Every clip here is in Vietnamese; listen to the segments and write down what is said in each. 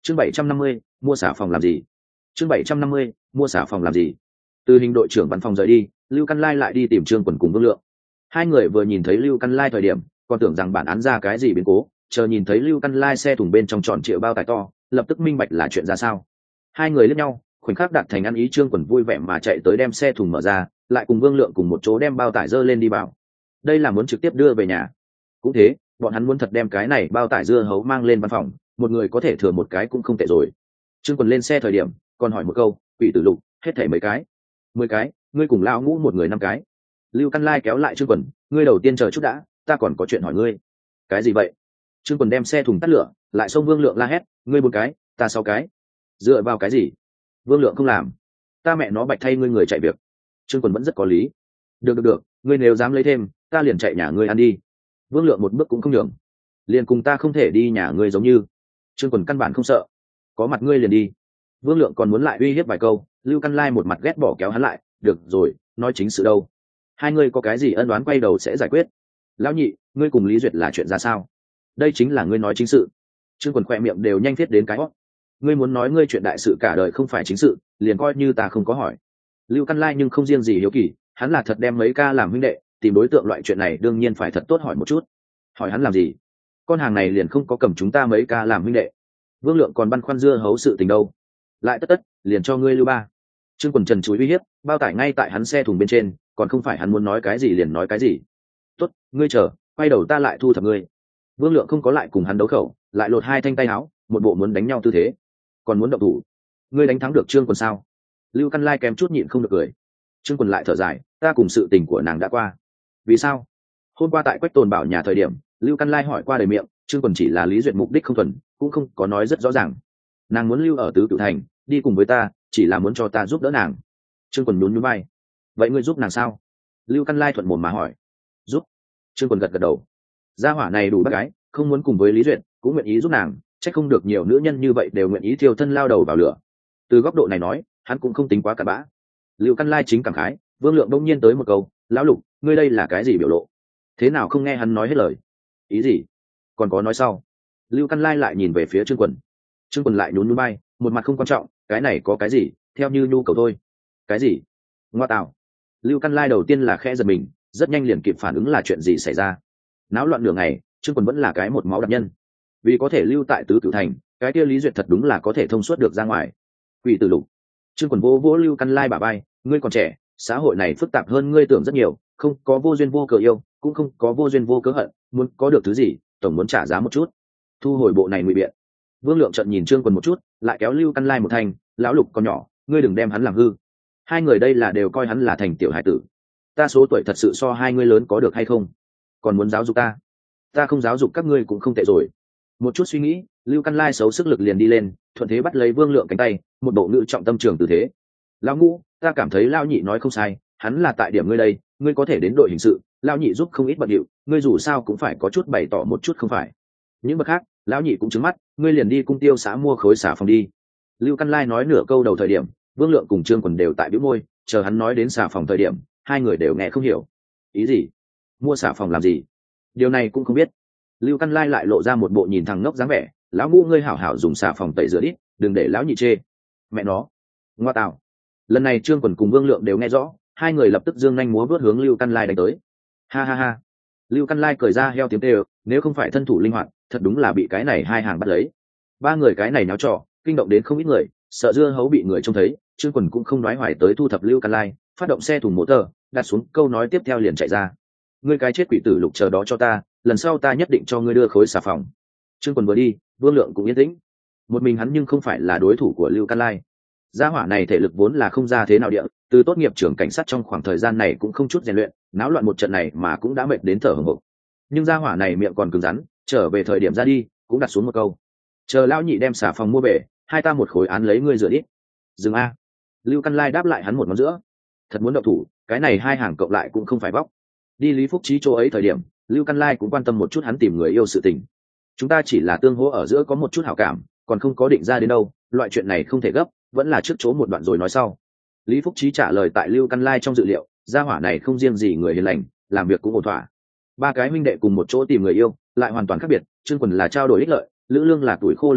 Chương 750, mua xả phòng làm gì? Chương 750, mua xả phòng làm gì? Từ hình đội trưởng văn phòng rời đi, Lưu Căn Lai lại đi tìm Trương Quần cùng Vương Lượng. Hai người vừa nhìn thấy Lưu Căn Lai thời điểm, còn tưởng rằng bản án ra cái gì biến cố, chờ nhìn thấy Lưu Căn Lai xe thùng bên trong tròn trịa bao tải to, lập tức minh bạch là chuyện ra sao. Hai người liếc nhau, khoảnh khắc đạt thành ăn ý. Trương Quần vui vẻ mà chạy tới đem xe thùng mở ra, lại cùng Vương Lượng cùng một chỗ đem bao tải dơ lên đi vào. Đây là muốn trực tiếp đưa về nhà. Cũng thế, bọn hắn muốn thật đem cái này bao tải dưa hấu mang lên văn phòng, một người có thể thừa một cái cũng không tệ rồi. Trương Quần lên xe thời điểm còn hỏi một câu, Quỷ Tử Lục, hết thảy mấy cái? 10 cái, ngươi cùng lão ngũ một người 5 cái. Lưu Căn Lai kéo lại Trương Quần, ngươi đầu tiên chờ chút đã, ta còn có chuyện hỏi ngươi. Cái gì vậy? Trương Quần đem xe thùng tắt lửa, lại xông Vương Lượng la hét, ngươi 4 cái, ta 6 cái. Dựa vào cái gì? Vương Lượng không làm, ta mẹ nó bạch thay ngươi người chạy việc. Trương Quần vẫn rất có lý. Được, ngươi nếu dám lấy thêm, ta liền chạy nhà ngươi ăn đi. Vương Lượng một bước cũng không nhường, liền cùng ta không thể đi nhà ngươi giống như. Trương Quần căn bản không sợ, có mặt ngươi liền đi. Vương Lượng còn muốn lại uy hiếp vài câu, Lưu Căn Lai một mặt ghét bỏ kéo hắn lại, được rồi, nói chính sự đâu. Hai ngươi có cái gì ân đoán quay đầu sẽ giải quyết. Lão nhị, ngươi cùng Lý Duyệt là chuyện ra sao? Đây chính là ngươi nói chính sự. Trương Quần khỏe miệng đều nhanh viết đến cái hót. Ngươi muốn nói ngươi chuyện đại sự cả đời không phải chính sự, liền coi như ta không có hỏi. Lưu Căn Lai nhưng không riêng gì hiếu kỳ, hắn là thật đem mấy ca làm huynh đệ, tìm đối tượng loại chuyện này đương nhiên phải thật tốt hỏi một chút. Hỏi hắn làm gì? Con hàng này liền không có cầm chúng ta mấy ca làm huynh đệ. Vương Lượng còn băn khoăn dưa hấu sự tình đâu. Lại tất liền cho ngươi Lưu Ba. Trương Quần trần chúi uy hiếp, bao tải ngay tại hắn xe thùng bên trên, còn không phải hắn muốn nói cái gì liền nói cái gì. Tốt, ngươi chờ, quay đầu ta lại thu thập ngươi. Vương Lượng không có lại cùng hắn đấu khẩu, lại lột hai thanh tay áo, một bộ muốn đánh nhau tư thế. Còn muốn động thủ? Ngươi đánh thắng được Trương Quần sao? Lưu Căn Lai kém chút nhịn không được cười. Trương Quần lại thở dài, ta cùng sự tình của nàng đã qua. Vì sao? Hôm qua tại Quách Tồn Bảo nhà thời điểm, Lưu Căn Lai hỏi qua đầy miệng, Trương Quần chỉ là lý duyệt mục đích không thuần, cũng không có nói rất rõ ràng. Nàng muốn lưu ở Tứ Cửu Thành, đi cùng với ta, chỉ là muốn cho ta giúp đỡ nàng. Trương Quần nhún nhún vai. Vậy ngươi giúp nàng sao? Lưu Căn Lai thuận mồm mà hỏi. Giúp? Trương Quần gật gật đầu. Gia hỏa này đủ bác gái, không muốn cùng với Lý Duyệt, cũng nguyện ý giúp nàng, chắc không được nhiều nữ nhân như vậy đều nguyện ý thiêu thân lao đầu vào lửa. Từ góc độ này nói, hắn cũng không tính quá cặn bã. Lưu Căn Lai chính cảm khái, Vương Lượng đông nhiên tới một câu, lão Lục, ngươi đây là cái gì biểu lộ? Thế nào không nghe hắn nói hết lời? Ý gì? Còn có nói sau. Lưu Căn Lai lại nhìn về phía Trương Quần. Trương Quần lại nhún nhún vai, một mặt không quan trọng, cái này có cái gì, theo như nhu cầu thôi. Cái gì? Ngoa tạo. Lưu Căn Lai đầu tiên là khẽ giật mình, rất nhanh liền kịp phản ứng là chuyện gì xảy ra. Náo loạn nửa ngày, Trương Quần vẫn là cái một máu đặc nhân. Vì có thể lưu tại Tứ Cửu Thành, cái kia Lý Duyệt thật đúng là có thể thông suốt được ra ngoài. Quỷ Tử Lục. Trương Quần vỗ Lưu Căn Lai bả vai, ngươi còn trẻ, xã hội này phức tạp hơn ngươi tưởng rất nhiều, không có vô duyên vô cớ yêu, cũng không có vô duyên vô cớ hận, muốn có được thứ gì, tổng muốn trả giá một chút. Thu hồi bộ này ngụy biện. Vương Lượng trợn nhìn Trương Quần một chút, lại kéo Lưu Căn Lai một thanh, lão Lục con nhỏ, ngươi đừng đem hắn làm hư. Hai người đây là đều coi hắn là thành tiểu hải tử. Ta số tuổi thật sự so hai ngươi lớn có được hay không? Còn muốn giáo dục ta? Ta không giáo dục các ngươi cũng không tệ rồi. Một chút suy nghĩ, Lưu Căn Lai xấu sức lực liền đi lên, thuận thế bắt lấy Vương Lượng cánh tay, một bộ ngữ trọng tâm trường tư thế. Lão Ngũ, ta cảm thấy lão nhị nói không sai, hắn là tại điểm ngươi đây, ngươi có thể đến đội hình sự, lão nhị giúp không ít bận điệu, ngươi dù sao cũng phải có chút bày tỏ một chút không phải? Những bậc khác, lão nhị cũng trứng mắt, ngươi liền đi cung tiêu xã mua khối xả phòng đi. Lưu Căn Lai nói nửa câu đầu thời điểm, Vương Lượng cùng Trương Quần đều tại bĩu môi, chờ hắn nói đến xả phòng thời điểm, hai người đều nghe không hiểu. Ý gì? Mua xả phòng làm gì? Điều này cũng không biết. Lưu Căn Lai lại lộ ra một bộ nhìn thằng ngốc dáng vẻ, lão Ngũ ngươi hảo hảo dùng xả phòng tẩy rửa ít, đừng để lão nhị chê. Mẹ nó, ngoa tạo. Lần này Trương Quần cùng Vương Lượng đều nghe rõ, hai người lập tức giương nhanh múa vuốt hướng Lưu Căn Lai đánh tới. Ha ha ha. Lưu Căn Lai cười ra heo tiếng tê, nếu không phải thân thủ linh hoạt, thật đúng là bị cái này hai hàng bắt lấy. Ba người cái này náo trò, kinh động đến không ít người, sợ dưa hấu bị người trông thấy, Trương Quần cũng không nói hoài tới thu thập Lưu Căn Lai, phát động xe thùng motor, đặt xuống câu nói tiếp theo liền chạy ra. Ngươi cái chết Quỷ Tử Lục chờ đó cho ta, lần sau ta nhất định cho ngươi đưa khối xà phòng. Trương Quần vừa đi, Vương Lượng cũng yên tĩnh. Một mình hắn nhưng không phải là đối thủ của Lưu Căn Lai. Gia hỏa này thể lực vốn là không ra thế nào địa, từ tốt nghiệp trưởng cảnh sát trong khoảng thời gian này cũng không chút rèn luyện, náo loạn một trận này mà cũng đã mệt đến thở hổn hển. Nhưng gia hỏa này miệng còn cứng rắn, trở về thời điểm ra đi, cũng đặt xuống một câu. Chờ lão nhị đem xà phòng mua về, hai ta một khối án lấy ngươi rửa ít. Dừng a. Lưu Căn Lai đáp lại hắn một ngón giữa. Thật muốn động thủ, cái này hai hàng cộng lại cũng không phải bóc. Đi Lý Phúc Trí chỗ ấy thời điểm, Lưu Căn Lai cũng quan tâm một chút hắn tìm người yêu sự tình. Chúng ta chỉ là tương hỗ ở giữa có một chút hảo cảm, còn không có định ra đến đâu, loại chuyện này không thể gấp, vẫn là trước chỗ một đoạn rồi nói sau. Lý Phúc Trí trả lời tại Lưu Căn Lai trong dự liệu, gia hỏa này không riêng gì người hiền lành, làm việc cũng ổn thỏa. Ba cái huynh đệ cùng một chỗ tìm người yêu, lại hoàn toàn khác biệt. Trương Quần là trao đổi ích lợi, Lữ Lương là tuổi khô lửa bốc,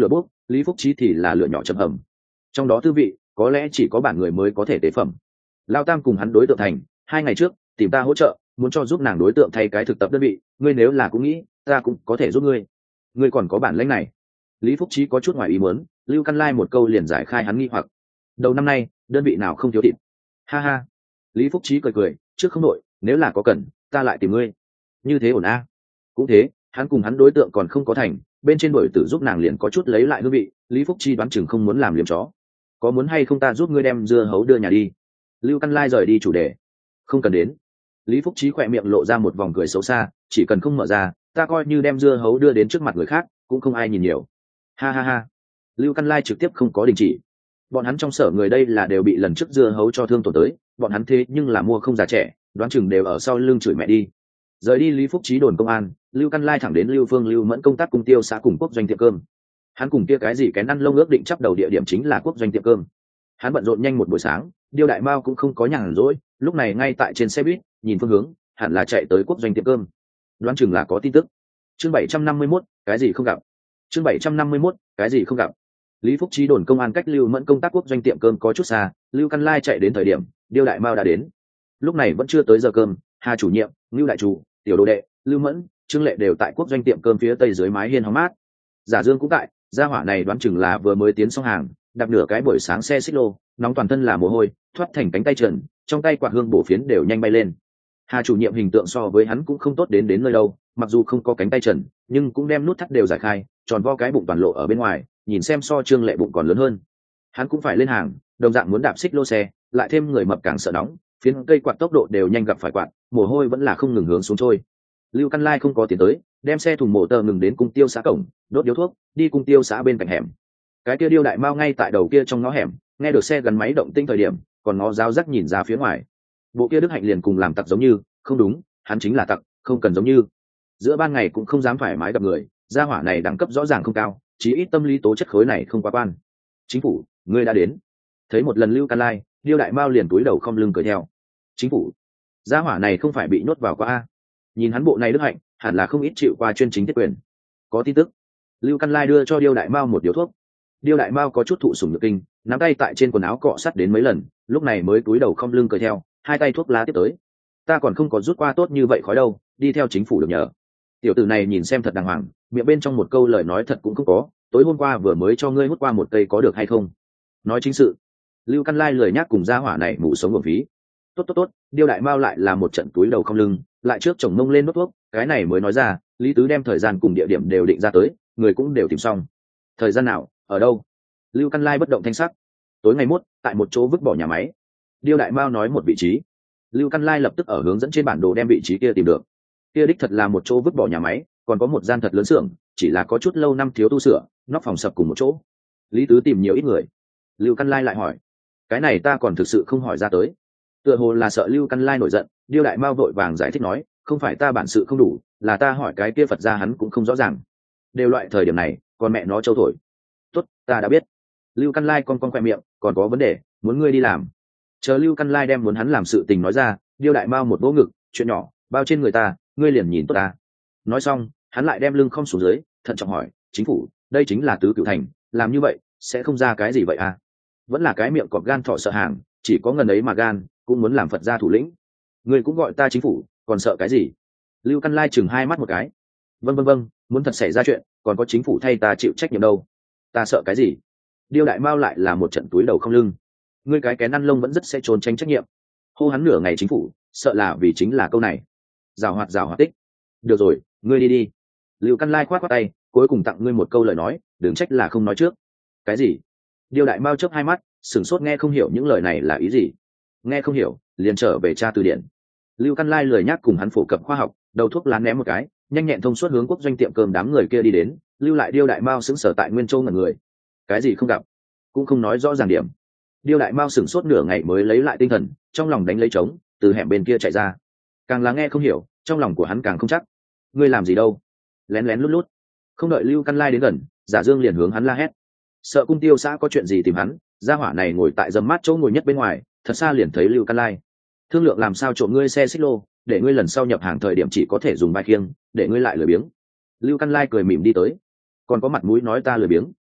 Lý Phúc Trí thì là lựa nhỏ chấm ẩm, trong đó tư vị có lẽ chỉ có bản người mới có thể tế phẩm. Lao Tam cùng hắn đối tượng thành 2 ngày trước tìm ta hỗ trợ, muốn cho giúp nàng đối tượng thay cái thực tập đơn vị, ngươi nếu là cũng nghĩ ta cũng có thể giúp ngươi còn có bản lĩnh này. Lý Phúc Trí có chút ngoài ý muốn, Lưu Căn Lai một câu liền giải khai hắn nghi hoặc. Đầu năm nay đơn vị nào không thiếu thịt? Ha ha. Lý Phúc Trí cười cười, trước không đội, nếu là có cần ta lại tìm ngươi. Như thế ổn a? Cũng thế, hắn cùng hắn đối tượng còn không có thành, bên trên đội tử giúp nàng liền có chút lấy lại hương vị. Lý Phúc Chi đoán chừng không muốn làm liếm chó. Có muốn hay không ta giúp ngươi đem dưa hấu đưa nhà đi? Lưu Căn Lai rời đi chủ đề. Không cần đến. Lý Phúc Chi khỏe miệng lộ ra một vòng cười xấu xa, chỉ cần không mở ra, ta coi như đem dưa hấu đưa đến trước mặt người khác, cũng không ai nhìn nhiều. Ha ha ha. Lưu Căn Lai trực tiếp không có đình chỉ. Bọn hắn trong sở người đây là đều bị lần trước dưa hấu cho thương tổn tới, bọn hắn thế nhưng là mua không già trẻ, đoán chừng đều ở sau lưng chửi mẹ đi. Rời đi Lý Phúc Trí đồn công an, Lưu Căn Lai thẳng đến Lưu Phương Lưu Mẫn công tác cung tiêu xã cùng quốc doanh tiệm cơm. Hắn cùng kia cái gì kén ăn lông ước định chấp đầu địa điểm chính là quốc doanh tiệm cơm. Hắn bận rộn nhanh một buổi sáng, Điêu Đại Mao cũng không có nhàn rỗi, lúc này ngay tại trên xe buýt, nhìn phương hướng, hẳn là chạy tới quốc doanh tiệm cơm. Đoán chừng là có tin tức. Chương 751, cái gì không gặp. Chương 751, cái gì không gặp. Lý Phúc Trí đồn công an cách Lưu Mẫn công tác quốc doanh tiệm cơm có chút xa, Lưu Căn Lai chạy đến thời điểm, Điêu Đại Mao đã đến. Lúc này vẫn chưa tới giờ cơm, Hà chủ nhiệm, Lưu đại chủ, tiểu đồ đệ, Lưu Mẫn, Trương Lệ đều tại quốc doanh tiệm cơm phía tây dưới mái hiên hóng mát. Giả Dương cũng tại, gia hỏa này đoán chừng là vừa mới tiến xong hàng, đạp nửa cái buổi sáng xe xích lô, nóng toàn thân là mồ hôi, thoát thành cánh tay trần, trong tay quạt hương bổ phiến đều nhanh bay lên. Hà chủ nhiệm hình tượng so với hắn cũng không tốt đến nơi đâu, mặc dù không có cánh tay trần, nhưng cũng đem nút thắt đều giải khai, tròn vo cái bụng toàn lộ ở bên ngoài, nhìn xem so Trương Lệ bụng còn lớn hơn. Hắn cũng phải lên hàng, đồng dạng muốn đạp xích lô xe, lại thêm người mập càng sợ nóng, phiến cây quạt tốc độ đều nhanh gặp phải quạt, mồ hôi vẫn là không ngừng hướng xuống trôi. Lưu Căn Lai không có tiến tới, đem xe thùng mổ tờ ngừng đến cung tiêu xã cổng, đốt điếu thuốc, đi cung tiêu xã bên cạnh hẻm. Cái kia Điêu Đại Mao ngay tại đầu kia trong ngõ hẻm, nghe được xe gắn máy động tĩnh thời điểm, còn ngó giáo giác nhìn ra phía ngoài. Bộ kia Đức Hạnh liền cùng làm tặc giống như, không đúng, hắn chính là tặc, không cần giống như. Giữa ban ngày cũng không dám thoải mái gặp người, gia hỏa này đẳng cấp rõ ràng không cao, chí ít tâm lý tố chất khối này không quá quan. Chính phủ, ngươi đã đến. Thấy một lần Lưu Căn Lai, Điêu Đại Mao liền cúi đầu không lưng cười theo. Chính phủ, gia hỏa này không phải bị nhốt vào qua a? Nhìn hắn bộ này Đức Hạnh, hẳn là không ít chịu qua chuyên chính tiết quyền. Có tin tức. Lưu Căn Lai đưa cho Điêu Đại Mao một điếu thuốc. Điêu Đại Mao có chút thụ sủng nhược kinh, nắm tay tại trên quần áo cọ sát đến mấy lần, lúc này mới cúi đầu không lưng cười theo, hai tay thuốc lá tiếp tới. Ta còn không có rút qua tốt như vậy khói đâu, đi theo chính phủ được nhờ. Tiểu tử này nhìn xem thật đàng hoàng, miệng bên trong một câu lời nói thật cũng không có, tối hôm qua vừa mới cho ngươi hút qua một cây có được hay không? Nói chính sự. Lưu Căn Lai lười nhác cùng gia hỏa này mù sống uổng phí. Tốt, Điêu Đại Mao lại là một trận túi đầu không lưng, lại trước chồng mông lên nốt thuốc, cái này mới nói ra, Lý Tứ đem thời gian cùng địa điểm đều định ra tới, người cũng đều tìm xong. Thời gian nào, ở đâu? Lưu Căn Lai bất động thanh sắc. Tối ngày mốt, tại một chỗ vứt bỏ nhà máy. Điêu Đại Mao nói một vị trí. Lưu Căn Lai lập tức ở hướng dẫn trên bản đồ đem vị trí kia tìm được. Kia đích thật là một chỗ vứt bỏ nhà máy, còn có một gian thật lớn xưởng, chỉ là có chút lâu năm thiếu tu sửa, nóc phòng sập cùng một chỗ. Lý Tứ tìm nhiều ít người. Lưu Căn Lai lại hỏi. Cái này ta còn thực sự không hỏi ra tới. Tựa hồ là sợ Lưu Căn Lai nổi giận, Điêu Đại Mao vội vàng giải thích nói, không phải ta bản sự không đủ, là ta hỏi cái kia Phật gia hắn cũng không rõ ràng. Đều loại thời điểm này, còn mẹ nó trâu thổi. Tốt, ta đã biết. Lưu Căn Lai con khoe miệng, còn có vấn đề, muốn ngươi đi làm. Chờ Lưu Căn Lai đem muốn hắn làm sự tình nói ra, Điêu Đại Mao một vỗ ngực, chuyện nhỏ, bao trên người ta, ngươi liền nhìn tốt ta. Nói xong, hắn lại đem lưng không xuống dưới, thận trọng hỏi, chính phủ, đây chính là tứ cửu thành, làm như vậy sẽ không ra cái gì vậy à? Vẫn là cái miệng cọp gan thọ sợ hàng, chỉ có ngần ấy mà gan, cũng muốn làm Phật gia thủ lĩnh. Ngươi cũng gọi ta chính phủ, còn sợ cái gì? Lưu Căn Lai chừng hai mắt một cái. Vâng, muốn thật xảy ra chuyện, còn có chính phủ thay ta chịu trách nhiệm đâu. Ta sợ cái gì? Điêu Đại Mao lại là một trận túi đầu không lưng. Ngươi cái kén ăn lông vẫn rất sẽ trốn tránh trách nhiệm. Hô hắn nửa ngày chính phủ, sợ là vì chính là câu này. Giảo hoạt tích. Được rồi, ngươi đi. Lưu Căn Lai khoát tay, cuối cùng tặng ngươi một câu lời nói, đừng trách là không nói trước. Cái gì? Điêu Đại Mao chớp hai mắt, sửng sốt nghe không hiểu những lời này là ý gì. Nghe không hiểu, liền trở về tra từ điển. Lưu Căn Lai lười nhác cùng hắn phổ cập khoa học, đầu thuốc lá ném một cái, nhanh nhẹn thông suốt hướng quốc doanh tiệm cơm đám người kia đi đến, lưu lại Điêu Đại Mao sững sờ tại Nguyên Châu ngẩn người. Cái gì không gặp, cũng không nói rõ ràng điểm. Điêu Đại Mao sửng sốt nửa ngày mới lấy lại tinh thần, trong lòng đánh lấy trống, từ hẻm bên kia chạy ra. Càng là nghe không hiểu, trong lòng của hắn càng không chắc. Ngươi làm gì đâu? Lén lút. Không đợi Lưu Căn Lai đến gần, Giả Dương liền hướng hắn la hét. Sợ cung tiêu xã có chuyện gì tìm hắn, gia hỏa này ngồi tại dầm mát chỗ ngồi nhất bên ngoài, thật xa liền thấy Lưu Căn Lai. Thương lượng làm sao trộm ngươi xe xích lô, để ngươi lần sau nhập hàng thời điểm chỉ có thể dùng vai khiêng, để ngươi lại lười biếng. Lưu Căn Lai cười mỉm đi tới. Còn có mặt mũi nói ta lười biếng.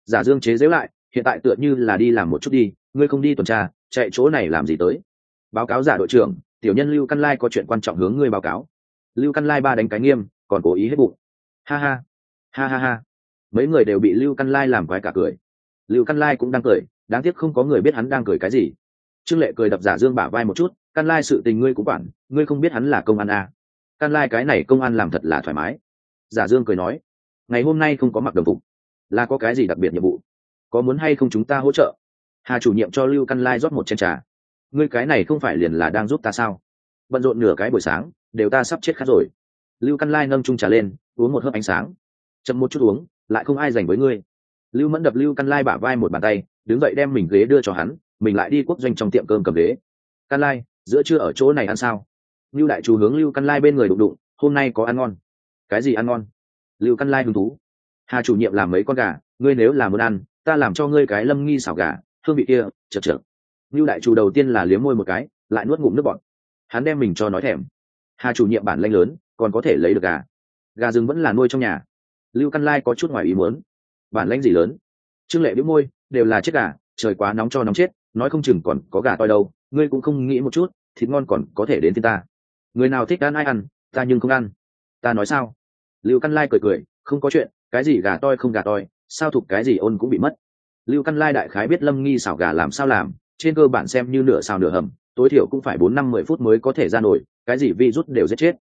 Giả Dương chế giễu lại, hiện tại tựa như là đi làm một chút đi, ngươi không đi tuần tra, chạy chỗ này làm gì tới? Báo cáo Giả đội trưởng, tiểu nhân Lưu Căn Lai có chuyện quan trọng hướng ngươi báo cáo. Lưu Căn Lai ba đánh cái nghiêm, còn cố ý hết bụng. Ha ha, ha ha ha. Mấy người đều bị Lưu Căn Lai làm quái cả cười. Lưu Căn Lai cũng đang cười, đáng tiếc không có người biết hắn đang cười cái gì. Trương Lệ cười đập Giả Dương bả vai một chút, Căn Lai sự tình ngươi cũng quản, ngươi không biết hắn là công an à? Căn Lai cái này công an làm thật là thoải mái. Giả Dương cười nói, ngày hôm nay không có mặc đồng phục, là có cái gì đặc biệt nhiệm vụ? Có muốn hay không chúng ta hỗ trợ? Hà chủ nhiệm cho Lưu Căn Lai rót một chén trà. Ngươi cái này không phải liền là đang giúp ta sao? Bận rộn nửa cái buổi sáng, đều ta sắp chết khát rồi. Lưu Căn Lai nâng chung trà lên, uống một hớp ánh sáng. Chậm một chút uống, lại không ai dành với ngươi. Lưu Mẫn đập Lưu Căn Lai bả vai một bàn tay, đứng dậy đem mình ghế đưa cho hắn, mình lại đi quốc doanh trong tiệm cơm cầm ghế. Căn Lai, giữa trưa ở chỗ này ăn sao? Lưu đại chủ hướng Lưu Căn Lai bên người đụng đụng, hôm nay có ăn ngon. Cái gì ăn ngon? Lưu Căn Lai hứng thú. Hà chủ nhiệm làm mấy con gà, ngươi nếu là muốn ăn, ta làm cho ngươi cái lâm nghi xào gà, hương vị kia, chật chật. Lưu đại chủ đầu tiên là liếm môi một cái, lại nuốt ngụm nước bọt. Hắn đem mình cho nói thèm. Hà chủ nhiệm bản lĩnh lớn, còn có thể lấy được gà. Gà rừng vẫn là nuôi trong nhà. Lưu Căn Lai có chút ngoài ý muốn. Bản lĩnh gì lớn? Trương Lệ bĩu môi, đều là chết gà, trời quá nóng cho nóng chết, nói không chừng còn có gà toi đâu, ngươi cũng không nghĩ một chút, thịt ngon còn có thể đến thiên ta. Người nào thích ăn ai ăn, ta nhưng không ăn. Ta nói sao? Lưu Căn Lai cười cười, không có chuyện, cái gì gà toi không gà toi, sao thuộc cái gì ôn cũng bị mất. Lưu Căn Lai đại khái biết Lâm Nghi xảo gà làm sao làm, trên cơ bản xem như nửa xào nửa hầm, tối thiểu cũng phải 4-5-10 phút mới có thể ra nổi, cái gì virus đều giết chết.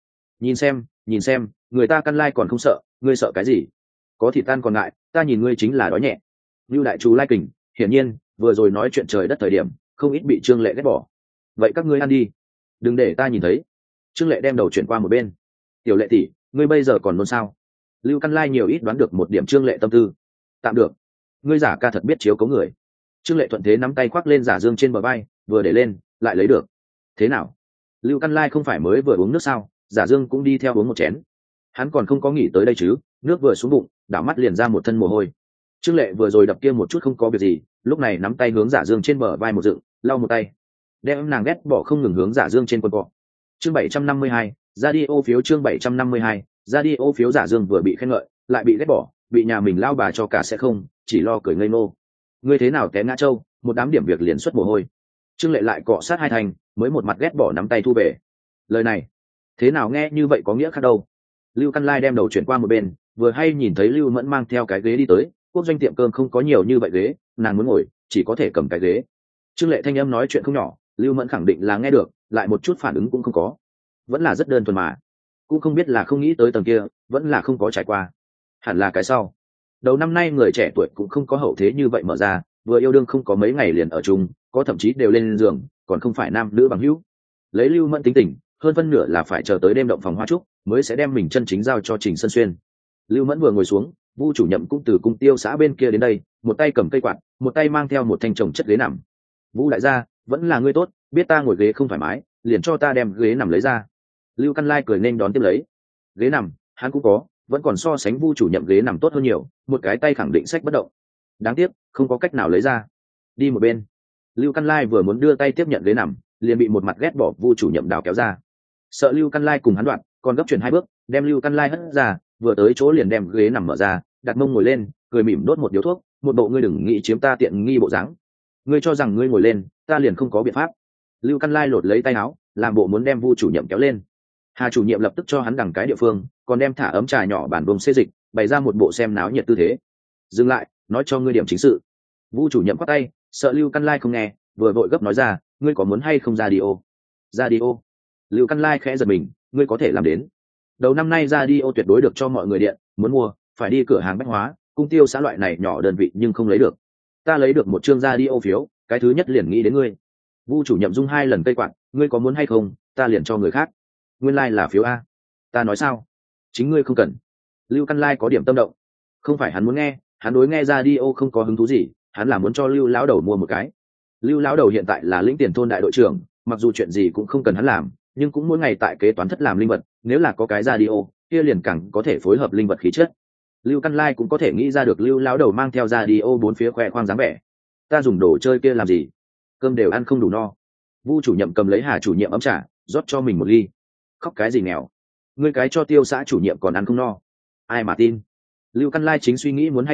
Nhìn xem, người ta Căn Lai còn không sợ, ngươi sợ cái gì? Có thịt tan còn ngại, ta nhìn ngươi chính là đói nhẹ. Lưu đại chú Lai kình, hiển nhiên, vừa rồi nói chuyện trời đất thời điểm, không ít bị Trương Lệ ghét bỏ. Vậy các ngươi ăn đi, đừng để ta nhìn thấy. Trương Lệ đem đầu chuyển qua một bên. Tiểu Lệ tỷ, ngươi bây giờ còn nôn sao? Lưu Căn Lai nhiều ít đoán được một điểm Trương Lệ tâm tư. Tạm được, ngươi giả ca thật biết chiếu cố người. Trương Lệ thuận thế nắm tay khoác lên Giả Dương trên bờ vai, vừa để lên, lại lấy được. Thế nào? Lưu Căn Lai không phải mới vừa uống nước sao? Giả Dương cũng đi theo uống một chén. Hắn còn không có nghỉ tới đây chứ? Nước vừa xuống bụng, đảo mắt liền ra một thân mồ hôi. Trương Lệ vừa rồi đập kia một chút không có việc gì, lúc này nắm tay hướng Giả Dương trên bờ vai một dựng, lau một tay, đem nàng ghét bỏ không ngừng hướng Giả Dương trên quần cọ. Chương 752, radio phiếu chương 752, radio phiếu. Giả Dương vừa bị khen ngợi, lại bị ghét bỏ, bị nhà mình lao bà cho cả sẽ không, chỉ lo cười ngây ngô. Ngươi thế nào té ngã trâu, một đám điểm việc liền xuất mồ hôi. Trương Lệ lại cọ sát hai thành, mới một mặt ghét bỏ nắm tay thu về. Lời này, thế nào nghe như vậy có nghĩa khác đâu. Lưu Căn Lai đem đầu chuyển qua một bên, vừa hay nhìn thấy Lưu Mẫn mang theo cái ghế đi tới, quốc doanh tiệm cơm không có nhiều như vậy ghế, nàng muốn ngồi, chỉ có thể cầm cái ghế. Trương Lệ thanh âm nói chuyện không nhỏ, Lưu Mẫn khẳng định là nghe được, lại một chút phản ứng cũng không có. Vẫn là rất đơn thuần mà, cũng không biết là không nghĩ tới tầng kia, vẫn là không có trải qua. Hẳn là cái sau. Đầu năm nay người trẻ tuổi cũng không có hậu thế như vậy mở ra, vừa yêu đương không có mấy ngày liền ở chung, có thậm chí đều lên giường, còn không phải nam nữ bằng hữu. Lấy Lưu Mẫn tính tình, hơn phân nửa là phải chờ tới đêm động phòng hoa trúc, mới sẽ đem mình chân chính giao cho Trình Sân Xuyên. Lưu Mẫn vừa ngồi xuống, Vu chủ nhiệm cũng từ cung tiêu xã bên kia đến đây, một tay cầm cây quạt, một tay mang theo một thanh chồng chất ghế nằm. Vu đại gia, vẫn là ngươi tốt, biết ta ngồi ghế không thoải mái, liền cho ta đem ghế nằm lấy ra. Lưu Căn Lai cười nên đón tiếp lấy. Ghế nằm, hắn cũng có, vẫn còn so sánh Vu chủ nhiệm ghế nằm tốt hơn nhiều, một cái tay khẳng định sách bất động. Đáng tiếc, không có cách nào lấy ra. Đi một bên. Lưu Căn Lai vừa muốn đưa tay tiếp nhận ghế nằm, liền bị một mặt ghét bỏ Vu chủ nhiệm đào kéo ra. Sợ Lưu Căn Lai cùng hắn đoạn, còn gấp chuyển 2 bước, đem Lưu Căn Lai hất ra, vừa tới chỗ liền đem ghế nằm mở ra, đặt mông ngồi lên, cười mỉm đốt một điếu thuốc, một bộ ngươi đừng nghĩ chiếm ta tiện nghi bộ dáng. Ngươi cho rằng ngươi ngồi lên, ta liền không có biện pháp. Lưu Căn Lai lột lấy tay áo, làm bộ muốn đem Vu chủ nhiệm kéo lên. Hà chủ nhiệm lập tức cho hắn đằng cái địa phương, còn đem thả ấm trà nhỏ bản bông xê dịch, bày ra một bộ xem náo nhiệt tư thế. Dừng lại, nói cho ngươi điểm chính sự. Vu chủ nhiệm quát tay, sợ Lưu Căn Lai không nghe, vừa vội gấp nói ra, ngươi có muốn hay không ra đi ô? Ra đi ô? Lưu Căn Lai khẽ giật mình, ngươi có thể làm đến. Đầu năm nay ra đi ô tuyệt đối được cho mọi người điện, muốn mua phải đi cửa hàng bách hóa, cung tiêu xã loại này nhỏ đơn vị nhưng không lấy được. Ta lấy được một chương ra đi ô phiếu, cái thứ nhất liền nghĩ đến ngươi. Vu chủ nhiệm dung 2 lần cây quạt, ngươi có muốn hay không, ta liền cho người khác. Nguyên lai là phiếu a. Ta nói sao? Chính ngươi không cần. Lưu Căn Lai có điểm tâm động. Không phải hắn muốn nghe, hắn đối nghe ra đi ô không có hứng thú gì, hắn là muốn cho Lưu lão đầu mua một cái. Lưu lão đầu hiện tại là lĩnh tiền thôn đại đội trưởng, mặc dù chuyện gì cũng không cần hắn làm, nhưng cũng mỗi ngày tại kế toán thất làm linh vật, nếu là có cái radio kia liền càng có thể phối hợp linh vật khí chất. Lưu Căn Lai cũng có thể nghĩ ra được Lưu lão đầu mang theo radio bốn phía khoe khoang dáng vẻ. Ta dùng đồ chơi kia làm gì? Cơm đều ăn không đủ no. Vu chủ nhiệm cầm lấy Hà chủ nhiệm ấm trà, rót cho mình một ly. Khóc cái gì nghèo? Ngươi cái cho tiêu xã chủ nhiệm còn ăn không no. Ai mà tin? Lưu Căn Lai chính suy nghĩ muốn hay không,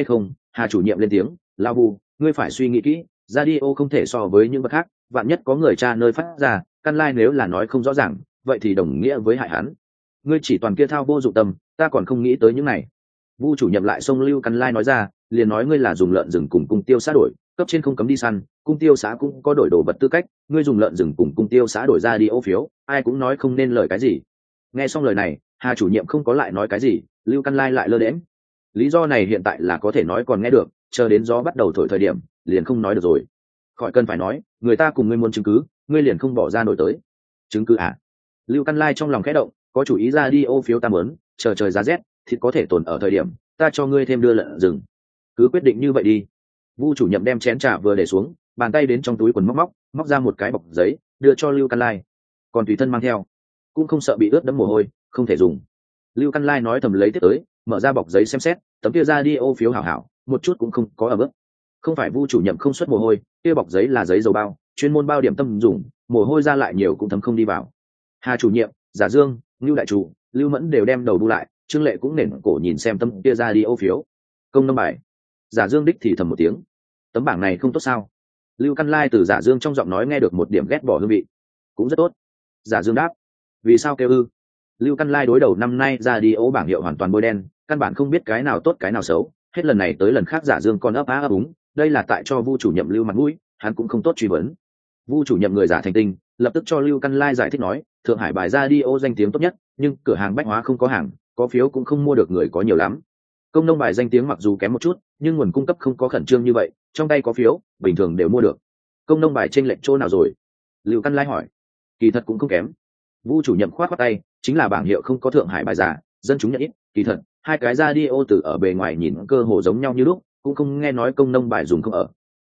Hà chủ nhiệm lên tiếng, lao vu, ngươi phải suy nghĩ kỹ, radio không thể so với những vật khác, vạn nhất có người tra nơi phát ra, căn lai nếu là nói không rõ ràng, vậy thì đồng nghĩa với hại hắn. Ngươi chỉ toàn kia thao vô dụng tâm, ta còn không nghĩ tới những này. Vu chủ nhiệm lại xông Lưu Căn Lai nói ra, liền nói ngươi là dùng lợn rừng cùng cung tiêu xã đổi, cấp trên không cấm đi săn, cung tiêu xã cũng có đổi đồ vật tư cách, ngươi dùng lợn rừng cùng cung tiêu xã đổi ra đi ô phiếu, ai cũng nói không nên lời cái gì. Nghe xong lời này, Hà chủ nhiệm không có lại nói cái gì, Lưu Căn Lai lại lơ đễnh. Lý do này hiện tại là có thể nói còn nghe được, chờ đến gió bắt đầu thổi thời điểm, liền không nói được rồi. Khỏi cần phải nói, người ta cùng ngươi muốn chứng cứ, ngươi liền không bỏ ra nổi tới. Chứng cứ à? Lưu Căn Lai trong lòng khẽ động, có chủ ý ra đi ô phiếu ta muốn, chờ trời giá rét, thịt có thể tồn ở thời điểm, ta cho ngươi thêm đưa lợn rừng. Cứ quyết định như vậy đi. Vu chủ nhiệm đem chén trà vừa để xuống, bàn tay đến trong túi quần móc ra một cái bọc giấy, đưa cho Lưu Căn Lai. Còn tùy thân mang theo, cũng không sợ bị ướt đẫm mồ hôi, không thể dùng. Lưu Căn Lai nói thầm lấy tiếp tới, mở ra bọc giấy xem xét, tấm kia ra đi ô phiếu hảo hảo, một chút cũng không có ở bước. Không phải Vu chủ nhiệm không xuất mồ hôi, kia bọc giấy là giấy dầu bao, chuyên môn bao điểm tâm dùng, mồ hôi ra lại nhiều cũng thấm không đi vào. Hà chủ nhiệm, Giả Dương, Lưu đại chủ, Lưu Mẫn đều đem đầu đu lại, Trương Lệ cũng nể cổ nhìn xem tấm kia ra đi ô phiếu. Công nông bài. Giả Dương đích thì thầm một tiếng. Tấm bảng này không tốt sao? Lưu Căn Lai từ Giả Dương trong giọng nói nghe được một điểm ghét bỏ hương vị. Cũng rất tốt. Giả Dương đáp. Vì sao kêu ư? Lưu Căn Lai đối đầu năm nay ra đi ô bảng hiệu hoàn toàn bôi đen, căn bản không biết cái nào tốt cái nào xấu, hết lần này tới lần khác Giả Dương còn ấp á ấp úng, đây là tại cho Vu chủ nhiệm Lưu mặt mũi, hắn cũng không tốt truy vấn. Vu chủ nhiệm người giả thành tinh, lập tức cho Lưu Căn Lai giải thích nói, Thượng Hải bài ra đi ô danh tiếng tốt nhất, nhưng cửa hàng bách hóa không có hàng, có phiếu cũng không mua được người có nhiều lắm. Công nông bài danh tiếng mặc dù kém một chút, nhưng nguồn cung cấp không có khẩn trương như vậy, trong tay có phiếu, bình thường đều mua được. Công nông bài trên lệnh chỗ nào rồi? Lưu Căn Lai hỏi. Kỳ thật cũng không kém. Vu chủ nhiệm khoát tay, chính là bảng hiệu không có Thượng Hải bài giả, dân chúng nhận ít, kỳ thật, hai cái ra đi ô từ ở bề ngoài nhìn cơ hồ giống nhau như lúc, cũng không nghe nói công nông bài dùng không ở.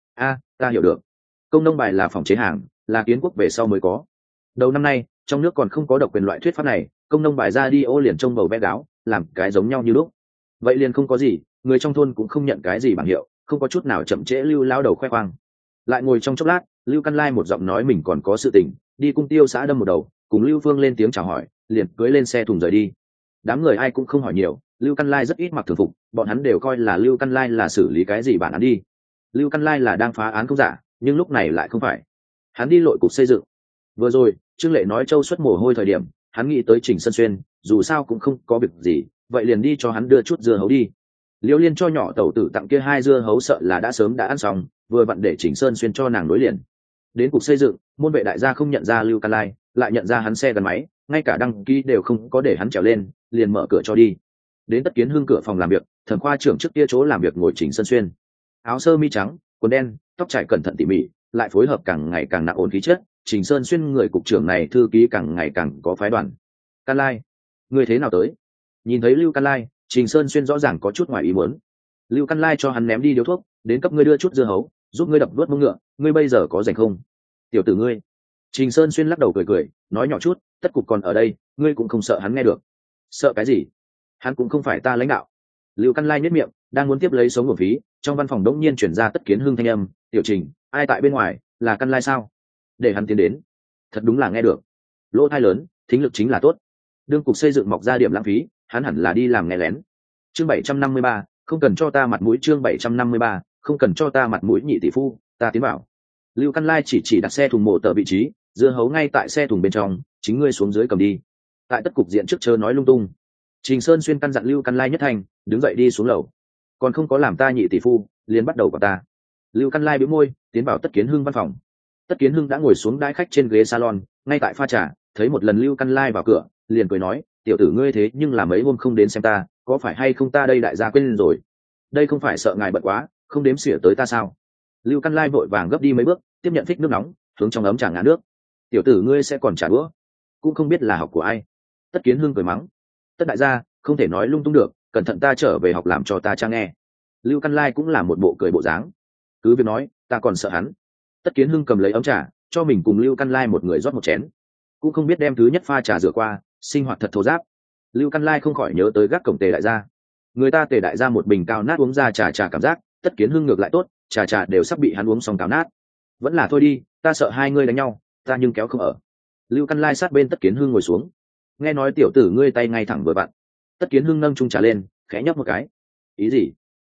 Ta hiểu được. Công nông bài là phòng chế hàng, là kiến quốc về sau mới có. Đầu năm nay, trong nước còn không có độc quyền loại thuyết pháp này, công nông bài ra đi ô liền trông bầu bé gáo, làm cái giống nhau như lúc. Vậy liền không có gì, người trong thôn cũng không nhận cái gì bảng hiệu, không có chút nào chậm trễ Lưu lao đầu khoe khoang. Lại ngồi trong chốc lát, Lưu Căn Lai một giọng nói mình còn có sự tình, đi cung tiêu xã đâm một đầu, cùng Lưu Phương lên tiếng chào hỏi, liền cưỡi lên xe thùng rời đi. Đám người ai cũng không hỏi nhiều, Lưu Căn Lai rất ít mặc thường phục, bọn hắn đều coi là Lưu Căn Lai là xử lý cái gì bản án đi. Lưu Căn Lai là đang phá án không giả, nhưng lúc này lại không phải. Hắn đi lội cục xây dựng. Vừa rồi, Trương Lệ nói Châu xuất mồ hôi thời điểm, hắn nghĩ tới Trình Sơn Xuyên, dù sao cũng không có việc gì, vậy liền đi cho hắn đưa chút dưa hấu đi. Liễu Liên cho nhỏ tẩu tử tặng kia 2 dưa hấu sợ là đã sớm đã ăn xong, vừa vặn để Trình Sơn Xuyên cho nàng nối liền. Đến cục xây dựng, môn vệ đại gia không nhận ra Lưu Căn Lai, lại nhận ra hắn xe gắn máy, ngay cả đăng ký đều không có để hắn trèo lên, liền mở cửa cho đi. Đến Tất Kiến Hưng cửa phòng làm việc, Thẩm khoa trưởng trước kia chỗ làm việc ngồi Trình Sơn Xuyên. Áo sơ mi trắng, quần đen, tóc trải cẩn thận tỉ mỉ, lại phối hợp càng ngày càng nặng ổn khí chất, Trình Sơn Xuyên người cục trưởng này thư ký càng ngày càng có phái đoàn. Căn Lai, người thế nào tới? Nhìn thấy Lưu Căn Lai, Trình Sơn Xuyên rõ ràng có chút ngoài ý muốn. Lưu Căn Lai cho hắn ném đi điếu thuốc, đến cấp ngươi đưa chút dưa hấu, giúp ngươi đập vớt mông ngựa, ngươi bây giờ có rảnh không? Tiểu tử ngươi. Trình Sơn Xuyên lắc đầu cười, nói nhỏ chút, tất cục còn ở đây, ngươi cũng không sợ hắn nghe được. Sợ cái gì? Hắn cũng không phải ta lãnh đạo. Lưu Căn Lai nhếch miệng, đang muốn tiếp lấy sống của phí, trong văn phòng đống nhiên chuyển ra Tất Kiến Hưng thanh âm, "Tiểu Trình, ai tại bên ngoài, là Căn Lai sao? Để hắn tiến đến." Thật đúng là nghe được. Lỗ tai lớn, thính lực chính là tốt. Đương cục xây dựng mọc ra điểm lãng phí, hắn hẳn là đi làm nghe lén. Chương 753, không cần cho ta mặt mũi. Chương 753, không cần cho ta mặt mũi nhị tỷ phu, ta tiến bảo. Lưu Căn Lai chỉ đặt xe thùng mộ tờ vị trí, dưa hấu ngay tại xe thùng bên trong, chính ngươi xuống dưới cầm đi. Tại tất cục diện trước chớ nói lung tung. Trình Sơn Xuyên căn dặn Lưu Căn Lai nhất thành, đứng dậy đi xuống lầu. Còn không có làm ta nhị tỷ phu, liền bắt đầu của ta. Lưu Căn Lai bĩu môi, tiến vào Tất Kiến Hưng văn phòng. Tất Kiến Hưng đã ngồi xuống đãi khách trên ghế salon, ngay tại pha trà, thấy một lần Lưu Căn Lai vào cửa, liền cười nói, tiểu tử ngươi thế nhưng là mấy hôm không đến xem ta, có phải hay không ta đây đại gia quên rồi? Đây không phải sợ ngài bận quá, không đếm xỉa tới ta sao? Lưu Căn Lai vội vàng gấp đi mấy bước, tiếp nhận phích nước nóng, hướng trong ấm trà ngã nước. Tiểu tử ngươi sẽ còn trả đũa, cũng không biết là học của ai. Tất Kiến Hưng cười mắng, Tất đại gia, không thể nói lung tung được, cẩn thận ta trở về học làm cho ta cha nghe. Lưu Căn Lai cũng là một bộ cười bộ dáng, cứ việc nói, ta còn sợ hắn. Tất Kiến Hưng cầm lấy ấm trà, cho mình cùng Lưu Căn Lai một người rót một chén, cũng không biết đem thứ nhất pha trà rửa qua, sinh hoạt thật thô giáp. Lưu Căn Lai không khỏi nhớ tới gác cổng Tề đại gia, người ta Tề đại gia một bình cao nát uống ra trà cảm giác, Tất Kiến Hưng ngược lại tốt, trà đều sắp bị hắn uống xong cao nát. Vẫn là thôi đi, ta sợ hai ngươi đánh nhau, ta nhưng kéo không ở. Lưu Căn Lai sát bên Tất Kiến Hưng ngồi xuống, nghe nói tiểu tử ngươi tay ngay thẳng vừa vặn. Tất Kiến Hưng nâng chung trà lên, khẽ nhấp một cái. Ý gì?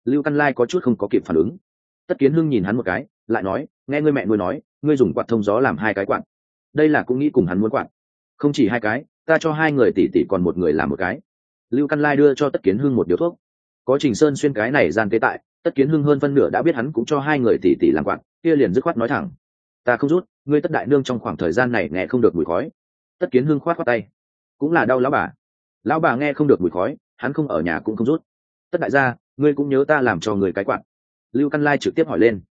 Lưu Căn Lai có chút không có kịp phản ứng. Tất Kiến Hưng nhìn hắn một cái, lại nói, nghe ngươi mẹ nuôi nói, ngươi dùng quạt thông gió làm 2 cái quạt. Đây là cũng nghĩ cùng hắn muốn quạt. Không chỉ 2 cái, ta cho 2 người tỷ tỷ còn một người làm một cái. Lưu Căn Lai đưa cho Tất Kiến Hưng một điếu thuốc. Có Trình Sơn Xuyên cái này gian tế tại, Tất Kiến Hưng hơn phân nửa đã biết hắn cũng cho 2 người tỷ tỷ làm quạt, kia liền dứt khoát nói thẳng, ta không rút, ngươi Tất đại nương trong khoảng thời gian này nghe không được mùi khói. Tất Kiến Hưng khoát tay, cũng là đau lão bà nghe không được mùi khói, hắn không ở nhà cũng không rút. Tất đại gia, ngươi cũng nhớ ta làm cho người cái quạt. Lưu Căn Lai trực tiếp hỏi lên.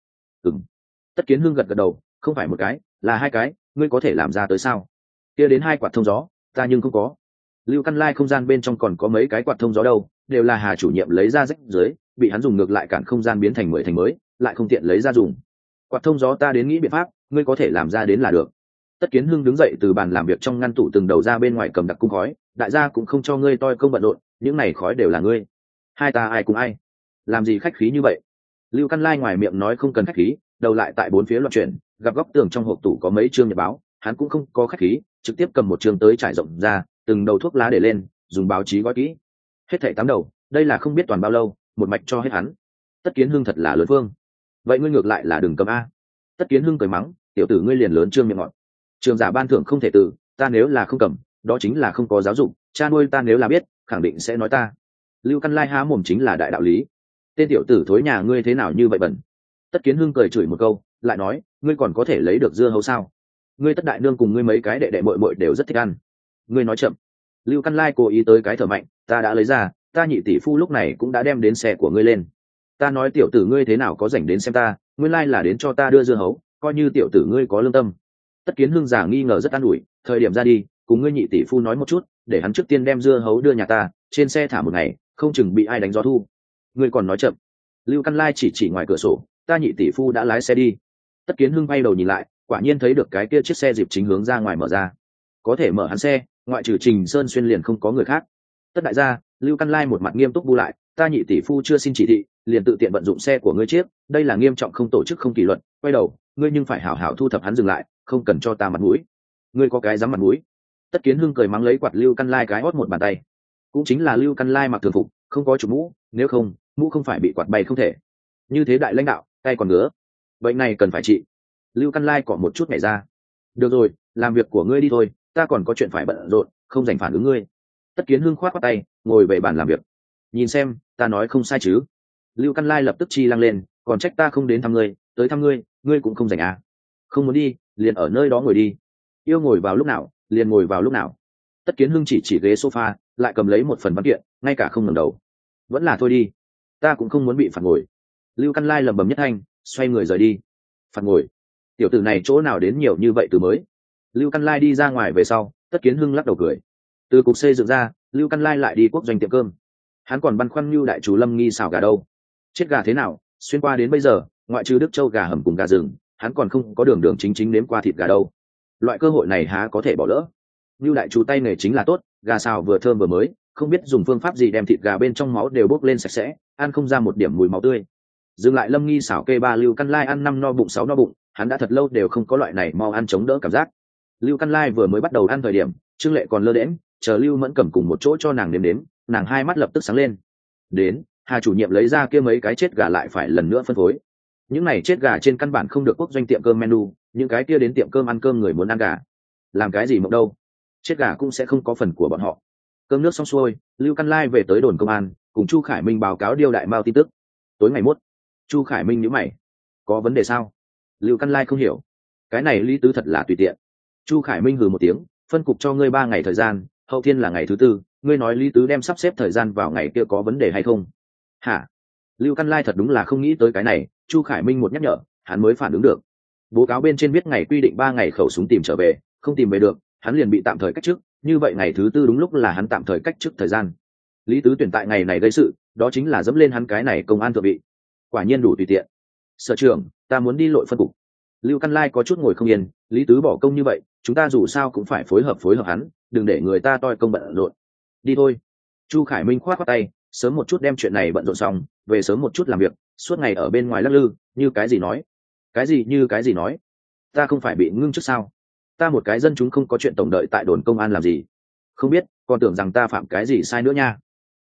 Tất Kiến Hưng gật gật đầu, không phải một cái, là 2 cái, ngươi có thể làm ra tới sao? Kia đến 2 quạt thông gió, ta nhưng không có. Lưu Căn Lai không gian bên trong còn có mấy cái quạt thông gió đâu, đều là Hà chủ nhiệm lấy ra rách dưới, bị hắn dùng ngược lại cản không gian biến thành 10 thành mới, lại không tiện lấy ra dùng. Quạt thông gió ta đến nghĩ biện pháp, ngươi có thể làm ra đến là được. Tất Kiến Hưng đứng dậy từ bàn làm việc trong ngăn tủ từng đầu ra bên ngoài cầm đặc cung khói, đại gia cũng không cho ngươi toi công bận rộn, những này khói đều là ngươi. Hai ta ai cùng ai? Làm gì khách khí như vậy? Lưu Căn Lai ngoài miệng nói không cần khách khí, đầu lại tại 4 phía loạn chuyển, gặp góc tường trong hộp tủ có mấy chương nhật báo, hắn cũng không có khách khí, trực tiếp cầm một chương tới trải rộng ra, từng đầu thuốc lá để lên, dùng báo chí gói kỹ. Hết thảy 8 đầu, đây là không biết toàn bao lâu, một mạch cho hết hắn. Tất Kiến Hưng thật là lớn phương. Vậy ngươi ngược lại là đừng cầm a. Tất Kiến Hưng cười mắng, tiểu tử ngươi liền lớn trương miệng ngọt. Trường giả ban thưởng không thể từ, ta nếu là không cầm, đó chính là không có giáo dục, cha nuôi ta nếu là biết, khẳng định sẽ nói ta. Lưu Căn Lai há mồm chính là đại đạo lý. Tên tiểu tử thối nhà ngươi thế nào như vậy bẩn. Tất Kiến Hưng cười chửi một câu, lại nói, ngươi còn có thể lấy được dưa hấu sao? Ngươi Tất đại nương cùng ngươi mấy cái đệ đệ muội muội đều rất thích ăn. Ngươi nói chậm. Lưu Căn Lai cố ý tới cái thở mạnh, ta đã lấy ra, ta nhị tỷ phu lúc này cũng đã đem đến xe của ngươi lên. Ta nói tiểu tử ngươi thế nào có rảnh đến xem ta, nguyên lai là đến cho ta đưa dưa hấu, coi như tiểu tử ngươi có lương tâm. Tất Kiến Hưng giả nghi ngờ rất an ủi, thời điểm ra đi, cùng ngươi nhị tỷ phu nói một chút, để hắn trước tiên đem dưa hấu đưa nhà ta, trên xe thả một ngày, không chừng bị ai đánh gió thu. Ngươi còn nói chậm. Lưu Căn Lai chỉ ngoài cửa sổ, ta nhị tỷ phu đã lái xe đi. Tất Kiến Hưng bay đầu nhìn lại, quả nhiên thấy được cái kia chiếc xe dịp chính hướng ra ngoài mở ra. Có thể mở hắn xe, ngoại trừ Trình Sơn Xuyên liền không có người khác. Tất đại gia, Lưu Căn Lai một mặt nghiêm túc bu lại, ta nhị tỷ phu chưa xin chỉ thị, liền tự tiện vận dụng xe của ngươi chiếc, đây là nghiêm trọng không tổ chức không kỷ luật, quay đầu, ngươi nhưng phải hảo hảo thu thập hắn dừng lại, không cần cho ta mặt mũi. Ngươi có cái dám mặt mũi? Tất Kiến Hưng cười mắng lấy quạt Lưu Căn Lai cái hót một bàn tay. Cũng chính là Lưu Căn Lai mặc thường phục, không có chủ mũ, nếu không, mũ không phải bị quạt bay không thể. Như thế đại lãnh đạo, tay còn ngứa. Bệnh này cần phải trị. Lưu Căn Lai cọ một chút nhảy ra. Được rồi, làm việc của ngươi đi thôi, ta còn có chuyện phải bận rộn, không dành phản ứng ngươi. Tất Kiến Hưng khoát khoát tay, ngồi về bàn làm việc. Nhìn xem, ta nói không sai chứ? Lưu Căn Lai lập tức chi lăng lên, còn trách ta không đến thăm ngươi, tới thăm ngươi, ngươi cũng không dành à? Không muốn đi, liền ở nơi đó ngồi đi. Yêu ngồi vào lúc nào, liền ngồi vào lúc nào. Tất Kiến Hưng chỉ ghế sofa, lại cầm lấy một phần văn kiện, ngay cả không ngẩng đầu. Vẫn là thôi đi, ta cũng không muốn bị phạt ngồi. Lưu Căn Lai lẩm bẩm nhất thanh, xoay người rời đi. Phạt ngồi? Tiểu tử này chỗ nào đến nhiều như vậy từ mới? Lưu Căn Lai đi ra ngoài về sau, Tất Kiến Hưng lắc đầu cười. Từ cục xây dựng ra, Lưu Căn Lai lại đi quốc doanh tiệm cơm. Hắn còn băn khoăn Lưu đại chủ Lâm Nghi xào gà đâu. Chết gà thế nào, xuyên qua đến bây giờ, ngoại trừ Đức Châu gà hầm cùng gà rừng, hắn còn không có đường chính nếm qua thịt gà đâu. Loại cơ hội này há có thể bỏ lỡ. Lưu đại chủ tay nghề chính là tốt, gà xào vừa thơm vừa mới, không biết dùng phương pháp gì đem thịt gà bên trong máu đều bốc lên sạch sẽ, ăn không ra một điểm mùi máu tươi. Dừng lại Lâm Nghi xảo kê 3 Lưu Căn Lai ăn 5 no bụng 6 no bụng, hắn đã thật lâu đều không có loại này mau ăn chống đỡ cảm giác. Lưu Căn Lai vừa mới bắt đầu ăn thời điểm, Trương Lệ còn lơ đễnh, chờ Lưu Mẫn cầm cùng một chỗ cho nàng đếm, nàng hai mắt lập tức sáng lên. Đến, Hà chủ nhiệm lấy ra kia mấy cái chết gà lại phải lần nữa phân phối. Những này chết gà trên căn bản không được quốc doanh tiệm cơm menu, những cái kia đến tiệm cơm ăn cơm người muốn ăn gà. Làm cái gì mộng đâu? Chết gà cũng sẽ không có phần của bọn họ. Cơm nước xong xuôi, Lưu Căn Lai về tới đồn công an, cùng Chu Khải Minh báo cáo Điêu đại mao tin tức. Tối ngày mốt, Chu Khải Minh nhíu mày, có vấn đề sao? Lưu Căn Lai không hiểu, cái này Lý Tứ thật là tùy tiện. Chu Khải Minh hừ một tiếng, phân cục cho ngươi 3 ngày thời gian, hậu thiên là ngày thứ 4, ngươi nói Lý Tứ đem sắp xếp thời gian vào ngày kia có vấn đề hay không? Hả? Lưu Căn Lai thật đúng là không nghĩ tới cái này, Chu Khải Minh một nhắc nhở, hắn mới phản ứng được. Bố cáo bên trên viết ngày quy định 3 ngày khẩu súng tìm trở về, không tìm về được, hắn liền bị tạm thời cách chức, như vậy ngày thứ 4 đúng lúc là hắn tạm thời cách chức thời gian. Lý Tứ tuyển tại ngày này gây sự, đó chính là dẫm lên hắn cái này công an thượng vị. Quả nhiên đủ tùy tiện. Sở trưởng, ta muốn đi lội phân cục. Lưu Căn Lai có chút ngồi không yên, Lý Tứ bỏ công như vậy, chúng ta dù sao cũng phải phối hợp hắn, đừng để người ta toi công bận rộn. Đi thôi. Chu Khải Minh khoát khoát tay, sớm một chút đem chuyện này bận rộn xong, về sớm một chút làm việc, suốt ngày ở bên ngoài lắc lư, như cái gì nói? Cái gì như cái gì nói? Ta không phải bị ngưng trước sao? Ta một cái dân chúng không có chuyện tổng đợi tại đồn công an làm gì? Không biết, còn tưởng rằng ta phạm cái gì sai nữa nha.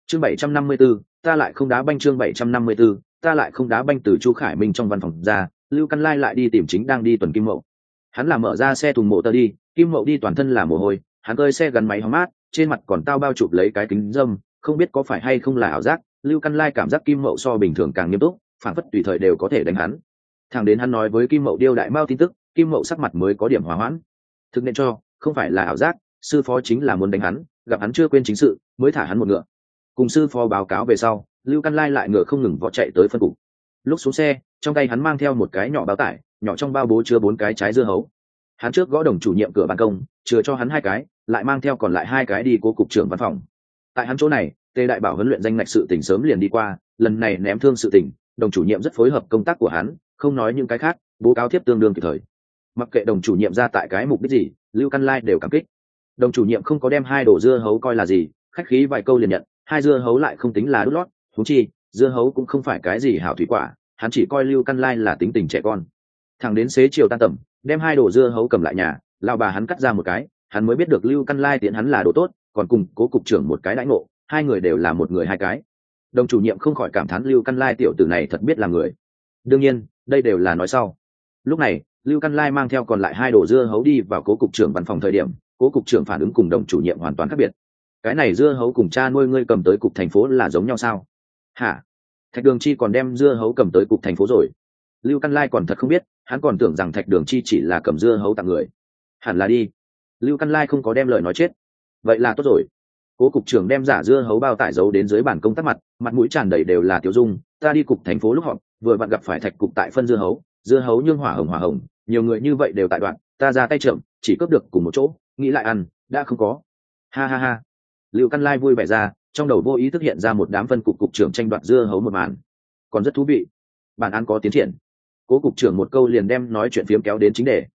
Chương 754, ta lại không đá banh. Chương 754, ta lại không đá banh. Từ Chu Khải Minh trong văn phòng ra, Lưu Căn Lai lại đi tìm chính đang đi tuần Kim Mậu. Hắn là mở ra xe thùng mộ tơ đi, Kim Mậu đi toàn thân là mồ hôi, hắn cơi xe gắn máy hóng mát, trên mặt còn tao bao chụp lấy cái kính dâm, không biết có phải hay không là ảo giác. Lưu Căn Lai cảm giác Kim Mậu so bình thường càng nghiêm túc, phản phất tùy thời đều có thể đánh hắn. Thẳng đến hắn nói với Kim Mậu điêu đại mao tin tức, Kim Mậu sắc mặt mới có điểm hòa hoãn. Thực nên cho, không phải là ảo giác, sư phó chính là muốn đánh hắn, gặp hắn chưa quên chính sự, mới thả hắn một ngựa. Cùng sư phó báo cáo về sau, Lưu Căn Lai lại ngựa không ngừng vó chạy tới phân cục. Lúc xuống xe, trong tay hắn mang theo một cái nhỏ bao tải, nhỏ trong bao bố chứa 4 cái trái dưa hấu. Hắn trước gõ đồng chủ nhiệm cửa ban công, chừa cho hắn 2 cái, lại mang theo còn lại 2 cái đi cố cục trưởng văn phòng. Tại hắn chỗ này, Tề Đại Bảo huấn luyện danh ngạch sự tình sớm liền đi qua, lần này ném thương sự tình, đồng chủ nhiệm rất phối hợp công tác của hắn, không nói những cái khác, bố cáo tiếp tương đương kịp thời. Mặc kệ đồng chủ nhiệm ra tại cái mục đích gì, Lưu Căn Lai đều cảm kích. Đồng chủ nhiệm không có đem 2 đồ dưa hấu coi là gì, khách khí vài câu liền nhận, 2 dưa hấu lại không tính là đút lót, huống chi dưa hấu cũng không phải cái gì hảo thủy quả, hắn chỉ coi Lưu Căn Lai là tính tình trẻ con. Thằng đến xế chiều tan tầm, đem 2 đồ dưa hấu cầm lại nhà, lão bà hắn cắt ra một cái, hắn mới biết được Lưu Căn Lai tiện hắn là đồ tốt, còn cùng cố cục trưởng một cái đãi ngộ, 2 người đều là một người 2 cái. Đồng chủ nhiệm không khỏi cảm thán Lưu Căn Lai tiểu tử này thật biết làm người. Đương nhiên, đây đều là nói sau. Lúc này, Lưu Căn Lai mang theo còn lại 2 đồ dưa hấu đi vào cố cục trưởng văn phòng thời điểm, cố cục trưởng phản ứng cùng đồng chủ nhiệm hoàn toàn khác biệt. Cái này dưa hấu cùng cha nuôi ngươi cầm tới cục thành phố là giống nhau sao? Hả? Thạch Đường Chi còn đem dưa hấu cầm tới cục thành phố rồi? Lưu Căn Lai còn thật không biết, hắn còn tưởng rằng Thạch Đường Chi chỉ là cầm dưa hấu tặng người. Hẳn là đi. Lưu Căn Lai không có đem lời nói chết. Vậy là tốt rồi. Cố cục trưởng đem giả dưa hấu bao tải giấu đến dưới bàn công tác mặt mũi tràn đầy đều là tiêu dung. Ta đi cục thành phố lúc họp, vừa vặn gặp phải Thạch cục tại phân dưa hấu nhưng hỏa hồng, nhiều người như vậy đều tại đoạn, ta ra tay chậm, chỉ cướp được cùng một chỗ, nghĩ lại ăn, đã không có. Ha ha ha. Lưu Căn Lai vui vẻ ra, trong đầu vô ý thức hiện ra một đám phân cục cục trưởng tranh đoạt dưa hấu một màn, còn rất thú vị. Bản án có tiến triển. Cố cục trưởng một câu liền đem nói chuyện phiếm kéo đến chính đề.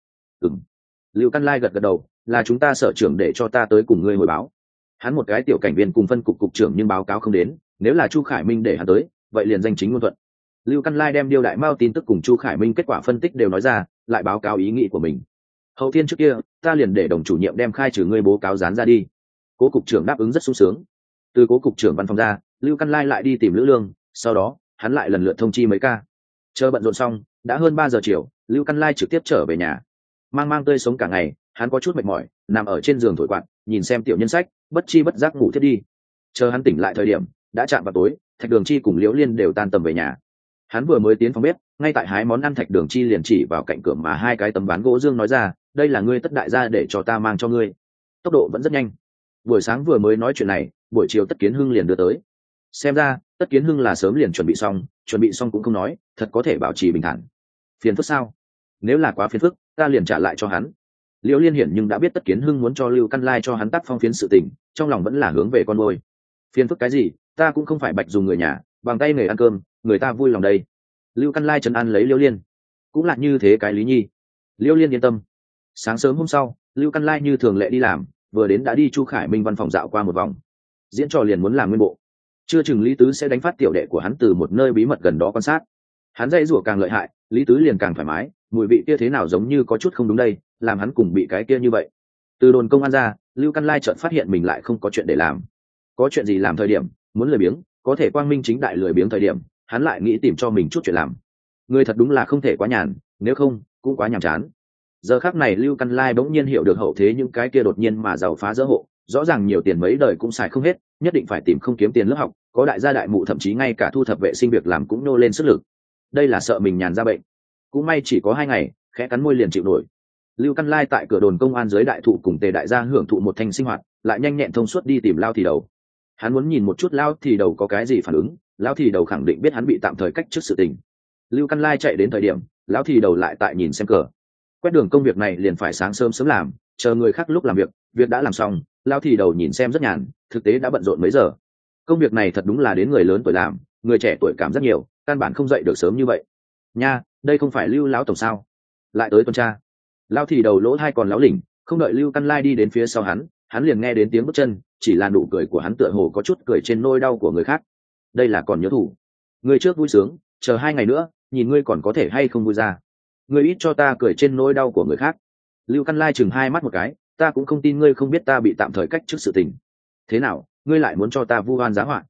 Lưu Căn Lai gật gật đầu, là chúng ta sở trưởng để cho ta tới cùng ngươi hồi báo. Hắn một cái tiểu cảnh viên cùng phân cục cục trưởng nhưng báo cáo không đến, nếu là Chu Khải Minh để hắn tới, vậy liền danh chính ngôn thuận. Lưu Căn Lai đem điêu đại mao tin tức cùng Chu Khải Minh kết quả phân tích đều nói ra, lại báo cáo ý nghĩ của mình. Hậu thiên trước kia, ta liền để đồng chủ nhiệm đem khai trừ ngươi bố cáo dán ra đi. Cố cục trưởng đáp ứng rất sung sướng. Từ cố cục trưởng văn phòng ra, Lưu Căn Lai lại đi tìm Lữ Lương, sau đó hắn lại lần lượt thông chi mấy ca. Chờ bận rộn xong, đã hơn 3 giờ chiều, Lưu Căn Lai trực tiếp trở về nhà. Mang tươi sống cả ngày, hắn có chút mệt mỏi, nằm ở trên giường thổi quạt, nhìn xem tiểu nhân sách, bất chi bất giác ngủ thiết đi. Chờ hắn tỉnh lại thời điểm, đã chạm vào tối, Thạch Đường Chi cùng Liễu Liên đều tan tầm về nhà. Hắn vừa mới tiến phòng bếp, ngay tại hái món ăn, Thạch Đường Chi liền chỉ vào cạnh cửa mà 2 cái tấm ván gỗ dương nói ra, đây là ngươi Tất đại gia để cho ta mang cho ngươi. Tốc độ vẫn rất nhanh. Buổi sáng vừa mới nói chuyện này, buổi chiều Tất Kiến Hưng liền đưa tới. Xem ra Tất Kiến Hưng là sớm liền chuẩn bị xong cũng không nói, thật có thể bảo trì bình thản. Phiền phức sao? Nếu là quá phiền phức, ta liền trả lại cho hắn. Liễu Liên hiển nhưng đã biết Tất Kiến Hưng muốn cho Lưu Căn Lai cho hắn tác phong phiến sự tình, trong lòng vẫn là hướng về con môi. Phiền phức cái gì, ta cũng không phải bạch dùng người nhà, bằng tay nghề ăn cơm, người ta vui lòng đây. Lưu Căn Lai trấn an lấy Liễu Liên. Cũng là như thế cái Lý Nhi. Liễu Liên yên tâm. Sáng sớm hôm sau, Lưu Căn Lai như thường lệ đi làm, vừa đến đã đi Chu Khải Minh văn phòng dạo qua một vòng. Diễn trò liền muốn làm nguyên bộ. Chưa chừng Lý Tứ sẽ đánh phát tiểu đệ của hắn từ một nơi bí mật gần đó quan sát. Hắn dây rủa càng lợi hại, Lý Tứ liền càng thoải mái, mùi vị kia thế nào giống như có chút không đúng đây, làm hắn cùng bị cái kia như vậy. Từ đồn công an ra, Lưu Căn Lai chợt phát hiện mình lại không có chuyện để làm. Có chuyện gì làm thời điểm, muốn lười biếng, có thể quang minh chính đại lười biếng thời điểm, hắn lại nghĩ tìm cho mình chút chuyện làm. Người thật đúng là không thể quá nhàn, nếu không, cũng quá nhàm chán. Giờ khắc này Lưu Căn Lai bỗng nhiên hiểu được hậu thế những cái kia đột nhiên mà giàu phá dỡ hộ, rõ ràng nhiều tiền mấy đời cũng xài không hết, nhất định phải tìm không kiếm tiền lớp học, có đại gia đại mụ thậm chí ngay cả thu thập vệ sinh việc làm cũng nô lên sức lực. Đây là sợ mình nhàn ra bệnh. Cũng may chỉ có 2 ngày, khẽ cắn môi liền chịu nổi. Lưu Căn Lai tại cửa đồn công an dưới đại thụ cùng Tề đại gia hưởng thụ một thanh sinh hoạt, lại nhanh nhẹn thông suốt đi tìm Lao Thì Đầu. Hắn muốn nhìn một chút Lao Thì Đầu có cái gì phản ứng, Lao Thì Đầu khẳng định biết hắn bị tạm thời cách trước sự tình. Lưu Căn Lai chạy đến thời điểm, Lão Thì Đầu lại tại nhìn xem cờ. Quét đường công việc này liền phải sáng sớm làm, chờ người khác lúc làm việc đã làm xong, Lão Thì Đầu nhìn xem rất nhàn, thực tế đã bận rộn mấy giờ. Công việc này thật đúng là đến người lớn tuổi làm, người trẻ tuổi cảm rất nhiều, căn bản không dậy được sớm như vậy. Nha, đây không phải Lưu lão tổng sao? Lại tới tuần tra. Lão Thì Đầu lỗ tai còn láo lỉnh, không đợi Lưu Căn Lai đi đến phía sau hắn liền nghe đến tiếng bước chân, chỉ là nụ cười của hắn tựa hồ có chút cười trên nỗi đau của người khác. Đây là còn nhớ thủ. Ngươi trước vui sướng, chờ 2 ngày nữa, nhìn ngươi còn có thể hay không vui ra. Ngươi ít cho ta cười trên nỗi đau của người khác. Lưu Căn Lai chừng 2 mắt một cái, ta cũng không tin ngươi không biết ta bị tạm thời cách trước sự tình. Thế nào, ngươi lại muốn cho ta vu oan giá họa?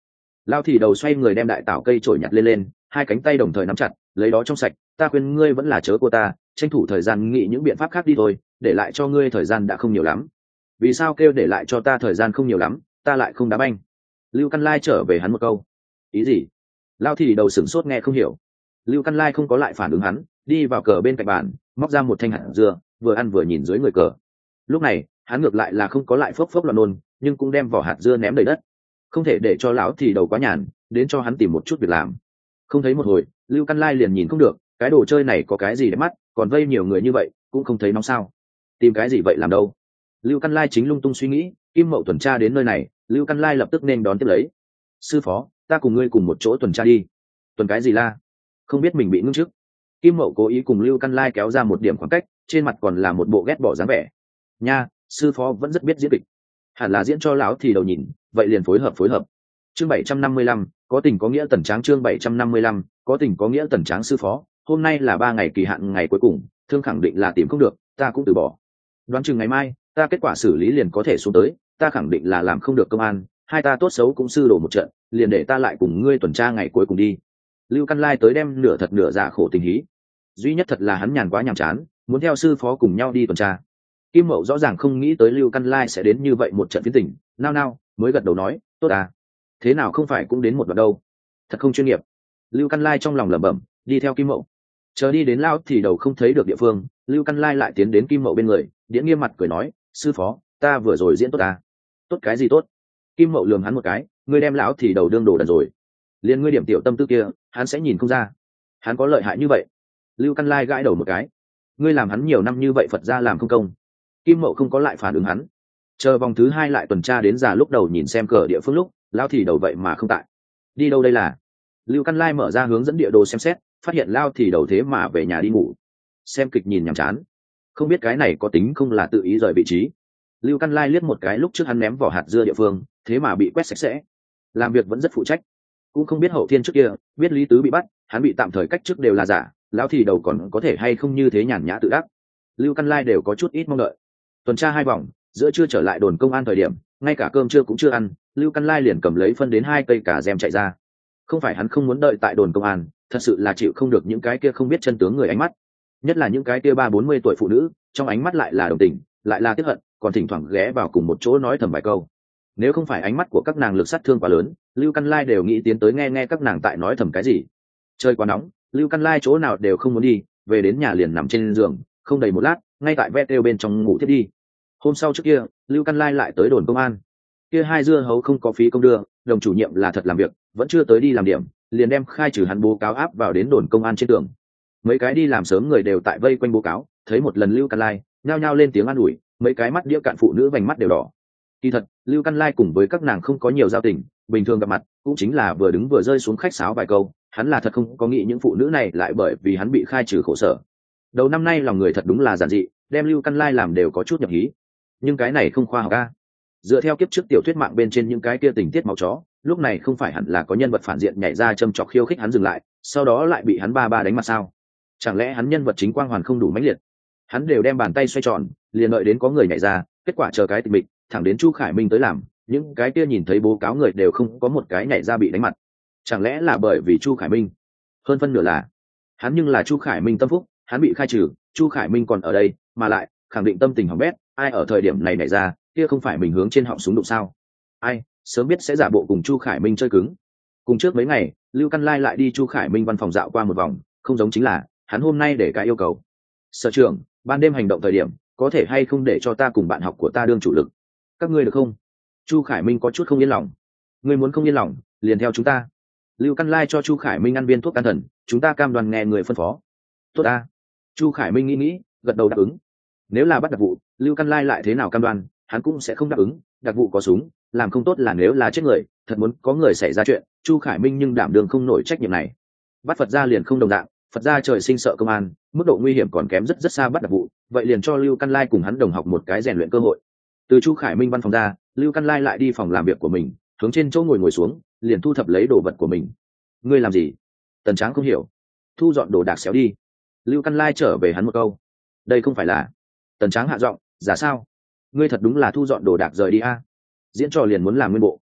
Lao thì đầu xoay người đem đại tảo cây trổi nhặt lên, hai cánh tay đồng thời nắm chặt, lấy đó trong sạch. Ta khuyên ngươi vẫn là chớ cô ta, tranh thủ thời gian nghĩ những biện pháp khác đi thôi, để lại cho ngươi thời gian đã không nhiều lắm. Vì sao kêu để lại cho ta thời gian không nhiều lắm, ta lại không đá banh? Lưu Căn Lai trở về hắn một câu. Ý gì? Lao thì đầu sửng sốt nghe không hiểu. Lưu Căn Lai không có lại phản ứng hắn, đi vào cờ bên cạnh bàn, móc ra một thanh hạt dưa, vừa ăn vừa nhìn dưới người cờ. Lúc này hắn ngược lại là không có lại phốc phốc loạn nôn, nhưng cũng đem vỏ hạt dưa ném đầy đất. Không thể để cho lão thì đầu quá nhàn, đến cho hắn tìm một chút việc làm. Không thấy một hồi, Lưu Căn Lai liền nhìn không được, cái đồ chơi này có cái gì để mắt, còn vây nhiều người như vậy cũng không thấy nóng sao? Tìm cái gì vậy làm đâu? Lưu Căn Lai chính lung tung suy nghĩ, Kim Mậu tuần tra đến nơi này, Lưu Căn Lai lập tức nên đón tiếp lấy. Sư phó, ta cùng ngươi cùng một chỗ tuần tra đi. Tuần cái gì la? Không biết mình bị ngưng trước. Kim Mậu cố ý cùng Lưu Căn Lai kéo ra một điểm khoảng cách, trên mặt còn là một bộ ghét bỏ dáng vẻ. Nha, sư phó vẫn rất biết diễn kịch, hẳn là diễn cho lão thì đầu nhìn, vậy liền phối hợp. Chương 755, có tình có nghĩa Tần Tráng. Chương 755, có tình có nghĩa Tần Tráng. Sư phó, hôm nay là 3 ngày kỳ hạn ngày cuối cùng, thương khẳng định là tìm không được, ta cũng từ bỏ. Đoán chừng ngày mai ta kết quả xử lý liền có thể xuống tới, ta khẳng định là làm không được công an, hai ta tốt xấu cũng sư đổ một trận, liền để ta lại cùng ngươi tuần tra ngày cuối cùng đi. Lưu Căn Lai tới đem nửa thật nửa giả khổ tình hí. Duy nhất thật là hắn nhàn quá nhàm chán, muốn theo sư phó cùng nhau đi tuần tra. Kim Mậu rõ ràng không nghĩ tới Lưu Căn Lai sẽ đến như vậy một trận phiến tình, nao mới gật đầu nói, tốt à, thế nào không phải cũng đến một đoạn đâu, thật không chuyên nghiệp. Lưu Căn Lai trong lòng lẩm bẩm, đi theo Kim Mậu. Chờ đi đến lao thì đầu không thấy được địa phương, Lưu Căn Lai lại tiến đến Kim Mậu bên người, điễn nghiêm mặt cười nói, sư phó, ta vừa rồi diễn tốt à? Tốt cái gì tốt? Kim Mậu lườm hắn một cái, ngươi đem lão thì đầu đương đồ đần rồi. Liên ngươi điểm tiểu tâm tư kia, hắn sẽ nhìn không ra. Hắn có lợi hại như vậy? Lưu Căn Lai gãi đầu một cái, ngươi làm hắn nhiều năm như vậy Phật ra làm không công. Kim Mậu không có lại phản ứng hắn. Chờ vòng thứ 2 lại tuần tra đến già lúc đầu nhìn xem cờ địa phương lúc, lao thì đầu vậy mà không tại. Đi đâu đây là? Lưu Căn Lai mở ra hướng dẫn địa đồ xem xét, phát hiện lao thì đầu thế mà về nhà đi ngủ. Xem kịch nhìn nhàm chán, không biết cái này có tính không là tự ý rời vị trí. Lưu Căn Lai liếc một cái lúc trước hắn ném vỏ hạt dưa địa phương, thế mà bị quét sạch sẽ. Làm việc vẫn rất phụ trách. Cũng không biết hậu thiên trước kia, biết Lý Tứ bị bắt, hắn bị tạm thời cách chức đều là giả, lão thì đầu còn có thể hay không như thế nhàn nhã tự đắc. Lưu Căn Lai đều có chút ít mong đợi. Tuần tra 2 vòng, giữa trưa trở lại đồn công an thời điểm, ngay cả cơm trưa cũng chưa ăn, Lưu Căn Lai liền cầm lấy phân đến 2 cây cà gem chạy ra. Không phải hắn không muốn đợi tại đồn công an, thật sự là chịu không được những cái kia không biết chân tướng người ánh mắt, nhất là những cái kia 30-40 tuổi phụ nữ, trong ánh mắt lại là đồng tình, lại là tiếc hận, còn thỉnh thoảng ghé vào cùng một chỗ nói thầm vài câu. Nếu không phải ánh mắt của các nàng lực sát thương quá lớn, Lưu Căn Lai đều nghĩ tiến tới nghe các nàng tại nói thầm cái gì. Trời quá nóng, Lưu Căn Lai chỗ nào đều không muốn đi, về đến nhà liền nằm trên giường, không đầy một lát, ngay tại ve têu bên trong ngủ thiết đi. Hôm sau trước kia, Lưu Căn Lai lại tới đồn công an. Kia 2 dưa hấu không có phí công đưa, đồng chủ nhiệm là thật làm việc, vẫn chưa tới đi làm điểm, liền đem khai trừ hắn bố cáo áp vào đến đồn công an trên tường. Mấy cái đi làm sớm người đều tại vây quanh bố cáo, thấy một lần Lưu Căn Lai, nhao nhao lên tiếng an ủi, mấy cái mắt đĩa cạn phụ nữ vành mắt đều đỏ. Kỳ thật, Lưu Căn Lai cùng với các nàng không có nhiều giao tình, bình thường gặp mặt cũng chính là vừa đứng vừa rơi xuống khách sáo vài câu, hắn là thật không có nghĩ những phụ nữ này lại bởi vì hắn bị khai trừ khổ sở. Đầu năm nay lòng người thật đúng là giản dị, đem Lưu Căn Lai làm đều có chút nhập hí. Nhưng cái này không khoa học a. Dựa theo kiếp trước tiểu thuyết mạng bên trên những cái kia tình tiết máu chó, lúc này không phải hẳn là có nhân vật phản diện nhảy ra châm chọc khiêu khích hắn dừng lại, sau đó lại bị hắn ba đánh mặt sao? Chẳng lẽ hắn nhân vật chính quang hoàn không đủ mãnh liệt? Hắn đều đem bàn tay xoay tròn, liền đợi đến có người nhảy ra, kết quả chờ cái tịch mịch, thẳng đến Chu Khải Minh tới làm, những cái kia nhìn thấy bố cáo người đều không có một cái nhảy ra bị đánh mặt. Chẳng lẽ là bởi vì Chu Khải Minh? Hơn phân nửa là hắn, nhưng là Chu Khải Minh tâm phúc, hắn bị khai trừ, Chu Khải Minh còn ở đây, mà lại khẳng định tâm tình hỏng bét, ai ở thời điểm này nhảy ra, kia không phải mình hướng trên họng súng đụng sao? Ai sớm biết sẽ giả bộ cùng Chu Khải Minh chơi cứng. Cùng trước mấy ngày, Lưu Căn Lai lại đi Chu Khải Minh văn phòng dạo qua một vòng, không giống chính là hắn hôm nay để cái yêu cầu. Sở trưởng, ban đêm hành động thời điểm, có thể hay không để cho ta cùng bạn học của ta đương chủ lực? Các ngươi được không? Chu Khải Minh có chút không yên lòng. Ngươi muốn không yên lòng, liền theo chúng ta. Lưu Căn Lai cho Chu Khải Minh ăn viên thuốc can thần, chúng ta cam đoan nghe người phân phó. Tốt ta. Chu Khải Minh nghĩ, gật đầu đáp ứng. Nếu là bắt đặc vụ, Lưu Căn Lai lại thế nào cam đoan, hắn cũng sẽ không đáp ứng. Đặc vụ có súng, làm không tốt là nếu là chết người, thật muốn có người xảy ra chuyện, Chu Khải Minh nhưng đảm đường không nổi trách nhiệm này. Bắt Phật gia liền không đồng dạng, Phật gia trời sinh sợ công an, mức độ nguy hiểm còn kém rất xa bắt đặc vụ, vậy liền cho Lưu Căn Lai cùng hắn đồng học một cái rèn luyện cơ hội. Từ Chu Khải Minh văn phòng ra, Lưu Căn Lai lại đi phòng làm việc của mình, hướng trên chỗ ngồi xuống, liền thu thập lấy đồ vật của mình. Ngươi làm gì? Tần Tráng không hiểu. Thu dọn đồ đạc xéo đi. Lưu Căn Lai trở về hắn một câu. Đây không phải là. Tần Tráng hạ giọng, giả sao? Ngươi thật đúng là thu dọn đồ đạc rời đi a. Diễn trò liền muốn làm nguyên bộ.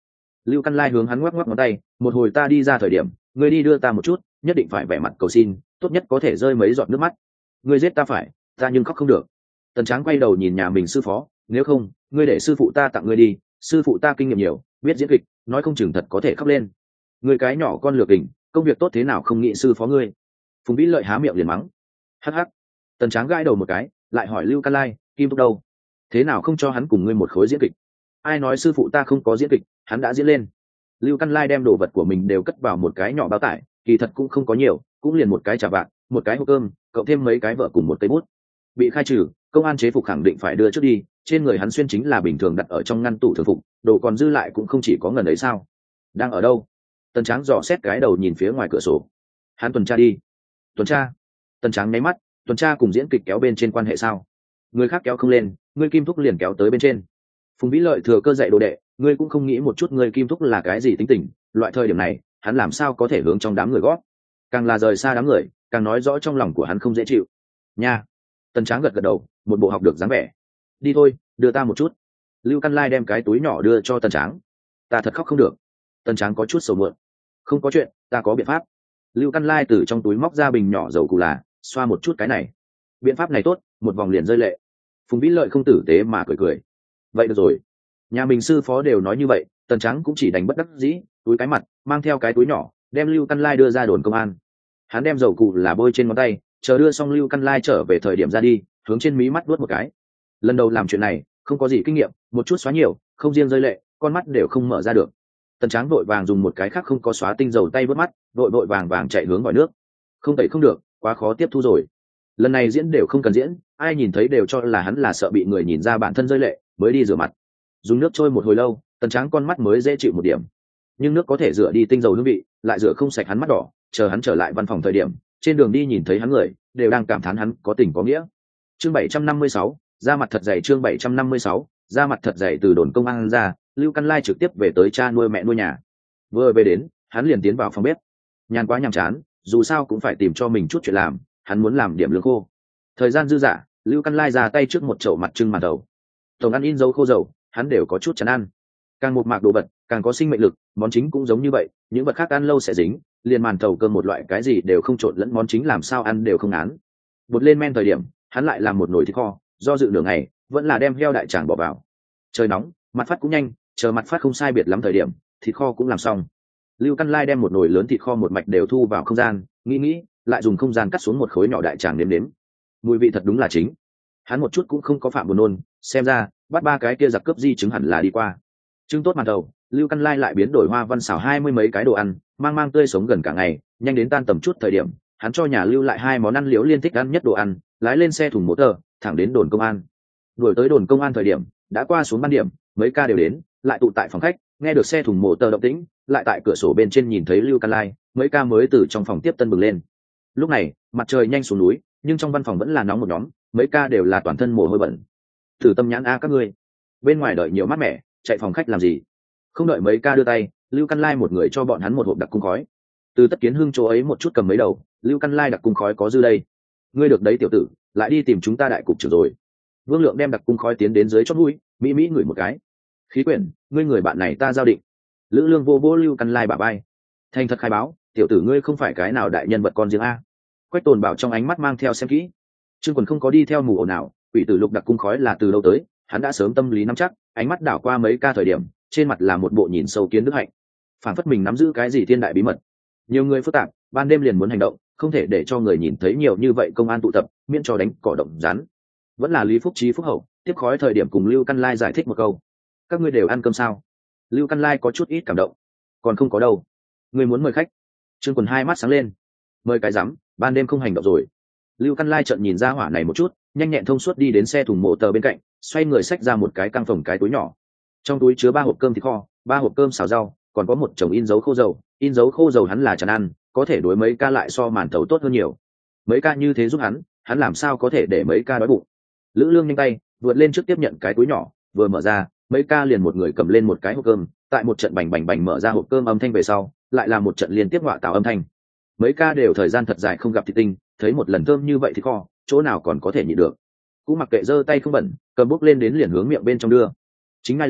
Lưu Căn Lai hướng hắn ngoắc ngoắc ngón tay, một hồi ta đi ra thời điểm, ngươi đi đưa ta một chút, nhất định phải vẻ mặt cầu xin, tốt nhất có thể rơi mấy giọt nước mắt. Ngươi giết ta phải, ta nhưng khóc không được. Tần Tráng quay đầu nhìn nhà mình sư phó, nếu không, ngươi để sư phụ ta tặng ngươi đi, sư phụ ta kinh nghiệm nhiều, biết diễn kịch, nói không chừng thật có thể khóc lên. Ngươi cái nhỏ con lược đỉnh, công việc tốt thế nào không nghĩ sư phó ngươi. Phùng Vĩ Lợi há miệng liền mắng. Hắc hắc. Tần Tráng gãi đầu một cái, lại hỏi Lưu Căn Lai, Kim Thúc đâu? Thế nào không cho hắn cùng ngươi một khối diễn kịch? Ai nói sư phụ ta không có diễn kịch, hắn đã diễn lên. Lưu Căn Lai đem đồ vật của mình đều cất vào một cái nhỏ bao tải, kỳ thật cũng không có nhiều, cũng liền một cái chả vạc, một cái hộp cơm, cộng thêm mấy cái vợ cùng một cây bút. Bị khai trừ, công an chế phục khẳng định phải đưa trước đi, trên người hắn xuyên chính là bình thường đặt ở trong ngăn tủ thường phục, đồ còn dư lại cũng không chỉ có ngần ấy sao? Đang ở đâu? Tần Tráng dò xét cái đầu nhìn phía ngoài cửa sổ. Hắn tuần tra đi. Tuần tra? Tần Tráng nháy mắt, tuần tra cùng diễn kịch kéo bên trên quan hệ sao? Người khác kéo không lên, ngươi Kim Thúc liền kéo tới bên trên. Phùng Vĩ Lợi thừa cơ dạy đồ đệ, ngươi cũng không nghĩ một chút ngươi Kim Thúc là cái gì tính tình, loại thời điểm này, hắn làm sao có thể hướng trong đám người gót? Càng là rời xa đám người, càng nói rõ trong lòng của hắn không dễ chịu. Nha. Tần Tráng gật gật đầu, một bộ học được dáng vẻ. Đi thôi, đưa ta một chút. Lưu Căn Lai đem cái túi nhỏ đưa cho Tần Tráng. Ta thật khóc không được. Tần Tráng có chút sầu muộn. Không có chuyện, ta có biện pháp. Lưu Căn Lai từ trong túi móc ra bình nhỏ dầu cù là, xoa một chút cái này. Biện pháp này tốt, một vòng liền rơi lệ. Phùng Vĩ Lợi không tử tế mà cười cười. Vậy được rồi. Nhà mình sư phó đều nói như vậy, Tần Tráng cũng chỉ đành bất đắc dĩ, túi cái mặt, mang theo cái túi nhỏ, đem Lưu Căn Lai đưa ra đồn công an. Hắn đem dầu cù là bôi trên ngón tay, chờ đưa xong Lưu Căn Lai trở về thời điểm ra đi, hướng trên mí mắt đuốt một cái. Lần đầu làm chuyện này, không có gì kinh nghiệm, một chút xóa nhiều, không riêng rơi lệ, con mắt đều không mở ra được. Tần Tráng vội vàng dùng một cái khác không có xóa tinh dầu tay vớt mắt, vội vàng chạy hướng vòi nước. Không tẩy không được, quá khó tiếp thu rồi. Lần này diễn đều không cần diễn, ai nhìn thấy đều cho là hắn là sợ bị người nhìn ra bản thân rơi lệ, mới đi rửa mặt. Dùng nước trôi một hồi lâu, Tần Tráng con mắt mới dễ chịu một điểm. Nhưng nước có thể rửa đi tinh dầu hương vị, lại rửa không sạch hắn mắt đỏ. Chờ hắn trở lại văn phòng thời điểm, trên đường đi nhìn thấy hắn người, đều đang cảm thán hắn có tình có nghĩa. Chương 756, ra mặt thật dày. Chương 756, ra mặt thật dày. Từ đồn công an ra, Lưu Căn Lai trực tiếp về tới cha nuôi mẹ nuôi nhà. Vừa về đến, hắn liền tiến vào phòng bếp. Nhàn quá nhàm chán, dù sao cũng phải tìm cho mình chút chuyện làm, hắn muốn làm điểm lương khô. Thời gian dư dả, Lưu Căn Lai ra tay trước một chậu mặt trưng màn đầu. Tổng ăn in dấu khô dầu, hắn đều có chút chán ăn. Càng một mạc đồ vật, càng có sinh mệnh lực, món chính cũng giống như vậy, những vật khác ăn lâu sẽ dính, liền màn thầu cơm một loại cái gì đều không trộn lẫn, món chính làm sao ăn đều không ngán. Bột lên men thời điểm, hắn lại làm một nồi thịt kho, do dự nửa ngày, vẫn là đem heo đại tràng bỏ vào. Trời nóng, mặt phát cũng nhanh, chờ mặt phát không sai biệt lắm thời điểm, thịt kho cũng làm xong. Lưu Căn Lai đem một nồi lớn thịt kho một mạch đều thu vào không gian, nghĩ, lại dùng không gian cắt xuống một khối nhỏ đại tràng nếm. Mùi vị thật đúng là chính. Hắn một chút cũng không có phạm buồn nôn, xem ra, bắt ba cái kia giặc cướp di chứng hẳn là đi qua. Trưng tốt màn đầu, Lưu Căn Lai lại biến đổi hoa văn xào 20 mấy cái đồ ăn, mang tươi sống gần cả ngày, nhanh đến tan tầm chút thời điểm, hắn cho nhà Lưu lại 2 món ăn liễu liên thích ăn nhất đồ ăn, lái lên xe thùng motor, thẳng đến đồn công an. Đuổi tới đồn công an thời điểm, đã qua xuống ban điểm, mấy ca đều đến, lại tụ tại phòng khách, nghe được xe thùng motor động tĩnh, lại tại cửa sổ bên trên nhìn thấy Lưu Căn Lai, mấy ca mới từ trong phòng tiếp tân bừng lên. Lúc này, mặt trời nhanh xuống núi, nhưng trong văn phòng vẫn là nóng một nhóm, mấy ca đều là toàn thân mồ hôi bẩn. Thử tâm nhãn a các ngươi, bên ngoài đợi nhiều mát mẻ, chạy phòng khách làm gì? Không đợi mấy ca đưa tay, Lưu Căn Lai một người cho bọn hắn một hộp đặc cung khói. Từ Tất Kiến Hưng chỗ ấy một chút cầm mấy đầu, Lưu Căn Lai đặc cung khói có dư đây. Ngươi được đấy tiểu tử, lại đi tìm chúng ta đại cục trưởng rồi. Vương Lượng đem đặc cung khói tiến đến dưới chót mũi, mỹ ngửi một cái. Khí quyển, ngươi người bạn này ta giao định. Lữ Lương vô vô Lưu Căn Lai bả vai. Thành thật khai báo, tiểu tử ngươi không phải cái nào đại nhân vật con riêng a. Quách Tồn Bảo trong ánh mắt mang theo xem kỹ. Trương Quần không có đi theo mù ồn nào, quỷ tử lục đặc cung khói là từ lâu tới, hắn đã sớm tâm lý nắm chắc, ánh mắt đảo qua mấy ca thời điểm, trên mặt là một bộ nhìn sâu kiến đức hạnh. Phản phất mình nắm giữ cái gì thiên đại bí mật. Nhiều người phức tạp, ban đêm liền muốn hành động, không thể để cho người nhìn thấy nhiều như vậy công an tụ tập, miễn cho đánh cỏ động rắn. Vẫn là Lý Phúc Trí phúc hậu, tiếp khói thời điểm cùng Lưu Căn Lai giải thích một câu. Các ngươi đều ăn cơm sao? Lưu Căn Lai có chút ít cảm động. Còn không có đâu. Ngươi muốn mời khách? Trương Quần hai mắt sáng lên. Mời cái rắm, ban đêm không hành động rồi. Lưu Căn Lai trợn nhìn ra hỏa này một chút, nhanh nhẹn thông suốt đi đến xe thùng mộ tờ bên cạnh, xoay người xách ra một cái căng phòng cái túi nhỏ. Trong túi chứa 3 hộp cơm thịt kho, 3 hộp cơm xào rau, còn có một chồng in dấu khô dầu. In dấu khô dầu hắn là chán ăn, có thể đối mấy ca lại so màn thầu tốt hơn nhiều. Mấy ca như thế giúp hắn làm sao có thể để mấy ca đói bụng. Lữ Lương nhanh tay vượt lên trước tiếp nhận cái túi nhỏ, vừa mở ra, mấy ca liền một người cầm lên một cái hộp cơm, tại một trận bành bành mở ra hộp cơm âm thanh về sau, lại là một trận liên tiếp ngọa tạo âm thanh. Mấy ca đều thời gian thật dài không gặp thịt tinh, thấy một lần thơm như vậy thì kho, chỗ nào còn có thể nhịn được. Cũng mặc kệ giơ tay không bẩn, cầm bút lên đến liền hướng miệng bên trong đưa. Chính ngay lấy,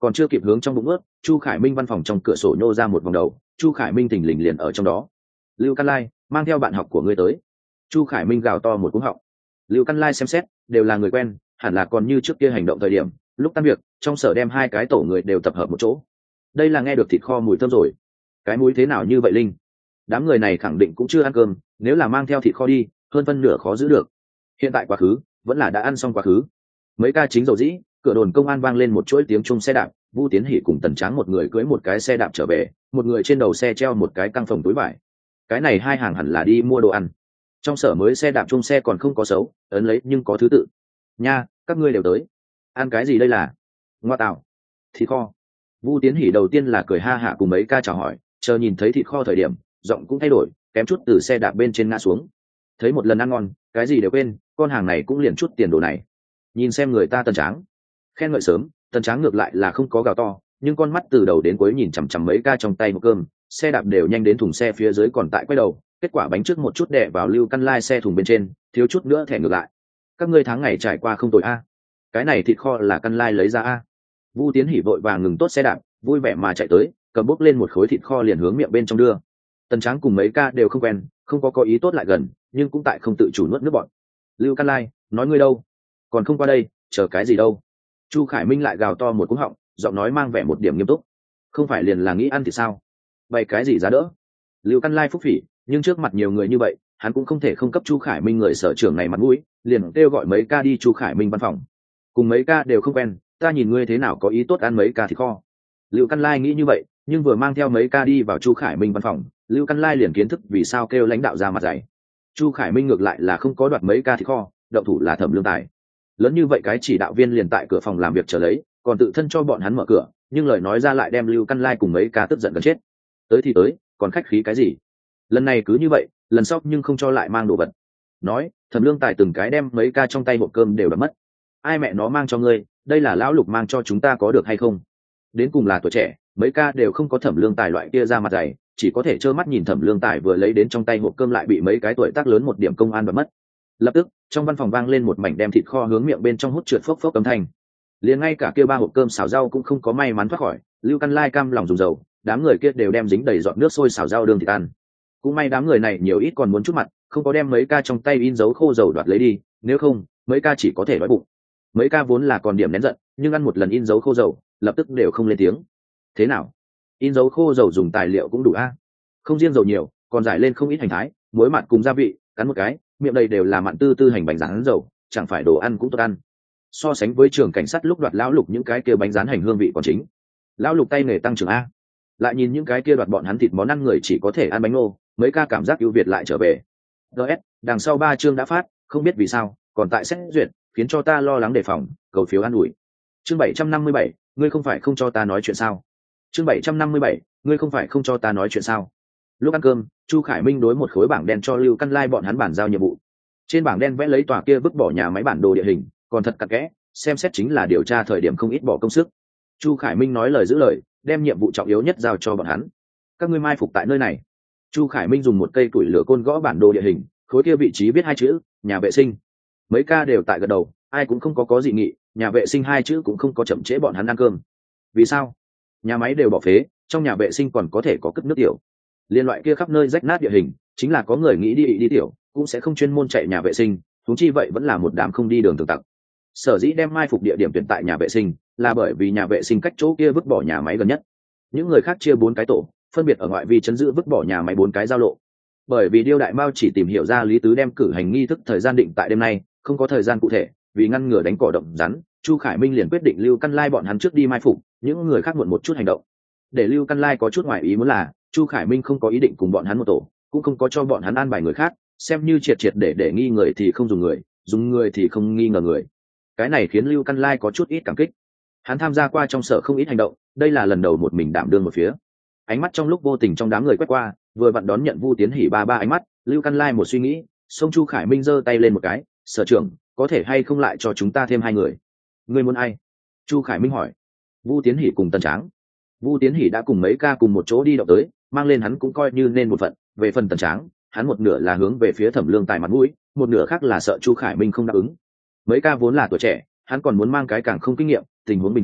còn chưa kịp hướng trong bụng ướt, Chu Khải Minh văn phòng trong cửa sổ nhô ra một vòng đầu. Chu Khải Minh thình lình liền ở trong đó. Lưu Căn Lai, mang theo bạn học của ngươi tới. Chu Khải Minh gào to một cú họng. Lưu Căn Lai xem xét, đều là người quen, hẳn là còn như trước kia hành động thời điểm. Lúc tan việc, trong sở đem hai cái tổ người đều tập hợp một chỗ. Đây là nghe được thịt kho mùi thơm rồi. Cái mũi thế nào như vậy Linh? Đám người này khẳng định cũng chưa ăn cơm, nếu là mang theo thịt kho đi, hơn phân nửa khó giữ được. Hiện tại quá khứ, vẫn là đã ăn xong quá khứ. Mấy ca chính dầu dĩ, cửa đồn công an vang lên một chuỗi tiếng chuông xe đạp. Vu Tiến Hỷ cùng Tần Tráng một người cưỡi một cái xe đạp trở về, một người trên đầu xe treo một cái căng phòng túi vải. Cái này hai hàng hẳn là đi mua đồ ăn. Trong sở mới xe đạp chung xe còn không có xấu, ấn lấy nhưng có thứ tự. Nha, các ngươi đều tới. Ăn cái gì đây là? Ngoa tạo. Thịt kho. Vu Tiến Hỷ đầu tiên là cười ha hả cùng mấy ca chào hỏi, chờ nhìn thấy thịt kho thời điểm, giọng cũng thay đổi, kém chút từ xe đạp bên trên ngã xuống. Thấy một lần ăn ngon, cái gì đều quên, con hàng này cũng liền chút tiền đồ này. Nhìn xem người ta Tần Tráng, khen ngợi sớm, Tần Tráng ngược lại là không có gào to, nhưng con mắt từ đầu đến cuối nhìn chằm chằm mấy ca trong tay một cơm, xe đạp đều nhanh đến thùng xe phía dưới còn tại quay đầu, kết quả bánh trước một chút đè vào Lưu Căn Lai xe thùng bên trên, thiếu chút nữa thẻ ngược lại. Các ngươi tháng ngày trải qua không tồi a. Cái này thịt kho là Căn Lai lấy ra a. Vu Tiến Hỷ vội vàng ngừng tốt xe đạp, vui vẻ mà chạy tới, cầm bốc lên một khối thịt kho liền hướng miệng bên trong đưa. Tần Tráng cùng mấy ca đều không quen, không có ý tốt lại gần, nhưng cũng tại không tự chủ nuốt nước bọt. Lưu Căn Lai, nói ngươi đâu? Còn không qua đây, chờ cái gì đâu? Chu Khải Minh lại gào to một cú họng, giọng nói mang vẻ một điểm nghiêm túc. Không phải liền là nghĩ ăn thì sao? Bày cái gì giá đỡ? Lưu Căn Lai phúc phỉ, nhưng trước mặt nhiều người như vậy, hắn cũng không thể không cấp Chu Khải Minh người sở trưởng này mặt mũi, liền kêu gọi mấy ca đi Chu Khải Minh văn phòng. Cùng mấy ca đều không quen, ta nhìn ngươi thế nào có ý tốt ăn mấy ca thịt kho. Lưu Căn Lai nghĩ như vậy, nhưng vừa mang theo mấy ca đi vào Chu Khải Minh văn phòng, Lưu Căn Lai liền kiến thức vì sao kêu lãnh đạo ra mặt dày. Chu Khải Minh ngược lại là không có đoạt mấy ca thịt kho, động thủ là Thẩm Lương Tài. Lớn như vậy cái chỉ đạo viên liền tại cửa phòng làm việc chờ lấy, còn tự thân cho bọn hắn mở cửa, nhưng lời nói ra lại đem Lưu Căn Lai cùng mấy ca tức giận gần chết. Tới thì tới, còn khách khí cái gì? Lần này cứ như vậy, lần sau nhưng không cho lại mang đồ vật. Nói, Thẩm Lương Tài từng cái đem mấy ca trong tay hộp cơm đều đập mất. Ai mẹ nó mang cho ngươi, đây là lão Lục mang cho chúng ta có được hay không? Đến cùng là tuổi trẻ, mấy ca đều không có Thẩm Lương Tài loại kia ra mặt dày, chỉ có thể trơ mắt nhìn Thẩm Lương Tài vừa lấy đến trong tay hộp cơm lại bị mấy cái tuổi tác lớn một điểm công an đập mất. Lập tức, trong văn phòng vang lên một mảnh đem thịt kho hướng miệng bên trong hút trượt phốc phốc âm thanh. Liền ngay cả kia ba hộp cơm xào rau cũng không có may mắn thoát khỏi, Lưu Căn Lai cam lòng dùng dầu, đám người kia đều đem dính đầy giọt nước sôi xào rau đường thịt ăn. Cũng may đám người này nhiều ít còn muốn chút mặt, không có đem mấy ca trong tay in dấu khô dầu đoạt lấy đi, nếu không, mấy ca chỉ có thể đói bụng. Mấy ca vốn là còn điểm nén giận, nhưng ăn một lần in dấu khô dầu, lập tức đều không lên tiếng. Thế nào? In dấu khô dầu dùng tài liệu cũng đủ a? Không riêng dầu nhiều, còn giải lên không ít hành thái, muối mặn cùng gia vị, cắn một cái, miệng đầy đều là mặn tư tư hành bánh rán dầu, chẳng phải đồ ăn cũng tốt ăn. So sánh với trường cảnh sát lúc đoạt lão Lục những cái kia bánh rán hành hương vị còn chính. Lão Lục tay nghề tăng trưởng a. Lại nhìn những cái kia đoạt bọn hắn thịt món ăn người chỉ có thể ăn bánh ngô, mấy ca cảm giác ưu việt lại trở về. DS, đằng sau 3 chương đã phát, không biết vì sao, còn tại xét duyệt, khiến cho ta lo lắng đề phòng, cầu phiếu an ủi. Chương 757, ngươi không phải không cho ta nói chuyện sao? Chương 757, ngươi không phải không cho ta nói chuyện sao? Lúc ăn cơm, Chu Khải Minh đối một khối bảng đen cho Lưu Căn Lai bọn hắn bản giao nhiệm vụ. Trên bảng đen vẽ lấy tòa kia vứt bỏ nhà máy bản đồ địa hình, còn thật cặn kẽ, xem xét chính là điều tra thời điểm không ít bỏ công sức. Chu Khải Minh nói lời giữ lời, đem nhiệm vụ trọng yếu nhất giao cho bọn hắn. Các ngươi mai phục tại nơi này. Chu Khải Minh dùng một cây củi lửa côn gõ bản đồ địa hình, khối kia vị trí viết 2 chữ, nhà vệ sinh. Mấy ca đều tại gật đầu, ai cũng không có dị nghị, nhà vệ sinh 2 chữ cũng không có chậm trễ bọn hắn ăn cơm. Vì sao? Nhà máy đều bỏ phế, trong nhà vệ sinh còn có thể có cất nước tiểu. Liên loại kia khắp nơi rách nát địa hình, chính là có người nghĩ đi tiểu, cũng sẽ không chuyên môn chạy nhà vệ sinh, huống chi vậy vẫn là một đám không đi đường thường tặc. Sở dĩ đem mai phục địa điểm tuyển tại nhà vệ sinh, là bởi vì nhà vệ sinh cách chỗ kia vứt bỏ nhà máy gần nhất. Những người khác chia 4 cái tổ, phân biệt ở ngoại vi trấn giữ vứt bỏ nhà máy 4 cái giao lộ. Bởi vì Điêu Đại Mao chỉ tìm hiểu ra Lý Tứ đem cử hành nghi thức thời gian định tại đêm nay, không có thời gian cụ thể, vì ngăn ngừa đánh cỏ động rắn, Chu Khải Minh liền quyết định Lưu Căn Lai bọn hắn trước đi mai phục, những người khác muộn một chút hành động. Để Lưu Căn Lai có chút ngoài ý muốn là, Chu Khải Minh không có ý định cùng bọn hắn một tổ, cũng không có cho bọn hắn an bài người khác, xem như triệt để nghi người thì không dùng người, dùng người thì không nghi ngờ người. Cái này khiến Lưu Căn Lai có chút ít cảm kích. Hắn tham gia qua trong sở không ít hành động, đây là lần đầu một mình đảm đương một phía. Ánh mắt trong lúc vô tình trong đám người quét qua, vừa vặn đón nhận Vu Tiến Hỷ ba ánh mắt, Lưu Căn Lai một suy nghĩ, xông Chu Khải Minh giơ tay lên một cái, "Sở trưởng, có thể hay không lại cho chúng ta thêm 2 người?" "Ngươi muốn ai?" Chu Khải Minh hỏi. "Vu Tiến Hỷ cùng Tần Tráng." Vu Tiến Hỷ đã cùng mấy ca cùng một chỗ đi động tới, mang lên hắn cũng coi như nên một phận. Về phần Tần Tráng, hắn một nửa là hướng về phía Thẩm Lương Tài mặt mũi, một nửa khác là sợ Chu Khải Minh không đáp ứng. Mấy ca vốn là tuổi trẻ, hắn còn muốn mang cái càng không kinh nghiệm, tình huống bình thường,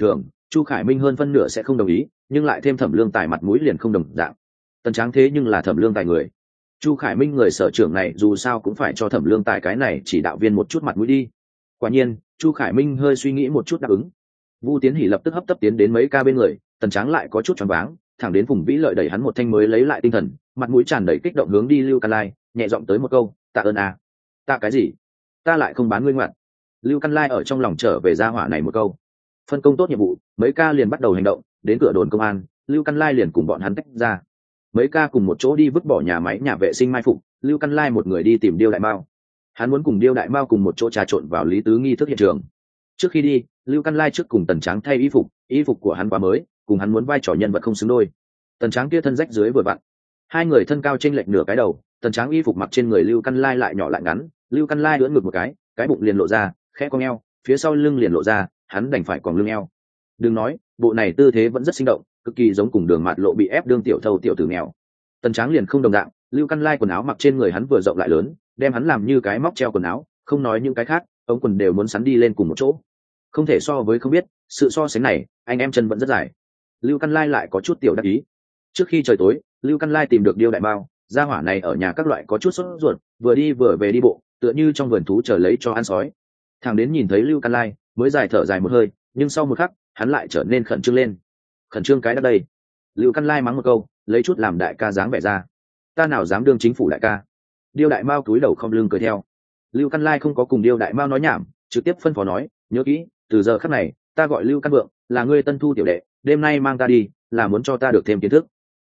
Chu Khải Minh hơn phân nửa sẽ không đồng ý, nhưng lại thêm Thẩm Lương Tài mặt mũi liền không đồng dạng. Tần Tráng thế nhưng là Thẩm Lương Tài người. Chu Khải Minh người sở trưởng này dù sao cũng phải cho Thẩm Lương Tài cái này chỉ đạo viên một chút mặt mũi đi. Quả nhiên, Chu Khải Minh hơi suy nghĩ một chút đáp ứng. Vu Tiến Hỉ lập tức hấp tấp tiến đến mấy ca bên người, Tần Tráng lại có chút choáng váng, thẳng đến Phùng Vĩ Lợi đẩy hắn một thanh mới lấy lại tinh thần, mặt mũi tràn đầy kích động hướng đi Lưu Căn Lai, nhẹ giọng tới một câu, tạ ơn à. Tạ cái gì? Ta lại không bán ngươi ngoạn. Lưu Căn Lai ở trong lòng trở về gia hỏa này một câu. Phân công tốt nhiệm vụ, mấy ca liền bắt đầu hành động, đến cửa đồn công an, Lưu Căn Lai liền cùng bọn hắn tách ra. Mấy ca cùng một chỗ đi vứt bỏ nhà máy nhà vệ sinh mai phục, Lưu Căn Lai một người đi tìm Điêu Đại Mao. Hắn muốn cùng Điêu Đại Mao cùng một chỗ trà trộn vào Lý Tứ nghi thức hiện trường. Trước khi đi, Lưu Căn Lai trước cùng Tần Tráng thay y phục của hắn quá mới, cùng hắn muốn vai trò nhân vật không xứng đôi. Tần Tráng kia thân rách dưới vừa vặn, hai người thân cao chênh lệch nửa cái đầu, Tần Tráng y phục mặc trên người Lưu Căn Lai lại nhỏ lại ngắn, Lưu Căn Lai ưỡn ngực một cái bụng liền lộ ra, khẽ cong eo, phía sau lưng liền lộ ra, hắn đành phải còn lưng eo. Đừng nói, bộ này tư thế vẫn rất sinh động, cực kỳ giống cùng Đường Mạt Lộ bị ép đương tiểu thâu tiểu tử nghèo. Tần Tráng liền không đồng dạng, Lưu Căn Lai quần áo mặc trên người hắn vừa rộng lại lớn, đem hắn làm như cái móc treo quần áo, không nói những cái khác, ống quần đều muốn sắn đi lên cùng một chỗ. Không thể so với không biết, sự so sánh này, anh em chân vẫn rất dài. Lưu Căn Lai lại có chút tiểu đắc ý. Trước khi trời tối, Lưu Căn Lai tìm được Điêu Đại Mao, gia hỏa này ở nhà các loại có chút sốt ruột, vừa đi vừa về đi bộ, tựa như trong vườn thú chờ lấy cho ăn sói. Thằng đến nhìn thấy Lưu Căn Lai, mới dài thở dài một hơi, nhưng sau một khắc, hắn lại trở nên khẩn trương lên. Khẩn trương cái đó đây. Lưu Căn Lai mắng một câu, lấy chút làm đại ca dáng vẻ ra. Ta nào dám đương chính phủ đại ca. Điêu Đại Mao cúi đầu không lưng cười theo. Lưu Căn Lai không có cùng Điêu Đại Mao nói nhảm, trực tiếp phân phó nói, nhớ kỹ, từ giờ khắc này, ta gọi Lưu Căn Vượng, là ngươi tân thu tiểu đệ, đêm nay mang ta đi, là muốn cho ta được thêm kiến thức.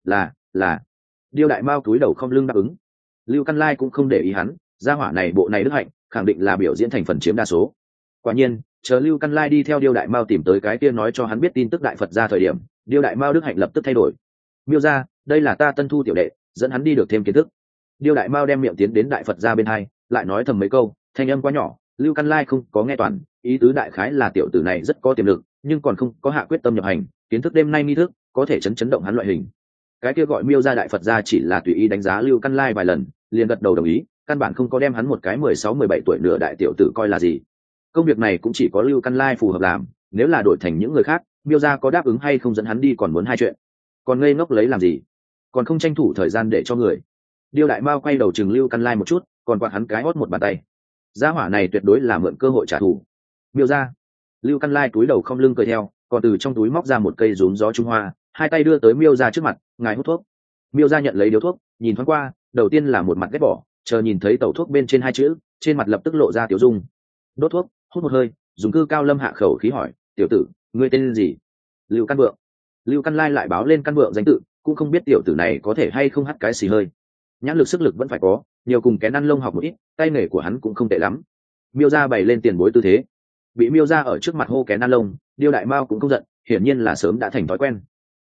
Là. Điêu Đại Mao cúi đầu không lưng đáp ứng. Lưu Căn Lai cũng không để ý hắn, gia hỏa này bộ này đức hạnh, khẳng định là biểu diễn thành phần chiếm đa số. Quả nhiên, chờ Lưu Căn Lai đi theo Điêu Đại Mao tìm tới cái kia nói cho hắn biết tin tức Đại Phật gia thời điểm, Điêu Đại Mao đức hạnh lập tức thay đổi. Miêu gia, đây là ta tân thu tiểu đệ, dẫn hắn đi được thêm kiến thức. Điêu Đại Mao đem miệng tiến đến Đại Phật gia bên hai, lại nói thầm mấy câu, thanh âm quá nhỏ, Lưu Căn Lai không có nghe toàn, ý tứ đại khái là tiểu tử này rất có tiềm lực, nhưng còn không có hạ quyết tâm nhập hành, kiến thức đêm nay nghi thức có thể chấn động hắn loại hình. Cái kia gọi Miêu gia Đại Phật gia chỉ là tùy ý đánh giá Lưu Căn Lai vài lần, liền gật đầu đồng ý, căn bản không có đem hắn một cái 16-17 tuổi nửa đại tiểu tử coi là gì. Công việc này cũng chỉ có Lưu Căn Lai phù hợp làm, nếu là đổi thành những người khác, Miêu gia có đáp ứng hay không dẫn hắn đi còn muốn hai chuyện. Còn ngây ngốc lấy làm gì? Còn không tranh thủ thời gian để cho người. Điêu Đại Mao quay đầu chừng Lưu Căn Lai một chút, còn quạt hắn cái hót một bàn tay. Gia hỏa này tuyệt đối là mượn cơ hội trả thù. Miêu gia. Lưu Căn Lai cúi đầu không lưng cười theo, còn từ trong túi móc ra một cây rúm gió Trung Hoa, hai tay đưa tới Miêu gia trước mặt, ngài hút thuốc. Miêu gia nhận lấy điếu thuốc, nhìn thoáng qua, đầu tiên là một mặt ghét bỏ, chờ nhìn thấy tẩu thuốc bên trên hai chữ, trên mặt lập tức lộ ra tiểu dung. Đốt thuốc, hút một hơi, dùng cư cao lâm hạ khẩu khí hỏi, tiểu tử, ngươi tên gì? Lưu Căn Vượng. Lưu Căn Lai lại báo lên Căn Vượng danh tự, cũng không biết tiểu tử này có thể hay không hắt cái xì hơi. Nhãn lực sức lực vẫn phải có, nhiều cùng kén ăn lông học một ít, tay nghề của hắn cũng không tệ lắm. Miêu gia bày lên tiền bối tư thế, bị Miêu gia ở trước mặt hô kén ăn lông, Điêu Đại Mao cũng không giận, hiển nhiên là sớm đã thành thói quen.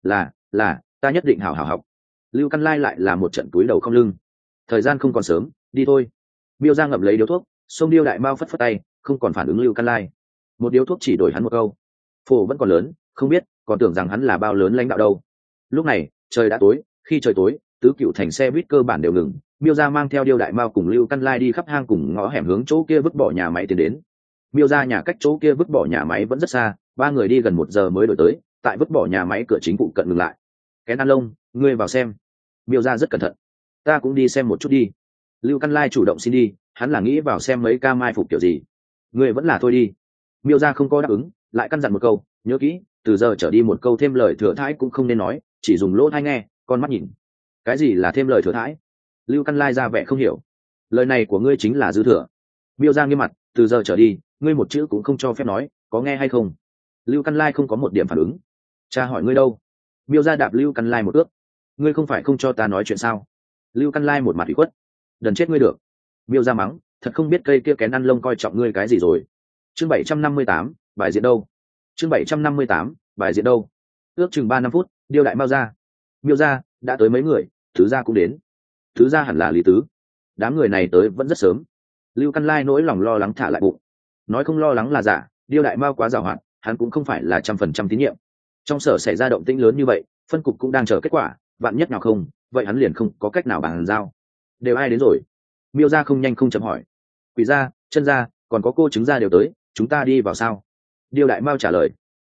Là, ta nhất định hảo hảo học. Lưu Căn Lai lại là một trận túi đầu không lưng. Thời gian không còn sớm, đi thôi. Miêu gia ngậm lấy điếu thuốc, xông Điêu Đại Mao phất phất tay, không còn phản ứng Lưu Căn Lai. Một điếu thuốc chỉ đổi hắn một câu. Phổ vẫn còn lớn, không biết, còn tưởng rằng hắn là bao lớn lãnh đạo đâu. Lúc này, trời đã tối, khi trời tối, tứ cựu thành xe buýt cơ bản đều ngừng. Miêu gia mang theo Điêu Đại Mao cùng Lưu Căn Lai đi khắp hang cùng ngõ hẻm hướng chỗ kia vứt bỏ nhà máy tiến đến. Miêu gia nhà cách chỗ kia vứt bỏ nhà máy vẫn rất xa, ba người đi gần 1 giờ mới đổi tới, tại vứt bỏ nhà máy cửa chính phụ cận ngừng lại. Kén ăn lông, ngươi vào xem. Miêu gia rất cẩn thận. Ta cũng đi xem một chút đi. Lưu Căn Lai chủ động xin đi, hắn là nghĩ vào xem mấy ca mai phục kiểu gì. Ngươi vẫn là thôi đi. Miêu gia không có đáp ứng, lại căn dặn một câu, nhớ kỹ, từ giờ trở đi một câu thêm lời thừa thãi cũng không nên nói, chỉ dùng lỗ tai nghe, con mắt nhìn. Cái gì là thêm lời thừa thãi? Lưu Căn Lai ra vẻ không hiểu. Lời này của ngươi chính là dư thừa. Miêu gia nghiêm mặt, từ giờ trở đi, ngươi một chữ cũng không cho phép nói, có nghe hay không? Lưu Căn Lai không có một điểm phản ứng. Cha hỏi ngươi đâu? Miêu gia đạp Lưu Căn Lai một ước. Ngươi không phải không cho ta nói chuyện sao? Lưu Căn Lai một mặt ủy khuất. Đần chết ngươi được. Miêu gia mắng, thật không biết cây kia kén ăn lông coi trọng ngươi cái gì rồi. Chương 758, bài diện đâu? Chương 758, bài diện đâu? Ước chừng 3-5 phút, Điêu Đại Mao ra. Miêu gia đã tới mấy người, Thứ gia cũng đến. Thứ gia hẳn là Lý Tứ. Đám người này tới vẫn rất sớm. Lưu Căn Lai nỗi lòng lo lắng thả lại bụng. Nói không lo lắng là giả, Điêu Đại Mao quá giàu hạn, hắn cũng không phải là 100% tín nhiệm. Trong sở xảy ra động tĩnh lớn như vậy, phân cục cũng đang chờ kết quả, vạn nhất nào không, vậy hắn liền không có cách nào bàn giao. Đều ai đến rồi? Miêu gia không nhanh không chậm hỏi. Quỷ gia, Chân gia, còn có cô chứng gia đều tới, chúng ta đi vào sao? Điêu Đại Mao trả lời.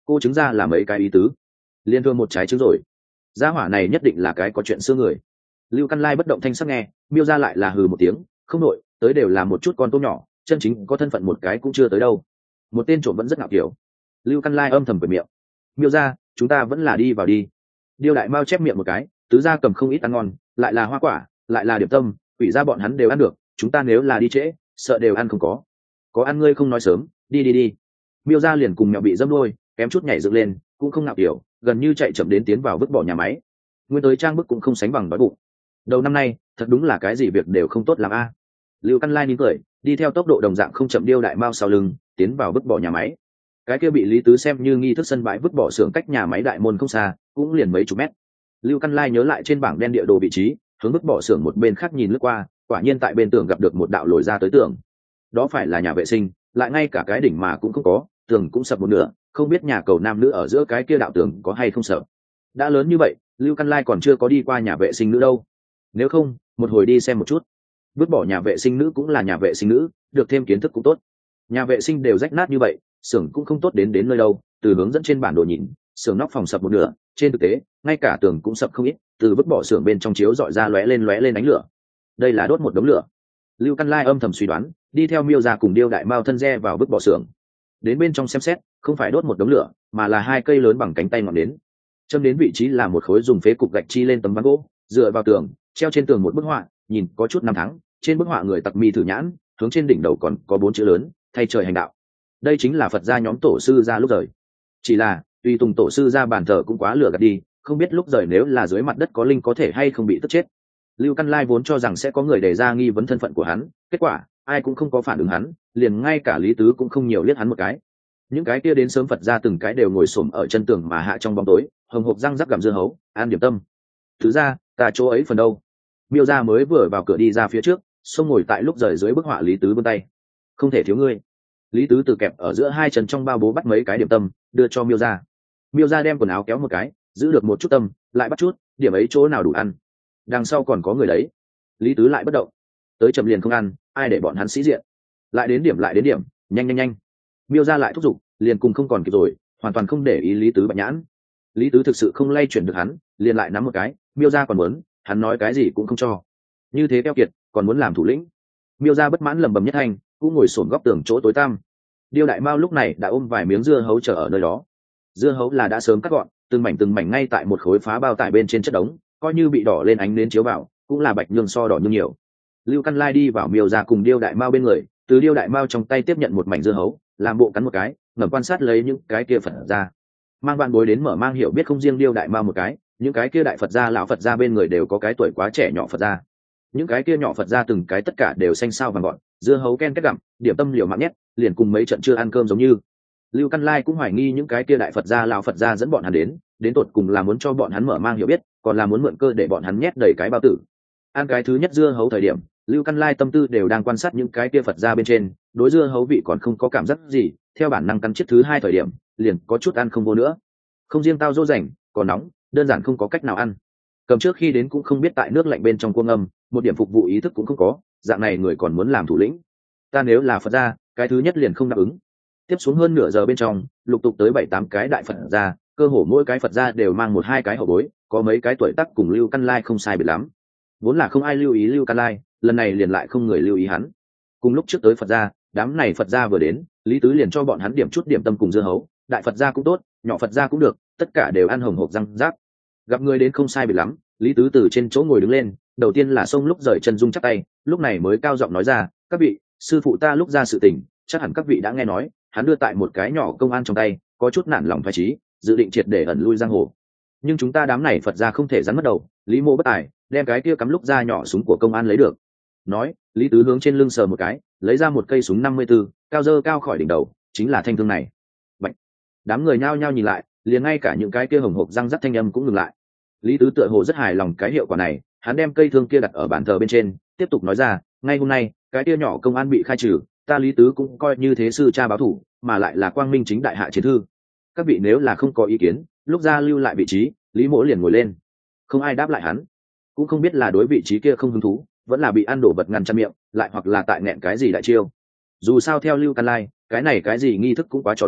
cô trứng ra là mấy cái ý tứ? Liên thương một trái trứng rồi. Gia hỏa này nhất định là cái có chuyện xưa người. Lưu Căn Lai bất động thanh sắc nghe, Miêu Gia lại là hừ một tiếng, không nội, tới đều là một chút con tôm nhỏ, chân chính có thân phận một cái cũng chưa tới đâu. Một tên trộm vẫn rất ngạo kiểu. Lưu Căn Lai âm thầm cười miệng. Miêu Gia, chúng ta vẫn là đi vào đi. Điêu Đại Mao chép miệng một cái, tứ gia cầm không ít ăn ngon, lại là hoa quả, lại là điểm tâm, quỷ gia bọn hắn đều ăn được, chúng ta nếu là đi trễ, sợ đều ăn không có. Có ăn ngươi không nói sớm, đi đi đi. Miêu Gia liền cùng mèo bị dâm đuôi, kém chút nhảy dựng lên, cũng không ngạo kiểu, gần như chạy chậm đến tiến vào vứt bỏ nhà máy. Nguyên tới trang bức cũng không sánh bằng đói bụng. Đầu năm nay, thật đúng là cái gì việc đều không tốt làm a. Lưu Căn Lai nín cười, đi theo tốc độ đồng dạng không chậm Điêu Đại Mao sau lưng, tiến vào vứt bỏ nhà máy. Cái kia bị Lý Tứ xem như nghi thức sân bãi vứt bỏ xưởng cách nhà máy đại môn không xa, cũng liền mấy chục mét. Lưu Căn Lai nhớ lại trên bảng đen địa đồ vị trí, hướng vứt bỏ xưởng một bên khác nhìn lướt qua, quả nhiên tại bên tường gặp được một đạo lồi ra tới tường. Đó phải là nhà vệ sinh, lại ngay cả cái đỉnh mà cũng không có, tường cũng sập một nửa, không biết nhà cầu nam nữ ở giữa cái kia đạo tường có hay không sợ. Đã lớn như vậy, Lưu Căn Lai còn chưa có đi qua nhà vệ sinh nữ đâu. Nếu không, một hồi đi xem một chút. Vứt bỏ nhà vệ sinh nữ cũng là nhà vệ sinh nữ, được thêm kiến thức cũng tốt. Nhà vệ sinh đều rách nát như vậy, xưởng cũng không tốt đến nơi đâu. Từ hướng dẫn trên bản đồ nhìn, xưởng nóc phòng sập một nửa, trên thực tế, ngay cả tường cũng sập không ít, từ vứt bỏ xưởng bên trong chiếu dọi ra lóe lên ánh lửa. Đây là đốt một đống lửa. Lưu Căn Lai âm thầm suy đoán, đi theo Miêu Gia cùng Điêu Đại Mao thân re vào vứt bỏ xưởng. Đến bên trong xem xét, không phải đốt một đống lửa, mà là hai cây lớn bằng cánh tay ngọn nến. Châm đến vị trí là một khối dùng phế cục gạch chi lên tấm ván gỗ, dựa vào tường, treo trên tường một bức họa, nhìn có chút năm tháng. Trên bức họa người tặc mi thử nhãn, hướng trên đỉnh đầu còn có 4 chữ lớn, thay trời hành đạo. Đây chính là Phật gia nhóm tổ sư ra lúc rời. Chỉ là, tùy tùng tổ sư ra bàn thờ cũng quá lừa gạt đi, không biết lúc rời nếu là dưới mặt đất có linh có thể hay không bị tức chết. Lưu Căn Lai vốn cho rằng sẽ có người đề ra nghi vấn thân phận của hắn, kết quả ai cũng không có phản ứng hắn, liền ngay cả Lý Tứ cũng không nhiều liếc hắn một cái. Những cái kia đến sớm Phật gia từng cái đều ngồi xổm ở chân tường mà hạ trong bóng tối, hồng hộc răng rắc gặm dưa hấu, ăn điểm tâm. Thứ ra, ta chỗ ấy phần đâu? Miêu Gia mới vừa vào cửa đi ra phía trước, xông ngồi tại lúc rời dưới bức họa Lý Tứ vươn tay. Không thể thiếu ngươi. Lý Tứ từ kẹp ở giữa hai chân trong bao bố bắt mấy cái điểm tâm, đưa cho Miêu Gia. Miêu Gia đem quần áo kéo một cái, giữ được một chút tâm, lại bắt chút, điểm ấy chỗ nào đủ ăn. Đằng sau còn có người đấy. Lý Tứ lại bất động. Tới chậm liền không ăn, ai để bọn hắn sĩ diện. Lại đến điểm, nhanh. Miêu Gia lại thúc giục, liền cùng không còn kịp rồi, hoàn toàn không để ý Lý Tứ bạch nhãn. Lý Tứ thực sự không lay chuyển được hắn, liền lại nắm một cái, Miêu Gia còn muốn, hắn nói cái gì cũng không cho. Như thế keo kiệt, còn muốn làm thủ lĩnh. Miêu Gia bất mãn lầm bầm nhất thanh, cũng ngồi xổm góc tường chỗ tối tăm. Điêu Đại Mao lúc này đã ôm vài miếng dưa hấu chờ ở nơi đó. Dưa hấu là đã sớm cắt gọn, từng mảnh ngay tại một khối phá bao tải bên trên chất đống, coi như bị đỏ lên ánh nến chiếu vào, cũng là bạch nhương so đỏ nhương nhiều. Lưu Căn Lai đi vào Miêu Gia cùng Điêu Đại Mao bên người, từ Điêu Đại Mao trong tay tiếp nhận một mảnh dưa hấu, làm bộ cắn một cái, ngẩng quan sát lấy những cái kia Phật gia. Mang bạn bối đến mở mang hiểu biết không riêng Điêu Đại Mao một cái, những cái kia đại Phật gia lão Phật gia bên người đều có cái tuổi quá trẻ nhỏ Phật gia. Những cái kia nhỏ Phật gia từng cái tất cả đều xanh xao vàng gọn, dưa hấu ken kết gặm, điểm tâm liều mạng nhét, liền cùng mấy trận chưa ăn cơm giống như. Lưu Căn Lai cũng hoài nghi những cái kia đại Phật gia lão Phật gia dẫn bọn hắn đến tột cùng là muốn cho bọn hắn mở mang hiểu biết, còn là muốn mượn cơ để bọn hắn nhét đầy cái bao tử. Ăn cái thứ nhất dưa hấu thời điểm, Lưu Căn Lai tâm tư đều đang quan sát những cái kia Phật gia bên trên, đối dưa hấu vị còn không có cảm giác gì, theo bản năng cắn chiếc thứ hai thời điểm, liền có chút ăn không vô nữa. Không riêng tao dỗ dành, còn nóng, đơn giản không có cách nào ăn. Cầm trước khi đến cũng không biết tại nước lạnh bên trong cuông âm, một điểm phục vụ ý thức cũng không có, dạng này người còn muốn làm thủ lĩnh. Ta nếu là Phật gia, cái thứ nhất liền không đáp ứng. Tiếp xuống hơn nửa giờ bên trong, lục tục tới 7-8 cái đại Phật gia, cơ hồ mỗi cái Phật gia đều mang 1-2 cái hậu bối, có mấy cái tuổi tác cùng Lưu Căn Lai không sai biệt lắm. Vốn là không ai lưu ý Lưu Căn Lai, lần này liền lại không người lưu ý hắn. Cùng lúc trước tới Phật gia, đám này Phật gia vừa đến, Lý Tứ liền cho bọn hắn điểm chút điểm tâm cùng dưa hấu, đại Phật gia cũng tốt, nhỏ Phật gia cũng được, tất cả đều ăn hồng hộc răng rác. Gặp người đến không sai biệt lắm, Lý Tứ từ trên chỗ ngồi đứng lên, đầu tiên là xông lúc rời chân dung chắp tay, lúc này mới cao giọng nói ra, các vị, sư phụ ta lúc ra sự tình, chắc hẳn các vị đã nghe nói, hắn đưa tại một cái nhỏ công an trong tay, có chút nản lòng phái trí, dự định triệt để ẩn lui giang hồ. Nhưng chúng ta đám này Phật gia không thể rắn mất đầu, Lý Mộ bất tài, đem cái kia cắm lúc ra nhỏ súng của công an lấy được. Nói, Lý Tứ hướng trên lưng sờ một cái, lấy ra một cây súng 54, cao dơ cao khỏi đỉnh đầu, chính là thanh thương này. Bạch. Đám người nhao nhao nhìn lại, liền ngay cả những cái kia hồng hộc răng rắc thanh âm cũng ngừng lại. Lý Tứ tựa hồ rất hài lòng cái hiệu quả này, hắn đem cây thương kia đặt ở bàn thờ bên trên, tiếp tục nói ra, ngay hôm nay, cái kia nhỏ công an bị khai trừ, ta Lý Tứ cũng coi như thế sư cha báo thủ, mà lại là quang minh chính đại hạ chiến thư. Các vị nếu là không có ý kiến, lúc ra lưu lại vị trí, Lý Mỗ liền ngồi lên. Không ai đáp lại hắn, cũng không biết là đối vị trí kia không hứng thú, vẫn là bị ăn đổ vật ngăn chặn miệng, lại hoặc là tại nghẹn cái gì đại chiêu. Dù sao theo Lưu Căn Lai, cái này cái gì nghi thức cũng quá trò đùa,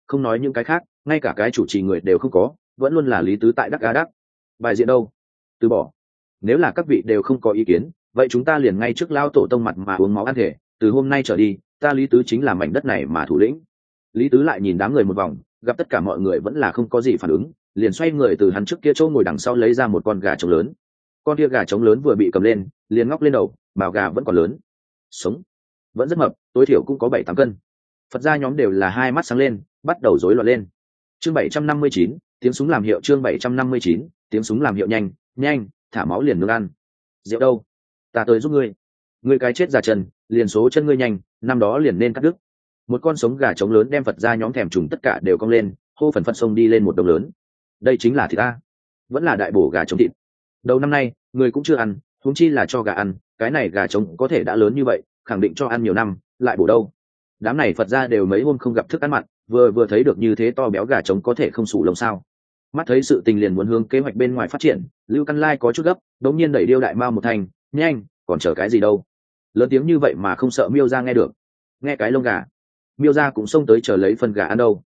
không nói những cái khác, ngay cả cái chủ trì người đều không có, vẫn luôn là Lý Tứ tại đắc đắc. Bài diện đâu? Từ bỏ. Nếu là các vị đều không có ý kiến, vậy chúng ta liền ngay trước lao tổ tông mặt mà uống máu ăn thể, từ hôm nay trở đi, ta Lý Tứ chính là mảnh đất này mà thủ lĩnh. Lý Tứ lại nhìn đám người một vòng, gặp tất cả mọi người vẫn là không có gì phản ứng, liền xoay người từ hắn trước kia chỗ ngồi đằng sau lấy ra một con gà trống lớn. Con kia gà trống lớn vừa bị cầm lên, liền ngóc lên đầu, mào gà vẫn còn lớn, sống vẫn rất mập, tối thiểu cũng có 7-8 cân. Phật gia nhóm đều là hai mắt sáng lên, bắt đầu rối loạn lên. Chương 759, tiếng súng làm hiệu. Chương 759, tiếng súng làm hiệu. Nhanh, nhanh, thả máu liền nướng ăn. Rượu đâu? Ta tới giúp ngươi. Ngươi cái chết già chân, liền số chân ngươi nhanh, năm đó liền nên cắt đứt. Một con sống gà trống lớn đem Phật gia nhóm thèm trùng tất cả đều cong lên, hô phần phật sông đi lên một đồng lớn. Đây chính là thịt ta, vẫn là đại bổ gà trống thịt. Đầu năm nay, người cũng chưa ăn, huống chi là cho gà ăn, cái này gà trống có thể đã lớn như vậy, khẳng định cho ăn nhiều năm, lại bổ đâu. Đám này Phật gia đều mấy hôm không gặp thức ăn mặn, vừa thấy được như thế to béo gà trống có thể không sủ lông sao. Mắt thấy sự tình liền muốn hướng kế hoạch bên ngoài phát triển, Lưu Căn Lai có chút gấp, đống nhiên đẩy Điêu Đại Mao một thành, nhanh, còn chờ cái gì đâu. Lớn tiếng như vậy mà không sợ Miêu gia nghe được. Nghe cái lông gà, Miêu gia cũng xông tới chờ lấy phần gà ăn đâu.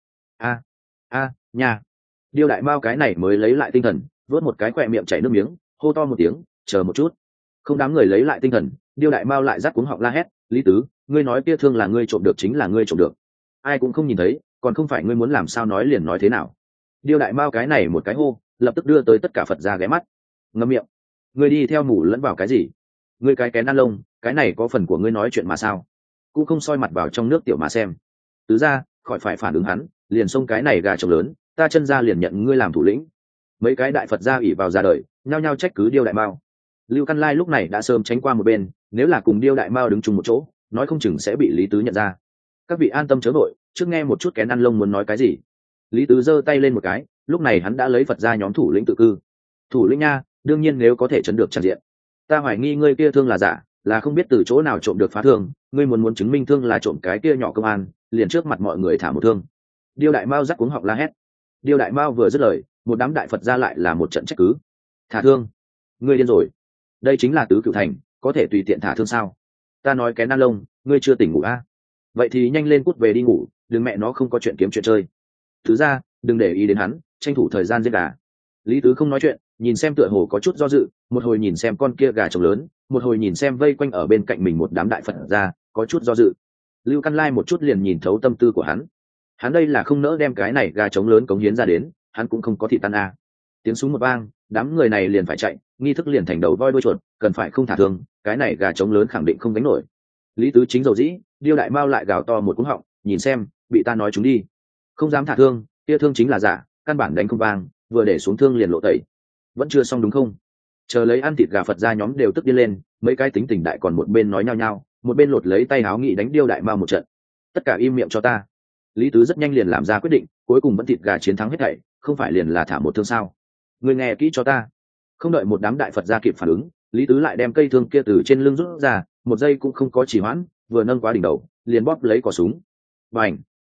Nhà. Điêu Đại Mao cái này mới lấy lại tinh thần, vớt một cái khỏe miệng chảy nước miếng, hô to một tiếng, chờ một chút. Không đám người lấy lại tinh thần, Điêu Đại Mao lại rắc cuống họng la hét, Lý Tứ, ngươi nói kia thương là ngươi trộm được chính là ngươi trộm được, ai cũng không nhìn thấy, còn không phải ngươi muốn làm sao nói liền nói thế nào. Điêu Đại Mao cái này một cái hô, lập tức đưa tới tất cả Phật gia ghé mắt. Ngậm miệng, ngươi đi theo mù lẫn vào cái gì? Ngươi cái kén ăn lông, cái này có phần của ngươi nói chuyện mà sao? Cũng không soi mặt vào trong nước tiểu mà xem. Tứ gia, khỏi phải phản ứng hắn, liền xông cái này gà trống lớn, ta chân ra liền nhận ngươi làm thủ lĩnh. Mấy cái đại Phật gia ủy vào ra đời, nhao nhao trách cứ Điêu Đại Mao. Lưu Căn Lai lúc này đã sớm tránh qua một bên, nếu là cùng Điêu Đại Mao đứng chung một chỗ, nói không chừng sẽ bị Lý Tứ nhận ra. Các vị an tâm chớ vội, trước nghe một chút kén ăn lông muốn nói cái gì. Lý Tứ giơ tay lên một cái, lúc này hắn đã lấy Phật gia nhóm thủ lĩnh tự cư. Thủ lĩnh nha, đương nhiên nếu có thể chấn được tràn diện. Ta hoài nghi ngươi kia thương là giả, là không biết từ chỗ nào trộm được phá thương, ngươi muốn chứng minh thương là trộm cái kia nhỏ công an, liền trước mặt mọi người thả một thương. Điêu Đại Mao rắc cuống họng la hét. Điêu Đại Mao vừa dứt lời, một đám đại Phật gia lại là một trận trách cứ. Thả thương? Ngươi điên rồi. Đây chính là tứ cửu thành, có thể tùy tiện thả thương sao? Ta nói kén ăn lông, ngươi chưa tỉnh ngủ à? Vậy thì nhanh lên cút về đi ngủ, đừng mẹ nó không có chuyện kiếm chuyện chơi. Thứ ra, đừng để ý đến hắn, tranh thủ thời gian giết gà. Lý Tứ không nói chuyện, nhìn xem tựa hồ có chút do dự, một hồi nhìn xem con kia gà trống lớn, một hồi nhìn xem vây quanh ở bên cạnh mình một đám đại Phật gia, có chút do dự. Lưu Căn Lai một chút liền nhìn thấu tâm tư của hắn. Hắn đây là không nỡ đem cái này gà trống lớn cống hiến ra đến, hắn cũng không có thị tan a. Tiếng súng một vang, đám người này liền phải chạy, nghi thức liền thành đầu voi đuôi chuột, cần phải không thả thương, cái này gà trống lớn khẳng định không đánh nổi. Lý Tứ chính dầu dĩ, Điêu Đại Mao lại gào to một cú họng, nhìn xem, bị ta nói chúng đi, không dám thả thương, kia thương chính là giả, căn bản đánh không vang, vừa để xuống thương liền lộ tẩy. Vẫn chưa xong đúng không? Chờ lấy ăn thịt gà Phật gia nhóm đều tức điên lên, mấy cái tính tình đại còn một bên nói nhao nhao, một bên lột lấy tay áo nghị đánh Điêu Đại Mao một trận. Tất cả im miệng cho ta. Lý Tứ rất nhanh liền làm ra quyết định, cuối cùng vẫn thịt gà chiến thắng hết thảy, không phải liền là thả một thương sao? Ngươi nghe kỹ cho ta. Không đợi một đám đại Phật gia kịp phản ứng, Lý Tứ lại đem cây thương kia từ trên lưng rút ra, một giây cũng không có trì hoãn, vừa nâng quá đỉnh đầu, liền bóp lấy cò súng. Bành!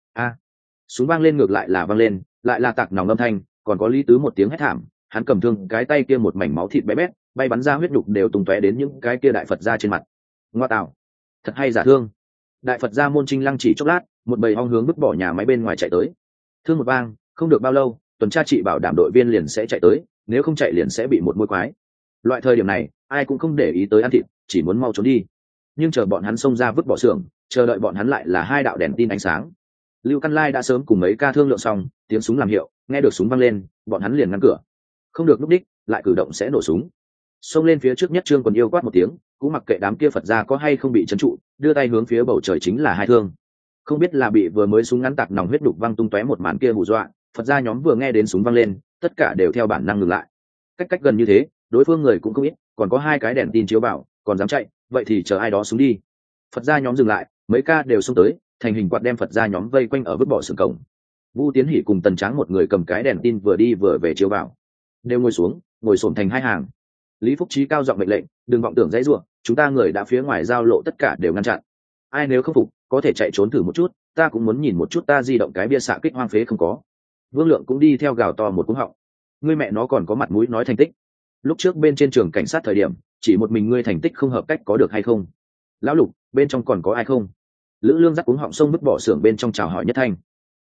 Súng vang lên, ngược lại là vang lên, lại là tạc nòng âm thanh, còn có Lý Tứ một tiếng hét thảm, hắn cầm thương, cái tay kia một mảnh máu thịt bé bét, bay bắn ra huyết nhục đều tung tóe đến những cái kia đại Phật gia trên mặt. Ngoa tạo! Thật hay giả thương! Đại Phật gia môn Trinh Lăng chỉ chốc lát, một bầy ong hướng vứt bỏ nhà máy bên ngoài chạy tới. Thương một vang, không được bao lâu, tuần tra trị bảo đảm đội viên liền sẽ chạy tới, nếu không chạy liền sẽ bị một môi quái. Loại thời điểm này, ai cũng không để ý tới ăn thịt, chỉ muốn mau trốn đi. Nhưng chờ bọn hắn xông ra vứt bỏ xưởng, chờ đợi bọn hắn lại là hai đạo đèn tin ánh sáng. Lưu Căn Lai đã sớm cùng mấy ca thương lượng xong, tiếng súng làm hiệu, nghe được súng vang lên, bọn hắn liền ngăn cửa. Không được lúc đích, lại cử động sẽ nổ súng. Xông lên phía trước nhất Trương Quần yêu quát một tiếng, cũng mặc kệ đám kia Phật gia có hay không bị trấn trụ, đưa tay hướng phía bầu trời chính là hai thương. Không biết là bị vừa mới súng ngắn tạc nòng huyết đục văng tung tóe một màn kia hù dọa, Phật gia nhóm vừa nghe đến súng vang lên, tất cả đều theo bản năng ngừng lại. Cách gần như thế, đối phương người cũng không ít, còn có hai cái đèn tin chiếu bảo, còn dám chạy, vậy thì chờ ai đó xuống đi. Phật gia nhóm dừng lại, mấy ca đều xông tới, thành hình quạt đem Phật gia nhóm vây quanh ở vứt bỏ xưởng cổng. Vu Tiến Hỷ cùng Tần Tráng một người cầm cái đèn tin vừa đi vừa về chiếu vào, đều ngồi xuống, ngồi xổm thành hai hàng. Lý Phúc Trí cao giọng mệnh lệnh, đừng vọng tưởng dãy rủa, chúng ta người đã phía ngoài giao lộ tất cả đều ngăn chặn. Ai nếu không phục, có thể chạy trốn thử một chút, ta cũng muốn nhìn một chút ta di động cái bia xạ kích hoang phế không có. Vương Lượng cũng đi theo gào to một cú họng. Ngươi mẹ nó còn có mặt mũi nói thành tích? Lúc trước bên trên trường cảnh sát thời điểm, chỉ một mình ngươi thành tích không hợp cách có được hay không? Lão Lục, bên trong còn có ai không? Lữ Lương dắt cuống họng sông vứt bỏ xưởng bên trong chào hỏi nhất thanh.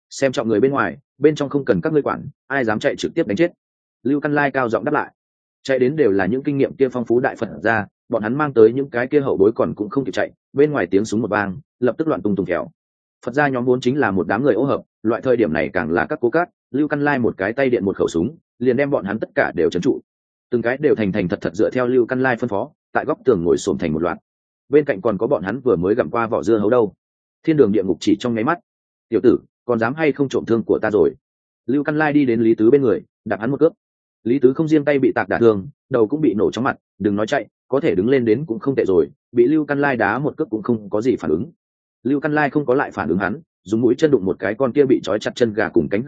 xem trọng người bên ngoài, bên trong không cần các ngươi quản, ai dám chạy trực tiếp đánh chết. Lưu Căn Lai cao giọng đáp lại. Chạy đến đều là những kinh nghiệm kia phong phú đại phật ra, bọn hắn mang tới những cái kia hậu bối còn cũng không kịp chạy, bên ngoài tiếng súng một vang, lập tức loạn tung tung khéo. Phật gia nhóm vốn chính là một đám người ô hợp, loại thời điểm này càng là các cố cát. Lưu Căn Lai một cái tay điện một khẩu súng, liền đem bọn hắn tất cả đều trấn trụ. Từng cái đều thành thành thật thật dựa theo Lưu Căn Lai phân phó, tại góc tường ngồi xổm thành một loạt. Bên cạnh còn có bọn hắn vừa mới gặm qua vỏ dưa hấu đâu. Thiên đường địa ngục chỉ trong nháy mắt. Tiểu tử, còn dám hay không trộm thương của ta rồi? Lưu Căn Lai đi đến Lý Tứ bên người, đạp hắn một cước. Lý Tứ không riêng tay bị tạc đả thương, đầu cũng bị nổ trong mặt, đừng nói chạy, có thể đứng lên đến cũng không tệ rồi, bị Lưu Căn Lai đá một cước cũng không có gì phản ứng. Lưu Căn Lai không có lại phản ứng hắn, dùng mũi chân đụng một cái con kia bị trói chặt chân gà cùng cánh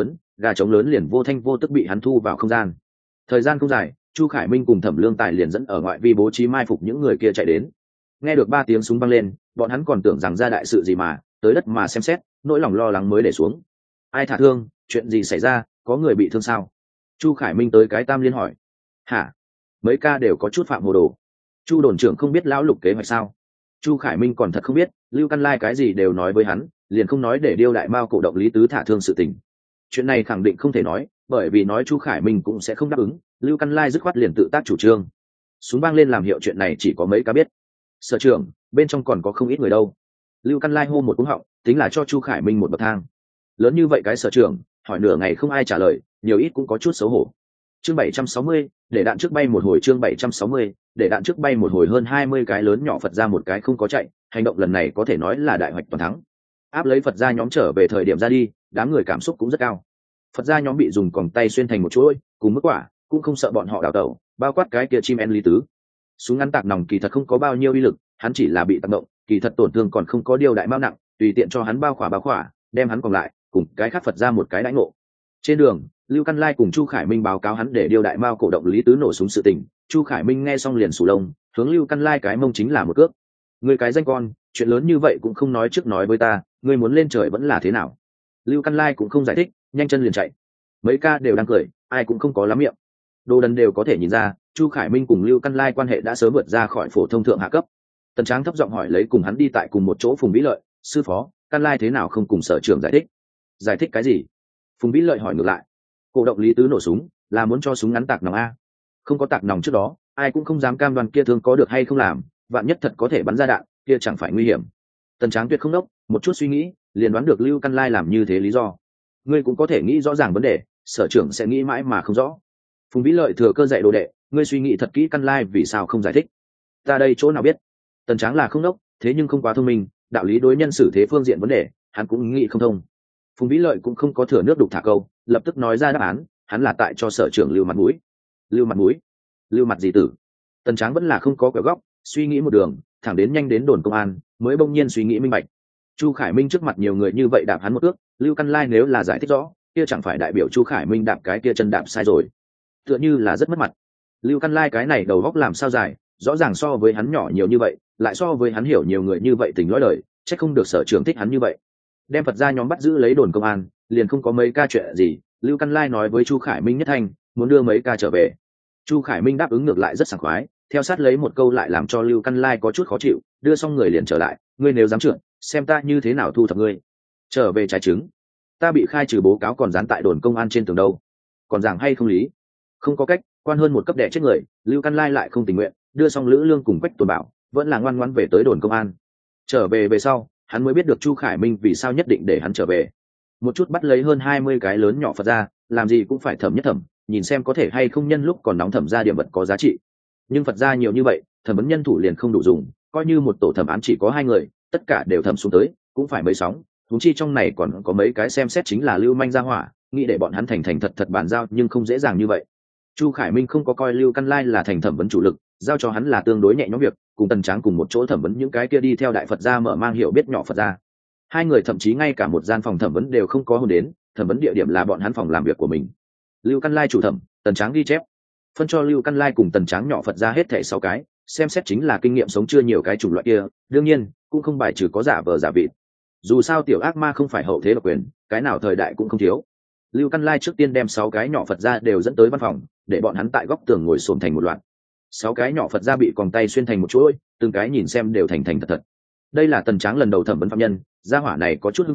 gà trống lớn liền vô thanh vô tức bị hắn thu vào không gian. Thời gian không dài, Chu Khải Minh cùng Thẩm Lương Tài liền dẫn ở ngoại vi bố trí mai phục những người kia chạy đến. Nghe được 3 tiếng súng vang lên, bọn hắn còn tưởng rằng ra đại sự gì mà, tới đất mà xem xét, nỗi lòng lo lắng mới để xuống. Ai thả thương, chuyện gì xảy ra, có người bị thương sao? Chu Khải Minh tới cái Tam Liên hỏi. Hả? Mấy ca đều có chút phạm hồ đồ. Chu đồn trưởng không biết lão Lục kế hoạch sao? Chu Khải Minh còn thật không biết, Lưu Căn Lai cái gì đều nói với hắn, liền không nói để điêu đại mao cổ động Lý Tứ thả thương sự tình. Chuyện này khẳng định không thể nói, bởi vì nói Chu Khải Minh cũng sẽ không đáp ứng. Lưu Căn Lai dứt khoát liền tự tác chủ trương. Súng vang lên làm hiệu chuyện này chỉ có mấy ca biết. Sở trưởng, bên trong còn có không ít người đâu. Lưu Căn Lai hô một cú họng, tính là cho Chu Khải Minh một bậc thang. Lớn như vậy cái sở trưởng, hỏi nửa ngày không ai trả lời, nhiều ít cũng có chút xấu hổ. Chương 760, để đạn trước bay một hồi. Chương 760, để đạn trước bay một hồi. Hơn 20 cái lớn nhỏ Phật ra một cái không có chạy, hành động lần này có thể nói là đại hoạch toàn thắng. Áp lấy Phật ra nhóm trở về thời điểm ra đi, đám người cảm xúc cũng rất cao. Phật ra nhóm bị dùng còng tay xuyên thành một chuỗi, cùng mức quả, cũng không sợ bọn họ đào tẩu, bao quát cái kia chim én Lý Tứ. Súng ngắn tạc nòng kỳ thật không có bao nhiêu uy lực, hắn chỉ là bị tác động, kỳ thật tổn thương còn không có điều đại mao nặng, tùy tiện cho hắn bao khỏa, đem hắn còn lại, cùng cái khác Phật ra một cái đãi ngộ. Trên đường, Lưu Căn Lai cùng Chu Khải Minh báo cáo hắn để điều đại mao cổ động Lý Tứ nổ súng sự tình. Chu Khải Minh nghe xong liền sù lông, hướng Lưu Căn Lai cái mông chính là một cước. Ngươi cái danh con, chuyện lớn như vậy cũng không nói trước nói với ta, ngươi muốn lên trời vẫn là thế nào? Lưu Căn Lai cũng không giải thích, nhanh chân liền chạy. Mấy ca đều đang cười, ai cũng không có lắm miệng. Đồ đần đều có thể nhìn ra, Chu Khải Minh cùng Lưu Căn Lai quan hệ đã sớm vượt ra khỏi phổ thông thượng hạ cấp. Tần Tráng thấp giọng hỏi lấy cùng hắn đi tại cùng một chỗ Phùng Vĩ Lợi, sư phó, Căn Lai thế nào không cùng sở trưởng giải thích? Giải thích cái gì? Phùng Vĩ Lợi hỏi ngược lại. Cổ động Lý Tứ nổ súng, là muốn cho súng ngắn tạc nòng a. Không có tạc nòng trước đó, ai cũng không dám cam đoan kia thương có được hay không làm, vạn nhất thật có thể bắn ra đạn, kia chẳng phải nguy hiểm. Tần Tráng tuyệt không đốc, một chút suy nghĩ, liền đoán được Lưu Căn Lai làm như thế lý do. Ngươi cũng có thể nghĩ rõ ràng vấn đề, sở trưởng sẽ nghĩ mãi mà không rõ. Phùng Vĩ Lợi thừa cơ dạy đồ đệ, ngươi suy nghĩ thật kỹ Căn Lai vì sao không giải thích. Ta đây chỗ nào biết. Tần Tráng là không đốc, thế nhưng không quá thông minh, đạo lý đối nhân xử thế phương diện vấn đề, hắn cũng nghĩ không thông. Phùng Vĩ Lợi cũng không có thừa nước đục thả câu, lập tức nói ra đáp án, hắn là tại cho sở trưởng lưu mặt mũi. Lưu mặt mũi? Lưu mặt gì tử? Tần Tráng vẫn là không có quẹo góc, suy nghĩ một đường, thẳng đến nhanh đến đồn công an, mới bỗng nhiên suy nghĩ minh bạch. Chu Khải Minh trước mặt nhiều người như vậy đạp hắn một cước, Lưu Căn Lai nếu là giải thích rõ, kia chẳng phải đại biểu Chu Khải Minh đạp cái kia chân đạp sai rồi, tựa như là rất mất mặt. Lưu Căn Lai cái này đầu góc làm sao dài, rõ ràng so với hắn nhỏ nhiều như vậy, lại so với hắn hiểu nhiều người như vậy tình lõi lời, chắc không được sở trưởng thích hắn như vậy. Đem Phật ra nhóm bắt giữ lấy đồn công an, liền không có mấy ca chuyện gì. Lưu Căn Lai nói với Chu Khải Minh nhất thanh, muốn đưa mấy ca trở về. Chu Khải Minh đáp ứng ngược lại rất sảng khoái, theo sát lấy một câu lại làm cho Lưu Căn Lai có chút khó chịu, đưa xong người liền trở lại, ngươi nếu dám trượt, xem ta như thế nào thu thập ngươi. Trở về trái trứng, ta bị khai trừ bố cáo còn dán tại đồn công an trên tường đâu, còn giảng hay không lý. Không có cách, quan hơn một cấp đẻ chết người. Lưu Căn Lai lại không tình nguyện, đưa xong Lữ Lương cùng Quách Tuần Bảo, vẫn là ngoan ngoãn về tới đồn công an. Trở về sau, hắn mới biết được Chu Khải Minh vì sao nhất định để hắn trở về. Một chút bắt lấy hơn 20 cái lớn nhỏ Phật ra, làm gì cũng phải thẩm nhất thẩm, nhìn xem có thể hay không nhân lúc còn nóng thẩm ra điểm vật có giá trị. Nhưng Phật ra nhiều như vậy, thẩm vấn nhân thủ liền không đủ dùng, coi như một tổ thẩm án chỉ có 2 người, tất cả đều thẩm xuống tới, cũng phải mấy sóng. Huống chi trong này còn có mấy cái xem xét chính là lưu manh gia hỏa, nghĩ để bọn hắn thành thành thật thật bàn giao nhưng không dễ dàng như vậy. Chu Khải Minh không có coi Lưu Căn Lai là thành thẩm vấn chủ lực, giao cho hắn là tương đối nhẹ nhõm việc, cùng Tần Tráng cùng một chỗ thẩm vấn những cái kia đi theo đại Phật gia mở mang hiểu biết nhỏ Phật gia. 2 người thậm chí ngay cả một gian phòng thẩm vấn đều không có hôn đến, thẩm vấn địa điểm là bọn hắn phòng làm việc của mình. Lưu Căn Lai chủ thẩm, Tần Tráng ghi chép, phân cho Lưu Căn Lai cùng Tần Tráng nhỏ Phật gia hết thảy 6 cái, xem xét chính là kinh nghiệm sống chưa nhiều cái chủng loại kia, đương nhiên cũng không bài trừ có giả vờ giả vịt. Dù sao tiểu ác ma không phải hậu thế độc quyền, cái nào thời đại cũng không thiếu. Lưu Căn Lai trước tiên đem 6 cái nhỏ Phật gia đều dẫn tới văn phòng, để bọn hắn tại góc tường ngồi xổm thành một loạt. 6 cái nhỏ Phật gia bị còng tay xuyên thành một chuỗi, từng cái nhìn xem đều thành thật thật. Đây là Tần Tráng lần đầu thẩm vấn phạm nhân, gia hỏa này có chút hưng phấn,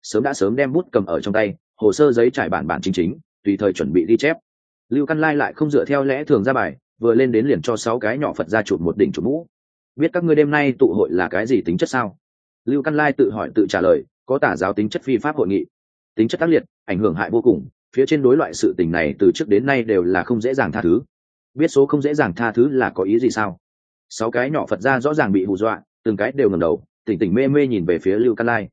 sớm đem bút cầm ở trong tay, hồ sơ giấy trải bản bản chính chính, tùy thời chuẩn bị ghi chép. Lưu Căn Lai lại không dựa theo lẽ thường ra bài, vừa lên đến liền cho 6 cái nhỏ Phật ra chụp một đỉnh chụp mũ. Biết các ngươi đêm nay tụ hội là cái gì tính chất sao? Lưu Căn Lai tự hỏi tự trả lời, có tà giáo tính chất phi pháp hội nghị, tính chất tác liệt, ảnh hưởng hại vô cùng, phía trên đối loại sự tình này từ trước đến nay đều là không dễ dàng tha thứ. Biết số không dễ dàng tha thứ là có ý gì sao? 6 cái nhỏ Phật ra rõ ràng bị hù dọa, từng cái đều ngẩng đầu, tỉnh mê mê nhìn về phía Lưu Căn Lai.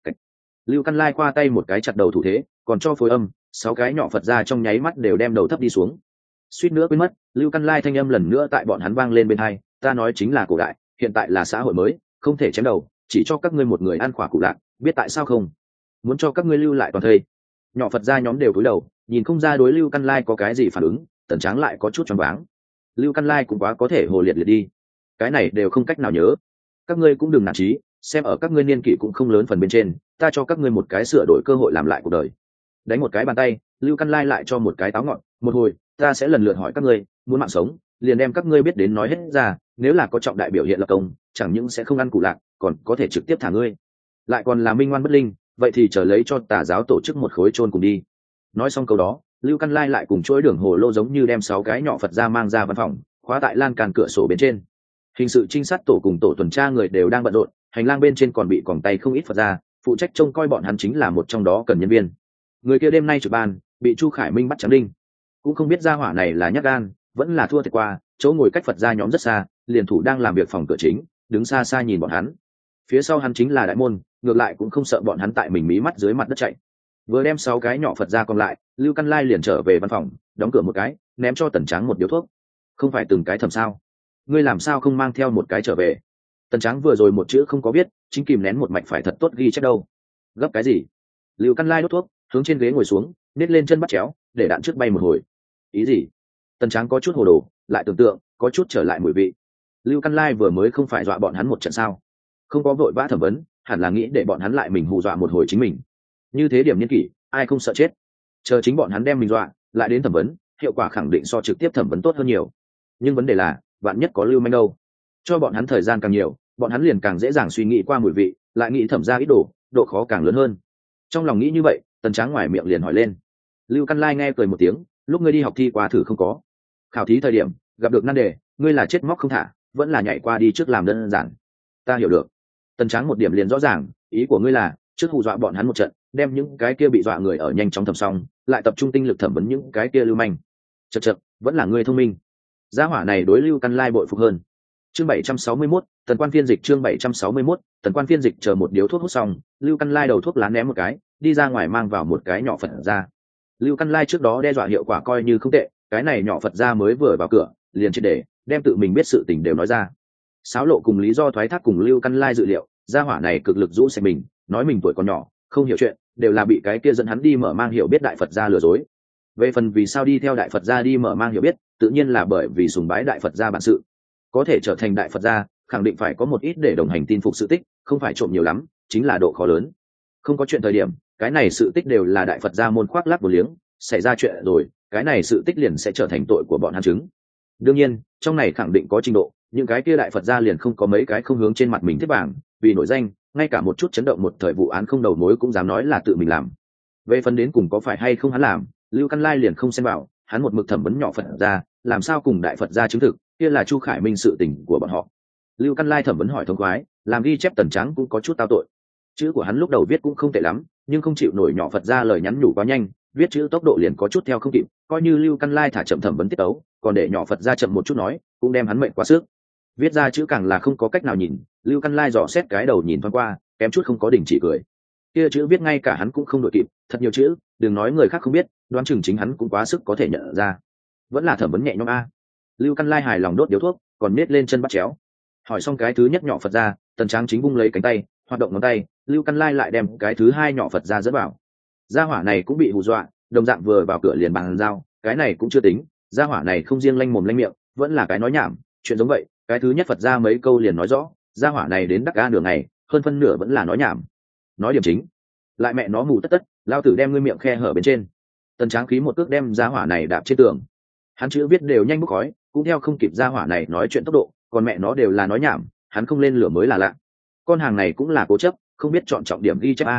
Lưu Căn Lai qua tay một cái chặt đầu thủ thế, còn cho phối âm, 6 cái nhỏ Phật ra trong nháy mắt đều đem đầu thấp đi xuống. Suýt nữa quên mất, Lưu Căn Lai thanh âm lần nữa tại bọn hắn vang lên bên tai, ta nói chính là cổ đại, hiện tại là xã hội mới, không thể chém đầu, chỉ cho các ngươi một người ăn quả cụ lạc, biết tại sao không? Muốn cho các ngươi lưu lại toàn thây. Nhỏ Phật gia nhóm đều cúi đầu, nhìn không ra đối Lưu Căn Lai có cái gì phản ứng, Tần Tráng lại có chút choáng váng. Lưu Căn Lai cũng quá có thể hồ liệt liệt đi, cái này đều không cách nào nhớ. Các ngươi cũng đừng nản chí, xem ở các ngươi niên kỷ cũng không lớn phần bên trên, ta cho các ngươi một cái sửa đổi cơ hội làm lại cuộc đời. Đánh một cái bàn tay, Lưu Căn Lai lại cho một cái táo ngọn, một hồi, ta sẽ lần lượt hỏi các ngươi, muốn mạng sống, liền đem các ngươi biết đến nói hết ra, nếu là có trọng đại biểu hiện lập công, chẳng những sẽ không ăn củ lạc, còn có thể trực tiếp thả ngươi. Lại còn là minh ngoan bất linh, vậy thì chờ lấy cho tà giáo tổ chức một khối chôn cùng đi. Nói xong câu đó, Lưu Căn Lai lại cùng chuỗi đường hồ lô giống như đem 6 cái nhỏ Phật ra mang ra văn phòng, khóa tại lan can cửa sổ bên trên. Hình sự trinh sát tổ cùng tổ tuần tra người đều đang bận rộn, hành lang bên trên còn bị còng tay không ít Phật ra, phụ trách trông coi bọn hắn chính là một trong đó cần nhân viên. Người kia đêm nay trực ban, bị Chu Khải Minh bắt trắng đinh. Cũng không biết gia hỏa này là nhát gan, vẫn là thua thiệt qua, chỗ ngồi cách Phật ra nhóm rất xa, liền thủ đang làm việc phòng cửa chính, đứng xa xa nhìn bọn hắn. Phía sau hắn chính là đại môn, ngược lại cũng không sợ bọn hắn tại mình mí mắt dưới mặt đất chạy. Vừa đem 6 cái nhỏ Phật ra còn lại, Lưu Căn Lai liền trở về văn phòng, đóng cửa một cái, ném cho Tần Tráng một điếu thuốc. Không phải từng cái thầm sao? Ngươi làm sao không mang theo một cái trở về? Tần Tráng vừa rồi một chữ không có biết, chính kìm nén một mạch phải thật tốt ghi chép đâu. Gấp cái gì? Lưu Căn Lai đốt thuốc, hướng trên ghế ngồi xuống, nết lên chân bắt chéo, để đạn trước bay một hồi. Ý gì? Tần Tráng có chút hồ đồ, lại tưởng tượng, có chút trở lại mùi vị. Lưu Căn Lai vừa mới không phải dọa bọn hắn một trận sao? Không có vội vã thẩm vấn, hẳn là nghĩ để bọn hắn lại mình hù dọa một hồi chính mình. Như thế điểm niên kỷ, ai không sợ chết? Chờ chính bọn hắn đem mình dọa, lại đến thẩm vấn, hiệu quả khẳng định so trực tiếp thẩm vấn tốt hơn nhiều. Nhưng vấn đề là, vạn nhất có lưu manh đâu? Cho bọn hắn thời gian càng nhiều, bọn hắn liền càng dễ dàng suy nghĩ qua mùi vị, lại nghĩ thẩm ra ít đồ, độ khó càng lớn hơn. Trong lòng nghĩ như vậy, Tần Tráng ngoài miệng liền hỏi lên. Lưu Căn Lai nghe cười một tiếng, lúc ngươi đi học thi qua thử không có? Khảo thí thời điểm, gặp được nan đề, ngươi là chết móc không thả, vẫn là nhảy qua đi trước làm đơn giản. Ta hiểu được. Tần Tráng một điểm liền rõ ràng, ý của ngươi là trước hù dọa bọn hắn một trận, đem những cái kia bị dọa người ở nhanh chóng thẩm xong, lại tập trung tinh lực thẩm vấn những cái kia lưu manh. Chậc, vẫn là ngươi thông minh. Gia hỏa này đối Lưu Căn Lai bội phục hơn. Chương 761, Tần Quan phiên dịch. Chương 761, Tần Quan phiên dịch. Chờ một điếu thuốc hút xong, Lưu Căn Lai đầu thuốc lá ném một cái, đi ra ngoài mang vào một cái nhỏ Phật ra. Lưu Căn Lai trước đó đe dọa hiệu quả coi như không tệ, cái này nhỏ Phật ra mới vừa vào cửa, liền triệt để đem tự mình biết sự tình đều nói ra. Sáo lộ cùng lý do thoái thác cùng Lưu Căn Lai dự liệu, gia hỏa này cực lực rũ sạch mình, nói mình tuổi còn nhỏ, không hiểu chuyện, đều là bị cái kia dẫn hắn đi mở mang hiểu biết đại Phật gia lừa dối. Về phần vì sao đi theo đại Phật gia đi mở mang hiểu biết, tự nhiên là bởi vì sùng bái đại Phật gia bản sự. Có thể trở thành đại Phật gia, khẳng định phải có một ít để đồng hành tin phục sự tích, không phải trộm nhiều lắm, chính là độ khó lớn. Không có chuyện thời điểm, cái này sự tích đều là đại Phật gia môn khoác lác vô liếng, xảy ra chuyện rồi, cái này sự tích liền sẽ trở thành tội của bọn hắn chứng. Đương nhiên, trong này khẳng định có trình độ, những cái kia đại Phật gia liền không có mấy cái không hướng trên mặt mình thiết bảng, vì nổi danh, ngay cả một chút chấn động một thời vụ án không đầu mối cũng dám nói là tự mình làm. Về phần đến cùng có phải hay không hắn làm, Lưu Căn Lai liền không xen vào, hắn một mực thẩm vấn nhỏ Phật gia, làm sao cùng đại Phật gia chứng thực, kia là Chu Khải Minh sự tình của bọn họ. Lưu Căn Lai thẩm vấn hỏi thông khoái, làm ghi chép Tần Tráng cũng có chút tao tội. Chữ của hắn lúc đầu viết cũng không tệ lắm, nhưng không chịu nổi nhỏ Phật gia lời nhắn nhủ quá nhanh, viết chữ tốc độ liền có chút theo không kịp, coi như Lưu Căn Lai thả chậm thẩm vấn tiết tấu, còn để nhỏ Phật gia chậm một chút nói, cũng đem hắn mệnh quá sức. Viết ra chữ càng là không có cách nào nhìn, Lưu Căn Lai dò xét cái đầu nhìn thoáng qua, kém chút không có đình chỉ cười. Kia chữ viết ngay cả hắn cũng không đội kịp, thật nhiều chữ, đừng nói người khác không biết, đoán chừng chính hắn cũng quá sức có thể nhận ra. Vẫn là thẩm vấn nhẹ nhõm a. Lưu Căn Lai hài lòng đốt điếu thuốc, còn nết lên chân bắt chéo. Hỏi xong cái thứ nhất nhỏ Phật gia, Tần Tráng chính vung lấy cánh tay, hoạt động ngón tay, Lưu Căn Lai lại đem cái thứ hai nhỏ Phật gia dẫn vào. Gia hỏa này cũng bị hù dọa, đồng dạng vừa vào cửa liền bàn giao, cái này cũng chưa tính, gia hỏa này không riêng lanh mồm lanh miệng, vẫn là cái nói nhảm, chuyện giống vậy, cái thứ nhất Phật gia mấy câu liền nói rõ, gia hỏa này đến đắc ca nửa ngày, hơn phân nửa vẫn là nói nhảm. Nói điểm chính, lại mẹ nó mù tất tất, lao tử đem ngươi miệng khe hở bên trên. Tần Tráng khí một cước đem gia hỏa này đạp trên tường. Hắn chữ viết đều nhanh bốc khói, cũng theo không kịp gia hỏa này nói chuyện tốc độ, còn mẹ nó đều là nói nhảm, hắn không lên lửa mới là lạ. Con hàng này cũng là cố chấp, không biết chọn trọng điểm ghi chép a.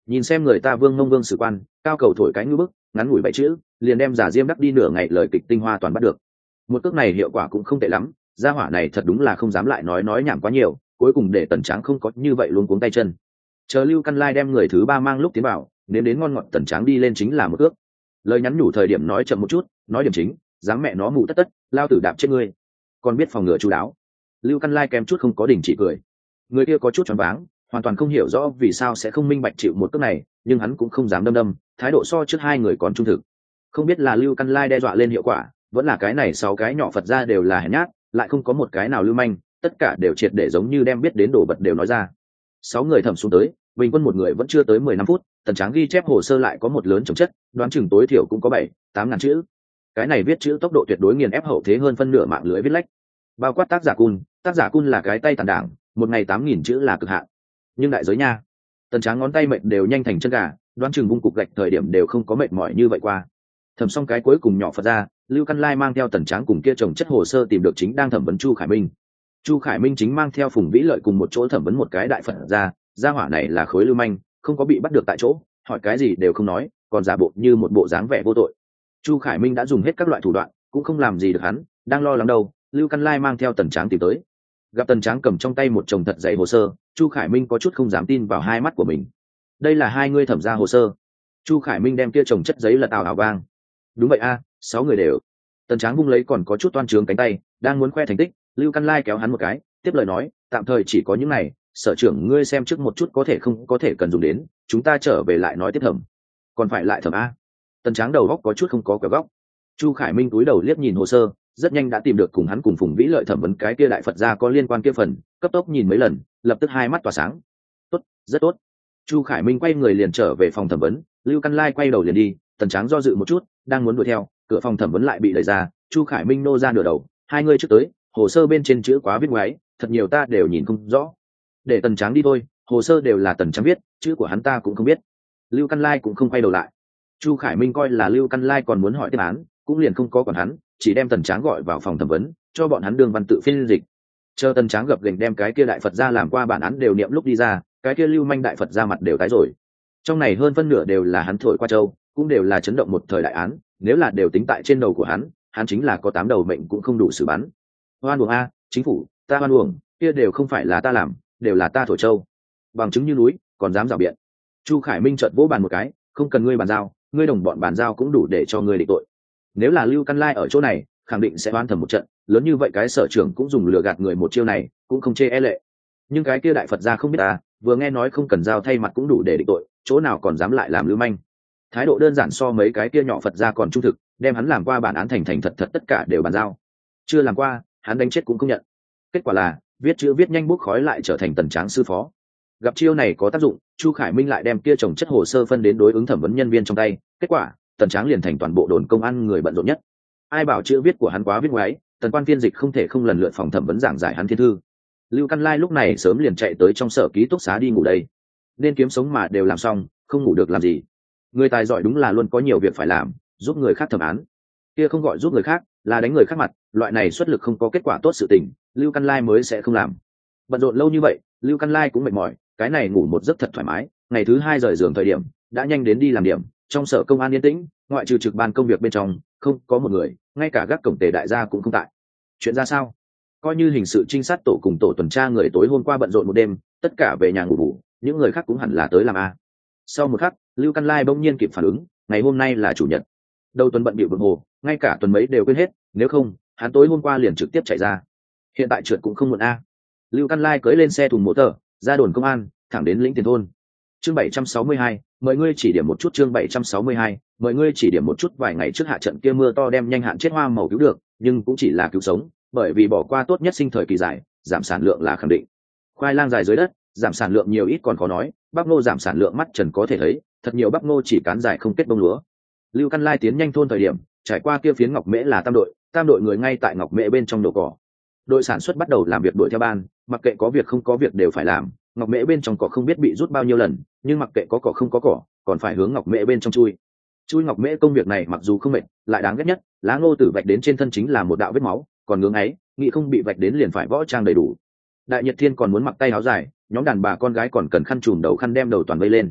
Nhìn xem người ta vương mông vương sử quan cao cầu thổi cái ngư bức ngắn ngủi 7 chữ liền đem giả diêm đắc đi nửa ngày lời kịch tinh hoa toàn bắt được. Một cước này hiệu quả cũng không tệ lắm, gia hỏa này thật đúng là không dám lại nói nhảm quá nhiều, cuối cùng để Tần Tráng không có như vậy luống cuống tay chân. Chờ Lưu Căn Lai đem người thứ ba mang lúc tiến vào, nếm đến ngon ngọt, Tần Tráng đi lên chính là một cước. Lời nhắn nhủ thời điểm nói chậm một chút, nói điểm chính, dám mẹ nó mù tất tất, lao tử đạp chết ngươi. Còn biết phòng ngừa chu đáo. Lưu Căn Lai kèm chút không có đình chỉ cười. Người kia có chút choáng váng, hoàn toàn không hiểu rõ vì sao sẽ không minh bạch chịu một cước này, nhưng hắn cũng không dám đâm, thái độ so trước hai người còn trung thực. Không biết là Lưu Căn Lai đe dọa lên hiệu quả, vẫn là cái này 6 cái nhỏ Phật ra đều là hèn nhát, lại không có một cái nào lưu manh, tất cả đều triệt để giống như đem biết đến đồ vật đều nói ra. 6 người thẩm xuống tới, bình quân một người vẫn chưa tới 15 phút, Tần Tráng ghi chép hồ sơ lại có một lớn chồng chất, đoán chừng tối thiểu cũng có 7-8 ngàn chữ. Cái này viết chữ tốc độ tuyệt đối nghiền ép hậu thế hơn phân nửa mạng lưới viết lách. Bao quát tác giả cun là cái tay tàn đảng, một ngày 8.000 chữ là cực hạn. Nhưng đại giới nha, Tần Tráng ngón tay mệt đều nhanh thành chân gà, đoán chừng vung cục gạch thời điểm đều không có mệt mỏi như vậy qua. Thẩm xong cái cuối cùng nhỏ Phật ra, Lưu Căn Lai mang theo Tần Tráng cùng kia chồng chất hồ sơ tìm được chính đang thẩm vấn Chu Khải Minh. Chu Khải Minh chính mang theo Phùng Vĩ Lợi cùng một chỗ thẩm vấn một cái đại Phật ra, gia hỏa này là khối lưu manh, không có bị bắt được tại chỗ, hỏi cái gì đều không nói, còn giả bộ như một bộ dáng vẻ vô tội. Chu Khải Minh đã dùng hết các loại thủ đoạn, cũng không làm gì được hắn, đang lo lắng đâu, Lưu Căn Lai mang theo Tần Tráng tìm tới. Gặp Tần Tráng cầm trong tay một chồng thật dày hồ sơ, Chu Khải Minh có chút không dám tin vào hai mắt của mình. Đây là hai ngươi thẩm ra hồ sơ? Chu Khải Minh đem kia chồng chất giấy lật ào ào vang. Đúng vậy a, 6 người đều. Tần Tráng vung lấy còn có chút toan trướng cánh tay, đang muốn khoe thành tích, Lưu Căn Lai kéo hắn một cái, tiếp lời nói, tạm thời chỉ có những này, sở trưởng ngươi xem trước một chút có thể không có thể cần dùng đến, chúng ta trở về lại nói tiếp thẩm. Còn phải lại thẩm a? Tần Tráng đầu góc có chút không có quẹo góc. Chu Khải Minh túi đầu liếc nhìn hồ sơ, rất nhanh đã tìm được cùng hắn cùng Phùng Vĩ Lợi thẩm vấn cái kia đại Phật gia có liên quan kia phần, cấp tốc nhìn mấy lần, lập tức hai mắt tỏa sáng. Tốt, rất tốt. Chu Khải Minh quay người liền trở về phòng thẩm vấn, Lưu Căn Lai quay đầu liền đi, Tần Tráng do dự một chút, đang muốn đuổi theo, cửa phòng thẩm vấn lại bị đẩy ra, Chu Khải Minh nô ra nửa đầu, hai người trước tới, hồ sơ bên trên chữ quá viết ngoáy, thật nhiều ta đều nhìn không rõ. Để Tần Tráng đi thôi, hồ sơ đều là Tần Tráng viết, chữ của hắn ta cũng không biết. Lưu Căn Lai cũng không quay đầu lại. Chu Khải Minh coi là Lưu Căn Lai còn muốn hỏi tiếp án, cũng liền không có còn hắn, chỉ đem Tần Tráng gọi vào phòng thẩm vấn, cho bọn hắn đường văn tự phiên dịch. Chờ Tần Tráng gập gềnh đem cái kia đại Phật gia làm qua bản án đều niệm lúc đi ra, cái kia lưu manh đại Phật gia mặt đều tái rồi. Trong này hơn phân nửa đều là hắn thổi qua châu, cũng đều là chấn động một thời đại án, nếu là đều tính tại trên đầu của hắn chính là có 8 đầu mệnh cũng không đủ xử bắn. Hoan uổng a, chính phủ, ta hoan uổng, kia đều không phải là ta làm, đều là ta thổi châu. Bằng chứng như núi, còn dám rào biện. Chu Khải Minh chợt vỗ bàn một cái, không cần ngươi bàn giao, ngươi đồng bọn bàn giao cũng đủ để cho ngươi định tội. Nếu là Lưu Căn Lai ở chỗ này, khẳng định sẽ oan thầm một trận, lớn như vậy cái sở trưởng cũng dùng lừa gạt người một chiêu này, cũng không chê e lệ. Nhưng cái kia đại Phật gia không biết ta, vừa nghe nói không cần giao thay mặt cũng đủ để định tội, chỗ nào còn dám lại làm lưu manh. Thái độ đơn giản so mấy cái kia nhỏ Phật gia còn trung thực, đem hắn làm qua bản án thành thật tất cả đều bàn giao. Chưa làm qua, hắn đánh chết cũng không nhận. Kết quả là, viết chữ viết nhanh bốc khói lại trở thành Tần Tráng sư phó. Gặp chiêu này có tác dụng, Chu Khải Minh lại đem kia chồng chất hồ sơ phân đến đối ứng thẩm vấn nhân viên trong tay, kết quả, Tần Tráng liền thành toàn bộ đồn công an người bận rộn nhất. Ai bảo chữ viết của hắn quá viết ngoáy, tần quan phiên dịch không thể không lần lượt phòng thẩm vấn giảng giải hắn thiên thư. Lưu Căn Lai lúc này sớm liền chạy tới trong sở ký túc xá đi ngủ đây. Nên kiếm sống mà đều làm xong, không ngủ được làm gì. Người tài giỏi đúng là luôn có nhiều việc phải làm, giúp người khác thẩm án. Kia không gọi giúp người khác, là đánh người khác mặt, loại này xuất lực không có kết quả tốt sự tình, Lưu Căn Lai mới sẽ không làm. Bận rộn lâu như vậy, Lưu Căn Lai cũng mệt mỏi, cái này ngủ một giấc thật thoải mái, ngày thứ 2 rời giường thời điểm, đã nhanh đến đi làm điểm, trong sở công an yên tĩnh, ngoại trừ trực ban công việc bên trong, không có một người, ngay cả gác cổng Tề đại gia cũng không tại. Chuyện ra sao? Coi như hình sự trinh sát tổ cùng tổ tuần tra người tối hôm qua bận rộn một đêm, tất cả về nhà ngủ, những người khác cũng hẳn là tới làm a. Sau một khắc, Lưu Căn Lai bỗng nhiên kịp phản ứng, ngày hôm nay là chủ nhật. Đầu tuần bận bịu bận hồ, ngay cả tuần mấy đều quên hết, nếu không, hắn tối hôm qua liền trực tiếp chạy ra. Hiện tại trượt cũng không muộn a. Lưu Căn Lai cưỡi lên xe thùng mô tờ, ra đồn công an, thẳng đến lĩnh tiền thôn. Chương 762, mời ngươi chỉ điểm một chút. Chương 762, mời ngươi chỉ điểm một chút. Vài ngày trước hạ trận kia mưa to đem nhanh hạn chết hoa màu cứu được, nhưng cũng chỉ là cứu sống, bởi vì bỏ qua tốt nhất sinh thời kỳ dài, giảm sản lượng là khẳng định. Khoai lang dài dưới đất, giảm sản lượng nhiều ít còn khó nói, bắp ngô giảm sản lượng mắt trần có thể thấy, thật nhiều bắp ngô chỉ cán dài không kết bông lúa. Lưu Căn Lai tiến nhanh thôn thời điểm, trải qua kia phiến ngọc mễ là tam đội người ngay tại ngọc mễ bên trong đổ cỏ. Đội sản xuất bắt đầu làm việc đuổi theo ban, mặc kệ có việc không có việc đều phải làm. Ngọc mễ bên trong cỏ không biết bị rút bao nhiêu lần, nhưng mặc kệ có cỏ không có cỏ, còn phải hướng ngọc mễ bên trong chui ngọc mễ. Công việc này mặc dù không mệt, lại đáng ghét nhất, lá ngô tử vạch đến trên thân chính là một đạo vết máu, còn ngưỡng ấy, nghĩ không bị vạch đến liền phải võ trang đầy đủ. Đại Nhật Thiên còn muốn mặc tay áo dài, nhóm đàn bà con gái còn cần khăn trùm đầu khăn đem đầu toàn vây lên.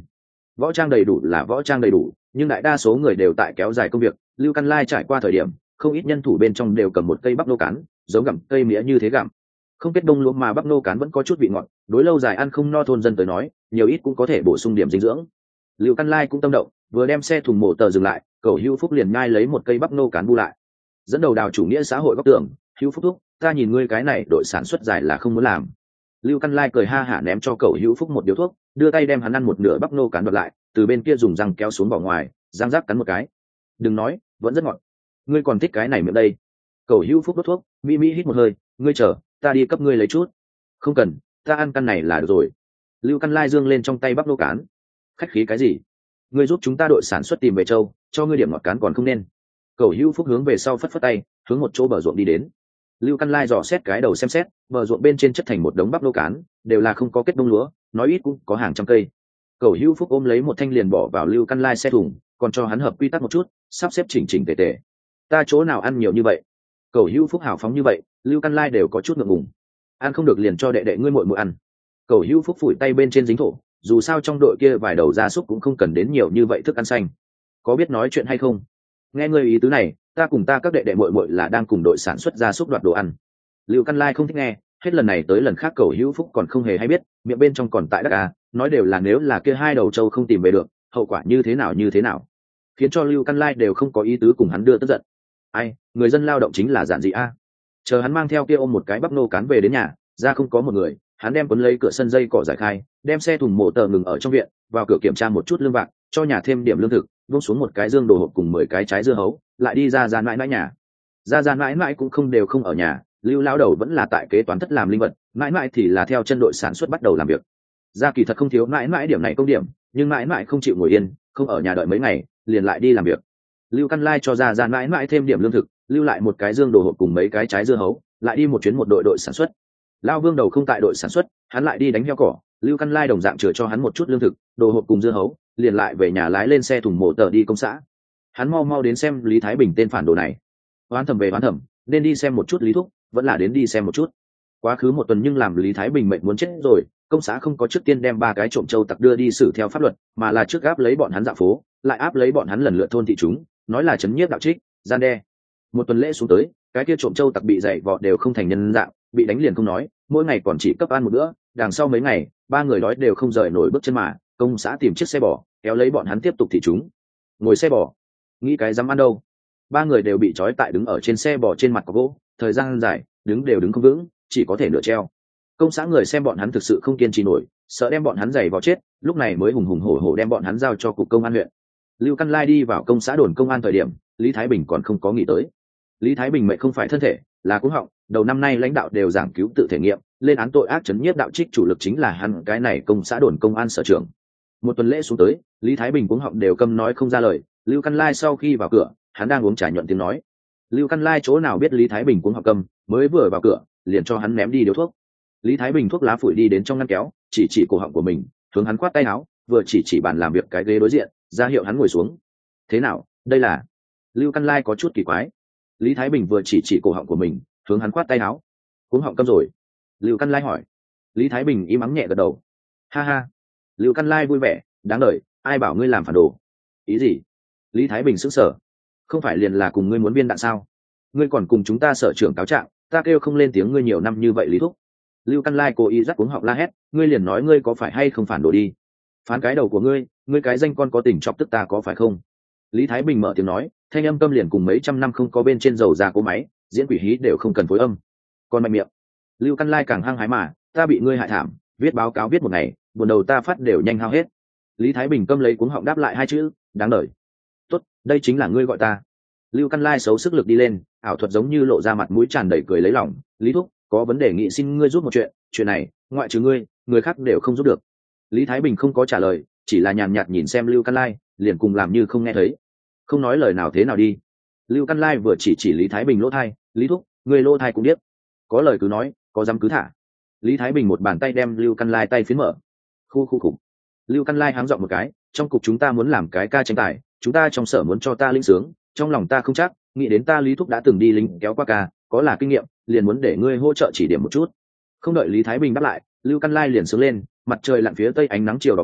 Võ trang đầy đủ là võ trang đầy đủ, nhưng đại đa số người đều tại kéo dài công việc. Lưu Căn Lai trải qua thời điểm, không ít nhân thủ bên trong đều cầm một cây bắp nô cán, giống gặm cây mía như thế gặm. Không kết đông lúa mà bắp nô cán vẫn có chút vị ngọt, đối lâu dài ăn không no thôn dân tới nói, nhiều ít cũng có thể bổ sung điểm dinh dưỡng. Lưu Căn Lai cũng tâm động, vừa đem xe thùng mổ tờ dừng lại, Cẩu Hữu Phúc liền nhai lấy một cây bắp nô cán bu lại. Dẫn đầu đào chủ nghĩa xã hội góc tưởng, Hữu Phúc thúc, ta nhìn ngươi cái này đội sản xuất dài là không muốn làm. Lưu Căn Lai cười ha hả ném cho Cẩu Hữu Phúc một điếu thuốc, đưa tay đem hắn ăn một nửa bắp nô cán đoạt lại, từ bên kia dùng răng kéo xuống bỏ ngoài, răng rác cắn một cái. Đừng nói, vẫn rất ngọt. Ngươi còn thích cái này miệng đây. Cẩu Hữu Phúc đốt thuốc, mi mi hít một hơi, ngươi chờ, ta đi cấp ngươi lấy chút. Không cần, ta ăn căn này là được rồi. Lưu Căn Lai giương lên trong tay bắp nô cán. Khách khí cái gì? Ngươi giúp chúng ta đội sản xuất tìm về châu, cho ngươi điểm ngọt cán còn không nên. Cẩu Hữu Phúc hướng về sau phất phất tay, hướng một chỗ bờ ruộng đi đến. Lưu Căn Lai dò xét cái đầu xem xét, bờ ruộng bên trên chất thành một đống bắp nô cán, đều là không có kết đông lúa, nói ít cũng có hàng trăm cây. Cẩu Hữu Phúc ôm lấy một thanh liền bỏ vào Lưu Căn Lai xe thùng, còn cho hắn hợp quy tắc một chút, sắp xếp chỉnh chỉnh tề tề. Ta chỗ nào ăn nhiều như vậy? Cẩu Hữu Phúc hào phóng như vậy, Lưu Căn Lai đều có chút ngượng ngùng. Ăn không được liền cho đệ đệ ngươi muội muội ăn. Cẩu Hữu Phúc phủi tay bên trên dính thổ, dù sao trong đội kia vài đầu gia súc cũng không cần đến nhiều như vậy thức ăn xanh. Có biết nói chuyện hay không? Nghe ngươi ý tứ này, ta cùng ta các đệ đệ muội muội là đang cùng đội sản xuất gia súc đoạt đồ ăn. Lưu Căn Lai không thích nghe, hết lần này tới lần khác Cẩu Hữu Phúc còn không hề hay biết, miệng bên trong còn tại đắc à, nói đều là nếu là kia hai đầu trâu không tìm về được, hậu quả như thế nào, khiến cho Lưu Căn Lai đều không có ý tứ cùng hắn đưa tức giận. Ai, người dân lao động chính là giản dị a. Chờ hắn mang theo kia ôm một cái bắp nô cán về đến nhà, ra không có một người, hắn đem cuốn lấy cửa sân dây cỏ giải khai, đem xe thùng mổ tờ ngừng ở trong viện, vào cửa kiểm tra một chút lương vạc, cho nhà thêm điểm lương thực, buông xuống một cái dương đồ hộp cùng 10 cái trái dưa hấu, lại đi ra mãi mãi nhà. Ra mãi mãi cũng không đều không ở nhà, Lưu lão đầu vẫn là tại kế toán thất làm linh vật, mãi mãi thì là theo chân đội sản xuất bắt đầu làm việc. Ra kỳ thật không thiếu mãi mãi điểm này công điểm, nhưng mãi mãi không chịu ngồi yên, không ở nhà đợi mấy ngày, liền lại đi làm việc. Lưu Căn Lai cho ra mãi mãi thêm điểm lương thực, lưu lại một cái dương đồ hộp cùng mấy cái trái dưa hấu, lại đi một chuyến một đội sản xuất. Lao Vương đầu không tại đội sản xuất, hắn lại đi đánh heo cỏ, Lưu Căn Lai đồng dạng chừa cho hắn một chút lương thực, đồ hộp cùng dưa hấu, liền lại về nhà lái lên xe thùng mổ tờ đi công xã. Hắn mau đến xem Lý Thái Bình tên phản đồ này. Oán thầm về oán thầm, nên đi xem một chút Lý thúc, vẫn là đến đi xem một chút. Quá khứ một tuần nhưng làm Lý Thái Bình mệnh muốn chết rồi, công xã không có trước tiên đem 3 cái trộm châu tặc đưa đi xử theo pháp luật, mà là trước áp lấy bọn hắn dạo phố, lại áp lấy bọn hắn lần lượt thôn thị chúng, nói là chấn nhiếp đạo trích, gian đe. Một tuần lễ xuống tới, cái kia trộm châu tặc bị dày vò đều không thành nhân dạng, bị đánh liền không nói, mỗi ngày còn chỉ cấp ăn một bữa. Đằng sau mấy ngày, 3 người đói đều không rời nổi bước chân mà, công xã tìm chiếc xe bò, kéo lấy bọn hắn tiếp tục thị chúng. Ngồi xe bò, nghĩ cái dám ăn đâu. 3 người đều bị trói tại đứng ở trên xe bò trên mặt có gỗ, thời gian dài, đứng đều đứng không vững, chỉ có thể nửa treo. Công xã người xem bọn hắn thực sự không kiên trì nổi, sợ đem bọn hắn giày vào chết, lúc này mới hùng hổ đem bọn hắn giao cho cục công an huyện. Lưu Căn Lai đi vào công xã đồn công an thời điểm, Lý Thái Bình còn không có nghĩ tới. Lý Thái Bình mệnh không phải thân thể, là cúng họng, đầu năm nay lãnh đạo đều giảng cứu tự thể nghiệm, lên án tội ác chấn nhiếp đạo trích chủ lực chính là hắn cái này công xã đồn công an sở trưởng. Một tuần lễ xuống tới, Lý Thái Bình cúng họng đều câm nói không ra lời. Lưu Căn Lai sau khi vào cửa, hắn đang uống trà nhuận tiếng nói. Lưu Căn Lai chỗ nào biết Lý Thái Bình cúng họng câm, mới vừa vào cửa, liền cho hắn ném đi điếu thuốc. Lý Thái Bình thuốc lá phủi đi đến trong ngăn kéo, chỉ cổ họng của mình, hướng hắn khoát tay áo, vừa chỉ bàn làm việc cái ghế đối diện, ra hiệu hắn ngồi xuống. Thế nào, đây là? Lưu Căn Lai có chút kỳ quái. Lý Thái Bình vừa chỉ cổ họng của mình, hướng hắn khoát tay áo. Cuống họng câm rồi. Lưu Căn Lai hỏi. Lý Thái Bình im ắng nhẹ gật đầu. Ha ha. Lưu Căn Lai vui vẻ, đáng đời, ai bảo ngươi làm phản đồ? Ý gì? Lý Thái Bình sững sờ. Không phải liền là cùng ngươi muốn viên đạn sao? Ngươi còn cùng chúng ta sở trưởng cáo trạng, ta kêu không lên tiếng ngươi nhiều năm như vậy Lý thúc. Lưu Căn Lai cố ý dắt cuống họng la hét, ngươi liền nói ngươi có phải hay không phản đồ đi. Phán cái đầu của ngươi cái danh con có tình chọc tức ta có phải không? Lý Thái Bình mở tiếng nói, thanh âm câm liền cùng mấy trăm năm không có bên trên dầu ra cỗ máy, diễn quỷ hí đều không cần phối âm. Còn mạnh miệng. Lưu Căn Lai càng hăng hái mà, ta bị ngươi hại thảm, viết báo cáo viết một ngày, buồn đầu ta phát đều nhanh hao hết. Lý Thái Bình câm lấy cuống họng đáp lại 2 chữ, đáng đời. Tốt, đây chính là ngươi gọi ta. Lưu Căn Lai xấu sức lực đi lên, ảo thuật giống như lộ ra mặt mũi tràn đầy cười lấy lòng, Lý thúc, có vấn đề nghị xin ngươi giúp một chuyện này, ngoại trừ ngươi, người khác đều không giúp được. Lý Thái Bình không có trả lời, chỉ là nhàn nhạt nhìn xem Lưu Căn Lai, liền cùng làm như không nghe thấy, không nói lời nào thế nào đi. Lưu Căn Lai vừa chỉ Lý Thái Bình lỗ thai, Lý thúc, người lỗ thai cũng biết, có lời cứ nói, có dám cứ thả. Lý Thái Bình một bàn tay đem Lưu Căn Lai tay phiến mở. Khu. Lưu Căn Lai háng giọng một cái, trong cục chúng ta muốn làm cái ca tranh tài, chúng ta trong sở muốn cho ta linh sướng, trong lòng ta không chắc, nghĩ đến ta Lý thúc đã từng đi lính kéo qua ca, có là kinh nghiệm, liền muốn để ngươi hỗ trợ chỉ điểm một chút. Không đợi Lý Thái Bình đáp lại, Lưu Căn Lai liền sướng lên, mặt trời lặn phía tây ánh nắng chiều đỏ bay,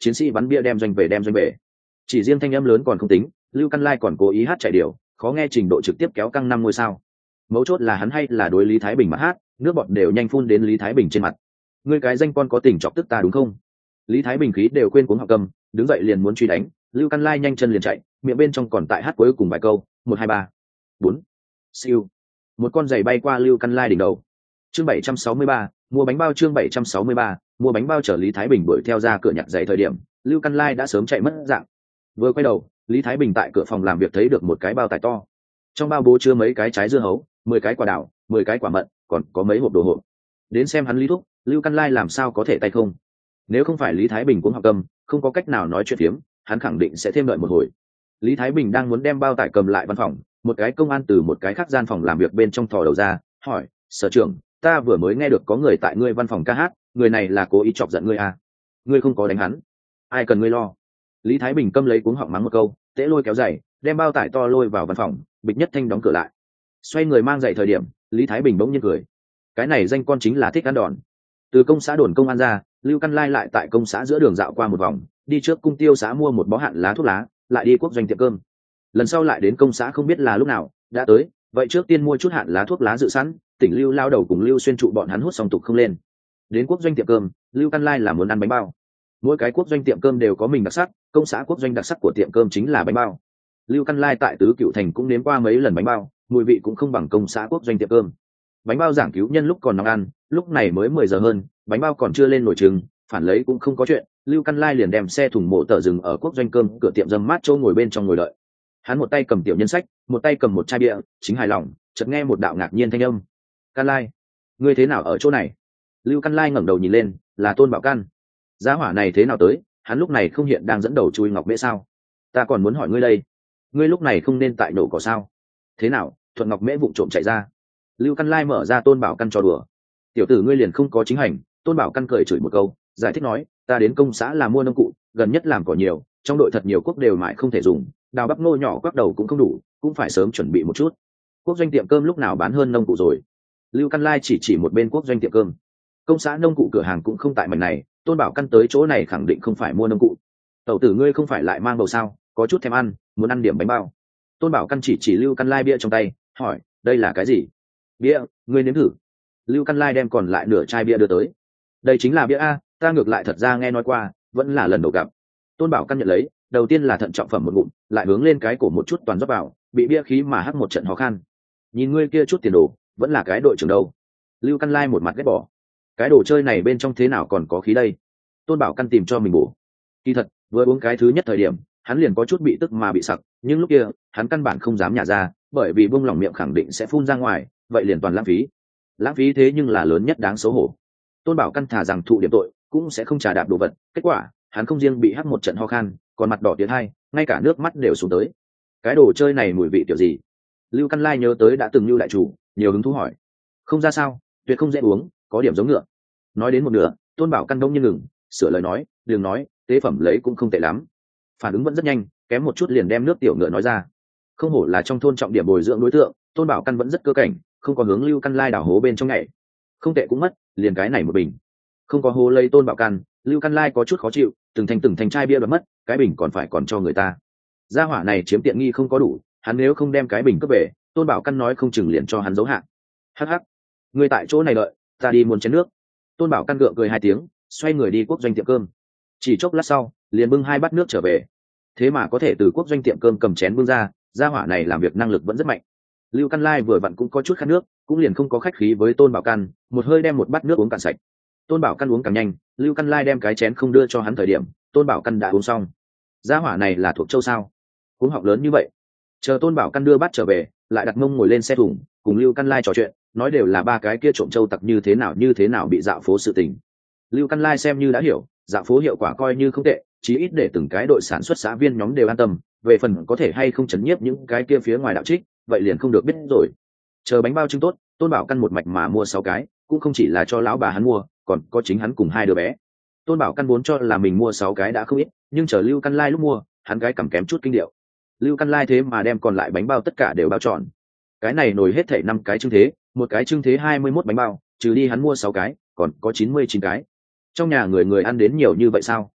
chiến sĩ bắn bia đem doanh về. Chỉ riêng thanh âm lớn còn không tính, Lưu Căn Lai còn cố ý hát chạy điều, khó nghe trình độ trực tiếp kéo căng 5 ngôi sao. Mấu chốt là hắn hay là đối Lý Thái Bình mà hát, nước bọt đều nhanh phun đến Lý Thái Bình trên mặt. Ngươi cái danh con có tình chọc tức ta đúng không? Lý Thái Bình khí đều quên cuống họng cầm, đứng dậy liền muốn truy đánh, Lưu Căn Lai nhanh chân liền chạy, miệng bên trong còn tại hát cuối cùng vài câu, 1 2 3 4. Siêu. Một con giày bay qua Lưu Căn Lai đỉnh đầu. Chương 763, mua bánh bao. Chương 763, mua bánh bao. Chở Lý Thái Bình đuổi theo ra cửa nhặt giày thời điểm, Lưu Căn Lai đã sớm chạy mất dạng. Vừa quay đầu, Lý Thái Bình tại cửa phòng làm việc thấy được một cái bao tải to, trong bao bố chứa mấy cái trái dưa hấu, 10 cái quả đào, 10 cái quả mận, còn có mấy hộp đồ hộp. Đến xem hắn Lý thúc, Lưu Căn Lai làm sao có thể tay không? Nếu không phải Lý Thái Bình cũng học cầm, không có cách nào nói chuyện phiếm, hắn khẳng định sẽ thêm đợi một hồi. Lý Thái Bình đang muốn đem bao tải cầm lại văn phòng, một cái công an từ một cái khác gian phòng làm việc bên trong thò đầu ra, hỏi: "Sở trưởng, ta vừa mới nghe được có người tại ngươi văn phòng ca hát, người này là cố ý chọc giận ngươi à? Ngươi không có đánh hắn, ai cần ngươi lo?" Lý Thái Bình câm lấy cuống họng mắng một câu, tễ lôi kéo giày, đem bao tải to lôi vào văn phòng, bịch nhất thanh đóng cửa lại. Xoay người mang giày thời điểm, Lý Thái Bình bỗng nhiên cười. Cái này danh con chính là thích ăn đòn. Từ công xã đồn công an ra, Lưu Căn Lai lại tại công xã giữa đường dạo qua một vòng, đi trước cung tiêu xã mua một bó hạn lá thuốc lá, lại đi quốc doanh tiệm cơm. Lần sau lại đến công xã không biết là lúc nào đã tới, vậy trước tiên mua chút hạn lá thuốc lá dự sẵn, tỉnh Lưu lao đầu cùng Lưu xuyên trụ bọn hắn hút xong tục không lên. Đến quốc doanh tiệm cơm, Lưu Căn Lai là muốn ăn bánh bao. Mỗi cái quốc doanh tiệm cơm đều có mình đặc sắc, công xã quốc doanh đặc sắc của tiệm cơm chính là bánh bao. Lưu Căn Lai tại Tứ Cựu Thành cũng nếm qua mấy lần bánh bao, mùi vị cũng không bằng công xã quốc doanh tiệm cơm. Bánh bao giảng cứu nhân lúc còn nóng ăn, lúc này mới 10 giờ hơn, bánh bao còn chưa lên nổi chừng, phản lấy cũng không có chuyện. Lưu Căn Lai liền đem xe thùng mộ tờ dừng ở quốc doanh cơm cửa tiệm dâm mát chỗ ngồi bên trong ngồi đợi. Hắn một tay cầm tiểu nhân sách, một tay cầm một chai bia, chính hài lòng, chợt nghe một đạo ngạc nhiên thanh âm: "Căn Lai, ngươi thế nào ở chỗ này?" Lưu Căn Lai ngẩng đầu nhìn lên, là Tôn Bảo Căn. Giá hỏa này thế nào tới? Hắn lúc này không hiện đang dẫn đầu chui ngọc mễ sao? Ta còn muốn hỏi ngươi đây, ngươi lúc này không nên tại nổ cỏ sao? Thế nào, thuận ngọc mễ vụng trộm chạy ra? Lưu Căn Lai mở ra Tôn Bảo Căn trò đùa. Tiểu tử ngươi liền không có chính hành. Tôn Bảo Căn cười chửi một câu, giải thích nói: "Ta đến công xã là mua nông cụ, gần nhất làm cỏ nhiều, trong đội thật nhiều quốc đều mãi không thể dùng, đào bắp ngô nhỏ quắc đầu cũng không đủ, cũng phải sớm chuẩn bị một chút. Quốc doanh tiệm cơm lúc nào bán hơn nông cụ rồi?" Lưu Căn Lai chỉ một bên quốc doanh tiệm cơm. Công xã nông cụ cửa hàng cũng không tại mảnh này, Tôn Bảo Căn tới chỗ này khẳng định không phải mua nông cụ. "Tẩu tử ngươi không phải lại mang bầu sao, có chút thèm ăn, muốn ăn điểm bánh bao." Tôn Bảo Căn chỉ Lưu Căn Lai bia trong tay, hỏi: "Đây là cái gì?" "Bia, ngươi nếm thử." Lưu Căn Lai đem còn lại nửa chai bia đưa tới. "Đây chính là bia a, ta ngược lại thật ra nghe nói qua, vẫn là lần đầu gặp." Tôn Bảo Căn nhận lấy, đầu tiên là thận trọng phẩm một ngụm, lại hướng lên cái cổ một chút toàn rót vào, bị bia khí mà hắt một trận khó khăn. "Nhìn ngươi kia chút tiền đồ, vẫn là cái đội trưởng đâu." Lưu Căn Lai một mặt ghét bỏ. "Cái đồ chơi này bên trong thế nào còn có khí đây?" Tôn Bảo Căn tìm cho mình bổ. Kỳ thật, vừa uống cái thứ nhất thời điểm, hắn liền có chút bị tức mà bị sặc, nhưng lúc kia, hắn căn bản không dám nhả ra, bởi vì buông lỏng miệng khẳng định sẽ phun ra ngoài, vậy liền toàn lãng phí. Lãng phí thế nhưng là lớn nhất đáng xấu hổ. Tôn Bảo Căn thà rằng thụ điểm tội, cũng sẽ không trà đạp đồ vật, kết quả, hắn không riêng bị hắt một trận ho khan, còn mặt đỏ tiến hai, ngay cả nước mắt đều xuống tới. Cái đồ chơi này mùi vị kiểu gì? Lưu Căn Lai nhớ tới đã từng lưu đại chủ, nhiều hứng thú hỏi. "Không ra sao, tuyệt không dễ uống, có điểm giống ngựa." Nói đến một nửa, Tôn Bảo Căn đông như ngừng, sửa lời nói: "Đừng nói, tế phẩm lấy cũng không tệ lắm." Phản ứng vẫn rất nhanh, kém một chút liền đem nước tiểu ngựa nói ra. Không hổ là trong thôn trọng điểm bồi dưỡng đối tượng, Tôn Bảo Căn vẫn rất cơ cảnh, không có hướng Lưu Căn Lai đảo hố bên trong nhảy. Không tệ cũng mất, liền cái này một bình. Không có hố lây Tôn Bảo Căn, Lưu Căn Lai có chút khó chịu, từng thành chai bia đoạt mất, cái bình còn cho người ta. Gia hỏa này chiếm tiện nghi không có đủ, hắn nếu không đem cái bình cướp về, Tôn Bảo Căn nói không chừng liền cho hắn giấu hạn. "Hắc hắc, người tại chỗ này đợi, ta đi muốn chén nước." Tôn Bảo Căn gượng cười 2 tiếng, xoay người đi quốc doanh tiệm cơm. Chỉ chốc lát sau, liền bưng 2 bát nước trở về. Thế mà có thể từ quốc doanh tiệm cơm cầm chén bưng ra, gia hỏa này làm việc năng lực vẫn rất mạnh. Lưu Căn Lai vừa vặn cũng có chút khát nước, cũng liền không có khách khí với Tôn Bảo Căn, một hơi đem một bát nước uống cạn sạch. Tôn Bảo Căn uống càng nhanh, Lưu Căn Lai đem cái chén không đưa cho hắn thời điểm, Tôn Bảo Căn đã uống xong. Gia hỏa này là thuộc châu sao? Uống họng lớn như vậy. Chờ Tôn Bảo Căn đưa bát trở về, lại đặt mông ngồi lên xe thùng, cùng Lưu Căn Lai trò chuyện, nói đều là 3 cái kia trộm châu tặc như thế nào bị dạo phố sự tình. Lưu Căn Lai xem như đã hiểu, dạo phố hiệu quả coi như không tệ, chí ít để từng cái đội sản xuất xã viên nhóm đều an tâm, về phần có thể hay không chấn nhiếp những cái kia phía ngoài đạo trích, vậy liền không được biết rồi. Chờ bánh bao trưng tốt, Tôn Bảo Căn một mạch mà mua 6 cái, cũng không chỉ là cho lão bà hắn mua, còn có chính hắn cùng 2 đứa bé. Tôn Bảo Căn vốn cho là mình mua 6 cái đã không ít, nhưng chờ Lưu Căn Lai lúc mua, hắn cái cầm kém chút kinh điệu. Lưu Căn Lai thế mà đem còn lại bánh bao tất cả đều bao tròn. Cái này nồi hết thảy 5 cái trưng thế, một cái trưng thế 21 bánh bao, trừ đi hắn mua 6 cái, còn có 99 cái. Trong nhà người ăn đến nhiều như vậy sao?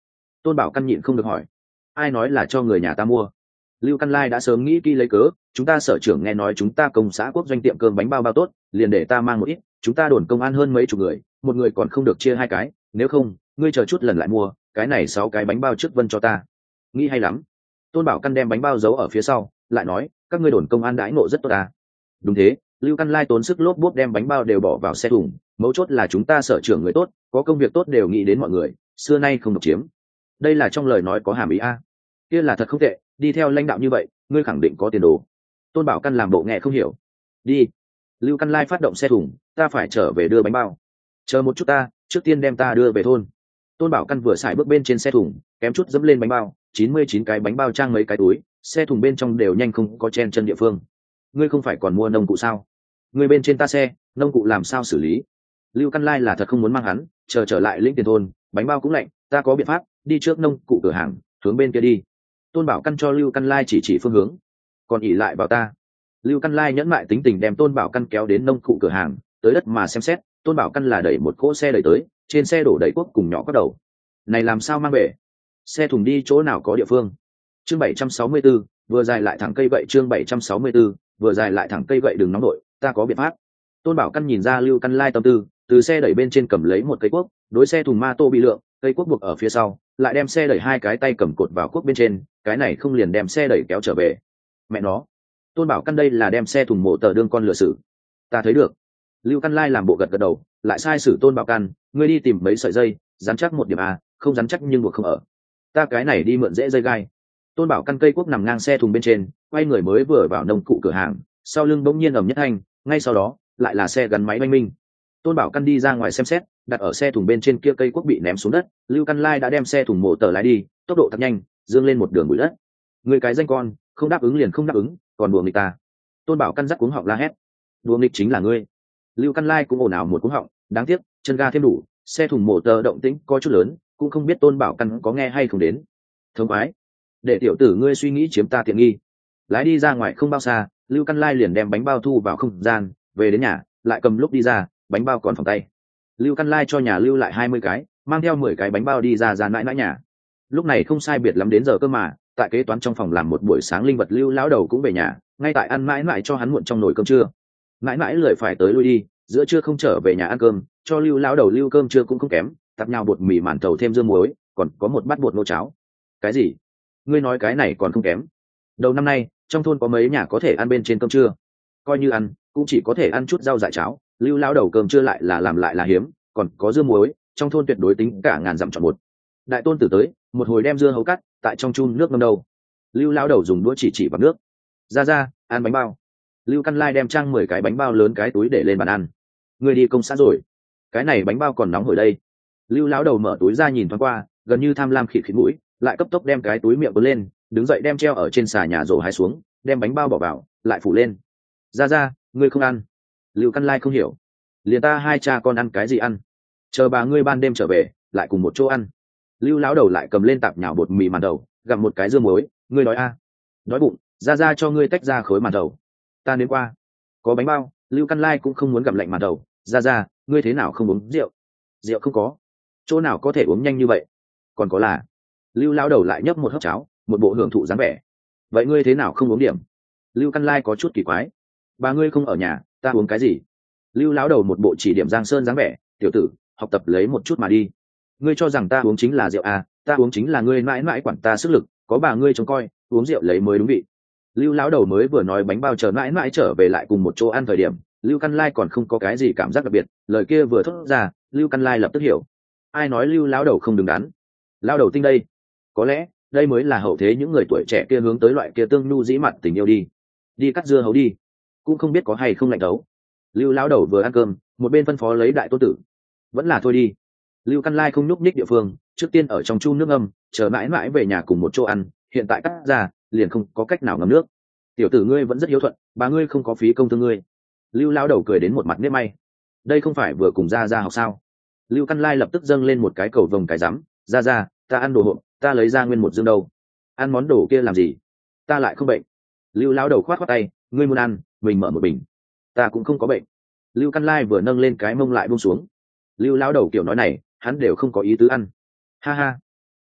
Tôn Bảo Căn nhịn không được hỏi, ai nói là cho người nhà ta mua? Lưu Căn Lai đã sớm nghĩ kỹ lấy cớ, chúng ta sở trưởng nghe nói chúng ta công xã quốc doanh tiệm cơm bánh bao bao tốt, liền để ta mang một ít, chúng ta đồn công an hơn mấy chục người, một người còn không được chia hai cái, nếu không ngươi chờ chút lần lại mua, cái này 6 cái bánh bao trước vân cho ta. Nghĩ hay lắm. Tôn Bảo Căn đem bánh bao giấu ở phía sau, lại nói, các ngươi đồn công an đãi ngộ rất tốt à. Đúng thế, Lưu Căn Lai tốn sức lốp bốp đem bánh bao đều bỏ vào xe thùng, mấu chốt là chúng ta sở trưởng người tốt, có công việc tốt đều nghĩ đến mọi người, xưa nay không độc chiếm. Đây là trong lời nói có hàm ý a. Kia là thật không tệ, đi theo lãnh đạo như vậy, ngươi khẳng định có tiền đồ. Tôn Bảo Căn làm bộ nghe không hiểu. Đi. Lưu Căn Lai phát động xe thùng, ta phải trở về đưa bánh bao. Chờ một chút ta, trước tiên đem ta đưa về thôn. Tôn Bảo Căn vừa xài bước bên trên xe thùng, kém chút dẫm lên bánh bao, 99 cái bánh bao trang mấy cái túi, xe thùng bên trong đều nhanh không có chen chân địa phương. Ngươi không phải còn mua nông cụ sao? Ngươi bên trên ta xe, nông cụ làm sao xử lý? Lưu Căn Lai là thật không muốn mang hắn, chờ trở lại lĩnh tiền thôn, bánh bao cũng lạnh, ta có biện pháp, đi trước nông cụ cửa hàng, hướng bên kia đi. Tôn Bảo Căn cho Lưu Căn Lai chỉ phương hướng, còn ỉ lại vào ta. Lưu Căn Lai nhẫn mại tính tình đem Tôn Bảo Căn kéo đến nông cụ cửa hàng, tới đất mà xem xét. Tôn Bảo Căn là đẩy một cỗ xe đẩy tới, trên xe đổ đầy cuốc cùng nhỏ bắt đầu. Này làm sao mang về? Xe thùng đi chỗ nào có địa phương? Chương 764, vừa dài lại thẳng cây gậy. Chương 764, vừa dài lại thẳng cây gậy, đừng nóng nổi, ta có biện pháp. Tôn Bảo Căn nhìn ra Lưu Căn Lai tâm tư, từ xe đẩy bên trên cầm lấy một cây cuốc, đối xe thùng ma tô bị lượng, cây cuốc buộc ở phía sau, lại đem xe đẩy hai cái tay cầm cột vào cuốc bên trên, cái này không liền đem xe đẩy kéo trở về. Mẹ nó, Tôn Bảo Căn đây là đem xe thùng mộ tờ đương con lừa xử. Ta thấy được. Lưu Căn Lai làm bộ gật đầu, lại sai sử Tôn Bảo Căn, ngươi đi tìm mấy sợi dây, rắn chắc một điểm a, không rắn chắc nhưng buộc không ở. Ta cái này đi mượn dễ dây gai. Tôn Bảo Căn cây cuốc nằm ngang xe thùng bên trên, quay người mới vừa vào nông cụ cửa hàng, sau lưng bỗng nhiên ầm nhất thanh, ngay sau đó lại là xe gắn máy oanh minh. Tôn Bảo Căn đi ra ngoài xem xét, đặt ở xe thùng bên trên kia cây cuốc bị ném xuống đất, Lưu Căn Lai đã đem xe thùng mổ tờ lái đi, tốc độ thật nhanh, dương lên một đường bụi đất. Người cái danh con, không đáp ứng liền không đáp ứng, còn đùa nghịch ta. Tôn Bảo Căn rắc cuống họng la hét. Đùa nghịch chính là ngươi. Lưu Căn Lai cũng ồn ào một cuống họng, đáng tiếc, chân ga thêm đủ, xe thùng mổ tờ động tĩnh có chút lớn, cũng không biết Tôn Bảo Căn có nghe hay không đến. Thông ái, để tiểu tử ngươi suy nghĩ chiếm ta tiện nghi. Lái đi ra ngoài không bao xa, Lưu Căn Lai liền đem bánh bao thu vào không gian, về đến nhà, lại cầm lúc đi ra, bánh bao còn phòng tay. Lưu Căn Lai cho nhà lưu lại 20 cái, mang theo 10 cái bánh bao đi ra mãi nhà. Lúc này không sai biệt lắm đến giờ cơ mà, tại kế toán trong phòng làm một buổi sáng linh vật Lưu lão đầu cũng về nhà, ngay tại ăn mãi cho hắn muộn trong nồi cơm trưa. Mãi lười phải tới lui đi, giữa trưa không trở về nhà ăn cơm, cho Lưu lão đầu lưu cơm trưa cũng không kém, tạp nhau bột mì màn thầu thêm dưa muối, còn có một bát bột nô cháo. Cái gì? Ngươi nói cái này còn không kém? Đầu năm nay, trong thôn có mấy nhà có thể ăn bên trên cơm trưa? Coi như ăn, cũng chỉ có thể ăn chút rau dại cháo. Lưu lão đầu cơm trưa lại là làm lại là hiếm, còn có dưa muối, trong thôn tuyệt đối tính cả ngàn dặm chọn một. Đại tôn tử tới, một hồi đem dưa hấu cắt, tại trong chun nước ngâm đầu. Lưu lão đầu dùng đũa chỉ vào nước. Ra, ăn bánh bao. Lưu Căn Lai đem trang 10 cái bánh bao lớn cái túi để lên bàn ăn. Người đi công xã rồi? Cái này bánh bao còn nóng hổi đây. Lưu lão đầu mở túi ra nhìn thoáng qua, gần như tham lam khịt mũi, lại cấp tốc đem cái túi miệng cuốn lên, đứng dậy đem treo ở trên xà nhà rổ hái xuống, đem bánh bao bỏ vào, lại phủ lên. Ra, ngươi không ăn. Lưu Căn Lai không hiểu, liền ta hai cha con ăn cái gì ăn? Chờ bà ngươi ban đêm trở về, lại cùng một chỗ ăn. Lưu lão đầu lại cầm lên tạp nhào bột mì màn đầu, gặm một cái dưa muối. Ngươi đói à? Đói bụng, ra cho ngươi tách ra khối màn đầu. Ta nếm qua, có bánh bao. Lưu Căn Lai cũng không muốn gặm lạnh màn đầu. Ra, ngươi thế nào không uống rượu? Rượu không có, chỗ nào có thể uống nhanh như vậy? Còn có là, Lưu lão đầu lại nhấp một hớp cháo, một bộ hưởng thụ dáng vẻ. Vậy ngươi thế nào không uống điểm? Lưu Căn Lai có chút kỳ quái. Bà ngươi không ở nhà, ta uống cái gì? Lưu lão đầu một bộ chỉ điểm Giang Sơn dáng vẻ. Tiểu tử, học tập lấy một chút mà đi. Ngươi cho rằng ta uống chính là rượu à? Ta uống chính là ngươi mãi quản ta sức lực, có bà ngươi trông coi, uống rượu lấy mới đúng vị. Lưu lão đầu mới vừa nói bánh bao chờ mãi trở về lại cùng một chỗ ăn thời điểm, Lưu Căn Lai còn không có cái gì cảm giác đặc biệt, lời kia vừa thốt ra, Lưu Căn Lai lập tức hiểu. Ai nói Lưu lão đầu không đứng đắn? Lão đầu tinh đây. Có lẽ đây mới là hậu thế những người tuổi trẻ kia hướng tới loại kia tương nhu dĩ mặt tình yêu đi cắt dưa hấu đi, cũng không biết có hay không lạnh đấu. Lưu lão đầu vừa ăn cơm, một bên phân phó lấy đại tôn tử. Vẫn là thôi đi. Lưu Căn Lai không nhúc nhích địa phương, trước tiên ở trong chu nước ngâm, chờ mãi về nhà cùng một chỗ ăn, hiện tại cắt ra liền không có cách nào ngâm nước. Tiểu tử ngươi vẫn rất hiếu thuận, bà ngươi không có phí công thương ngươi. Lưu lão đầu cười đến một mặt nếp may. Đây không phải vừa cùng ra học sao? Lưu Căn Lai lập tức dâng lên một cái cầu vồng cái rắm. Ra, ta ăn đồ hộp, ta lấy ra nguyên một dương đâu. Ăn món đồ kia làm gì? Ta lại không bệnh. Lưu lão đầu khoát tay, ngươi muốn ăn, mình mở một bình. Ta cũng không có bệnh. Lưu Căn Lai vừa nâng lên cái mông lại buông xuống. Lưu lão đầu kiểu nói này, hắn đều không có ý tứ ăn. Ha,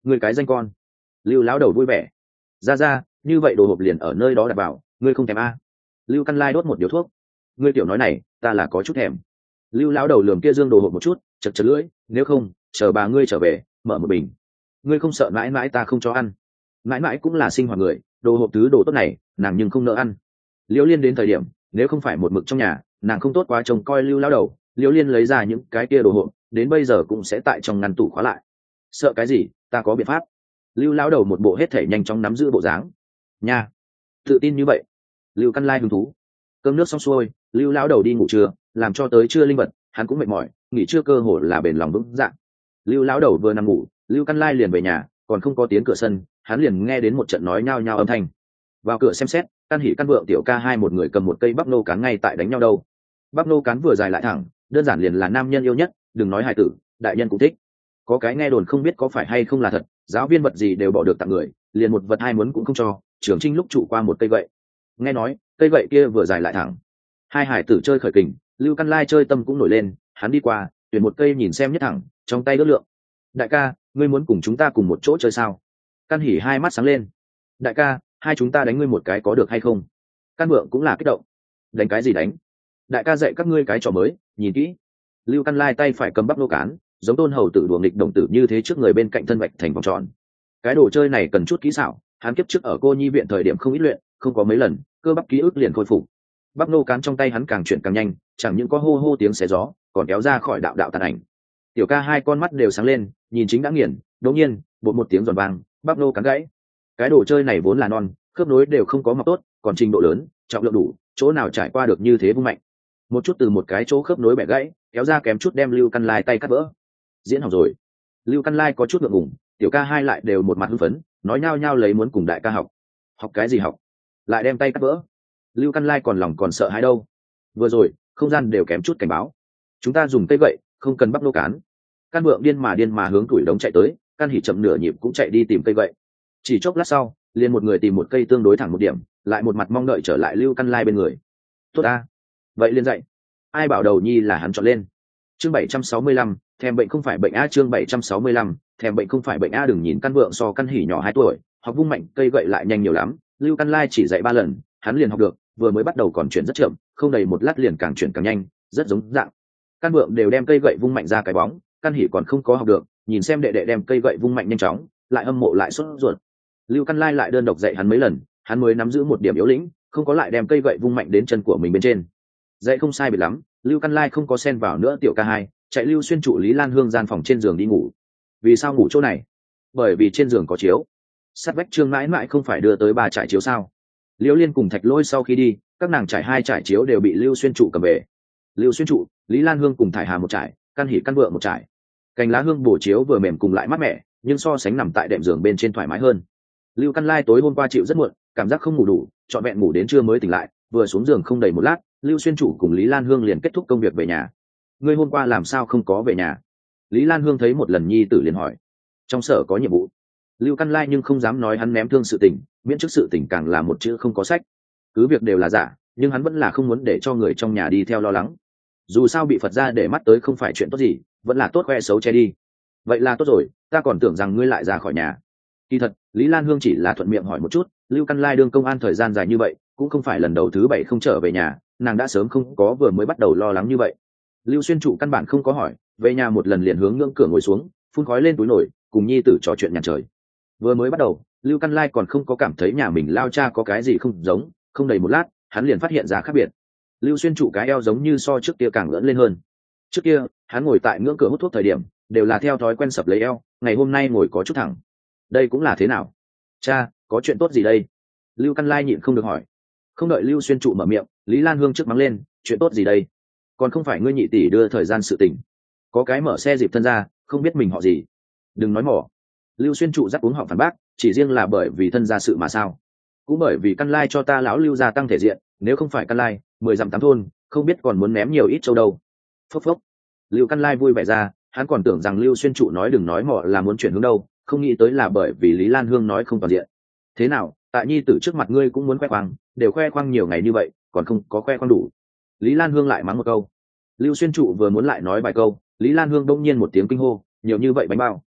Ngươi cái danh con. Lưu lão đầu vui vẻ. Ra như vậy đồ hộp liền ở nơi đó đặt vào, ngươi không thèm a? Lưu Căn Lai đốt một điếu thuốc. Ngươi tiểu nói này ta là có chút thèm. Lưu lão đầu lườm kia dương đồ hộp một chút, chật chật lưỡi, nếu không chờ bà ngươi trở về mở một bình. Ngươi không sợ mãi mãi ta không cho ăn? Mãi mãi cũng là sinh hoạt người, đồ hộp thứ đồ tốt này nàng nhưng không nỡ ăn. Liễu Liên đến thời điểm nếu không phải một mực trong nhà nàng không tốt quá trông coi Lưu lão đầu, Liễu Liên lấy ra những cái kia đồ hộp đến bây giờ cũng sẽ tại trong ngăn tủ khóa lại. Sợ cái gì, ta có biện pháp. Lưu lão đầu một bộ hết thể nhanh chóng nắm giữ bộ dáng nha, tự tin như vậy. Lưu Căn Lai hứng thú. Cơm nước xong xuôi, Lưu lão đầu đi ngủ trưa, làm cho tới trưa linh vật hắn cũng mệt mỏi, nghỉ trưa cơ hồ là bền lòng vững dạ. Lưu lão đầu vừa nằm ngủ, Lưu Căn Lai liền về nhà, còn không có tiếng cửa sân hắn liền nghe đến một trận nói nhao nhao âm thanh. Vào cửa xem xét, Căn Hỉ Căn Vượng tiểu ca hai một người cầm một cây bắp nô cán ngay tại đánh nhau đâu. Bắp nô cán vừa dài lại thẳng, đơn giản liền là nam nhân yêu nhất, đừng nói hài tử, đại nhân cũng thích. Có cái nghe đồn không biết có phải hay không là thật, giáo viên vật gì đều bỏ được tặng người, liền một vật hai muốn cũng không cho. Trưởng Trinh lúc trụ qua một cây gậy, nghe nói cây gậy kia vừa dài lại thẳng. Hai hải tử chơi khởi kình, Lưu Căn Lai chơi tâm cũng nổi lên, hắn đi qua tuyển một cây nhìn xem nhất thẳng, trong tay đốt lượng. Đại ca, ngươi muốn cùng chúng ta cùng một chỗ chơi sao? Căn Hỉ hai mắt sáng lên. Đại ca, hai chúng ta đánh ngươi một cái có được hay không? Căn Vượng cũng là kích động. Đánh cái gì đánh? Đại ca dạy các ngươi cái trò mới, nhìn kỹ. Lưu Căn Lai tay phải cầm bắp nô cán, giống Tôn Hầu tử đùa nghịch đồng tử như thế trước người bên cạnh thân vạch thành vòng tròn. Cái đồ chơi này cần chút kỹ xảo, hắn kiếp trước ở cô nhi viện thời điểm không ít luyện, không có mấy lần cơ bắp ký ức liền khôi phục. Bắp nô cán trong tay hắn càng chuyển càng nhanh, chẳng những có hô hô tiếng xé gió, còn kéo ra khỏi đạo đạo tàn ảnh. Tiểu ca hai con mắt đều sáng lên, nhìn chính đã nghiền, đột nhiên bột một tiếng giòn vang, bắp nô cán gãy. Cái đồ chơi này vốn là non, khớp nối đều không có mọc tốt, còn trình độ lớn, trọng lượng đủ, chỗ nào trải qua được như thế vung mạnh. Một chút từ một cái chỗ khớp nối bẻ gãy, kéo ra kém chút đem Lưu Căn Lai tay cắt vỡ. Diễn học rồi. Lưu Căn Lai có chút ngượng ngùng, tiểu ca hai lại đều một mặt hưng phấn, nói nhao nhao lấy muốn cùng đại ca học. Học cái gì học? Lại đem tay cắt vỡ. Lưu Căn Lai còn lòng còn sợ hãi đâu. Vừa rồi không gian đều kém chút cảnh báo, chúng ta dùng cây gậy không cần bắp nô cán. Căn Vượng điên mà hướng tuổi đống chạy tới, Căn Hỉ chậm nửa nhịp cũng chạy đi tìm cây gậy. Chỉ chốc lát sau liền một người tìm một cây tương đối thẳng một điểm, lại một mặt mong đợi trở lại Lưu Căn Lai bên người. Tốt a, vậy liền dạy. Ai bảo đầu nhi là hắn chọn lên. Chương 765, thèm bệnh không phải bệnh a. Chương 765, thèm bệnh không phải bệnh a. Đừng nhìn Căn Vượng so Căn Hỉ nhỏ 2 tuổi, học vung mạnh cây gậy lại nhanh nhiều lắm. Lưu Căn Lai chỉ dạy 3 lần hắn liền học được, vừa mới bắt đầu còn chuyển rất chậm, không đầy một lát liền càng chuyển càng nhanh, rất giống dạng. Căn Vượng đều đem cây gậy vung mạnh ra cái bóng, Căn Hỉ còn không có học được, nhìn xem đệ đệ đem cây gậy vung mạnh nhanh chóng, lại hâm mộ lại sốt ruột. Lưu Căn Lai lại đơn độc dạy hắn mấy lần, hắn mới nắm giữ một điểm yếu lĩnh, không có lại đem cây gậy vung mạnh đến chân của mình bên trên. Dạy không sai biệt lắm, Lưu Căn Lai không có xen vào nữa tiểu ca hai, chạy Lưu Xuyên trụ Lý Lan Hương gian phòng trên giường đi ngủ. Vì sao ngủ chỗ này? Bởi vì trên giường có chiếu. Sát vách Trương mãi mãi không phải đưa tới 3 trải chiếu sao? Liễu Liên cùng Thạch Lôi sau khi đi, các nàng trải 2 trải chiếu đều bị Lưu Xuyên trụ cầm về. Lưu Xuyên trụ, Lý Lan Hương cùng Thải Hà một trải, Căn Hỉ Căn Vượng một trải. Cành lá hương bổ chiếu vừa mềm cùng lại mát mẻ, nhưng so sánh nằm tại đệm giường bên trên thoải mái hơn. Lưu Căn Lai tối hôm qua chịu rất muộn, cảm giác không ngủ đủ, trọn vẹn ngủ đến trưa mới tỉnh lại, vừa xuống giường không đầy một lát, Lưu Xuyên trụ cùng Lý Lan Hương liền kết thúc công việc về nhà. Ngươi hôm qua làm sao không có về nhà? Lý Lan Hương thấy một lần nhi tử liền hỏi. Trong sở có nhiệm vụ. Lưu Căn Lai nhưng không dám nói hắn ném thương sự tình, miễn trước sự tình càng là một chữ không có sách. Cứ việc đều là giả, nhưng hắn vẫn là không muốn để cho người trong nhà đi theo lo lắng. Dù sao bị Phật ra để mắt tới không phải chuyện tốt gì, vẫn là tốt khoe xấu che đi. Vậy là tốt rồi, ta còn tưởng rằng ngươi lại ra khỏi nhà. Kỳ thật, Lý Lan Hương chỉ là thuận miệng hỏi một chút, Lưu Căn Lai đương công an thời gian dài như vậy, cũng không phải lần đầu thứ 7 không trở về nhà, nàng đã sớm không có vừa mới bắt đầu lo lắng như vậy. Lưu Xuyên trụ căn bản không có hỏi, về nhà một lần liền hướng ngưỡng cửa ngồi xuống, phun khói lên túi nổi, cùng nhi tử trò chuyện nhàn trời. Vừa mới bắt đầu, Lưu Căn Lai còn không có cảm thấy nhà mình lao cha có cái gì không giống, không đầy một lát, hắn liền phát hiện ra khác biệt. Lưu Xuyên trụ cái eo giống như so trước kia càng lớn lên hơn. Trước kia, hắn ngồi tại ngưỡng cửa hút thuốc thời điểm, đều là theo thói quen sập lấy eo, ngày hôm nay ngồi có chút thẳng. Đây cũng là thế nào? Cha, có chuyện tốt gì đây? Lưu Căn Lai nhịn không được hỏi. Không đợi Lưu Xuyên trụ mở miệng, Lý Lan Hương trước mắng lên, chuyện tốt gì đây? Còn không phải ngươi nhị tỷ đưa thời gian sự tình. Có cái mở xe dịp thân ra, không biết mình họ gì. Đừng nói mỏ. Lưu Xuyên trụ dắt uống họng phản bác, chỉ riêng là bởi vì thân gia sự mà sao? Cũng bởi vì Căn Lai cho ta lão Lưu gia tăng thể diện, nếu không phải Căn Lai, 10 dặm 8 thôn, không biết còn muốn ném nhiều ít châu đâu. Phốc phốc. Lưu Căn Lai vui vẻ ra, hắn còn tưởng rằng Lưu Xuyên trụ nói đừng nói mỏ là muốn chuyển hướng đâu, không nghĩ tới là bởi vì Lý Lan Hương nói không toàn diện. Thế nào, tại nhi tử trước mặt ngươi cũng muốn khoe khoang, đều khoe khoang nhiều ngày như vậy, còn không có khoe khoang đủ. Lý Lan Hương lại mắng một câu. Lưu Xuyên trụ vừa muốn lại nói vài câu, Lý Lan Hương đông nhiên một tiếng kinh hô, nhiều như vậy bánh bao.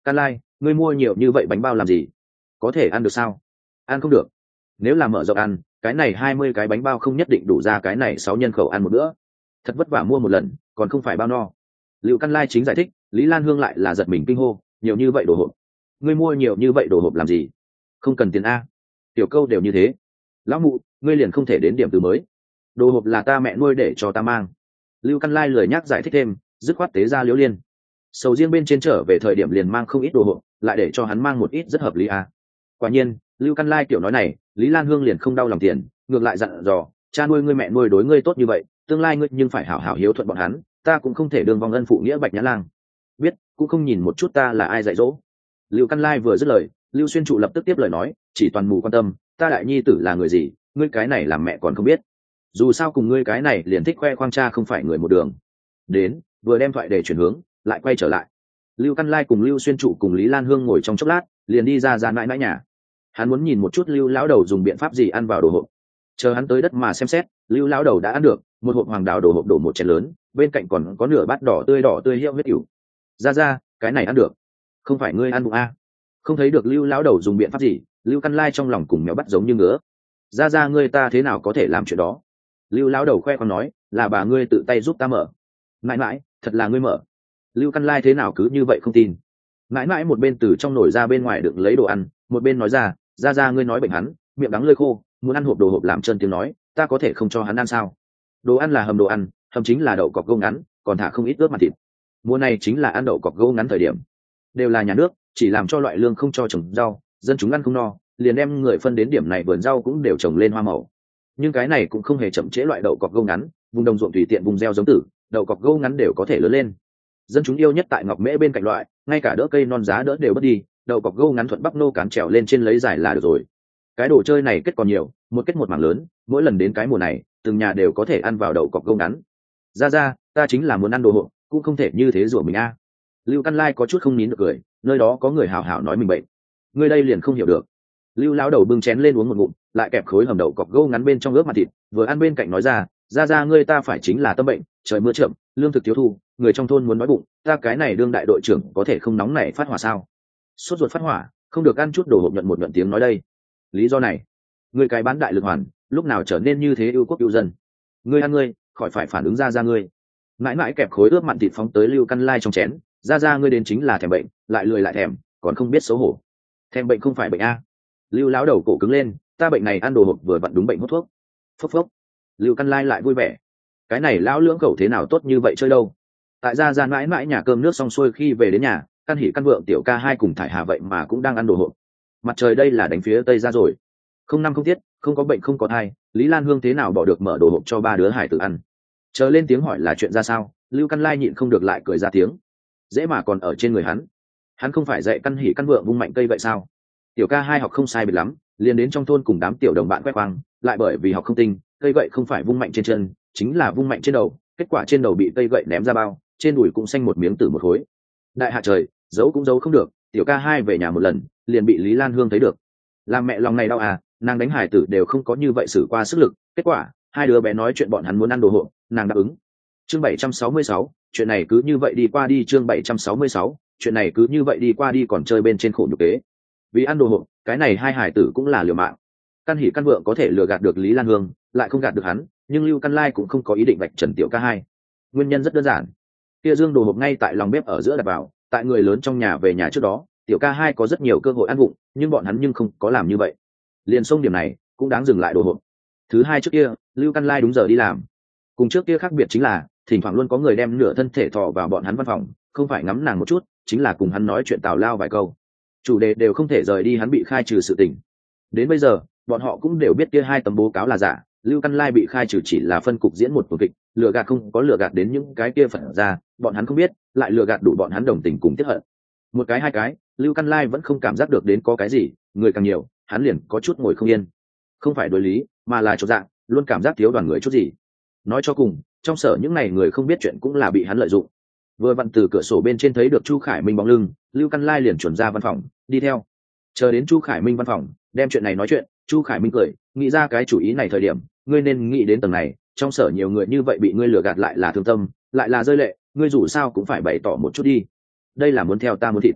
Can Lai, ngươi mua nhiều như vậy bánh bao làm gì? Có thể ăn được sao? Ăn không được. Nếu là mở rộng ăn, cái này 20 cái bánh bao không nhất định đủ ra cái này 6 nhân khẩu ăn một bữa. Thật vất vả mua một lần, còn không phải bao no. Lưu Căn Lai chính giải thích, Lý Lan Hương lại là giật mình kinh hô, nhiều như vậy đồ hộp. Ngươi mua nhiều như vậy đồ hộp làm gì? Không cần tiền a. Tiểu Câu đều như thế. Lão mụ, ngươi liền không thể đến điểm từ mới. Đồ hộp là ta mẹ nuôi để cho ta mang. Lưu Căn Lai lười nhắc giải thích thêm, dứt khoát tế ra Liễu Liên. Sầu riêng bên trên trở về thời điểm liền mang không ít đồ hộp, lại để cho hắn mang một ít rất hợp lý a. Quả nhiên, Lưu Căn Lai kiểu nói này, Lý Lan Hương liền không đau lòng tiền, ngược lại dặn dò, cha nuôi ngươi mẹ nuôi đối ngươi tốt như vậy, tương lai ngươi nhưng phải hảo hảo hiếu thuận bọn hắn, ta cũng không thể đương vong ân phụ nghĩa Bạch Nhã Lang. Biết, cũng không nhìn một chút ta là ai dạy dỗ. Lưu Căn Lai vừa dứt lời, Lưu Xuyên Trụ lập tức tiếp lời nói, chỉ toàn mù quan tâm, ta đại nhi tử là người gì, ngươi cái này làm mẹ còn không biết. Dù sao cùng ngươi cái này liền thích khoe khoang cha không phải người một đường. Đến, vừa đem thoại để chuyển hướng, lại quay trở lại. Lưu Căn Lai cùng Lưu Xuyên Trụ cùng Lý Lan Hương ngồi trong chốc lát, liền đi ra mãi mãi nhà. Hắn muốn nhìn một chút Lưu lão đầu dùng biện pháp gì ăn vào đồ hộp. Chờ hắn tới đất mà xem xét, Lưu lão đầu đã ăn được một hộp hoàng đào đồ hộp đổ một chén lớn, bên cạnh còn có nửa bát đỏ tươi hiệu huyết ỉu. Ra, cái này ăn được. Không phải ngươi ăn bụng a? Không thấy được Lưu lão đầu dùng biện pháp gì, Lưu Căn Lai trong lòng cùng mèo bắt giống như ngứa. Ra ngươi ta thế nào có thể làm chuyện đó? Lưu lão đầu khoe còn nói, là bà ngươi tự tay giúp ta mở. Mãi mãi, thật là ngươi mở. Lưu Căn Lai thế nào cứ như vậy không tin. Mãi mãi một bên từ trong nồi ra bên ngoài đựng lấy đồ ăn, một bên nói ra ngươi nói bệnh hắn, miệng đắng lưỡi khô, muốn ăn hộp đồ hộp làm trơn tiếng nói, ta có thể không cho hắn ăn sao? Đồ ăn là hầm đồ ăn, hầm chính là đậu cọc gâu ngắn, còn thả không ít ướp mặt thịt. Mùa này chính là ăn đậu cọc gâu ngắn thời điểm, đều là nhà nước chỉ làm cho loại lương không cho trồng rau, dân chúng ăn không no, liền đem người phân đến điểm này vườn rau cũng đều trồng lên hoa màu. Nhưng cái này cũng không hề chậm trễ loại đậu cọc gâu ngắn, vùng đồng ruộng tùy tiện vùng gieo giống tử, đậu cọc gâu ngắn đều có thể lớn lên. Dân chúng yêu nhất tại ngọc mễ bên cạnh loại, ngay cả đỡ cây non giá đỡ đều mất đi, đậu cọc gâu ngắn thuận bắp nô cán trèo lên trên lấy giải là được rồi. Cái đồ chơi này kết còn nhiều, một kết một mảng lớn, mỗi lần đến cái mùa này, từng nhà đều có thể ăn vào đậu cọc gâu ngắn. Ra, ta chính là muốn ăn đồ hộp, cũng không thể như thế rủa mình a. Lưu Căn Lai có chút không nín được cười, nơi đó có người hào hào nói mình bệnh, ngươi đây liền không hiểu được. Lưu lão đầu bưng chén lên uống một ngụm, lại kẹp khối hầm đậu cọc gâu ngắn bên trong ướp mặt thịt, vừa ăn bên cạnh nói ra ngươi ta phải chính là tâm bệnh, trời mưa chậm, lương thực thiếu thu, người trong thôn muốn nói bụng, ta cái này đương đại đội trưởng có thể không nóng này phát hỏa sao? Sốt ruột phát hỏa, không được ăn chút đồ hộp nhuận một nhuận tiếng nói đây. Lý do này, người cái bán đại lực hoàn, lúc nào trở nên như thế yêu quốc yêu dân? Ngươi ăn ngươi, khỏi phải phản ứng ra ngươi. Mãi mãi kẹp khối ướp mặn thịt phóng tới Lưu Căn Lai trong chén, ra ngươi đến chính là thèm bệnh, lại lười lại thèm, còn không biết xấu hổ. Thèm bệnh không phải bệnh a. Lưu lão đầu cổ cứng lên, ta bệnh này ăn đồ hộp vừa vặn đúng bệnh hút thuốc. Phốc phốc. Lưu Căn Lai lại vui vẻ. Cái này lão lưỡng khẩu thế nào tốt như vậy chơi đâu? Tại ra mãi mãi nhà cơm nước xong xuôi khi về đến nhà, Căn Hỉ Căn Vượng Tiểu Ca hai cùng Thải Hà vậy mà cũng đang ăn đồ hộp. Mặt trời đây là đánh phía tây ra rồi. Không năm không tiết, không có bệnh không có thai, Lý Lan Hương thế nào bỏ được mở đồ hộp cho ba đứa hải tử ăn? Chờ lên tiếng hỏi là chuyện ra sao, Lưu Căn Lai nhịn không được lại cười ra tiếng. Dễ mà còn ở trên người hắn không phải dạy Căn Hỉ Căn Vượng vung mạnh cây vậy sao? Tiểu Ca hai học không sai biệt lắm, liền đến trong thôn cùng đám tiểu đồng bạn quét quang, lại bởi vì học không tinh, cây gậy không phải vung mạnh trên chân, chính là vung mạnh trên đầu, kết quả trên đầu bị cây gậy ném ra bao, trên đùi cũng xanh một miếng tử một khối. Đại hạ trời, giấu cũng giấu không được, Tiểu Ca hai về nhà một lần, liền bị Lý Lan Hương thấy được. Làm mẹ lòng này đau à, nàng đánh hải tử đều không có như vậy xử qua sức lực, kết quả hai đứa bé nói chuyện bọn hắn muốn ăn đồ hộp, nàng đáp ứng. Chương 766, chuyện này cứ như vậy đi qua đi. Chương 766, chuyện này cứ như vậy đi qua đi, còn chơi bên trên khổ nhục kế. Vì ăn đồ hộp, cái này hai hải tử cũng là liều mạng. Căn Hỉ Căn Vượng có thể lừa gạt được Lý Lan Hương, lại không gạt được hắn, nhưng Lưu Căn Lai cũng không có ý định vạch trần Tiểu Ca hai. Nguyên nhân rất đơn giản, kia dương đồ hộp ngay tại lòng bếp ở giữa đặt vào, tại người lớn trong nhà về nhà trước đó, Tiểu Ca hai có rất nhiều cơ hội ăn vụng, nhưng bọn hắn không có làm như vậy. Liền xông điểm này cũng đáng dừng lại đồ hộp. Thứ hai, trước kia Lưu Căn Lai đúng giờ đi làm, cùng trước kia khác biệt chính là thỉnh thoảng luôn có người đem nửa thân thể thò vào bọn hắn văn phòng, không phải ngắm nàng một chút, chính là cùng hắn nói chuyện tào lao vài câu, chủ đề đều không thể rời đi hắn bị khai trừ sự tình. Đến bây giờ bọn họ cũng đều biết kia hai tấm bố cáo là giả, Lưu Căn Lai bị khai trừ chỉ là phân cục diễn một vở kịch, lừa gạt không có lừa gạt đến những cái kia phận ra, bọn hắn không biết, lại lừa gạt đủ bọn hắn đồng tình cùng tiếc hận. Một cái hai cái, Lưu Căn Lai vẫn không cảm giác được đến có cái gì, người càng nhiều hắn liền có chút ngồi không yên, không phải đối lý mà là chột dạng, luôn cảm giác thiếu đoàn người chút gì. Nói cho cùng, trong sở những này người không biết chuyện cũng là bị hắn lợi dụng. Vừa vặn từ cửa sổ bên trên thấy được Chu Khải Minh bóng lưng, Lưu Căn Lai liền chuẩn ra văn phòng đi theo. Chờ đến Chu Khải Minh văn phòng đem chuyện này nói chuyện, Chu Khải Minh cười, nghĩ ra cái chủ ý này thời điểm ngươi nên nghĩ đến tầng này, trong sở nhiều người như vậy bị ngươi lừa gạt, lại là thương tâm lại là rơi lệ, ngươi dù sao cũng phải bày tỏ một chút đi. Đây là muốn theo ta muốn thịt.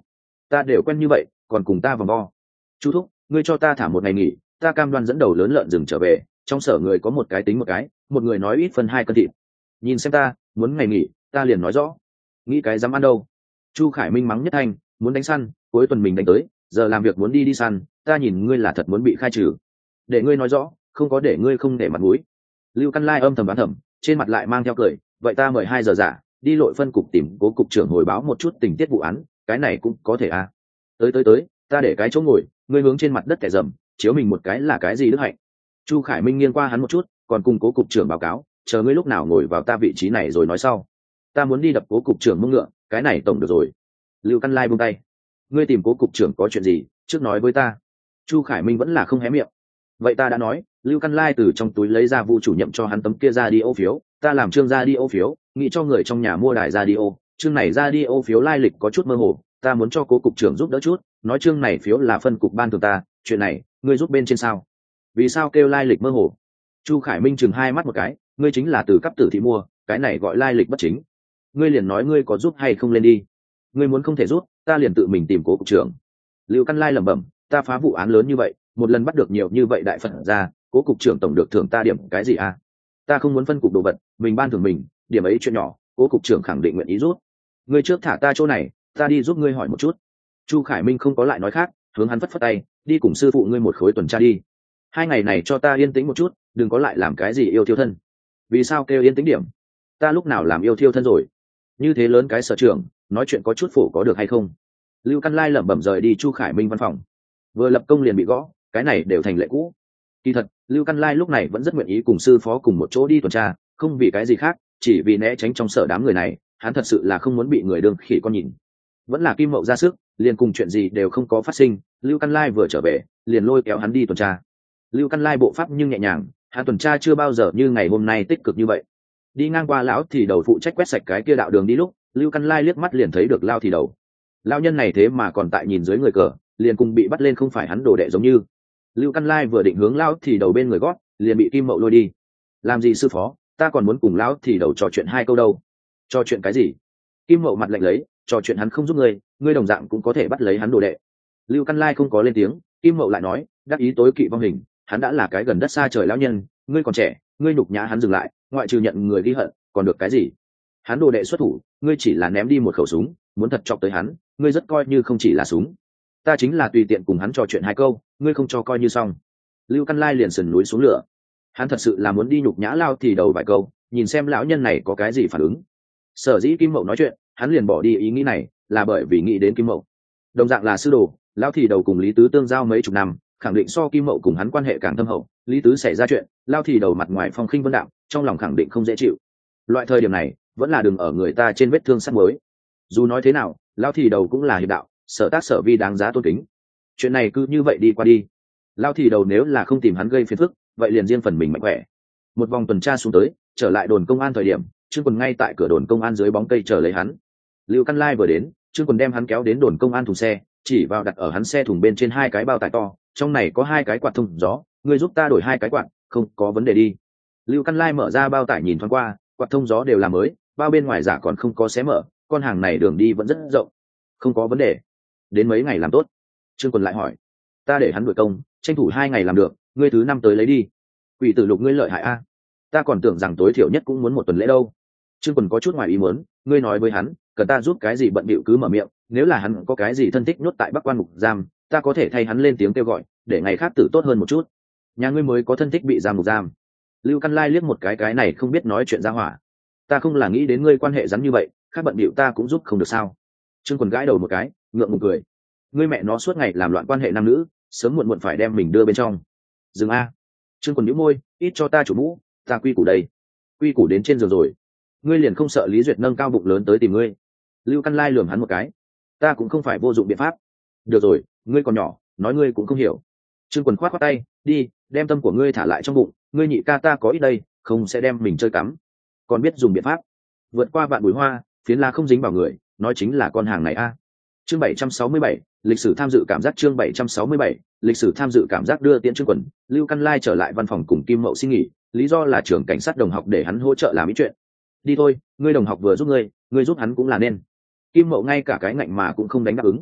ta đều quen như vậy còn cùng ta vòng vo. Chu thúc, ngươi cho ta thả một ngày nghỉ, ta cam đoan dẫn đầu lớn lợn rừng trở về, trong sở người có một cái tính một cái, một người nói ít phân 2 cân thịt. Nhìn xem ta, muốn ngày nghỉ ta liền nói rõ, nghĩ cái dám ăn đâu. Chu Khải Minh mắng nhất thanh, muốn đánh săn cuối tuần mình đánh tới, giờ làm việc muốn đi săn, ta nhìn ngươi là thật muốn bị khai trừ. Để ngươi nói rõ, không có để ngươi không để mặt mũi. Lưu Căn Lai âm thầm đoán thầm, trên mặt lại mang theo cười, vậy ta mời 2 giờ giả, đi lội phân cục tìm Cố cục trưởng hồi báo một chút tình tiết vụ án, cái này cũng có thể à. Tới, ta để cái chỗ ngồi, ngươi hướng trên mặt đất kẻ dầm, chiếu mình một cái là cái gì đức hạnh. Chu Khải Minh nghiêng qua hắn một chút, còn cùng Cố cục trưởng báo cáo, chờ ngươi lúc nào ngồi vào ta vị trí này rồi nói sau. Ta muốn đi đập Cố cục trưởng mông ngựa, cái này tổng được rồi. Lưu Căn Lai buông tay, ngươi tìm Cố cục trưởng có chuyện gì, trước nói với ta. Chu Khải Minh vẫn là không hé miệng. Vậy ta đã nói. Lưu Căn Lai từ trong túi lấy ra Vu chủ nhiệm cho hắn tấm kia radio phiếu, ta làm chương radio phiếu, nghĩ cho người trong nhà mua đài radio, chương này radio phiếu lai lịch có chút mơ hồ, ta muốn cho Cố cục trưởng giúp đỡ chút, nói chương này phiếu là phân cục ban thường ta, chuyện này ngươi giúp bên trên sao? Vì sao kêu lai lịch mơ hồ? Chu Khải Minh chừng 2 mắt một cái, ngươi chính là từ cấp tử thị mua, cái này gọi lai lịch bất chính. Ngươi liền nói ngươi có giúp hay không lên đi. Ngươi muốn không thể giúp, ta liền tự mình tìm Cố cục trưởng. Lưu Căn Lai lẩm bẩm, ta phá vụ án lớn như vậy, một lần bắt được nhiều như vậy đại phận ra, Cố cục trưởng tổng được thưởng ta điểm cái gì à? Ta không muốn phân cục đồ vật, mình ban thưởng mình, điểm ấy chuyện nhỏ, Cố cục trưởng khẳng định nguyện ý rút. Ngươi trước thả ta chỗ này, ta đi giúp ngươi hỏi một chút. Chu Khải Minh không có lại nói khác, hướng hắn phất phất tay, đi cùng sư phụ ngươi một khối tuần tra đi. 2 ngày này cho ta yên tĩnh một chút, đừng có lại làm cái gì yêu thiêu thân. Vì sao kêu yên tĩnh điểm? Ta lúc nào làm yêu thiêu thân rồi? Như thế lớn cái sở trưởng, nói chuyện có chút phổ có được hay không? Lưu Căn Lai lẩm bẩm rời đi Chu Khải Minh văn phòng. Vừa lập công liền bị gõ, cái này đều thành lệ cũ. Kỳ thật, Lưu Căn Lai lúc này vẫn rất nguyện ý cùng sư phó cùng một chỗ đi tuần tra, không vì cái gì khác, chỉ vì né tránh trong sở đám người này, hắn thật sự là không muốn bị người đương khỉ con nhìn. Vẫn là Kim Mậu ra sức, liền cùng chuyện gì đều không có phát sinh, Lưu Căn Lai vừa trở về, liền lôi kéo hắn đi tuần tra. Lưu Căn Lai bộ pháp nhưng nhẹ nhàng, hắn tuần tra chưa bao giờ như ngày hôm nay tích cực như vậy. Đi ngang qua lão thì đầu phụ trách quét sạch cái kia đạo đường đi lúc, Lưu Căn Lai liếc mắt liền thấy được Lao thì đầu. Lao nhân này thế mà còn tại nhìn dưới người cờ, liền cùng bị bắt lên không phải hắn đồ đệ giống như. Lưu Căn Lai vừa định hướng Lão thì đầu bên người gót, liền bị Kim Mậu lôi đi. Làm gì sư phó, ta còn muốn cùng Lão thì đầu trò chuyện 2 câu đâu. Trò chuyện cái gì? Kim Mậu mặt lạnh lấy, trò chuyện hắn không giúp ngươi đồng dạng cũng có thể bắt lấy hắn đồ đệ. Lưu Căn Lai không có lên tiếng, Kim Mậu lại nói, đắc ý tối kỵ vong hình, hắn đã là cái gần đất xa trời lão nhân, ngươi còn trẻ, ngươi nhục nhã hắn dừng lại, ngoại trừ nhận người ghi hận, còn được cái gì? Hắn đồ đệ xuất thủ, ngươi chỉ là ném đi một khẩu súng, muốn thật chọc tới hắn, ngươi rất coi như không chỉ là súng. Ta chính là tùy tiện cùng hắn trò chuyện 2 câu, ngươi không cho coi như xong. Lưu Căn Lai liền sườn núi xuống lửa. Hắn thật sự là muốn đi nhục nhã Lao thì đầu vài câu, nhìn xem lão nhân này có cái gì phản ứng. Sở dĩ Kim Mậu nói chuyện, hắn liền bỏ đi ý nghĩ này, là bởi vì nghĩ đến Kim Mậu. Đồng dạng là sư đồ, Lao thì đầu cùng Lý Tứ tương giao mấy chục năm, khẳng định so Kim Mậu cùng hắn quan hệ càng thâm hậu. Lý Tứ xảy ra chuyện, Lao thì đầu mặt ngoài phong khinh vân đạm, trong lòng khẳng định không dễ chịu. Loại thời điểm này, vẫn là đừng ở người ta trên vết thương sắt mới. Dù nói thế nào, Lao thì đầu cũng là hiệp đạo, sở tác sở vi đáng giá tôn kính. Chuyện này cứ như vậy đi qua đi. Lao thì đầu nếu là không tìm hắn gây phiền phức, vậy liền riêng phần mình mạnh khỏe. Một vòng tuần tra xuống tới, trở lại đồn công an thời điểm, Trương Quần ngay tại cửa đồn công an dưới bóng cây chờ lấy hắn. Lưu Căn Lai vừa đến, Trương Quần đem hắn kéo đến đồn công an thùng xe, chỉ vào đặt ở hắn xe thùng bên trên 2 cái bao tải to, trong này có 2 cái quạt thông gió, ngươi giúp ta đổi 2 cái quạt, không có vấn đề đi. Lưu Căn Lai mở ra bao tải nhìn thoáng qua, quạt thông gió đều là mới, bao bên ngoài giả còn không có xé mở, con hàng này đường đi vẫn rất rộng. Không có vấn đề. Đến mấy ngày làm tốt? Trương Quần lại hỏi. Ta để hắn đuổi công, tranh thủ 2 ngày làm được, ngươi thứ 5 tới lấy đi. Quỷ tử Lục ngươi lợi hại a, ta còn tưởng rằng tối thiểu nhất cũng muốn 1 tuần lễ đâu. Trương Quần có chút ngoài ý muốn, ngươi nói với hắn, cần ta giúp cái gì bận bịu cứ mở miệng, nếu là hắn có cái gì thân thích nhốt tại Bắc Quan ngục giam, ta có thể thay hắn lên tiếng kêu gọi, để ngày khác tử tốt hơn một chút. Nhà ngươi mới có thân thích bị giam ngục giam. Lưu Căn Lai liếc một cái này không biết nói chuyện ra hỏa. Ta không là nghĩ đến ngươi quan hệ rắn như vậy, khác bận bịu ta cũng giúp không được sao? Trương Quần gãi đầu một cái, ngượng ngùng cười. Ngươi mẹ nó suốt ngày làm loạn quan hệ nam nữ, sớm muộn phải đem mình đưa bên trong. Dừng a. Trương Quần nhíu môi, ít cho ta chủ mũ, ta quy củ đây. Quy củ đến trên giường rồi. Ngươi liền không sợ Lý Duyệt nâng cao bụng lớn tới tìm ngươi? Lưu Căn Lai lườm hắn một cái. Ta cũng không phải vô dụng biện pháp. Được rồi, ngươi còn nhỏ, nói ngươi cũng không hiểu. Trương Quần khoát khoát tay, đi, đem tâm của ngươi thả lại trong bụng, ngươi nhị ca ta có ít đây, không sẽ đem mình chơi cắm. Còn biết dùng biện pháp. Vượt qua vạn bụi hoa, phiến lá không dính vào người, nói chính là con hàng này a. Chương 767, lịch sử tham dự cảm giác. Chương 767, lịch sử tham dự cảm giác đưa tiễn Trương Quần. Lưu Căn Lai trở lại văn phòng cùng Kim Mậu xin nghỉ, lý do là trưởng cảnh sát đồng học để hắn hỗ trợ làm ý chuyện. Đi thôi, ngươi đồng học vừa giúp ngươi giúp hắn cũng là nên. Kim Mậu ngay cả cái ngạnh mà cũng không đánh đáp ứng.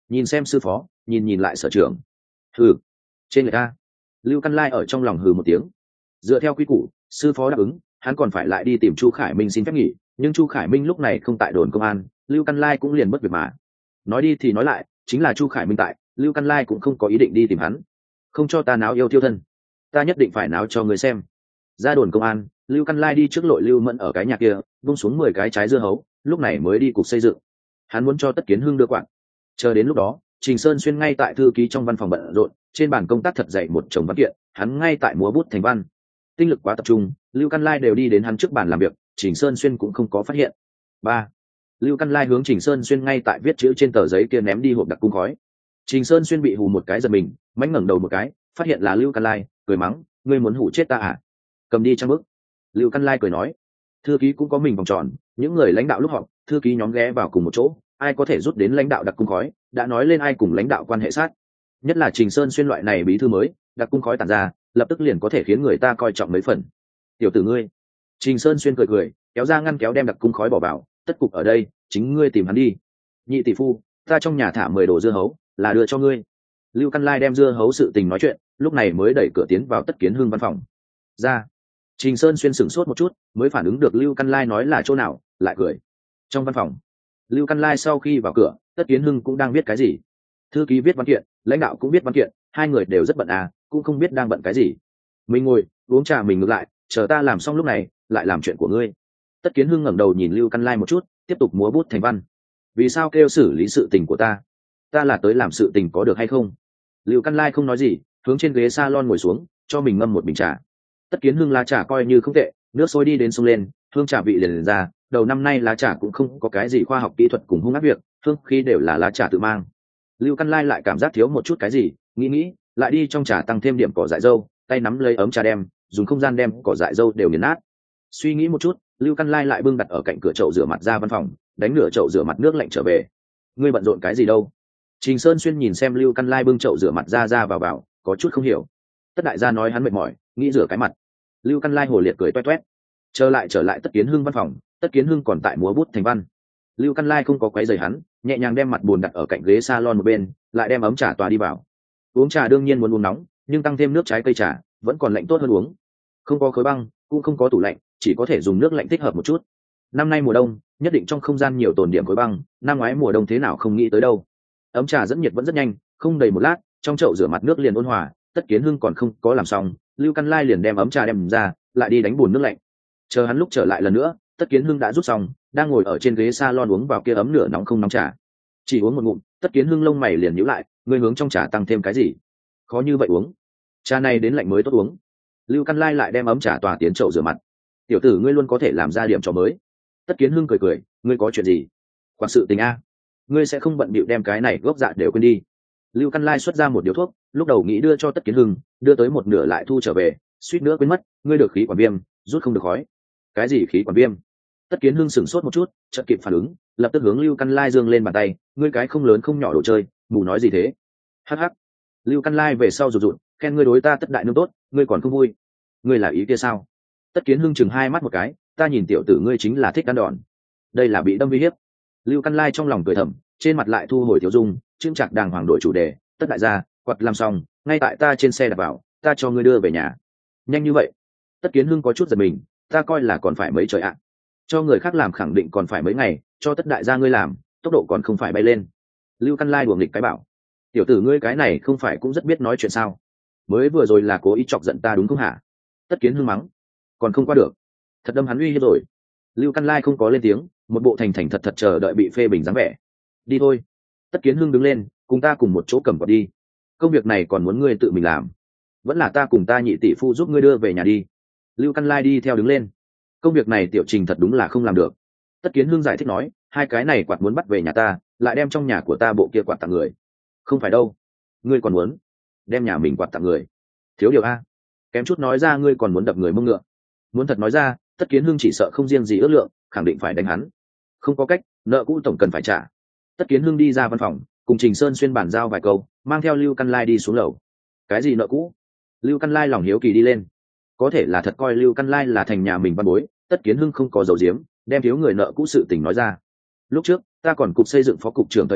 nhìn xem sư phó, nhìn nhìn lại sở trưởng. Hừ, trên người ta. Lưu Căn Lai ở trong lòng hừ một tiếng. Dựa theo quy củ, sư phó đáp ứng, hắn còn phải lại đi tìm Chu Khải Minh xin phép nghỉ, nhưng Chu Khải Minh lúc này không tại đồn công an, Lưu Căn Lai cũng liền mất việc mà. Nói đi thì nói lại, chính là Chu Khải Minh tại, Lưu Căn Lai cũng không có ý định đi tìm hắn. Không cho ta náo yêu tiêu thân, ta nhất định phải náo cho người xem. Ra đồn công an, Lưu Căn Lai đi trước lội Lưu Mẫn ở cái nhà kia, vung xuống 10 cái trái dưa hấu, lúc này mới đi cục xây dựng. Hắn muốn cho Tất Kiến Hưng đưa quạt. Chờ đến lúc đó, Trình Sơn Xuyên ngay tại thư ký trong văn phòng bận rộn, trên bàn công tác thật dày một chồng văn kiện, hắn ngay tại múa bút thành văn. Tinh lực quá tập trung, Lưu Căn Lai đều đi đến hắn trước bàn làm việc, Trình Sơn Xuyên cũng không có phát hiện. Ba, Lưu Căn Lai hướng Trình Sơn Xuyên ngay tại viết chữ trên tờ giấy kia ném đi hộp đặc cung khói. Trình Sơn Xuyên bị hù một cái giật mình, mánh ngẩng đầu một cái, phát hiện là Lưu Căn Lai, cười mắng, ngươi muốn hù chết ta à? Cầm đi trang bức. Lưu Căn Lai cười nói, thư ký cũng có mình vòng tròn, những người lãnh đạo lúc họp, thư ký nhóm ghé vào cùng một chỗ, ai có thể rút đến lãnh đạo đặc cung khói, đã nói lên ai cùng lãnh đạo quan hệ sát. Nhất là Trình Sơn Xuyên loại này bí thư mới, đặc cung khói tản ra, lập tức liền có thể khiến người ta coi trọng mấy phần. Tiểu tử ngươi. Trình Sơn Xuyên cười cười, kéo ra ngăn kéo đem đặc cung khói bỏ vào, tất cục ở đây, chính ngươi tìm hắn đi. Nhị tỷ phu, ta trong nhà thả 10 đồ dưa hấu, là đưa cho ngươi. Lưu Căn Lai đem dưa hấu sự tình nói chuyện, lúc này mới đẩy cửa tiến vào Tất Kiến Hưng văn phòng. Ra. Trình Sơn Xuyên sửng sốt một chút, mới phản ứng được Lưu Căn Lai nói là chỗ nào, lại cười. Trong văn phòng, Lưu Căn Lai sau khi vào cửa, Tất Kiến Hưng cũng đang viết cái gì. Thư ký viết văn kiện, lãnh đạo cũng viết văn kiện, hai người đều rất bận à, cũng không biết đang bận cái gì. Mình ngồi uống trà mình ngược lại, chờ ta làm xong lúc này, lại làm chuyện của ngươi. Tất Kiến Hưng ngẩng đầu nhìn Lưu Căn Lai một chút, tiếp tục múa bút thành văn. Vì sao kêu xử lý sự tình của ta? Ta là tới làm sự tình có được hay không? Lưu Căn Lai không nói gì, hướng trên ghế salon ngồi xuống, cho mình ngâm một bình trà. Tất Kiến Hưng lá trà coi như không tệ, nước sôi đi đến sông lên, hương trà vị liền ra. Đầu năm nay lá trà cũng không có cái gì khoa học kỹ thuật cùng hung ác việc, hương khí đều là lá trà tự mang. Lưu Căn Lai lại cảm giác thiếu một chút cái gì, nghĩ, lại đi trong trà tăng thêm điểm cỏ dại dâu, tay nắm lấy ấm trà đem, dùng không gian đem cỏ dại dâu đều nghiền nát. Suy nghĩ một chút, Lưu Căn Lai lại bưng đặt ở cạnh cửa chậu rửa mặt ra văn phòng, đánh nửa chậu rửa mặt nước lạnh trở về. Ngươi bận rộn cái gì đâu? Trình Sơn Xuyên nhìn xem Lưu Căn Lai bưng chậu rửa mặt ra vào, có chút không hiểu. Tất đại gia nói hắn mệt mỏi, nghĩ rửa cái mặt. Lưu Căn Lai hồ liệt cười toét toét. Trở lại Tất Kiến Hưng văn phòng, Tất Kiến Hưng còn tại múa bút thành văn. Lưu Căn Lai không có quấy rầy hắn, nhẹ nhàng đem mặt buồn đặt ở cạnh ghế salon một bên, lại đem ấm trà tòa đi vào. Uống trà đương nhiên muốn uống nóng, nhưng tăng thêm nước trái cây trà, vẫn còn lạnh tốt hơn uống. Không có khối băng, cũng không có tủ lạnh, chỉ có thể dùng nước lạnh thích hợp một chút. Năm nay mùa đông, nhất định trong không gian nhiều tồn điểm khối băng, năm ngoái mùa đông thế nào không nghĩ tới đâu. Ấm trà dẫn nhiệt vẫn rất nhanh, không đầy một lát, trong chậu rửa mặt nước liền ôn hòa. Tất Kiến Hưng còn không có làm xong, Lưu Căn Lai liền đem ấm trà đem ra, lại đi đánh bùn nước lạnh. Chờ hắn lúc trở lại lần nữa, Tất Kiến Hưng đã rút xong, đang ngồi ở trên ghế salon uống vào kia ấm nửa nóng không nóng trà. Chỉ uống một ngụm, Tất Kiến Hưng lông mày liền nhíu lại, ngươi hướng trong trà tăng thêm cái gì? Khó như vậy uống. Trà này đến lạnh mới tốt uống. Lưu Căn Lai lại đem ấm trà tòa tiến chậu rửa mặt. Tiểu tử ngươi luôn có thể làm ra điểm trò mới. Tất Kiến Hưng cười, ngươi có chuyện gì? Quản sự tình a, ngươi sẽ không bận bịu đem cái này gốc dạ đều quên đi. Lưu Căn Lai xuất ra một điếu thuốc, lúc đầu nghĩ đưa cho Tất Kiến Hưng, đưa tới một nửa lại thu trở về, suýt nữa quên mất, ngươi được khí quản viêm, rút không được khói. Cái gì khí quản viêm? Tất Kiến Hưng sửng sốt một chút, chợt kịp phản ứng, lập tức hướng Lưu Căn Lai giương lên bàn tay, ngươi cái không lớn không nhỏ đồ chơi, mù nói gì thế? Hắc hắc. Lưu Căn Lai về sau rụt rụt, khen ngươi đối ta Tất đại nương tốt, ngươi còn không vui? Ngươi là ý kia sao? Tất Kiến Hưng chừng hai mắt một cái, ta nhìn tiểu tử ngươi chính là thích ăn đòn. Đây là bị đâm uy hiếp. Lưu Căn Lai trong lòng cười thầm, trên mặt lại thu hồi thiếu dung, trưng trạc đàng hoàng đổi chủ đề, Tất đại gia, quạt làm xong, ngay tại ta trên xe đạp vào, ta cho ngươi đưa về nhà. Nhanh như vậy? Tất Kiến Hưng có chút giật mình, ta coi là còn phải mấy trời ạ. Cho người khác làm khẳng định còn phải mấy ngày, cho Tất đại gia ngươi làm, tốc độ còn không phải bay lên. Lưu Căn Lai đùa nghịch cái bảo, tiểu tử ngươi cái này không phải cũng rất biết nói chuyện sao? Mới vừa rồi là cố ý chọc giận ta đúng không hả? Tất Kiến Hưng mắng, còn không qua được, thật đâm hắn uy hiếp rồi. Lưu Căn Lai không có lên tiếng, một bộ thành thành thật thật chờ đợi bị phê bình dáng vẻ. Đi thôi. Tất Kiến Hưng đứng lên, cùng ta cùng một chỗ cầm quạt đi. Công việc này còn muốn ngươi tự mình làm, vẫn là ta cùng ta nhị tỷ phu giúp ngươi đưa về nhà đi. Lưu Căn Lai đi theo đứng lên. Công việc này tiểu Trình thật đúng là không làm được. Tất Kiến Hưng giải thích nói, hai cái này quạt muốn bắt về nhà ta, lại đem trong nhà của ta bộ kia quạt tặng người. Không phải đâu, ngươi còn muốn đem nhà mình quạt tặng người? Thiếu điều a, kém chút nói ra ngươi còn muốn đập người mông ngựa. Muốn thật nói ra, Tất Kiến Hưng chỉ sợ không riêng gì ước lượng, khẳng định phải đánh hắn. Không có cách, nợ cũ tổng cần phải trả. Tất Kiến Hưng đi ra văn phòng, cùng Trình Sơn Xuyên bàn giao vài câu, mang theo Lưu Căn Lai đi xuống lầu. Cái gì nợ cũ? Lưu Căn Lai lòng hiếu kỳ đi lên. Có thể là thật coi Lưu Căn Lai là thành nhà mình văn bối, Tất Kiến Hưng không có dầu diếm, đem thiếu người nợ cũ sự tình nói ra. Lúc trước ta còn cục xây dựng phó cục trưởng thời điểm,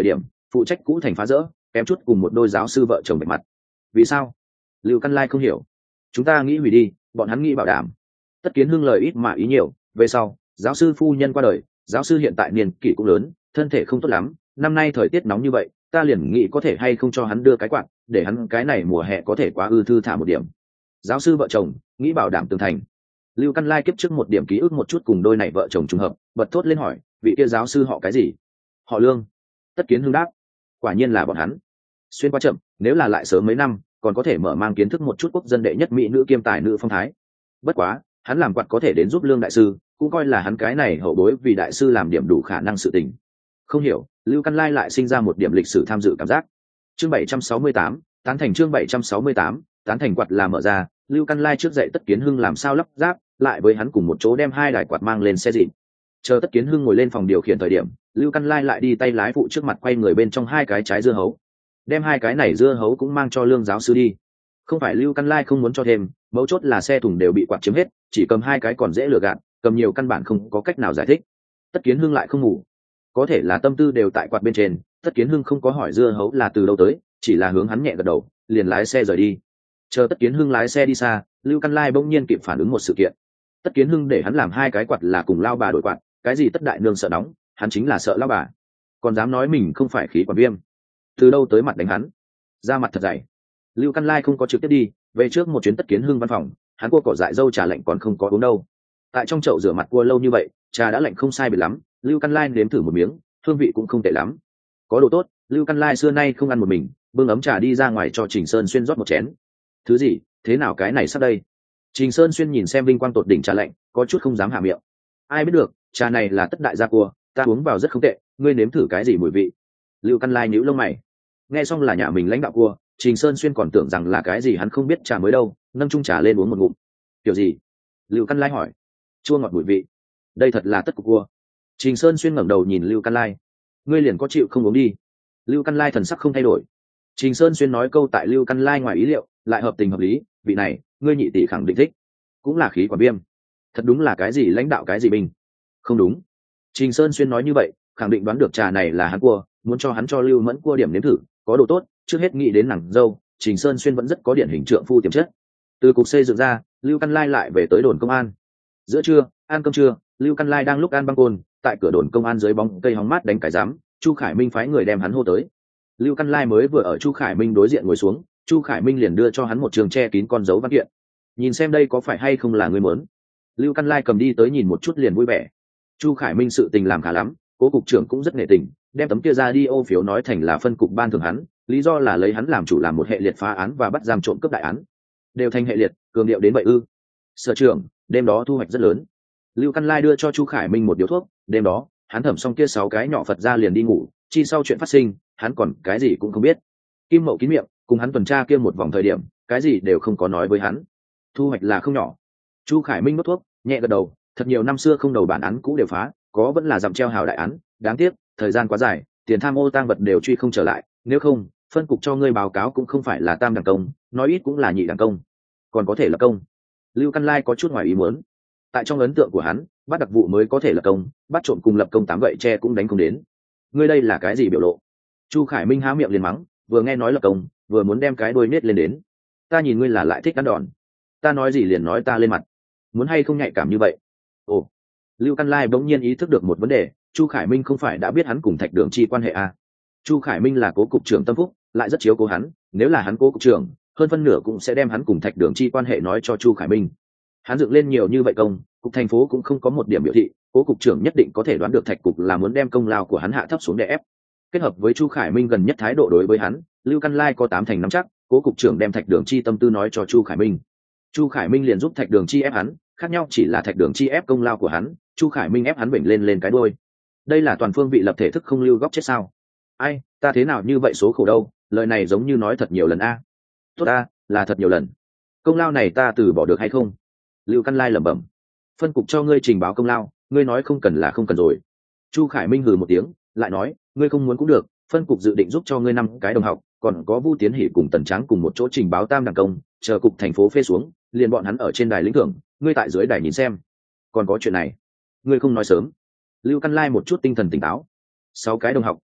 phụ trách cũ thành phá rỡ, kém chút cùng một đôi giáo sư vợ chồng bạch mặt. Vì sao? Lưu Căn Lai không hiểu. Chúng ta nghĩ hủy đi, bọn hắn nghĩ bảo đảm. Tất Kiến Hưng lời ít mà ý nhiều, về sau giáo sư phu nhân qua đời, giáo sư hiện tại niên kỷ cũng lớn, thân thể không tốt lắm, năm nay thời tiết nóng như vậy, ta liền nghĩ có thể hay không cho hắn đưa cái quạt, để hắn cái này mùa hè có thể quá ư thư thả một điểm. Giáo sư vợ chồng nghĩ bảo đảm tường thành. Lưu Căn Lai kiếp trước một điểm ký ức một chút cùng đôi này vợ chồng trùng hợp, bật thốt lên hỏi, vị kia giáo sư họ cái gì? Họ Lương. Tất Kiến Hưng đáp, quả nhiên là bọn hắn. Xuyên qua chậm, nếu là lại sớm mấy năm, còn có thể mở mang kiến thức một chút quốc dân đệ nhất mỹ nữ kiêm tài nữ phong thái. Bất quá, hắn làm quạt có thể đến giúp Lương đại sư, cũng coi là hắn cái này hậu bối vì đại sư làm điểm đủ khả năng sự tình. Không hiểu, Lưu Căn Lai lại sinh ra một điểm lịch sử tham dự cảm giác. Chương 768, tán thành chương 768, tán thành quạt là mở ra, Lưu Căn Lai trước dạy Tất Kiến Hưng làm sao lắp ráp, lại với hắn cùng một chỗ đem hai đài quạt mang lên xe dịn. Chờ Tất Kiến Hưng ngồi lên phòng điều khiển thời điểm, Lưu Căn Lai lại đi tay lái phụ trước mặt quay người bên trong hai cái trái dưa hấu. Đem hai cái này dưa hấu cũng mang cho Lương giáo sư đi. Không phải Lưu Căn Lai không muốn cho thêm, mấu chốt là xe thùng đều bị quạt chiếm hết, chỉ cầm hai cái còn dễ lừa gạt, cầm nhiều căn bản không có cách nào giải thích. Tất Kiến Hưng lại không ngủ, có thể là tâm tư đều tại quạt bên trên. Tất Kiến Hưng không có hỏi dưa hấu là từ đâu tới, chỉ là hướng hắn nhẹ gật đầu, liền lái xe rời đi. Chờ Tất Kiến Hưng lái xe đi xa, Lưu Căn Lai bỗng nhiên kịp phản ứng một sự kiện. Tất Kiến Hưng để hắn làm hai cái quạt là cùng lao bà đổi quạt, cái gì Tất đại nương sợ nóng, hắn chính là sợ lao bà, còn dám nói mình không phải khí quản viêm. Từ đâu tới mặt đánh hắn, ra mặt thật dày. Lưu Căn Lai không có trực tiếp đi về trước một chuyến Tất Kiến Hưng văn phòng, hắn cua cỏ dại dâu trà lạnh còn không có uống đâu. Tại trong chậu rửa mặt cua lâu như vậy, trà đã lạnh không sai biệt lắm. Lưu Căn Lai nếm thử một miếng, hương vị cũng không tệ lắm. Có đồ tốt, Lưu Căn Lai xưa nay không ăn một mình, bưng ấm trà đi ra ngoài cho Trình Sơn Xuyên rót một chén. Thứ gì, thế nào cái này sắp đây? Trình Sơn Xuyên nhìn xem vinh quang tột đỉnh trà lạnh, có chút không dám hạ miệng. Ai biết được, trà này là Tất đại gia cua, ta uống vào rất không tệ, ngươi nếm thử cái gì mùi vị? Lưu Căn Lai nhíu lông mày. Nghe xong là nhà mình lãnh đạo cua, Trình Sơn Xuyên còn tưởng rằng là cái gì hắn không biết trà mới đâu, nâng chung trà lên uống một ngụm. Kiểu gì? Lưu Căn Lai hỏi. Chua ngọt mùi vị. Đây thật là tất của cua. Trình Sơn Xuyên ngẩng đầu nhìn Lưu Căn Lai. Ngươi liền có chịu không uống đi? Lưu Căn Lai thần sắc không thay đổi. Trình Sơn Xuyên nói câu tại Lưu Căn Lai ngoài ý liệu, lại hợp tình hợp lý, vị này, ngươi nhị tỷ khẳng định thích. Cũng là khí quả viêm. Thật đúng là cái gì lãnh đạo cái gì bình. Không đúng. Trình Sơn Xuyên nói như vậy, khẳng định đoán được trà này là hắn cua, muốn cho hắn cho Lưu Mẫn cua điểm nếm thử, có đồ tốt, trước hết nghĩ đến nàng dâu. Trình Sơn Xuyên vẫn rất có điển hình trượng phu tiềm chất. Từ cục xây dựng ra, Lưu Căn Lai lại về tới đồn công an. Giữa trưa, ăn cơm trưa, Lưu Căn Lai đang lúc ăn băng côn, tại cửa đồn công an dưới bóng cây hóng mát đánh cái giám, Chu Khải Minh phái người đem hắn hô tới. Lưu Căn Lai mới vừa ở Chu Khải Minh đối diện ngồi xuống, Chu Khải Minh liền đưa cho hắn một trường che kín con dấu văn kiện. Nhìn xem đây có phải hay không là người muốn. Lưu Căn Lai cầm đi tới nhìn một chút liền vui vẻ. Chu Khải Minh sự tình làm khá lắm, cố cục trưởng cũng rất nể tình, đem tấm kia ra đi ô phiếu nói thành là phân cục ban thưởng hắn, lý do là lấy hắn làm chủ làm một hệ liệt phá án và bắt giam trộm cướp đại án. Đều thành hệ liệt, cường điệu đến vậy ư? Sở trưởng, đêm đó thu hoạch rất lớn. Lưu Căn Lai đưa cho Chu Khải Minh một điếu thuốc, đêm đó hắn thẩm xong kia 6 cái nhỏ Phật ra liền đi ngủ, chi sau chuyện phát sinh hắn còn cái gì cũng không biết. Kim Mậu kín miệng, cùng hắn tuần tra kia một vòng thời điểm cái gì đều không có nói với hắn. Thu hoạch là không nhỏ. Chu Khải Minh đốt thuốc, nhẹ gật đầu, thật nhiều năm xưa không đầu bản án cũ đều phá, có vẫn là dặm treo hào đại án, đáng tiếc thời gian quá dài, tiền tham ô tang vật đều truy không trở lại, nếu không phân cục cho ngươi báo cáo cũng không phải là tam đẳng công, nói ít cũng là nhị đẳng công, còn có thể là công. Lưu Căn Lai có chút ngoài ý muốn. Tại trong ấn tượng của hắn, bắt đặc vụ mới có thể lập công, bắt trộm cùng lập công 8 gậy tre cũng đánh không đến. Ngươi đây là cái gì biểu lộ? Chu Khải Minh há miệng liền mắng, vừa nghe nói lập công, vừa muốn đem cái đuôi nết lên đến. Ta nhìn ngươi là lại thích cắn đòn. Ta nói gì liền nói ta lên mặt. Muốn hay không nhạy cảm như vậy? Ồ. Lưu Căn Lai bỗng nhiên ý thức được một vấn đề, Chu Khải Minh không phải đã biết hắn cùng Thạch Đường Chi quan hệ à? Chu Khải Minh là cố cục trưởng tâm phúc, lại rất chiếu cố hắn, nếu là hắn cố cục trưởng, hơn phân nửa cũng sẽ đem hắn cùng Thạch Đường Chi quan hệ nói cho Chu Khải Minh. Hắn dựng lên nhiều như vậy công, cục thành phố cũng không có một điểm biểu thị, cố cục trưởng nhất định có thể đoán được Thạch cục là muốn đem công lao của hắn hạ thấp xuống để ép. Kết hợp với Chu Khải Minh gần nhất thái độ đối với hắn, Lưu Căn Lai có 8 thành nắm chắc, cố cục trưởng đem Thạch Đường Chi tâm tư nói cho Chu Khải Minh. Chu Khải Minh liền giúp Thạch Đường Chi ép hắn, khác nhau chỉ là Thạch Đường Chi ép công lao của hắn, Chu Khải Minh ép hắn bệnh lên cái đuôi. Đây là toàn phương vị lập thể thức không lưu góc chết sao? Ai, ta thế nào như vậy số khổ đâu, lời này giống như nói thật nhiều lần a. Tốt a, là thật nhiều lần. Công lao này ta từ bỏ được hay không? Lưu Căn Lai lẩm bẩm. Phân cục cho ngươi trình báo công lao, ngươi nói không cần là không cần rồi. Chu Khải Minh hừ một tiếng, lại nói, ngươi không muốn cũng được, phân cục dự định giúp cho ngươi 5 cái đồng học, còn có Vu Tiến Hỷ cùng Tần Tráng cùng một chỗ trình báo tam đẳng công, chờ cục thành phố phê xuống, liền bọn hắn ở trên đài lĩnh thưởng, ngươi tại dưới đài nhìn xem. Còn có chuyện này, ngươi không nói sớm. Lưu Căn Lai một chút tinh thần tỉnh táo. 6 cái đồng học,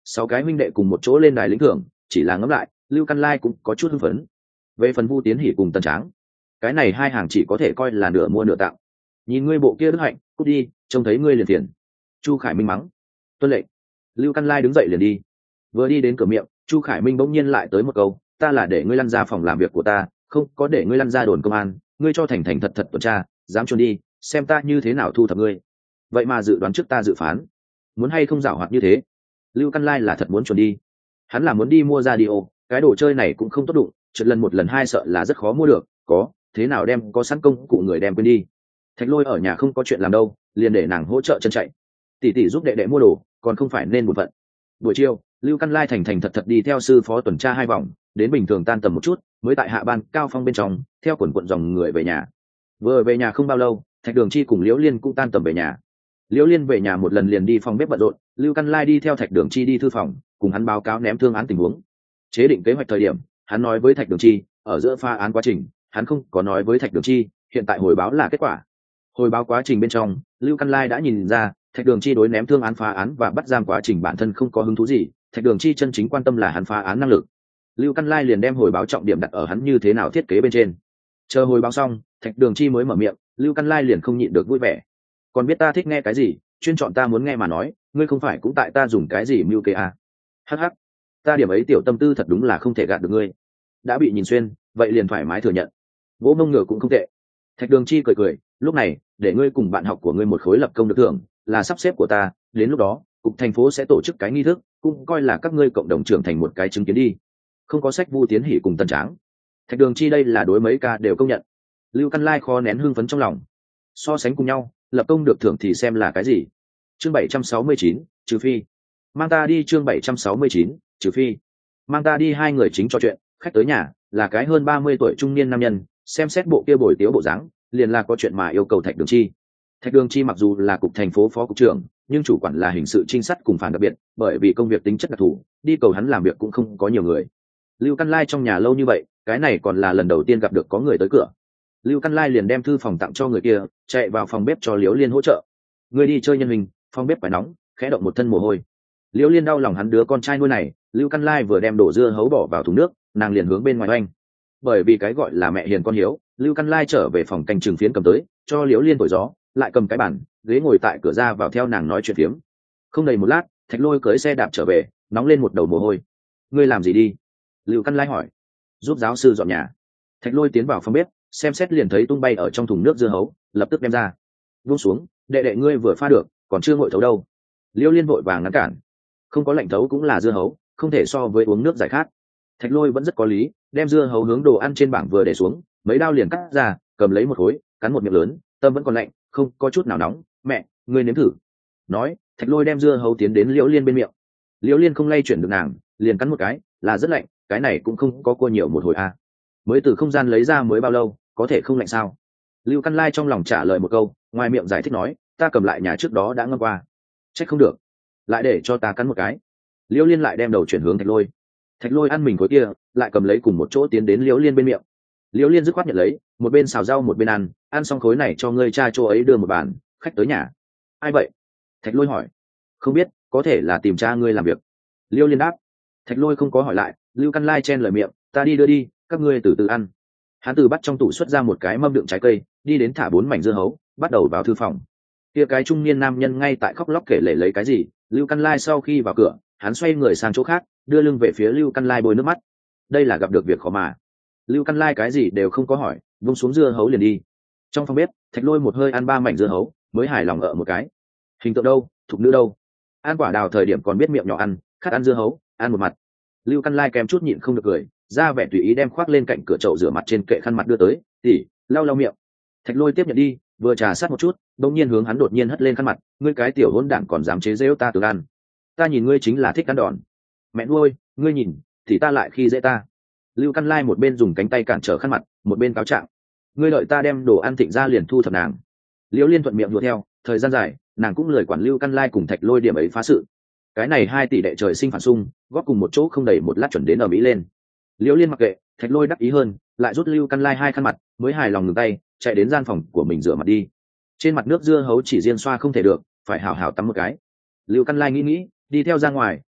6 cái huynh đệ cùng một chỗ lên đài lĩnh thưởng, chỉ là ngẫm lại lưu căn lai cũng có chút hưng phấn. Về phần Vu Tiến Hỉ cùng Tần Tráng, cái này hai hàng chỉ có thể coi là nửa mua nửa tặng. Nhìn ngươi bộ kia đức hạnh, cút đi, trông thấy ngươi liền tiền. Chu Khải Minh mắng. Tuân lệnh. Lưu Căn Lai đứng dậy liền đi. Vừa đi đến cửa miệng, Chu Khải Minh bỗng nhiên lại tới một câu, ta là để ngươi lăn ra phòng làm việc của ta, không có để ngươi lăn ra đồn công an, ngươi cho thành thành thật thật tuần tra, dám trốn đi, xem ta như thế nào thu thập ngươi. Vậy mà dự đoán trước ta dự phán, muốn hay không giảo hoạt như thế. Lưu Căn Lai là thật muốn trốn đi, hắn là muốn đi mua radio, cái đồ chơi này cũng không tốt đụng, trượt lần một lần hai sợ là rất khó mua được, có thế nào đem có sẵn công cụ người đem quên đi. Thạch Lôi ở nhà không có chuyện làm đâu, liền để nàng hỗ trợ chân chạy, tỷ tỷ giúp đệ đệ mua đồ, còn không phải nên một phận. Buổi chiều, Lưu Căn Lai thành thành thật thật đi theo sư phó tuần tra 2 vòng, đến bình thường tan tầm một chút, mới tại hạ ban cao phong bên trong, theo quần quận dòng người về nhà. Vừa về nhà không bao lâu, Thạch Đường Chi cùng Liễu Liên cũng tan tầm về nhà. Liễu Liên về nhà một lần liền đi phòng bếp bận rộn, Lưu Căn Lai đi theo Thạch Đường Chi đi thư phòng, cùng hắn báo cáo ném thương án tình huống. Chế định kế hoạch thời điểm, hắn nói với Thạch Đường Chi, ở giữa phá án quá trình, hắn không có nói với Thạch Đường Chi, hiện tại hồi báo là kết quả. Hồi báo quá trình bên trong, Lưu Căn Lai đã nhìn ra, Thạch Đường Chi đối ném thương án phá án và bắt giam quá trình bản thân không có hứng thú gì, Thạch Đường Chi chân chính quan tâm là hắn phá án năng lực. Lưu Căn Lai liền đem hồi báo trọng điểm đặt ở hắn như thế nào thiết kế bên trên. Chờ hồi báo xong, Thạch Đường Chi mới mở miệng, Lưu Căn Lai liền không nhịn được vui vẻ. Còn biết ta thích nghe cái gì, chuyên chọn ta muốn nghe mà nói, ngươi không phải cũng tại ta dùng cái gì mưu kế à? Hắc hắc, ta điểm ấy tiểu tâm tư thật đúng là không thể gạt được ngươi. Đã bị nhìn xuyên, vậy liền thoải mái thừa nhận. Vỗ mông ngựa cũng không tệ. Thạch Đường Chi cười cười, lúc này, để ngươi cùng bạn học của ngươi một khối lập công được thưởng, là sắp xếp của ta, đến lúc đó, cục thành phố sẽ tổ chức cái nghi thức, cũng coi là các ngươi cộng đồng trưởng thành một cái chứng kiến đi. Không có sách Vu Tiến Hỉ cùng Tần Tráng. Thạch Đường Chi đây là đối mấy ca đều công nhận. Lưu Căn Lai khó nén hưng phấn trong lòng. So sánh cùng nhau, lập công được thưởng thì xem là cái gì. Chương 769, trừ phi. Mang ta đi chương 769, trừ phi. Mang ta đi. Hai người chính trò chuyện, khách tới nhà, là cái hơn 30 tuổi trung niên nam nhân, xem xét bộ kia bồi tiếu bộ dáng, liền là có chuyện mà yêu cầu Thạch Đường Chi. Thạch Đường Chi mặc dù là cục thành phố phó cục trưởng, nhưng chủ quản là hình sự trinh sát cùng phản đặc biệt, bởi vì công việc tính chất đặc thù, đi cầu hắn làm việc cũng không có nhiều người. Lưu Căn Lai trong nhà lâu như vậy, cái này còn là lần đầu tiên gặp được có người tới cửa. Lưu Căn Lai liền đem thư phòng tặng cho người kia, chạy vào phòng bếp cho Liễu Liên hỗ trợ. Người đi chơi nhân hình, phòng bếp phải nóng, khẽ động một thân mồ hôi. Liễu Liên đau lòng hắn đứa con trai nuôi này, Lưu Căn Lai vừa đem đổ dưa hấu bỏ vào thùng nước, nàng liền hướng bên ngoài oanh. Bởi vì cái gọi là mẹ hiền con hiếu, Lưu Căn Lai trở về phòng canh trường phiến cầm tới, cho Liễu Liên thổi gió, lại cầm cái bàn, ghế ngồi tại cửa ra vào theo nàng nói chuyện phiếm. Không đầy một lát, Thạch Lôi cưỡi xe đạp trở về, nóng lên một đầu mồ hôi. Ngươi làm gì đi? Lưu Căn Lai hỏi. Giúp giáo sư dọn nhà. Thạch Lôi tiến vào phòng bếp, xem xét liền thấy tung bay ở trong thùng nước dưa hấu, lập tức đem ra. Buông xuống, đệ đệ ngươi vừa pha được, còn chưa nguội thấu đâu. Liễu Liên vội vàng ngăn cản. Không có lạnh thấu cũng là dưa hấu, không thể so với uống nước giải khát. Thạch Lôi vẫn rất có lý, đem dưa hấu hướng đồ ăn trên bảng vừa để xuống, mấy đao liền cắt ra, cầm lấy một khối, cắn một miệng lớn, tâm vẫn còn lạnh, không có chút nào nóng. Mẹ, ngươi nếm thử. Nói, Thạch Lôi đem dưa hấu tiến đến Liễu Liên bên miệng. Liễu Liên không lay chuyển được nàng, liền cắn một cái, là rất lạnh, cái này cũng không có cua nhiều một hồi à. Mới từ không gian lấy ra mới bao lâu, có thể không lạnh sao? Lưu Căn Lai trong lòng trả lời một câu, ngoài miệng giải thích nói, ta cầm lại nhà trước đó đã ngâm qua. Trách không được, lại để cho ta cắn một cái. Liễu Liên lại đem đầu chuyển hướng Thạch Lôi. Thạch Lôi ăn mình khối kia, lại cầm lấy cùng một chỗ tiến đến Liễu Liên bên miệng. Liễu Liên dứt khoát nhận lấy, một bên xào rau một bên ăn xong khối này cho ngươi cha chỗ ấy đưa một bàn, khách tới nhà. Ai vậy? Thạch Lôi hỏi. Không biết, có thể là tìm cha ngươi làm việc. Liễu Liên đáp. Thạch Lôi không có hỏi lại, Lưu Căn Lai chen lời miệng, ta đi đưa đi, các ngươi từ từ ăn. Hắn từ bắt trong tủ xuất ra một cái mâm đựng trái cây, đi đến thả 4 mảnh dưa hấu, bắt đầu vào thư phòng. Kia cái trung niên nam nhân ngay tại khóc lóc kể lể lấy cái gì. Lưu Căn Lai sau khi vào cửa, hắn xoay người sang chỗ khác, đưa lưng về phía Lưu Căn Lai bôi nước mắt. Đây là gặp được việc khó mà. Lưu Căn Lai cái gì đều không có hỏi, vung xuống dưa hấu liền đi. Trong phòng bếp, Thạch Lôi một hơi ăn 3 mảnh dưa hấu, mới hài lòng ở một cái. Hình tượng đâu, thục nữ đâu? Ăn quả đào thời điểm còn biết miệng nhỏ ăn, khát ăn dưa hấu, ăn một mặt. Lưu Căn Lai kèm chút nhịn không được cười, ra vẻ tùy ý đem khoác lên cạnh cửa chậu rửa mặt trên kệ khăn mặt đưa tới, tỉ, lau lau miệng. Thạch Lôi tiếp nhận đi, vừa trà sát một chút, đột nhiên hướng hắn đột nhiên hất lên khăn mặt, ngươi cái tiểu hỗn đản còn dám chế giễu ta từ ăn. Ta nhìn ngươi chính là thích ăn đòn. Mẹ nuôi, ngươi nhìn, thì ta lại khi dễ ta. Lưu Căn Lai một bên dùng cánh tay cản trở khăn mặt, một bên cáo trạng. Ngươi đợi ta đem đồ ăn thịnh ra liền thu thập nàng. Liễu Liên thuận miệng đùa theo, thời gian dài, nàng cũng lười quản Lưu Căn Lai cùng Thạch Lôi điểm ấy phá sự. Cái này 2 tỷ đệ trời sinh phản xung, góp cùng một chỗ không đầy một lát chuẩn đến ở mỹ lên. Liễu Liên mặc kệ, Thạch Lôi đắc ý hơn, lại rút Lưu Căn Lai 2 khăn mặt, mới hài lòng ngừng tay, chạy đến gian phòng của mình rửa mặt đi. Trên mặt nước dưa hấu chỉ riêng xoa không thể được, phải hảo hảo tắm một cái. Lưu Căn Lai nghĩ, đi theo ra ngoài,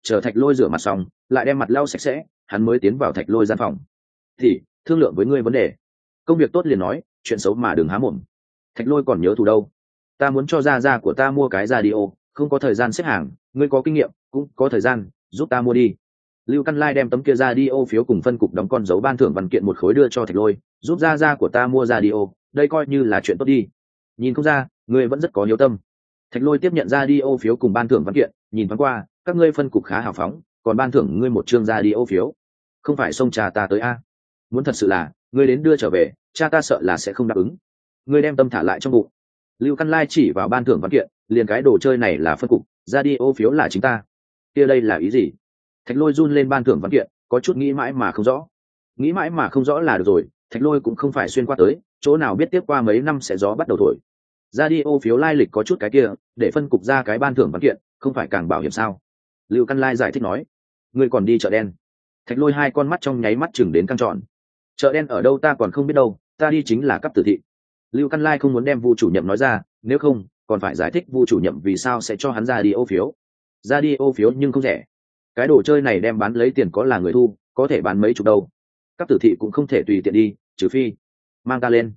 chờ thạch lôi rửa mặt xong lại đem mặt lau sạch sẽ hắn mới tiến vào thạch lôi gian phòng. Thì thương lượng với ngươi vấn đề, công việc tốt liền nói, chuyện xấu mà đừng há mồm. Thạch lôi còn nhớ thù đâu. Ta muốn cho gia gia của ta mua cái radio, không có thời gian xếp hàng, ngươi có kinh nghiệm cũng có thời gian, giúp ta mua đi. Lưu Căn Lai đem tấm kia radio phiếu cùng phân cục đóng con dấu ban thưởng văn kiện một khối đưa cho thạch lôi, giúp gia gia của ta mua radio, đây coi như là chuyện tốt đi. Nhìn không ra ngươi vẫn rất có hiếu tâm. Thạch lôi tiếp nhận radio phiếu cùng ban thưởng văn kiện, nhìn thoáng qua, các ngươi phân cục khá hào phóng, còn ban thưởng ngươi một chương radio phiếu, không phải xông cha ta tới a? Muốn thật sự là ngươi đến đưa trở về, cha ta sợ là sẽ không đáp ứng. Ngươi đem tâm thả lại trong bụng. Lưu Căn Lai chỉ vào ban thưởng văn kiện, liền cái đồ chơi này là phân cục, radio phiếu là chính ta. Kia đây là ý gì? Thạch lôi run lên ban thưởng văn kiện, có chút nghĩ mãi mà không rõ. Nghĩ mãi mà không rõ là được rồi, thạch lôi cũng không phải xuyên qua tới, chỗ nào biết tiếp qua mấy năm sẽ gió bắt đầu thổi. Radio phiếu lai lịch có chút cái kia, để phân cục ra cái ban thưởng văn kiện, không phải càng bảo hiểm sao? Lưu Căn Lai giải thích nói. Ngươi còn đi chợ đen? Thạch lôi hai con mắt trong nháy mắt chừng đến căng tròn. Chợ đen ở đâu ta còn không biết đâu, ta đi chính là cấp tử thị. Lưu Căn Lai không muốn đem Vu chủ nhiệm nói ra, nếu không còn phải giải thích Vu chủ nhiệm vì sao sẽ cho hắn radio phiếu. Radio phiếu nhưng không rẻ, cái đồ chơi này đem bán lấy tiền có là người thu, có thể bán mấy chục đâu. Cấp tử thị cũng không thể tùy tiện đi, trừ phi mang ta lên.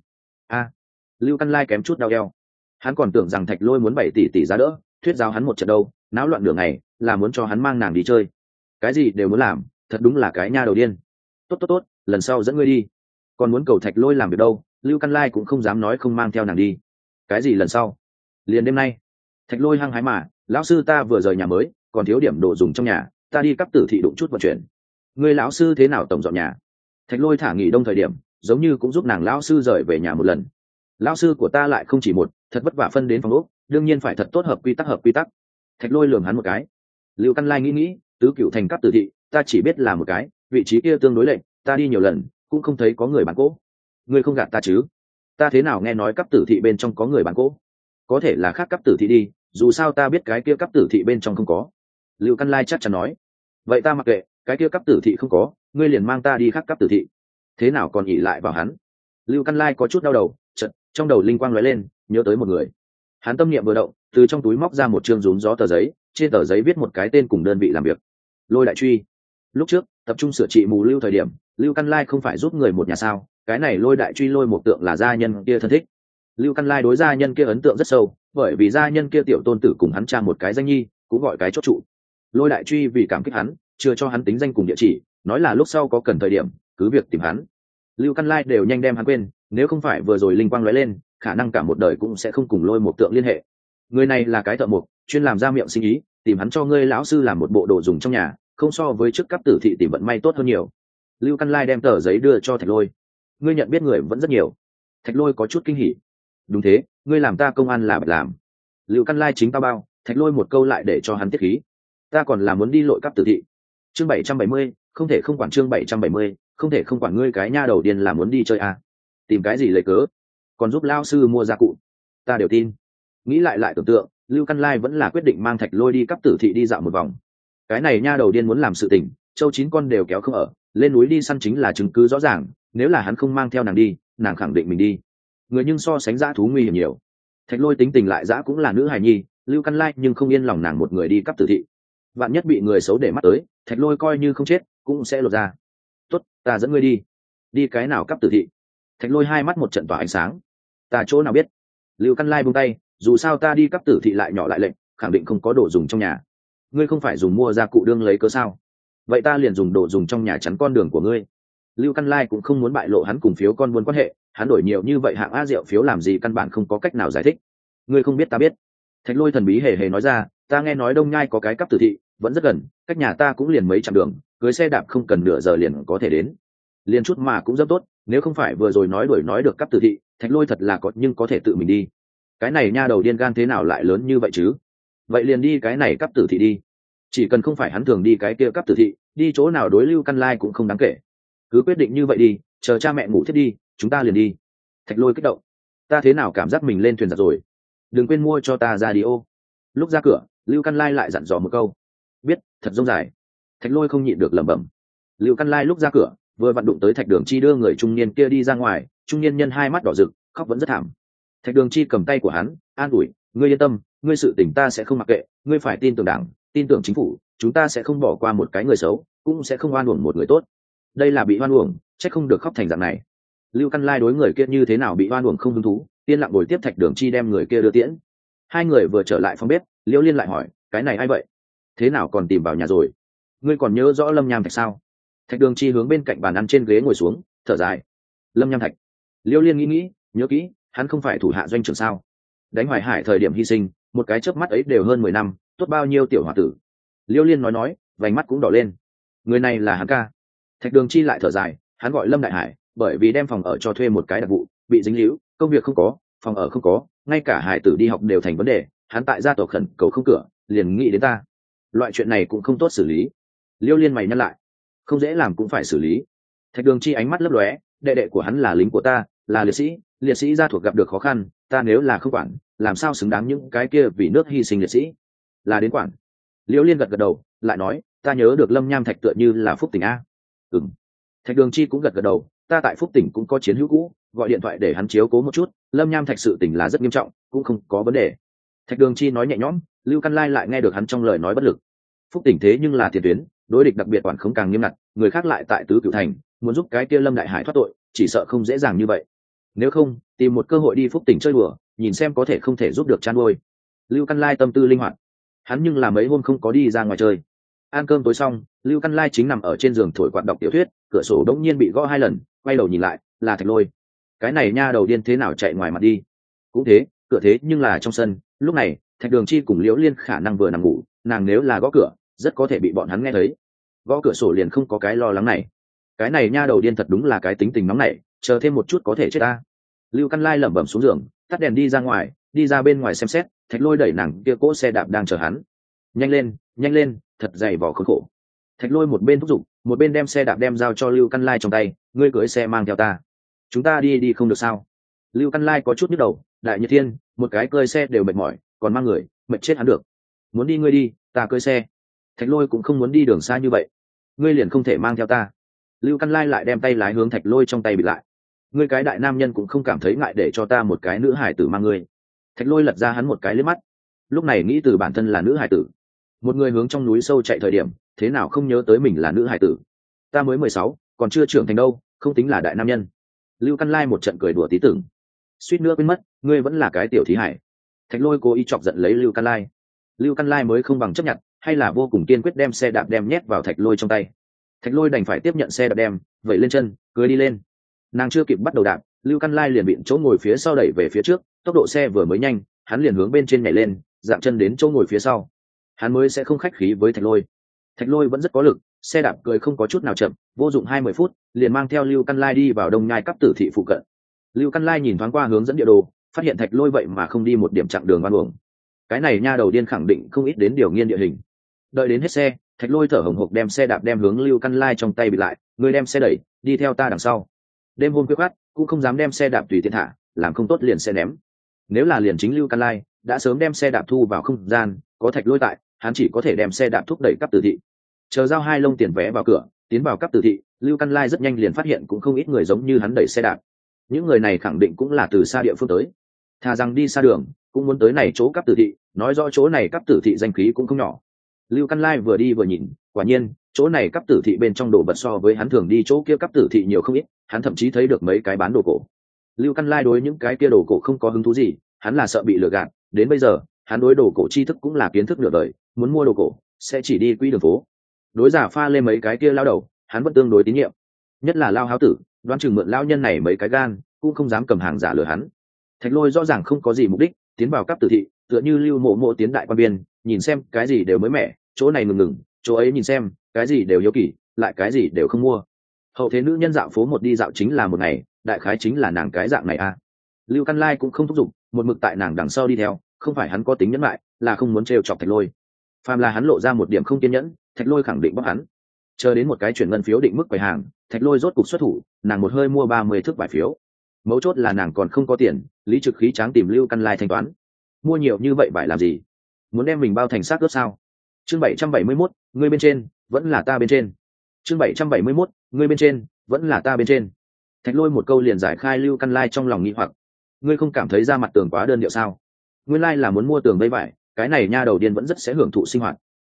Lưu Căn Lai kém chút đau eo. Hắn còn tưởng rằng thạch lôi muốn 7 tỷ giá đỡ, thuyết giáo hắn một trận đâu, náo loạn đường này là muốn cho hắn mang nàng đi chơi, cái gì đều muốn làm, thật đúng là cái nha đầu điên. Tốt, lần sau dẫn ngươi đi. Còn muốn cầu thạch lôi làm việc đâu, Lưu Căn Lai cũng không dám nói không mang theo nàng đi. Cái gì lần sau? Liền đêm nay. Thạch lôi hăng hái mà, lão sư ta vừa rời nhà mới, còn thiếu điểm đồ dùng trong nhà, ta đi cấp tử thị đụng chút vận chuyển. Người lão sư thế nào tổng dọn nhà? Thạch lôi thả nghỉ đông thời điểm, giống như cũng giúp nàng lão sư rời về nhà một lần. Lão sư của ta lại không chỉ một, thật vất vả phân đến phòng ốc, đương nhiên phải thật tốt hợp quy tắc. Thạch lôi lườm hắn một cái. Lưu Căn Lai nghĩ, tứ cửu thành cấp tử thị, ta chỉ biết là một cái, vị trí kia tương đối lệch, ta đi nhiều lần cũng không thấy có người bán cỗ. Ngươi không gạt ta chứ? Ta thế nào nghe nói cấp tử thị bên trong có người bán cỗ? Có thể là khác cấp tử thị đi, dù sao ta biết cái kia cấp tử thị bên trong không có. Lưu Căn Lai chắc chắn nói. Vậy ta mặc kệ, cái kia cấp tử thị không có, ngươi liền mang ta đi khác cấp tử thị. Thế nào còn ỉ lại vào hắn? Lưu Căn Lai có chút đau đầu, chợt trong đầu linh quang lóe lên, nhớ tới một người. Hắn tâm niệm vừa động, từ trong túi móc ra một chương rúm gió tờ giấy, trên tờ giấy viết một cái tên cùng đơn vị làm việc. Lôi Đại Truy. Lúc trước tập trung sửa trị mù lưu thời điểm, Lưu Căn Lai không phải giúp người một nhà sao? Cái này Lôi Đại Truy lôi một tượng là gia nhân kia thân thích. Lưu Căn Lai đối gia nhân kia ấn tượng rất sâu, bởi vì gia nhân kia tiểu tôn tử cùng hắn cha một cái danh nhi, cũng gọi cái chốt trụ. Lôi Đại Truy vì cảm kích hắn, chưa cho hắn tính danh cùng địa chỉ, nói là lúc sau có cần thời điểm cứ việc tìm hắn. Lưu Căn Lai đều nhanh đem hắn quên, nếu không phải vừa rồi linh quang lóe lên, khả năng cả một đời cũng sẽ không cùng lôi một tượng liên hệ. Người này là cái thợ mộc, chuyên làm ra miệng sinh ý, tìm hắn cho ngươi lão sư làm một bộ đồ dùng trong nhà, không so với trước cấp tử thị tìm vận may tốt hơn nhiều. Lưu Căn Lai đem tờ giấy đưa cho Thạch Lôi. Ngươi nhận biết người vẫn rất nhiều. Thạch Lôi có chút kinh hỉ. Đúng thế, ngươi làm ta công an là bạch làm. Lưu Căn Lai chính tao bao. Thạch Lôi một câu lại để cho hắn tiết khí. Ta còn là muốn đi lội cấp tử thị. Chương 770, không thể không quản chương 770, không thể không quản ngươi cái nha đầu điên là muốn đi chơi à? Tìm cái gì lấy cớ? Còn giúp lão sư mua gia cụ. Ta đều tin. Nghĩ lại tưởng tượng, Lưu Căn Lai vẫn là quyết định mang Thạch Lôi đi cấp tử thị đi dạo một vòng. Cái này nha đầu điên muốn làm sự tình, châu 9 con đều kéo không ở, lên núi đi săn chính là chứng cứ rõ ràng, nếu là hắn không mang theo nàng đi, nàng khẳng định mình đi. Người nhưng so sánh dã thú nguy hiểm nhiều. Thạch Lôi tính tình lại dã cũng là nữ hài nhi, Lưu Căn Lai nhưng không yên lòng nàng một người đi cấp tử thị. Vạn nhất bị người xấu để mắt tới, Thạch Lôi coi như không chết, cũng sẽ lột ra. Tốt, ta dẫn ngươi đi. Đi cái nào cấp tử thị? Thạch Lôi hai mắt một trận tỏa ánh sáng. Ta chỗ nào biết? Lưu Căn Lai buông tay, dù sao ta đi cấp tử thị lại nhỏ lại lệnh, khẳng định không có đồ dùng trong nhà. Ngươi không phải dùng mua gia cụ đương lấy cớ sao? Vậy ta liền dùng đồ dùng trong nhà chắn con đường của ngươi. Lưu Căn Lai cũng không muốn bại lộ hắn cùng phiếu con buôn quan hệ, hắn đổi nhiều như vậy hạng a rượu phiếu làm gì căn bản không có cách nào giải thích. Ngươi không biết ta biết. Thạch Lôi thần bí hề hề nói ra, ta nghe nói Đông Nhai có cái cấp tử thị, vẫn rất gần, cách nhà ta cũng liền mấy trăm đường, cưới xe đạp không cần nửa giờ liền có thể đến. Liền chút mà cũng rất tốt, nếu không phải vừa rồi nói đuổi nói được cấp tử thị, Thạch Lôi thật là có nhưng có thể tự mình đi. Cái này nha đầu điên gan thế nào lại lớn như vậy chứ? Vậy liền đi cái này cấp tử thị đi. Chỉ cần không phải hắn thường đi cái kia cấp tử thị, đi chỗ nào đối Lưu Căn Lai cũng không đáng kể. Cứ quyết định như vậy đi, chờ cha mẹ ngủ thiết đi, chúng ta liền đi. Thạch Lôi kích động. Ta thế nào cảm giác mình lên thuyền giặc rồi? Đừng quên mua cho ta radio. Lúc ra cửa, Lưu Căn Lai lại dặn dò một câu. Biết, thật rông dài. Thạch Lôi không nhịn được lẩm bẩm. Lưu Căn Lai lúc ra cửa, vừa vặn đụng tới Thạch Đường Chi đưa người trung niên kia đi ra ngoài, trung niên nhân hai mắt đỏ rực, khóc vẫn rất thảm. Thạch Đường Chi cầm tay của hắn, an ủi, ngươi yên tâm, ngươi sự tình ta sẽ không mặc kệ, ngươi phải tin tưởng đảng, tin tưởng chính phủ, chúng ta sẽ không bỏ qua một cái người xấu, cũng sẽ không oan uổng một người tốt. Đây là bị oan uổng, trách không được khóc thành dạng này. Lưu Căn Lai đối người kia như thế nào bị oan uổng không hứng thú, yên lặng ngồi tiếp Thạch Đường Chi đem người kia đưa tiễn. Hai người vừa trở lại phòng bếp, Liễu Liên lại hỏi, cái này ai vậy, thế nào còn tìm vào nhà rồi? Ngươi còn nhớ rõ Lâm Nham Thạch sao? Thạch Đường Chi hướng bên cạnh bàn ăn trên ghế ngồi xuống, thở dài. Lâm Nham Thạch. Liễu Liên nghĩ, nhớ kỹ, hắn không phải thủ hạ doanh trưởng sao? Đánh Hoài Hải thời điểm hy sinh, một cái chớp mắt ấy đều hơn 10 năm, tốt bao nhiêu tiểu hòa tử. Liễu Liên nói, vành mắt cũng đỏ lên. Người này là hắn ca. Thạch Đường Chi lại thở dài, hắn gọi Lâm Đại Hải, bởi vì đem phòng ở cho thuê một cái đặc vụ, bị dính líu, công việc không có, phòng ở không có, ngay cả hải tử đi học đều thành vấn đề, hắn tại gia tộc khẩn cầu không cửa, liền nghĩ đến ta. Loại chuyện này cũng không tốt xử lý. Liễu Liên mày nhăn lại, không dễ làm cũng phải xử lý. Thạch Đường Chi ánh mắt lấp lóe, đệ đệ của hắn là lính của ta, là liệt sĩ gia thuộc gặp được khó khăn, ta nếu là không quản, làm sao xứng đáng những cái kia vì nước hy sinh liệt sĩ? Là đến quản. Liễu Liên gật gật đầu, lại nói, ta nhớ được Lâm Nham Thạch tựa như là Phúc Tỉnh a. Ừm. Thạch Đường Chi cũng gật gật đầu, ta tại Phúc Tỉnh cũng có chiến hữu cũ, gọi điện thoại để hắn chiếu cố một chút, Lâm Nham Thạch sự tình là rất nghiêm trọng, cũng không có vấn đề. Thạch Đường Chi nói nhẹ nhõm, Lưu Căn Lai lại nghe được hắn trong lời nói bất lực. Phúc Tỉnh thế nhưng là tiền tuyến, đối địch đặc biệt quản không càng nghiêm ngặt, người khác lại tại Tứ Cửu Thành, muốn giúp cái kia Lâm Đại Hải thoát tội, chỉ sợ không dễ dàng như vậy. Nếu không, tìm một cơ hội đi Phúc Tỉnh chơi đùa, nhìn xem có thể không thể giúp được chăn nuôi. Lưu Căn Lai tâm tư linh hoạt, hắn nhưng là mấy hôm không có đi ra ngoài chơi. Ăn cơm tối xong, Lưu Căn Lai chính nằm ở trên giường thổi quạt đọc tiểu thuyết, cửa sổ đống nhiên bị gõ 2 lần, quay đầu nhìn lại, là Thạch Lôi. Cái này nha đầu điên thế nào chạy ngoài mặt đi? Cũng thế, cửa thế nhưng là trong sân, lúc này, Thạch Đường Chi cùng Liễu Liên khả năng vừa nằm ngủ, nàng nếu là gõ cửa, rất có thể bị bọn hắn nghe thấy. Gõ cửa sổ liền không có cái lo lắng này. Cái này nha đầu điên thật đúng là cái tính tình nóng nảy, chờ thêm một chút có thể chết ta. Lưu Căn Lai lẩm bẩm xuống giường, tắt đèn đi ra ngoài, đi ra bên ngoài xem xét, Thạch Lôi đẩy nàng kia cỗ xe đạp đang chờ hắn. Nhanh lên, thật dày vò khốn khổ. Thạch Lôi một bên thúc giục, một bên đem xe đạp đem giao cho Lưu Căn Lai trong tay, ngươi cưỡi xe mang theo ta. Chúng ta đi không được sao? Lưu Căn Lai có chút nhức đầu, đại nhật thiên, một cái cưỡi xe đều mệt mỏi, còn mang người, mệt chết hắn được. Muốn đi ngươi đi, ta cưỡi xe. Thạch Lôi cũng không muốn đi đường xa như vậy, ngươi liền không thể mang theo ta. Lưu Căn Lai lại đem tay lái hướng Thạch Lôi trong tay bị lại. Ngươi cái đại nam nhân cũng không cảm thấy ngại để cho ta một cái nữ hải tử mang ngươi. Thạch Lôi lật ra hắn một cái liếc mắt, lúc này nghĩ từ bản thân là nữ hải tử, một người hướng trong núi sâu chạy thời điểm, thế nào không nhớ tới mình là nữ hải tử. Ta mới 16, còn chưa trưởng thành đâu, không tính là đại nam nhân. Lưu Căn Lai một trận cười đùa tí tưởng, suýt nữa quên mất, ngươi vẫn là cái tiểu thí hải. Thạch Lôi cố ý chọc giận lấy Lưu Căn Lai. Lưu Căn Lai mới không bằng chấp nhận, hay là vô cùng kiên quyết đem xe đạp đem nhét vào Thạch Lôi trong tay. Thạch Lôi đành phải tiếp nhận xe đạp đem, vẩy lên chân, cưỡi đi lên. Nàng chưa kịp bắt đầu đạp, Lưu Căn Lai liền bị chỗ ngồi phía sau đẩy về phía trước, tốc độ xe vừa mới nhanh, hắn liền hướng bên trên nhảy lên, dạng chân đến chỗ ngồi phía sau. Hắn mới sẽ không khách khí với Thạch Lôi. Thạch Lôi vẫn rất có lực, xe đạp cười không có chút nào chậm, vô dụng 20 phút, liền mang theo Lưu Căn Lai đi vào Đông Nhai Cấp Tử thị phụ cận. Lưu Căn Lai nhìn thoáng qua hướng dẫn địa đồ, phát hiện Thạch Lôi vậy mà không đi một điểm chặng đường oan uổng. Cái này nha đầu điên khẳng định không ít đến điều nghiên địa hình. Đợi đến hết xe, Thạch Lôi thở hổn hộc đem xe đạp đem hướng Lưu Căn Lai trong tay bị lại, người đem xe đẩy, đi theo ta đằng sau. Đêm hôm khuya khoắt, cũng không dám đem xe đạp tùy tiện thả, làm không tốt liền xe ném. Nếu là liền chính Lưu Căn Lai, đã sớm đem xe đạp thu vào không gian, có Thạch Lôi tại, hắn chỉ có thể đem xe đạp thúc đẩy Cấp Tử thị. Chờ giao 2 lông tiền vé vào cửa, tiến vào Cấp Tử thị, Lưu Căn Lai rất nhanh liền phát hiện cũng không ít người giống như hắn đẩy xe đạp. Những người này khẳng định cũng là từ xa địa phương tới, thà rằng đi xa đường, cũng muốn tới này chỗ Cấp Tử thị, nói rõ chỗ này Cấp Tử thị danh khí cũng không nhỏ. Lưu Căn Lai vừa đi vừa nhìn, quả nhiên, chỗ này Cấp Tử thị bên trong đồ vật so với hắn thường đi chỗ kia Cấp Tử thị nhiều không ít, hắn thậm chí thấy được mấy cái bán đồ cổ. Lưu Căn Lai đối những cái kia đồ cổ không có hứng thú gì, hắn là sợ bị lừa gạt, đến bây giờ, hắn đối đồ cổ tri thức cũng là kiến thức nửa đời, muốn mua đồ cổ, sẽ chỉ đi quỹ đường phố. Đối giả pha lên mấy cái kia lao đầu, hắn vẫn tương đối tín nhiệm. Nhất là Lao Háo Tử, đoán chừng mượn lao nhân này mấy cái gan, cũng không dám cầm hàng giả lừa hắn. Thạch Lôi rõ ràng không có gì mục đích, tiến vào Cấp Tử thị, tựa như Lưu Mộ Mộ tiến đại quan biên, nhìn xem cái gì đều mới mẻ, chỗ này ngừng, chỗ ấy nhìn xem, cái gì đều hiếu kỳ, lại cái gì đều không mua. Hậu thế nữ nhân dạo phố một đi dạo chính là một ngày, đại khái chính là nàng cái dạng này a. Lưu Căn Lai cũng không thúc giục, một mực tại nàng đằng sau đi theo, không phải hắn có tính nhẫn lại, là không muốn trêu chọc Thạch Lôi. Phàm là hắn lộ ra một điểm không kiên nhẫn, Thạch Lôi khẳng định bóc hắn. Chờ đến một cái chuyển ngân phiếu định mức quầy hàng, Thạch Lôi rốt cục xuất thủ, nàng một hơi mua 30 thước vải phiếu. Mấu chốt là nàng còn không có tiền, Lý Trực khí tráng tìm Lưu Căn Lai thanh toán. Mua nhiều như vậy vải làm gì? Muốn đem mình bao thành xác ướp sao? Chương 771, ngươi bên trên, vẫn là ta bên trên. Chương 771, ngươi bên trên, vẫn là ta bên trên. Thạch Lôi một câu liền giải khai Lưu Căn Lai trong lòng nghi hoặc. Ngươi không cảm thấy ra mặt tường quá đơn điệu sao? Nguyên lai là muốn mua tường vây vải, cái này nha đầu điên vẫn rất sẽ hưởng thụ sinh hoạt.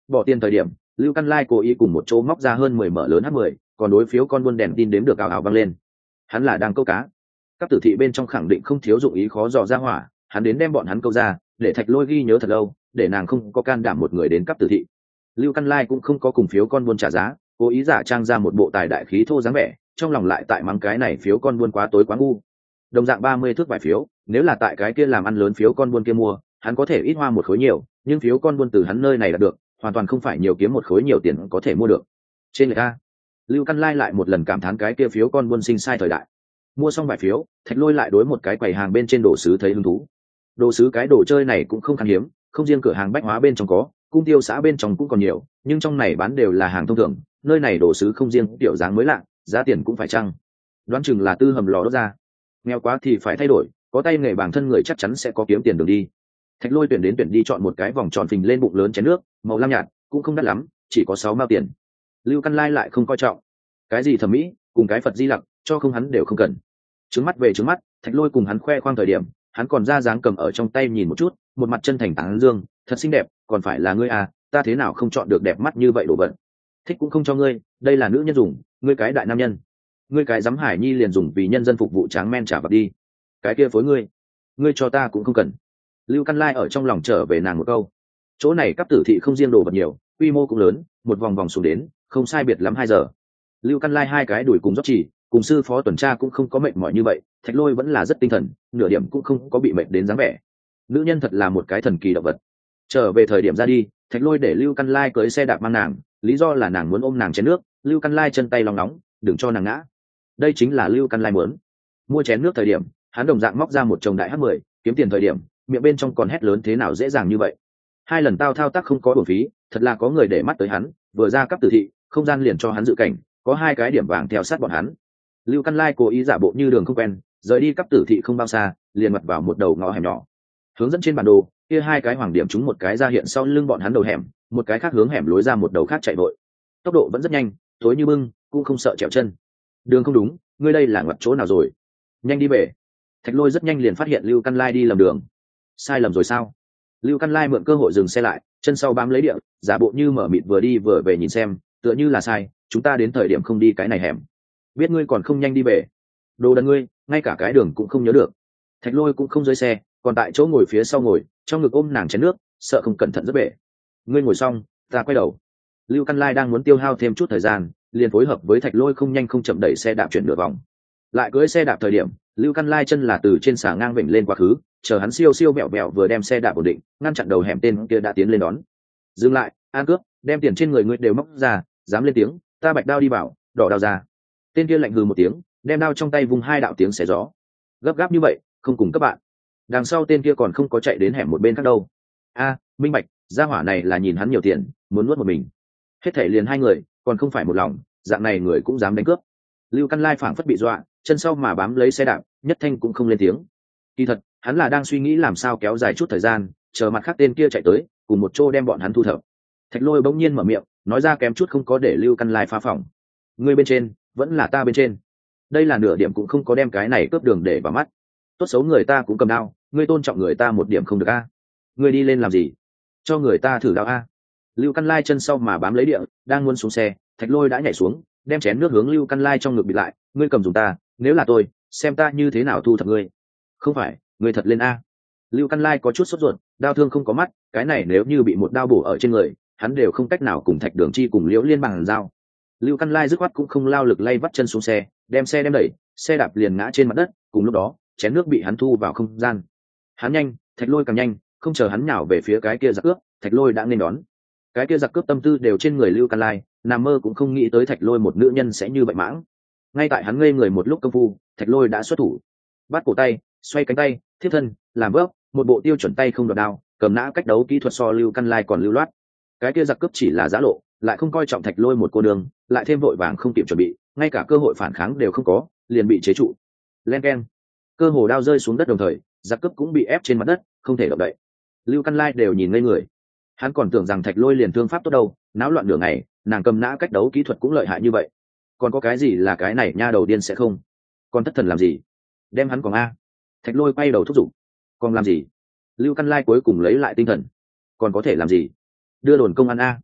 Bỏ tiền thời điểm, Lưu Căn Lai cố ý cùng một chỗ móc ra hơn 10 mở lớn H10, còn đối phiếu con buôn đèn tin đếm được ào ào vang lên. Hắn là đang câu cá. Các tử thị bên trong khẳng định không thiếu dụng ý khó dò ra hỏa, hắn đến đem bọn hắn câu ra, để Thạch Lôi ghi nhớ thật lâu, để nàng không có can đảm một người đến cấp tử thị. Lưu Căn Lai cũng không có cùng phiếu con buôn trả giá, cố ý giả trang ra một bộ tài đại khí thô dáng vẻ, trong lòng lại tại mắng cái này phiếu con buôn quá tối quá ngu. Đồng dạng 30 thước vài phiếu, nếu là tại cái kia làm ăn lớn phiếu con buôn kia mua, hắn có thể ít hoa một khối nhiều, nhưng phiếu con buôn từ hắn nơi này là được, hoàn toàn không phải nhiều kiếm một khối nhiều tiền có thể mua được. Trên người ta, Lưu Căn Lai lại một lần cảm thán cái kia phiếu con buôn sinh sai thời đại. Mua xong vài phiếu, Thạch Lôi lại đối một cái quầy hàng bên trên đồ sứ thấy hứng thú. Đồ sứ cái đồ chơi này cũng không khan hiếm, không riêng cửa hàng bách hóa bên trong có, cung tiêu xã bên trong cũng còn nhiều, nhưng trong này bán đều là hàng thông thường, nơi này đồ sứ không riêng kiểu dáng mới lạ, giá tiền cũng phải chăng. Đoán chừng là tư hầm lò đốt ra. Nghèo quá thì phải thay đổi, có tay nghề bản thân người chắc chắn sẽ có kiếm tiền đường đi. Thạch Lôi tuyển đi chọn một cái vòng tròn phình lên bụng lớn chén nước, màu lam nhạt, cũng không đắt lắm, chỉ có 6 mao tiền. Lưu Căn Lai lại không coi trọng. Cái gì thẩm mỹ, cùng cái Phật Di Lặc, cho không hắn đều không cần. Trứng mắt về trứng mắt, Thạch Lôi cùng hắn khoe khoang thời điểm, hắn còn ra dáng cầm ở trong tay nhìn một chút, một mặt chân thành tán dương, thật xinh đẹp, còn phải là ngươi à, ta thế nào không chọn được đẹp mắt như vậy đồ vật. Thích cũng không cho ngươi, đây là nữ nhân dùng, ngươi cái đại nam nhân. Ngươi cái dám hải nhi liền dùng vì nhân dân phục vụ tráng men trả vật đi. Cái kia phối ngươi cho ta cũng không cần. Lưu Căn Lai ở trong lòng trở về nàng một câu. Chỗ này cấp tử thị không riêng đồ vật nhiều, quy mô cũng lớn, một vòng vòng xuống đến, không sai biệt lắm 2 giờ. Lưu Căn Lai hai cái đuổi cùng dốc chỉ, cùng sư phó tuần tra cũng không có mệt mỏi như vậy, Thạch Lôi vẫn là rất tinh thần, nửa điểm cũng không có bị mệt đến dáng vẻ. Nữ nhân thật là một cái thần kỳ động vật. Trở về thời điểm ra đi, Thạch Lôi để Lưu Căn Lai cưới xe đạp mang nàng, lý do là nàng muốn ôm nàng chén nước, Lưu Căn Lai chân tay lòng nóng, đừng cho nàng ngã. Đây chính là Lưu Căn Lai muốn. Mua chén nước thời điểm, hắn đồng dạng móc ra một chồng đại H10, kiếm tiền thời điểm, miệng bên trong còn hét lớn thế nào dễ dàng như vậy. 2 lần tao thao tác không có uổng phí, thật là có người để mắt tới hắn, vừa ra cấp tử thị, không gian liền cho hắn dự cảnh, có 2 cái điểm vàng theo sát bọn hắn. Lưu Căn Lai cố ý giả bộ như đường không quen, rời đi cấp tử thị không bao xa, liền mặt vào một đầu ngõ hẻm nhỏ. Hướng dẫn trên bản đồ, kia 2 cái hoàng điểm trúng một cái ra hiện sau lưng bọn hắn đầu hẻm, một cái khác hướng hẻm lối ra một đầu khác chạy vội. Tốc độ vẫn rất nhanh, tối như bưng, cũng không sợ trèo chân. Đường không đúng, ngươi đây là ngoặt chỗ nào rồi? Nhanh đi về. Thạch Lôi rất nhanh liền phát hiện Lưu Căn Lai đi lầm đường. Sai lầm rồi sao? Lưu Căn Lai mượn cơ hội dừng xe lại, chân sau bám lấy địa, giả bộ như mở mịt vừa đi vừa về nhìn xem, tựa như là sai, chúng ta đến thời điểm không đi cái này hẻm. Biết ngươi còn không nhanh đi về. Đồ đần ngươi, ngay cả cái đường cũng không nhớ được. Thạch Lôi cũng không rơi xe, còn tại chỗ ngồi phía sau ngồi, trong ngực ôm nàng chén nước, sợ không cẩn thận rất bể. Ngươi ngồi xong, ta quay đầu. Lưu Căn Lai đang muốn tiêu hao thêm chút thời gian, liền phối hợp với Thạch Lôi không nhanh không chậm đẩy xe đạp chuyển nửa vòng. Lại cưỡi xe đạp thời điểm, Lưu Căn Lai chân là từ trên xà ngang vịnh lên quá khứ, chờ hắn siêu siêu vẹo vẹo vừa đem xe đạp ổn định, ngăn chặn đầu hẻm tên kia đã tiến lên đón. Dừng lại, an cướp, đem tiền trên người ngươi đều móc ra, dám lên tiếng, ta bạch đao đi bảo, đỏ đao ra. Tên kia lạnh hừ một tiếng, đem đao trong tay vung 2 đạo tiếng xé gió. Gấp gáp như vậy, không cùng các bạn. Đằng sau tên kia còn không có chạy đến hẻm một bên khác đâu. A, minh bạch, gia hỏa này là nhìn hắn nhiều tiền, muốn nuốt một mình. Hết thảy liền 2 người, còn không phải một lòng, dạng này người cũng dám đánh cướp. Lưu Căn Lai phảng phất bị dọa, chân sau mà bám lấy xe đạp, nhất thanh cũng không lên tiếng. Kỳ thật, hắn là đang suy nghĩ làm sao kéo dài chút thời gian, chờ mặt khác tên kia chạy tới, cùng một chỗ đem bọn hắn thu thập. Thạch Lôi bỗng nhiên mở miệng, nói ra kém chút không có để Lưu Căn Lai phá phỏng. Ngươi bên trên, vẫn là ta bên trên. Đây là nửa điểm cũng không có đem cái này cướp đường để vào mắt. Tốt xấu người ta cũng cầm đao, ngươi tôn trọng người ta một điểm không được a? Ngươi đi lên làm gì? Cho người ta thử đao a? Lưu Căn Lai chân sau mà bám lấy địa, đang muốn xuống xe, Thạch Lôi đã nhảy xuống, đem chén nước hướng Lưu Căn Lai trong ngực bịt lại. Ngươi cầm dùng ta, nếu là tôi, xem ta như thế nào thu thập ngươi. Không phải, ngươi thật lên a? Lưu Căn Lai có chút sốt ruột, đao thương không có mắt, cái này nếu như bị một đao bổ ở trên người, hắn đều không cách nào cùng Thạch Đường Chi cùng Liễu Liên bằng giao. Lưu Căn Lai dứt khoát cũng không lao lực lay vắt chân xuống xe, đem xe đem đẩy, xe đạp liền ngã trên mặt đất, cùng lúc đó, chén nước bị hắn thu vào không gian. Hắn nhanh, Thạch Lôi càng nhanh, không chờ hắn nhào về phía cái kia giặc cướp, Thạch Lôi đã nên đón. Cái kia giặc cướp tâm tư đều trên người Lưu Căn Lai, nằm mơ cũng không nghĩ tới Thạch Lôi một nữ nhân sẽ như vậy mãng. Ngay tại hắn ngây người một lúc công phu, Thạch Lôi đã xuất thủ, bắt cổ tay, xoay cánh tay, thiết thân, làm vấp, một bộ tiêu chuẩn tay không đoạt đao, cầm nã cách đấu kỹ thuật so Lưu Căn Lai còn lưu loát. Cái kia giặc cướp chỉ là giã lộ, lại không coi trọng Thạch Lôi một cô đường, lại thêm vội vàng không kịp chuẩn bị, ngay cả cơ hội phản kháng đều không có, liền bị chế trụ. Len keng, cơ hồ đao rơi xuống đất đồng thời, giặc cướp cũng bị ép trên mặt đất, không thể động đậy. Lưu Căn Lai đều nhìn ngây người, hắn còn tưởng rằng Thạch Lôi liền thương pháp tốt đâu, náo loạn nửa ngày, nàng cầm nã cách đấu kỹ thuật cũng lợi hại như vậy, còn có cái gì là cái này nha đầu điên sẽ không? Còn thất thần làm gì? Đem hắn còn a? Thạch Lôi quay đầu thúc giục, còn làm gì? Lưu Căn Lai cuối cùng lấy lại tinh thần, còn có thể làm gì? Đưa đồn công an a.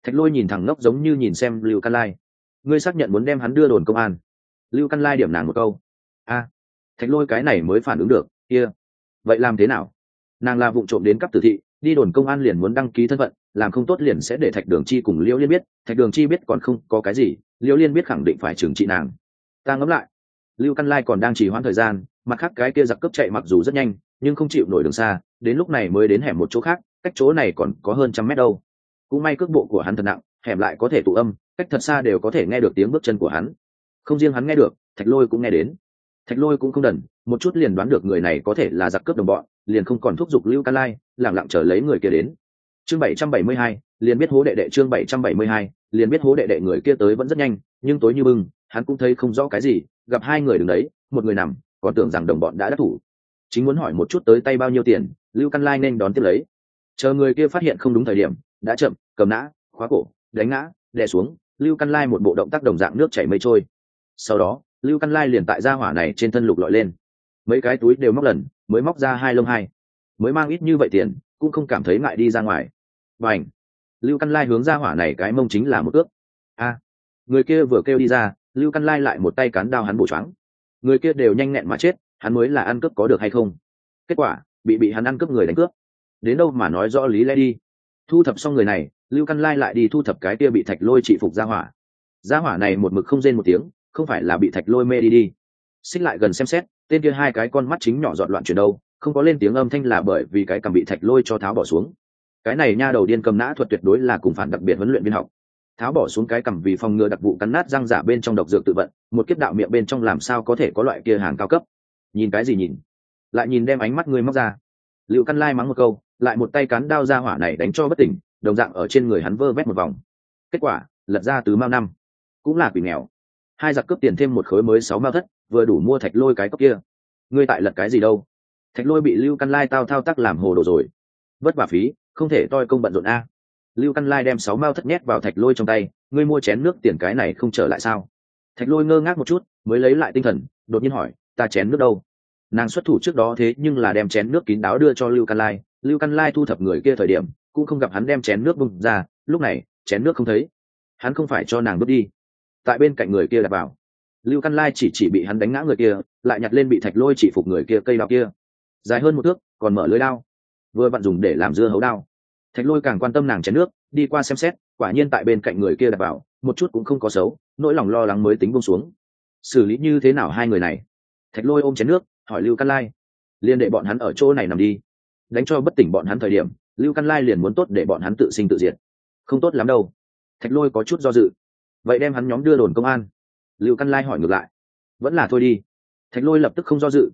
Thạch Lôi nhìn thẳng ngốc giống như nhìn xem Lưu Căn Lai. Ngươi xác nhận muốn đem hắn đưa đồn công an? Lưu Căn Lai điểm nàng một câu. A. Thạch Lôi cái này mới phản ứng được. Kia, vậy làm thế nào? Nàng là vụng trộm đến cấp tử thị, đi đồn công an liền muốn đăng ký thân phận, làm không tốt liền sẽ để Thạch Đường Chi cùng Liễu Liên biết. Thạch Đường Chi biết còn không có cái gì, Liễu Liên biết khẳng định phải trừng trị nàng. Ta ngẫm lại, Lưu Căn Lai còn đang trì hoãn thời gian, mặt khác cái kia giặc cướp chạy mặc dù rất nhanh, nhưng không chịu nổi đường xa, đến lúc này mới đến hẻm một chỗ khác, cách chỗ này còn có hơn 100 mét đâu. Cũng may cước bộ của hắn thật nặng, hẻm lại có thể tụ âm, cách thật xa đều có thể nghe được tiếng bước chân của hắn. Không riêng hắn nghe được, Thạch Lôi cũng nghe đến. Thạch Lôi cũng không đần, một chút liền đoán được người này có thể là giặc cướp đồng bọn, liền không còn thúc giục Lưu Căn Lai, lặng lặng chờ lấy người kia đến. Chương 772, liền biết hố đệ đệ. Chương 772, liền biết hố đệ đệ. Người kia tới vẫn rất nhanh, nhưng tối như bừng, hắn cũng thấy không rõ cái gì, gặp hai người đứng đấy, một người nằm, còn tưởng rằng đồng bọn đã đắc thủ. Chính muốn hỏi một chút tới tay bao nhiêu tiền, Lưu Căn Lai nên đón tiếp lấy. Chờ người kia phát hiện không đúng thời điểm, đã chậm, cầm nã, khóa cổ, đánh ngã, đè xuống, Lưu Căn Lai một bộ động tác đồng dạng nước chảy mây trôi. Sau đó, Lưu Căn Lai liền tại gia hỏa này trên thân lục lọi lên, mấy cái túi đều móc lần, mới móc ra 2 lông 2, mới mang ít như vậy tiền, cũng không cảm thấy ngại đi ra ngoài. Bành! Lưu Căn Lai hướng gia hỏa này cái mông chính là một cước. A! Người kia vừa kêu đi ra, Lưu Căn Lai lại một tay cán đao hắn bổ choáng. Người kia đều nhanh nghẹn mà chết, hắn mới là ăn cướp có được hay không? Kết quả, bị hắn ăn cướp người đánh cướp. Đến đâu mà nói rõ lý lẽ đi. Thu thập xong người này, Lưu Căn Lai lại đi thu thập cái kia bị Thạch Lôi trị phục gia hỏa. Gia hỏa này một mực không rên một tiếng, không phải là bị Thạch Lôi mê đi. Xích lại gần xem xét, tên kia hai cái con mắt chính nhỏ giọt loạn chuyển đâu, không có lên tiếng âm thanh là bởi vì cái cằm bị Thạch Lôi cho tháo bỏ xuống. Cái này nha đầu điên cầm nã thuật tuyệt đối là cùng phản đặc biệt huấn luyện viên học. Tháo bỏ xuống cái cằm vì phòng ngừa đặc vụ cắn nát răng giả bên trong độc dược tự vận, một kiếp đạo miệng bên trong làm sao có thể có loại kia hàng cao cấp. Nhìn cái gì nhìn? Lại nhìn đem ánh mắt người móc ra. Lưu Căn Lai mắng một câu, lại một tay cán đao ra hỏa này đánh cho bất tỉnh, đồng dạng ở trên người hắn vơ vét một vòng. Kết quả, lật ra tứ mao năm, cũng là quỷ nghèo. Hai giặc cướp tiền thêm một khối mới 6 mao thất, vừa đủ mua Thạch Lôi cái cốc kia. Ngươi tại lật cái gì đâu? Thạch Lôi bị Lưu Căn Lai thao tác làm hồ đồ rồi. Vất vả phí, không thể toi công bận rộn a. Lưu Căn Lai đem 6 mao thất nhét vào Thạch Lôi trong tay, ngươi mua chén nước tiền cái này không trở lại sao? Thạch Lôi ngơ ngác một chút, mới lấy lại tinh thần, đột nhiên hỏi, ta chén nước đâu? Nàng xuất thủ trước đó thế nhưng là đem chén nước kín đáo đưa cho Lưu Căn Lai. Lưu Căn Lai thu thập người kia thời điểm, cũng không gặp hắn đem chén nước bung ra, lúc này chén nước không thấy, hắn không phải cho nàng bước đi, tại bên cạnh người kia đặt vào. Lưu Căn Lai chỉ bị hắn đánh ngã người kia, lại nhặt lên bị Thạch Lôi chỉ phục người kia cây đao kia, dài hơn 1 thước, còn mở lưới đao, vừa vặn dùng để làm dưa hấu đao. Thạch Lôi càng quan tâm nàng chén nước, đi qua xem xét, quả nhiên tại bên cạnh người kia đặt vào, một chút cũng không có xấu, nỗi lòng lo lắng mới tính buông xuống. Xử lý như thế nào hai người này? Thạch Lôi ôm chén nước, hỏi Lưu Căn Lai. Liên đệ bọn hắn ở chỗ này nằm đi, đánh cho bất tỉnh bọn hắn thời điểm, Lưu Căn Lai liền muốn tốt để bọn hắn tự sinh tự diệt. Không tốt lắm đâu. Thạch Lôi có chút do dự. Vậy đem hắn nhóm đưa đồn công an. Lưu Căn Lai hỏi ngược lại. Vẫn là thôi đi. Thạch Lôi lập tức không do dự,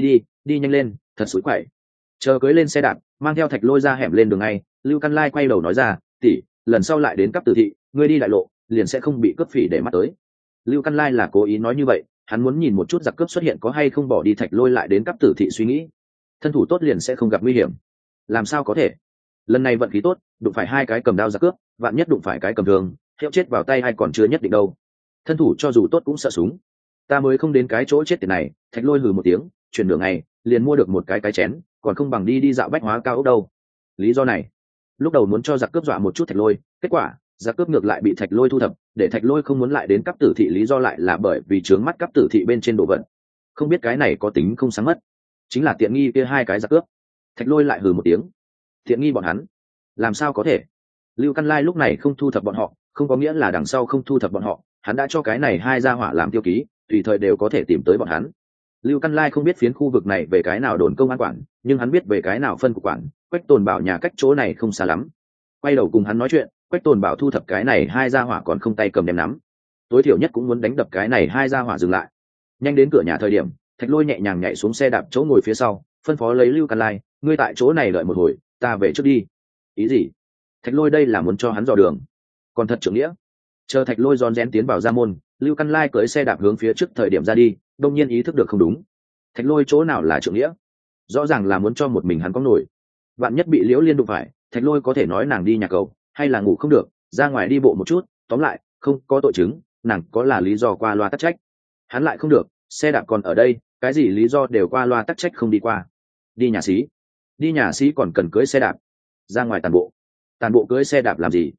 đi nhanh lên, thật xối quậy. Chờ cưới lên xe đạp, mang theo Thạch Lôi ra hẻm lên đường ngay. Lưu Căn Lai quay đầu nói ra, tỷ, lần sau lại đến cấp tử thị, ngươi đi đại lộ, liền sẽ không bị cướp phỉ để mắt tới. Lưu Căn Lai là cố ý nói như vậy, hắn muốn nhìn một chút giặc cướp xuất hiện có hay không bỏ đi Thạch Lôi lại đến cấp tử thị suy nghĩ. Thân thủ tốt liền sẽ không gặp nguy hiểm. Làm sao có thể? Lần này vận khí tốt, đụng phải hai cái cầm đao giặc cướp, vạn nhất đụng phải cái cầm thường, hiệu chết vào tay hay còn chưa nhất định đâu. Thân thủ cho dù tốt cũng sợ súng. Ta mới không đến cái chỗ chết tiền này. Thạch Lôi hừ một tiếng, chuyển đường này liền mua được một cái chén, còn không bằng đi dạo bách hóa cao ốc đâu. Lý do này, lúc đầu muốn cho giặc cướp dọa một chút Thạch Lôi, kết quả giặc cướp ngược lại bị Thạch Lôi thu thập, để Thạch Lôi không muốn lại đến cấp tử thị, lý do lại là bởi vì trướng mắt cấp tử thị bên trên đồ vật. Không biết cái này có tính không sáng mất, chính là tiện nghi kia hai cái giặc cướp. Thạch Lôi lại hừ một tiếng, tiện nghi bọn hắn? Làm sao có thể? Lưu Căn Lai lúc này không thu thập bọn họ, không có nghĩa là đằng sau không thu thập bọn họ, hắn đã cho cái này hai gia hỏa làm tiêu ký, tùy thời đều có thể tìm tới bọn hắn. Lưu Căn Lai không biết phiến khu vực này về cái nào đồn công an quản, nhưng hắn biết về cái nào phân cục quản. Quách Tồn Bảo nhà cách chỗ này không xa lắm. Quay đầu cùng hắn nói chuyện, Quách Tồn Bảo thu thập cái này hai gia hỏa còn không tay cầm đem nắm, tối thiểu nhất cũng muốn đánh đập cái này hai gia hỏa dừng lại. Nhanh đến cửa nhà thời điểm, Thạch Lôi nhẹ nhàng nhảy xuống xe đạp chỗ ngồi phía sau, phân phó lấy Lưu Căn Lai, ngươi tại chỗ này đợi một hồi, ta về trước đi. Ý gì? Thạch Lôi đây là muốn cho hắn dò đường, còn thật trưởng nghĩa. Chờ Thạch Lôi rón rén tiến vào gia môn, Lưu Căn Lai cưỡi xe đạp hướng phía trước thời điểm ra đi, đông nhiên ý thức được không đúng. Thạch Lôi chỗ nào là trưởng nghĩa? Rõ ràng là muốn cho một mình hắn có nổi. Vạn nhất bị Liễu Liên đụng phải, Thạch Lôi có thể nói nàng đi nhà cầu, hay là ngủ không được, ra ngoài đi bộ một chút, tóm lại không có tội chứng, nàng có là lý do qua loa tắc trách. Hắn lại không được, xe đạp còn ở đây, cái gì lý do đều qua loa tắc trách không đi qua. Đi nhà xí còn cần cưỡi xe đạp. Ra ngoài tàn bộ cưỡi xe đạp làm gì?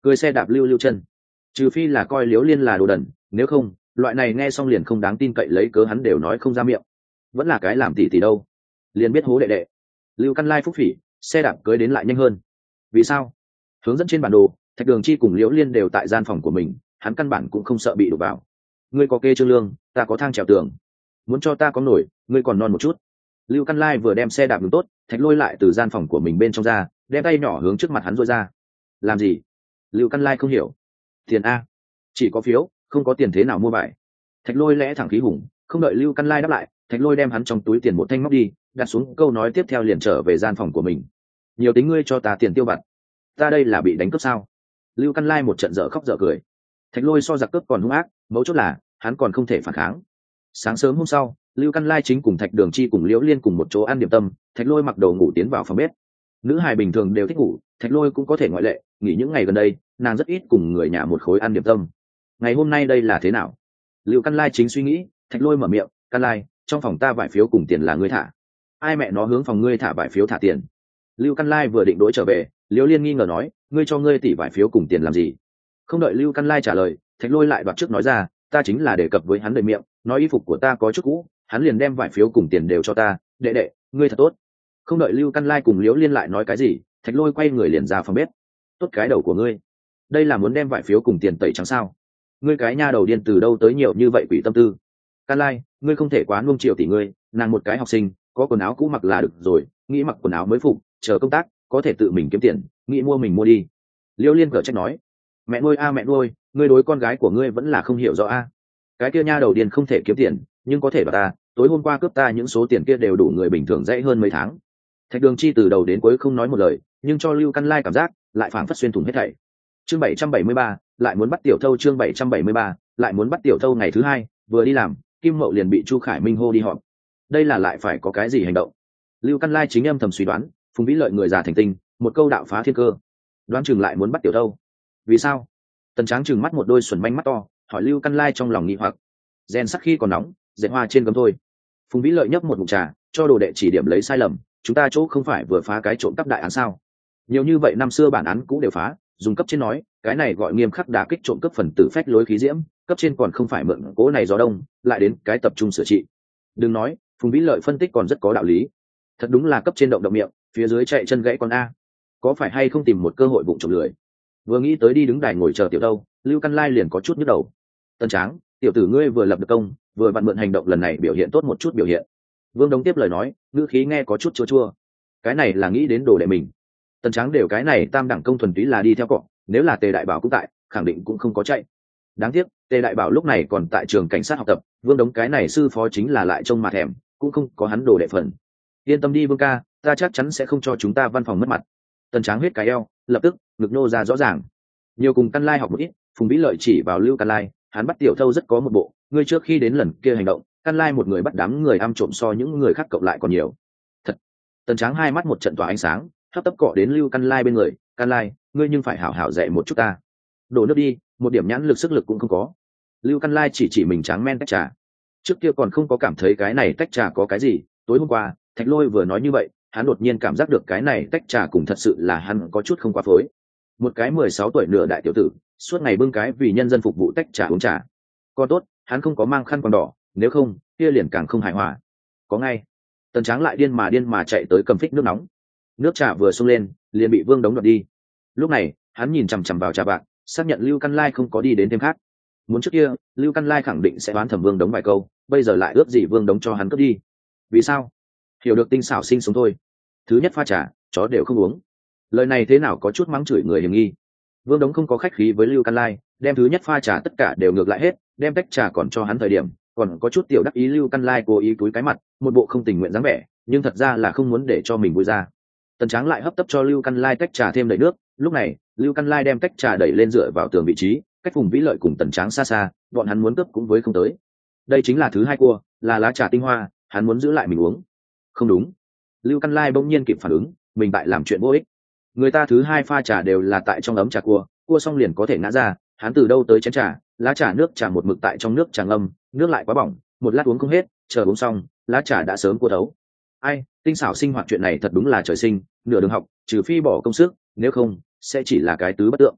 cười xe đạp lưu lưu chân, trừ phi là coi Liễu Liên là đồ đần, nếu không loại này nghe xong liền không đáng tin cậy lấy cớ hắn đều nói không ra miệng. Vẫn là cái làm tỷ tỷ đâu, liền biết hố đệ đệ. Lưu Căn Lai phúc phỉ, xe đạp cưới đến lại nhanh hơn. Vì sao? Hướng dẫn trên bản đồ, Thạch Đường Chi cùng Liễu Liên đều tại gian phòng của mình, hắn căn bản cũng không sợ bị đụng vào. Ngươi có kê trương lương, ta có thang trèo tường, muốn cho ta có nổi, ngươi còn non một chút. Lưu Căn Lai vừa đem xe đạp ngừng tốt, Thạch Lôi lại từ gian phòng của mình bên trong ra, đem tay nhỏ hướng trước mặt hắn duỗi ra. Làm gì? Lưu Căn Lai không hiểu. Tiền a? Chỉ có phiếu, không có tiền thế nào mua bài? Thạch Lôi lẽ thẳng khí hùng, không đợi Lưu Căn Lai đáp lại, Thạch Lôi đem hắn trong túi tiền một thanh móc đi, đặt xuống câu nói tiếp theo liền trở về gian phòng của mình. Nhiều tính ngươi cho ta tiền tiêu vặt, ta đây là bị đánh cướp sao? Lưu Căn Lai một trận dở khóc dở cười. Thạch Lôi so giặc cướp còn hung ác, mấu chốt là hắn còn không thể phản kháng. Sáng sớm hôm sau, Lưu Căn Lai chính cùng Thạch Đường Chi cùng Liễu Liên cùng một chỗ ăn điểm tâm. Thạch Lôi mặc đồ ngủ tiến vào phòng bếp. Nữ hài bình thường đều thích ngủ, Thạch Lôi cũng có thể ngoại lệ. Nghỉ những ngày gần đây, nàng rất ít cùng người nhà một khối ăn điểm tâm. Ngày hôm nay đây là thế nào? Lưu Căn Lai chính suy nghĩ, Thạch Lôi mở miệng, Căn Lai, trong phòng ta vải phiếu cùng tiền là ngươi thả. Ai mẹ nó hướng phòng ngươi thả vải phiếu thả tiền? Lưu Căn Lai vừa định đối trở về, Liễu Liên nghi ngờ nói, ngươi cho ngươi tỷ vải phiếu cùng tiền làm gì? Không đợi Lưu Căn Lai trả lời, Thạch Lôi lại đoạt trước nói ra, ta chính là đề cập với hắn đời miệng, nói y phục của ta có chút cũ, hắn liền đem vải phiếu cùng tiền đều cho ta. Đệ đệ, ngươi thật tốt. Không đợi Lưu Căn Lai cùng Liễu Liên lại nói cái gì, Thạch Lôi quay người liền ra phòng bếp. Tốt cái đầu của ngươi, đây là muốn đem vải phiếu cùng tiền tẩy trắng sao? Ngươi cái nha đầu điên từ đâu tới nhiều như vậy quỷ tâm tư? Căn Lai, ngươi không thể quá nuông chiều tỷ ngươi, nàng một cái học sinh, có quần áo cũ mặc là được rồi, nghĩ mặc quần áo mới phục, chờ công tác có thể tự mình kiếm tiền, nghĩ mua mình mua đi. Liễu Liên cở trách nói, mẹ nuôi a mẹ nuôi, ngươi đối con gái của ngươi vẫn là không hiểu rõ a. Cái kia nha đầu điên không thể kiếm tiền, nhưng có thể bảo ta, tối hôm qua cướp ta những số tiền kia đều đủ người bình thường dãy hơn mấy tháng. Thạch Đường Chi từ đầu đến cuối không nói một lời, nhưng cho Lưu Căn Lai cảm giác lại phảng phất xuyên thủng hết thảy. Chương 773, lại muốn bắt tiểu thâu. Chương 773, lại muốn bắt tiểu thâu. Ngày thứ hai, vừa đi làm, Kim Mậu liền bị Chu Khải Minh hô đi họp. Đây là lại phải có cái gì hành động? Lưu Căn Lai chính âm thầm suy đoán, Phùng Vĩ Lợi người già thành tinh, một câu đạo phá thiên cơ, đoán chừng lại muốn bắt tiểu thâu. Vì sao? Tần Tráng trừng mắt một đôi xuẩn manh mắt to, hỏi Lưu Căn Lai trong lòng nghi hoặc. Rèn sắc khi còn nóng, dệt hoa trên gấm thôi. Phùng Vĩ Lợi nhấp một ngụm trà, cho đồ đệ chỉ điểm lấy sai lầm, chúng ta chỗ không phải vừa phá cái trộm cắp đại án sao? Nhiều như vậy năm xưa bản án cũ đều phá, dùng cấp trên nói, cái này gọi nghiêm khắc đả kích trộm cắp phần tử phách lối khí diễm, cấp trên còn không phải mượn cỗ này gió đông, lại đến cái tập trung sửa trị. Đừng nói, Phùng Vĩ Lợi phân tích còn rất có đạo lý. Thật đúng là cấp trên động miệng, phía dưới chạy chân gãy con a. Có phải hay không tìm một cơ hội bụng trộm lười? Vừa nghĩ tới đi đứng đài ngồi chờ tiểu đâu, Lưu Căn Lai liền có chút nhức đầu. Tân Tráng, tiểu tử ngươi vừa lập được công, vừa vặn mượn hành động lần này biểu hiện tốt một chút biểu hiện. Vương Đông tiếp lời nói, ngữ khí nghe có chút chua chua. Cái này là nghĩ đến đồ đệ mình. Tân Tráng đều cái này tam đẳng công thuần túy là đi theo cọ, nếu là Tề Đại Bảo cũng tại, khẳng định cũng không có chạy. Đáng tiếc, Tề Đại Bảo lúc này còn tại trường cảnh sát học tập, Vương Đống cái này sư phó chính là lại trông mà thèm, cũng không có hắn đồ đệ phần. Yên tâm đi Vương ca, ta chắc chắn sẽ không cho chúng ta văn phòng mất mặt. Tân Tráng huyết cái eo, lập tức ngực nô ra rõ ràng. Nhiều cùng Căn Lai học một ít, Phùng Vĩ Lợi chỉ vào Lưu Căn Lai, hắn bắt tiểu thâu rất có một bộ, ngươi trước khi đến lần kia hành động, Căn Lai một người bắt đám người ăn trộm so những người khác cộng lại còn nhiều. Thật. Tần Tráng hai mắt một trận tỏa ánh sáng, hấp tấp cọ đến Lưu Căn Lai bên người, Căn Lai, ngươi nhưng phải hảo hảo dạy một chút ta. Đổ nước đi, một điểm nhãn lực sức lực cũng không có. Lưu Căn Lai chỉ mình tráng men tách trà. Trước kia còn không có cảm thấy cái này tách trà có cái gì, tối hôm qua, Thạch Lôi vừa nói như vậy, hắn đột nhiên cảm giác được cái này tách trà cùng thật sự là hắn có chút không quá phối. Một cái 16 tuổi nửa đại tiểu tử, suốt ngày bưng cái vì nhân dân phục vụ tách trà uống trà. Còn tốt, hắn không có mang khăn quàng đỏ, nếu không, kia liền càng không hài hòa. Có ngay. Tần Tráng lại điên mà chạy tới cầm phích nước nóng. Nước trà vừa xông lên, liền bị Vương Đống đoạt đi. Lúc này, hắn nhìn chằm chằm vào trà bạc, xác nhận Lưu Căn Lai không có đi đến thêm khác. Muốn trước kia, Lưu Căn Lai khẳng định sẽ đoán thẩm Vương Đống vài câu, bây giờ lại ước gì Vương Đống cho hắn cướp đi. Vì sao? Hiểu được tinh xảo sinh sống thôi. Thứ nhất pha trà, chó đều không uống. Lời này thế nào có chút mắng chửi người hiểm nghi. Vương Đống không có khách khí với Lưu Căn Lai, đem thứ nhất pha trà tất cả đều ngược lại hết, đem tách trà còn cho hắn thời điểm, còn có chút tiểu đắc ý. Lưu Căn Lai cố ý cúi cái mặt, một bộ không tình nguyện dáng vẻ, nhưng thật ra là không muốn để cho mình vui ra. Tần Tráng lại hấp tấp cho Lưu Căn Lai tách trà thêm đầy nước. Lúc này, Lưu Căn Lai đem tách trà đẩy lên dựa vào tường vị trí, cách Phùng Vĩ Lợi cùng Tần Tráng xa xa, bọn hắn muốn cướp cũng với không tới. Đây chính là thứ hai cua, là lá trà tinh hoa, hắn muốn giữ lại mình uống. Không đúng. Lưu Căn Lai bỗng nhiên kịp phản ứng, mình tại làm chuyện vô ích. Người ta thứ hai pha trà đều là tại trong ấm trà cua xong liền có thể ngã ra, hắn từ đâu tới chén trà, lá trà nước trà một mực tại trong nước trà ngâm, nước lại quá bỏng, một lát uống không hết, chờ uống xong, lá trà đã sớm cua thấu. Ai, tinh xảo sinh hoạt chuyện này thật đúng là trời sinh, nửa đường học, trừ phi bỏ công sức, nếu không sẽ chỉ là cái tứ bất tượng.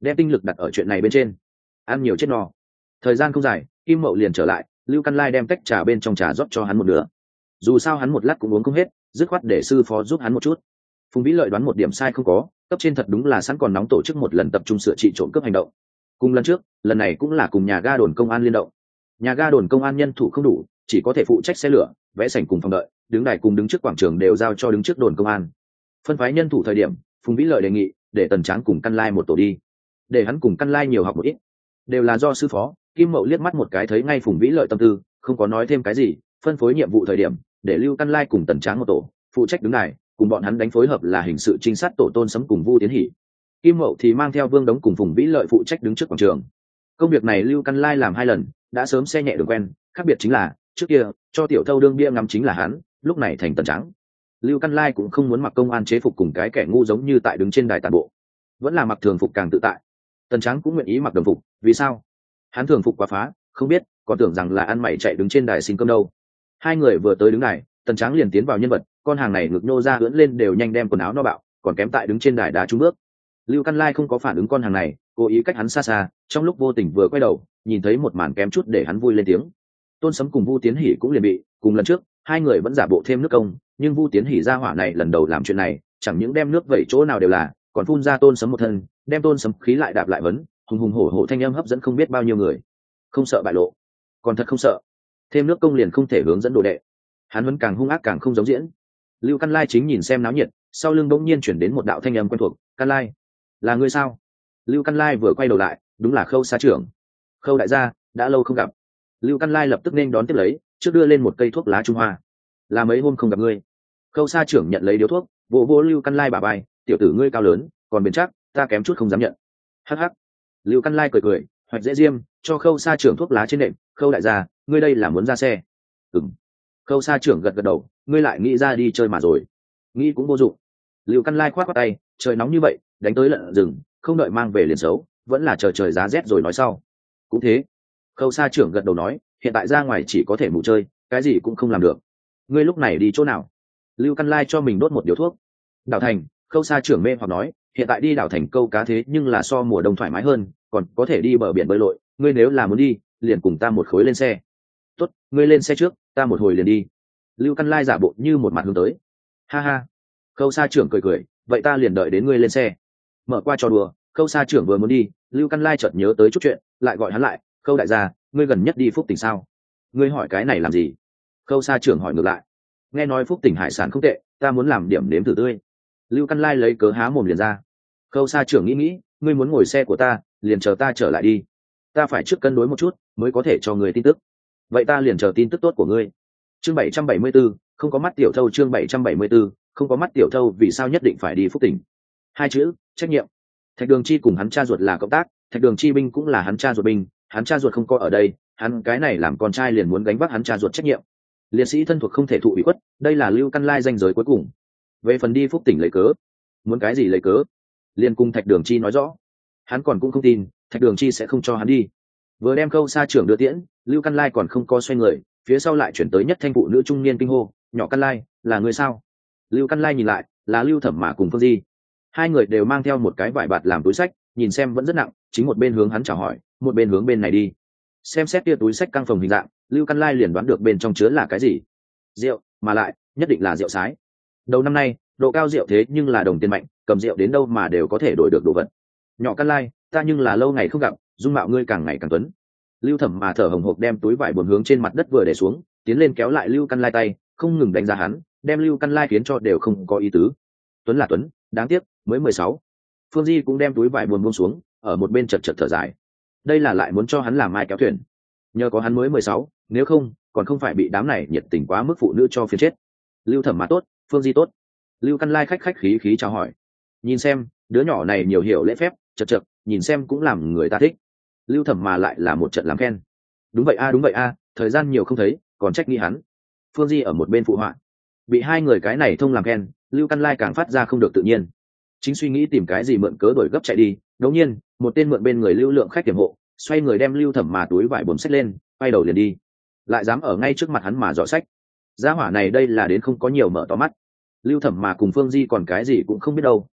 đem tinh lực đặt ở chuyện này bên trên. Ăn nhiều chết no. Thời gian không dài, Kim Mậu liền trở lại, Lưu Căn Lai đem tách trà bên trong trà rót cho hắn một nửa. Dù sao hắn một lát cũng uống không hết, dứt khoát để sư phó giúp hắn một chút. Phùng Vĩ Lợi đoán một điểm sai không có, cấp trên thật đúng là sẵn còn nóng tổ chức một lần tập trung sửa trị trộm cướp hành động. Cùng lần trước, lần này cũng là cùng nhà ga đồn công an liên động. Nhà ga đồn công an nhân thủ không đủ, chỉ có thể phụ trách xe lửa, vẽ sảnh cùng phòng đợi, đứng đài cùng đứng trước quảng trường đều giao cho đứng trước đồn công an. Phân phái nhân thủ thời điểm, Phùng Vĩ Lợi đề nghị để Tần Tráng cùng Căn Lai một tổ đi, để hắn cùng Căn Lai nhiều học một ít. Đều là do sư phó. Kim Mậu liếc mắt một cái thấy ngay Phùng Vĩ Lợi tâm tư, không có nói thêm cái gì. Phân phối nhiệm vụ thời điểm, để Lưu Căn Lai cùng Tần Tráng một tổ, phụ trách đứng đài, cùng bọn hắn đánh phối hợp là hình sự trinh sát tổ Tôn Sấm cùng Vu Tiến Hỷ. Kim Mậu thì mang theo Vương Đống cùng Phùng Vĩ Lợi phụ trách đứng trước quảng trường. Công việc này Lưu Căn Lai làm 2 lần, đã sớm xe nhẹ đường quen. Khác biệt chính là trước kia cho tiểu thâu đương bia ngắm chính là hắn, lúc này thành Tần Tráng. Lưu Căn Lai cũng không muốn mặc công an chế phục cùng cái kẻ ngu giống như tại đứng trên đài tàn bộ, vẫn là mặc thường phục càng tự tại. Tần Tráng cũng nguyện ý mặc đồng phục, vì sao? Hắn thường phục quá phá, không biết, còn tưởng rằng là ăn mày chạy đứng trên đài xin cơm đâu. Hai người vừa tới đứng đài, Tần Tráng liền tiến vào nhân vật, con hàng này ngực nhô ra ưỡn lên đều nhanh đem quần áo nó bạo, còn kém tại đứng trên đài đá trúng bước. Lưu Căn Lai không có phản ứng con hàng này, cố ý cách hắn xa xa, trong lúc vô tình vừa quay đầu, nhìn thấy một màn kém chút để hắn vui lên tiếng. Tôn Sấm cùng Vu Tiến Hỷ cũng liền bị, cùng lần trước, hai người vẫn giả bộ thêm nước công, nhưng Vu Tiến Hỷ ra hỏa này lần đầu làm chuyện này, chẳng những đem nước vẩy chỗ nào đều là, còn phun ra Tôn Sấm một thân, đem Tôn Sấm khí lại đạp lại vấn, hùng hùng hổ hổ thanh âm hấp dẫn không biết bao nhiêu người. Không sợ bại lộ, còn thật không sợ. Thêm nước công liền không thể hướng dẫn đồ đệ. Hắn vẫn càng hung ác càng không giống diễn. Lưu Căn Lai chính nhìn xem náo nhiệt, sau lưng bỗng nhiên chuyển đến một đạo thanh âm quen thuộc, "Căn Lai, là ngươi sao?" Lưu Căn Lai vừa quay đầu lại, đúng là Khâu Sa trưởng. "Khâu đại gia, đã lâu không gặp." Lưu Căn Lai lập tức nên đón tiếp lấy, trước đưa lên một cây thuốc lá Trung Hoa. "Là mấy hôm không gặp ngươi." Khâu Sa trưởng nhận lấy điếu thuốc, vỗ vỗ Lưu Căn Lai bả vai, "Tiểu tử ngươi cao lớn, còn bền chắc, ta kém chút không dám nhận." Hắc hắc. Lưu Căn Lai cười cười, hoạch dễ diêm, cho Khâu Sa trưởng thuốc lá trên nệm, "Khâu đại gia, ngươi đây là muốn ra xe?" "Ừm." Khâu Sa trưởng gật gật đầu, "Ngươi lại nghĩ ra đi chơi mà rồi." "Nghĩ cũng vô dụng." Lưu Căn Lai khoát khoát tay, "Trời nóng như vậy, đánh tới lợn rừng, không đợi mang về liền xấu, vẫn là chờ trời giá rét rồi nói sau." "Cũng thế." Khâu Sa trưởng gật đầu nói, "Hiện tại ra ngoài chỉ có thể ngủ chơi, cái gì cũng không làm được." "Ngươi lúc này đi chỗ nào?" Lưu Căn Lai cho mình đốt một điếu thuốc. "Đảo Thành." Khâu Sa trưởng mê hoặc nói, "Hiện tại đi đảo Thành câu cá thế nhưng là so mùa đông thoải mái hơn, còn có thể đi bờ biển bơi lội, ngươi nếu là muốn đi, liền cùng ta một khối lên xe." "Tốt, ngươi lên xe trước, ta một hồi liền đi." Lưu Căn Lai giả bộ như một mặt hướng tới. "Ha ha." Khâu Sa trưởng cười cười, "Vậy ta liền đợi đến ngươi lên xe." Mở qua trò đùa, Khâu Sa trưởng vừa muốn đi, Lưu Căn Lai chợt nhớ tới chút chuyện, lại gọi hắn lại, "Khâu đại gia, ngươi gần nhất đi Phúc Tỉnh sao?" "Ngươi hỏi cái này làm gì?" Khâu Sa trưởng hỏi ngược lại. "Nghe nói Phúc Tỉnh hải sản không tệ, ta muốn làm điểm nếm thử tươi." Lưu Căn Lai lấy cớ há mồm liền ra. Khâu Sa trưởng nghĩ, "Ngươi muốn ngồi xe của ta, liền chờ ta trở lại đi. Ta phải trước cân đối một chút, mới có thể cho người tin tức." "Vậy ta liền chờ tin tức tốt của ngươi." Chương 774, không có mắt tiểu thâu. Chương 774, không có mắt tiểu thâu. Vì sao nhất định phải đi Phúc Tỉnh? 2 chữ, trách nhiệm. Thạch Đường Chi cùng hắn cha ruột là cộng tác, Thạch Đường Chi binh cũng là hắn cha ruột binh, hắn cha ruột không có ở đây, hắn cái này làm con trai liền muốn gánh vác hắn cha ruột trách nhiệm. Liệt sĩ thân thuộc không thể thụ ủy khuất, đây là Lưu Căn Lai danh giới cuối cùng. Về phần đi Phúc Tỉnh lấy cớ, muốn cái gì lấy cớ, liền cùng Thạch Đường Chi nói rõ. Hắn còn cũng không tin Thạch Đường Chi sẽ không cho hắn đi. Vừa đem Khâu Sa trưởng đưa tiễn, Lưu Căn Lai còn không có xoay người, phía sau lại chuyển tới nhất thanh phụ nữ trung niên kinh hô, "Nhỏ Căn Lai, là người sao?" Lưu Căn Lai nhìn lại, là Lưu Thẩm Mã cùng Phương Di. Hai người đều mang theo một cái vải bạt làm túi sách, nhìn xem vẫn rất nặng, chính một bên hướng hắn chào hỏi, một bên hướng bên này đi. Xem xét tia túi sách căng phồng hình dạng, Lưu Căn Lai liền đoán được bên trong chứa là cái gì. Rượu, mà lại nhất định là rượu sái. Đầu năm nay, độ cao rượu thế nhưng là đồng tiền mạnh, cầm rượu đến đâu mà đều có thể đổi được đồ vật. "Nhỏ Căn Lai, ta nhưng là lâu ngày không gặp, dung mạo ngươi càng ngày càng tuấn." Lưu Thẩm mà thở hồng hộc đem túi vải buồn hướng trên mặt đất vừa để xuống, tiến lên kéo lại Lưu Căn Lai tay, không ngừng đánh giá hắn, đem Lưu Căn Lai khiến cho đều không có ý tứ. Tuấn là tuấn, đáng tiếc mới 16. Phương Di cũng đem túi vải buồn buông xuống, ở một bên chật chật thở dài. Đây là lại muốn cho hắn làm mai kéo thuyền. Nhờ có hắn mới 16, nếu không còn không phải bị đám này nhiệt tình quá mức phụ nữ cho phiền chết. Lưu Thẩm mà tốt, Phương Di tốt. Lưu Căn Lai khách khách khí khí chào hỏi. Nhìn xem, đứa nhỏ này nhiều hiểu lễ phép, chật chật, nhìn xem cũng làm người ta thích. Lưu Thẩm mà lại là một trận làm khen. Đúng vậy a, đúng vậy a, thời gian nhiều không thấy, còn trách nghĩ hắn. Phương Di ở một bên phụ họa. Bị hai người cái này thông làm khen, Lưu Căn Lai càng phát ra không được tự nhiên. Chính suy nghĩ tìm cái gì mượn cớ đổi gấp chạy đi, đột nhiên, một tên mượn bên người Lưu Lượng khách tiềm hộ, xoay người đem Lưu Thẩm mà túi vải buồm xách lên, quay đầu liền đi. Lại dám ở ngay trước mặt hắn mà dọ sách. Gia hỏa này đây là đến không có nhiều mở to mắt. Lưu Thẩm mà cùng Phương Di còn cái gì cũng không biết đâu,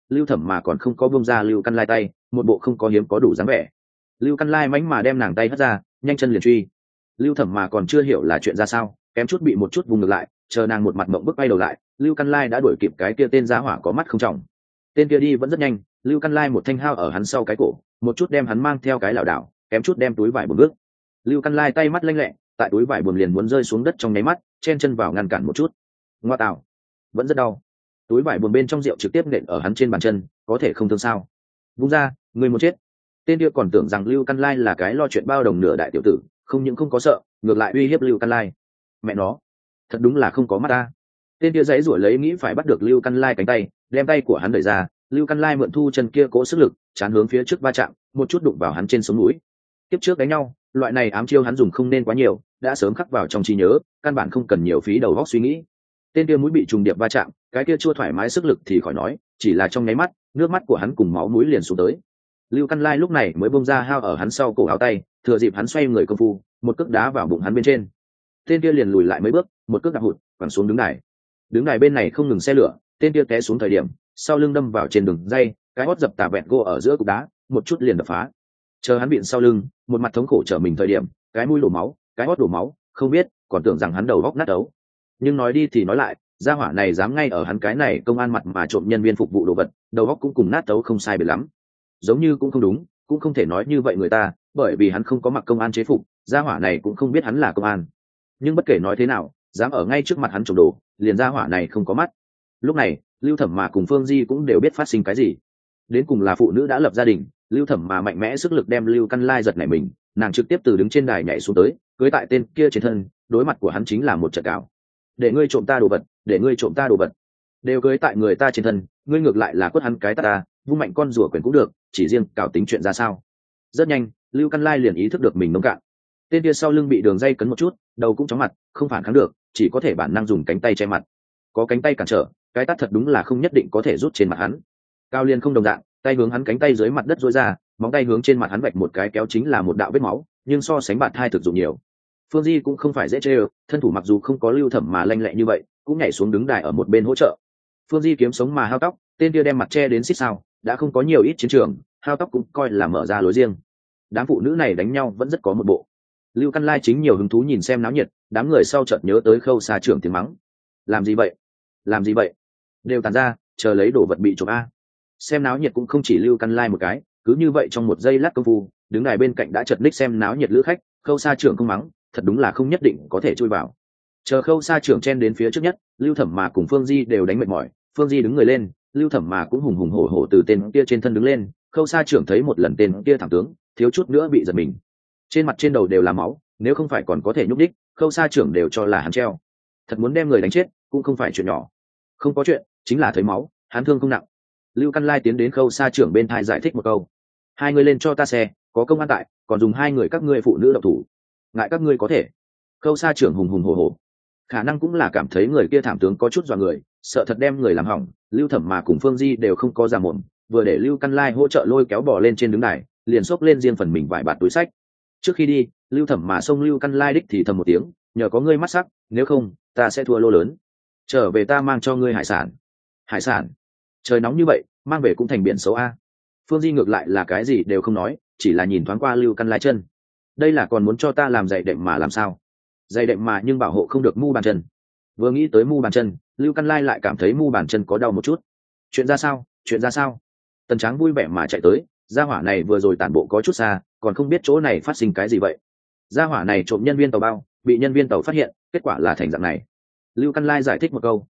Lưu Thẩm mà còn không có buông ra Lưu Căn Lai tay, một bộ không có hiếm có đủ dáng vẻ. Lưu Căn Lai mánh mà đem nàng tay hất ra, nhanh chân liền truy. Lưu Thẩm mà còn chưa hiểu là chuyện ra sao, kém chút bị một chút vùng ngược lại, chờ nàng một mặt mộng bức bay đầu lại, Lưu Căn Lai đã đuổi kịp cái kia tên giá hỏa có mắt không trọng. Tên kia đi vẫn rất nhanh, Lưu Căn Lai một thanh hao ở hắn sau cái cổ, một chút đem hắn mang theo cái lảo đảo, kém chút đem túi vải buồn bước. Lưu Căn Lai tay mắt lanh lẹ, tại túi vải buồn liền muốn rơi xuống đất trong nháy mắt, chen chân vào ngăn cản một chút. Ngoa tạo, vẫn rất đau. Túi vải buồn bên trong rượu trực tiếp nện ở hắn trên bàn chân, có thể không thương sao? Vung ra, người muốn chết. Tên kia còn tưởng rằng Lưu Căn Lai là cái lo chuyện bao đồng nửa đại tiểu tử, không những không có sợ, ngược lại uy hiếp Lưu Căn Lai. Mẹ nó, thật đúng là không có mắt ta. Tên kia giãy giụa lấy nghĩ phải bắt được Lưu Căn Lai cánh tay, đem tay của hắn đẩy ra, Lưu Căn Lai mượn thu chân kia cố sức lực, chán hướng phía trước va chạm, một chút đụng vào hắn trên sống mũi. Tiếp trước đánh nhau, loại này ám chiêu hắn dùng không nên quá nhiều, đã sớm khắc vào trong trí nhớ, căn bản không cần nhiều phí đầu óc suy nghĩ. Tên kia mũi bị trùng điệp va chạm, cái kia chua thoải mái sức lực thì khỏi nói, chỉ là trong nháy mắt, nước mắt của hắn cùng máu mũi liền xuống tới. Lưu Căn Lai lúc này mới bung ra hao ở hắn sau cổ áo tay, thừa dịp hắn xoay người công phu, một cước đá vào bụng hắn bên trên. Tên kia liền lùi lại mấy bước, một cước đạp hụt, quẳng xuống đứng đài. Đứng đài bên này không ngừng xe lửa, tên kia té xuống thời điểm, sau lưng đâm vào trên đường dây, cái hót dập tà vẹn gỗ ở giữa cục đá, một chút liền đập phá. Chờ hắn bịn sau lưng, một mặt thống khổ trở mình thời điểm, cái mũi đổ máu, cái hót đổ máu, không biết, còn tưởng rằng hắn đầu góc nát ấu. Nhưng nói đi thì nói lại, gia hỏa này dám ngay ở hắn cái này công an mặt mà trộm nhân viên phục vụ đồ vật, đầu góc cũng cùng nát ấu không sai biệt lắm. Giống như cũng không đúng, cũng không thể nói như vậy người ta, bởi vì hắn không có mặc công an chế phục, gia hỏa này cũng không biết hắn là công an. Nhưng bất kể nói thế nào, dám ở ngay trước mặt hắn trộm đồ, liền gia hỏa này không có mắt. Lúc này, Lưu Thẩm mà cùng Phương Di cũng đều biết phát sinh cái gì. Đến cùng là phụ nữ đã lập gia đình, Lưu Thẩm mà mạnh mẽ sức lực đem Lưu Căn Lai giật nảy mình, nàng trực tiếp từ đứng trên đài nhảy xuống tới, cưới tại tên kia trên thân, đối mặt của hắn chính là một trận cào. Để ngươi trộm ta đồ vật, để ngươi trộm ta đồ vật, đều cưới tại người ta trên thân, ngươi ngược lại là quất hắn cái ta, vung mạnh con rùa quyền cũng được, chỉ riêng cào tính chuyện ra sao? Rất nhanh, Lưu Căn Lai liền ý thức được mình nông cạn. Tên kia sau lưng bị đường dây cấn một chút, đầu cũng chóng mặt, không phản kháng được, chỉ có thể bản năng dùng cánh tay che mặt. Có cánh tay cản trở, cái tát thật đúng là không nhất định có thể rút trên mặt hắn. Cao Liên không đồng dạng, tay hướng hắn cánh tay dưới mặt đất duỗi ra, móng tay hướng trên mặt hắn vạch một cái kéo chính là một đạo vết máu, nhưng so sánh bạt hai thực dụng nhiều. Phương Di cũng không phải dễ chơi, thân thủ mặc dù không có Lưu Thẩm mà lanh lẹ như vậy, cũng nhảy xuống đứng đài ở một bên hỗ trợ. Phương Di kiếm sống mà hao tóc, tên kia đem mặt che đến xít sao, đã không có nhiều ít chiến trường, hao tóc cũng coi là mở ra lối riêng. Đám phụ nữ này đánh nhau vẫn rất có một bộ. Lưu Căn Lai chính nhiều hứng thú nhìn xem náo nhiệt, đám người sau chợt nhớ tới Khâu Sa trưởng tiếng mắng. Làm gì vậy? Làm gì vậy? Đều tàn ra, chờ lấy đồ vật bị trộm a. Xem náo nhiệt cũng không chỉ Lưu Căn Lai một cái, cứ như vậy trong một giây lát công phu, đứng đài bên cạnh đã chợt ních xem náo nhiệt lữ khách, Khâu Sa trưởng không mắng, thật đúng là không nhất định có thể chui vào. Chờ Khâu Sa trưởng chen đến phía trước nhất, Lưu Thẩm mà cùng Phương Di đều đánh mệt mỏi, Phương Di đứng người lên, Lưu Thẩm mà cũng hùng hùng hổ hổ từ tên kia trên thân đứng lên, Khâu Sa trưởng thấy một lần tên kia thẳng tướng, thiếu chút nữa bị giật mình. Trên mặt trên đầu đều là máu, nếu không phải còn có thể nhúc đích, Khâu Sa trưởng đều cho là hắn treo. Thật muốn đem người đánh chết, cũng không phải chuyện nhỏ. Không có chuyện, chính là thấy máu, hắn thương không nặng. Lưu Căn Lai tiến đến Khâu Sa trưởng bên thai giải thích một câu. Hai người lên cho ta xe, có công an tại, còn dùng hai người các ngươi phụ nữ động thủ. Ngại các ngươi có thể. Khâu Sa trưởng hùng hùng hổ hổ. Khả năng cũng là cảm thấy người kia thảm tướng có chút dọa người, sợ thật đem người làm hỏng. Lưu Thẩm mà cùng Phương Di đều không có giả mồm, vừa để Lưu Căn Lai hỗ trợ lôi kéo bò lên trên đứng đài, liền xốc lên riêng phần mình vài bạt túi sách. Trước khi đi, Lưu Thẩm mà xông Lưu Căn Lai đích thì thầm một tiếng, nhờ có ngươi mắt sắc, nếu không ta sẽ thua lô lớn. Trở về ta mang cho ngươi hải sản. Hải sản? Trời nóng như vậy, mang về cũng thành biển xấu a. Phương Di ngược lại là cái gì đều không nói, chỉ là nhìn thoáng qua Lưu Căn Lai chân. Đây là còn muốn cho ta làm giày đệm mà làm sao? Giày đệm mà nhưng bảo hộ không được mu bàn chân. Vừa nghĩ tới mu bàn chân, Lưu Căn Lai lại cảm thấy mu bàn chân có đau một chút. Chuyện ra sao? Chuyện ra sao? Tần Tráng vui vẻ mà chạy tới, gia hỏa này vừa rồi tản bộ có chút xa, còn không biết chỗ này phát sinh cái gì vậy. Gia hỏa này trộm nhân viên tàu bao, bị nhân viên tàu phát hiện, kết quả là thành dạng này. Lưu Căn Lai giải thích một câu.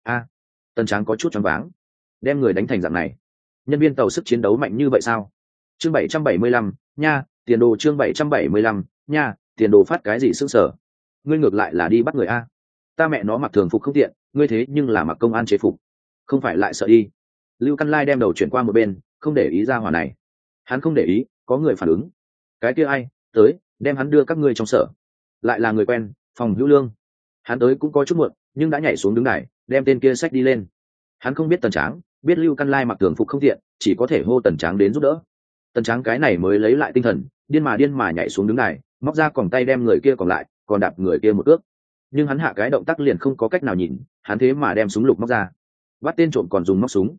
Tần Tráng có chút choáng váng. Đem người đánh thành dạng này, nhân viên tàu sức chiến đấu mạnh như vậy sao? Chương 775, nha, tiền đồ chương 775, nha, tiền đồ phát cái gì sững sờ? Ngươi ngược lại là đi bắt người a. Ta mẹ nó mặc thường phục không tiện, ngươi thế nhưng là mặc công an chế phục, không phải lại sợ đi. Lưu Căn Lai đem đầu chuyển qua một bên, không để ý ra hỏa này. Hắn không để ý, có người phản ứng. Cái kia ai, tới, đem hắn đưa các ngươi trong sở. Lại là người quen, Phòng Hữu Lương. Hắn tới cũng có chút muộn, nhưng đã nhảy xuống đứng đài, đem tên kia xách đi lên. Hắn không biết Tần Tráng, biết Lưu Căn Lai mặc thường phục không tiện, chỉ có thể hô Tần Tráng đến giúp đỡ. Tần Tráng cái này mới lấy lại tinh thần, điên mà nhảy xuống đứng đài, móc ra còng tay đem người kia còn lại, còn đạp người kia một cước. Nhưng hắn hạ cái động tác liền không có cách nào nhìn, hắn thế mà đem súng lục móc ra. Bắt tên trộm còn dùng móc súng.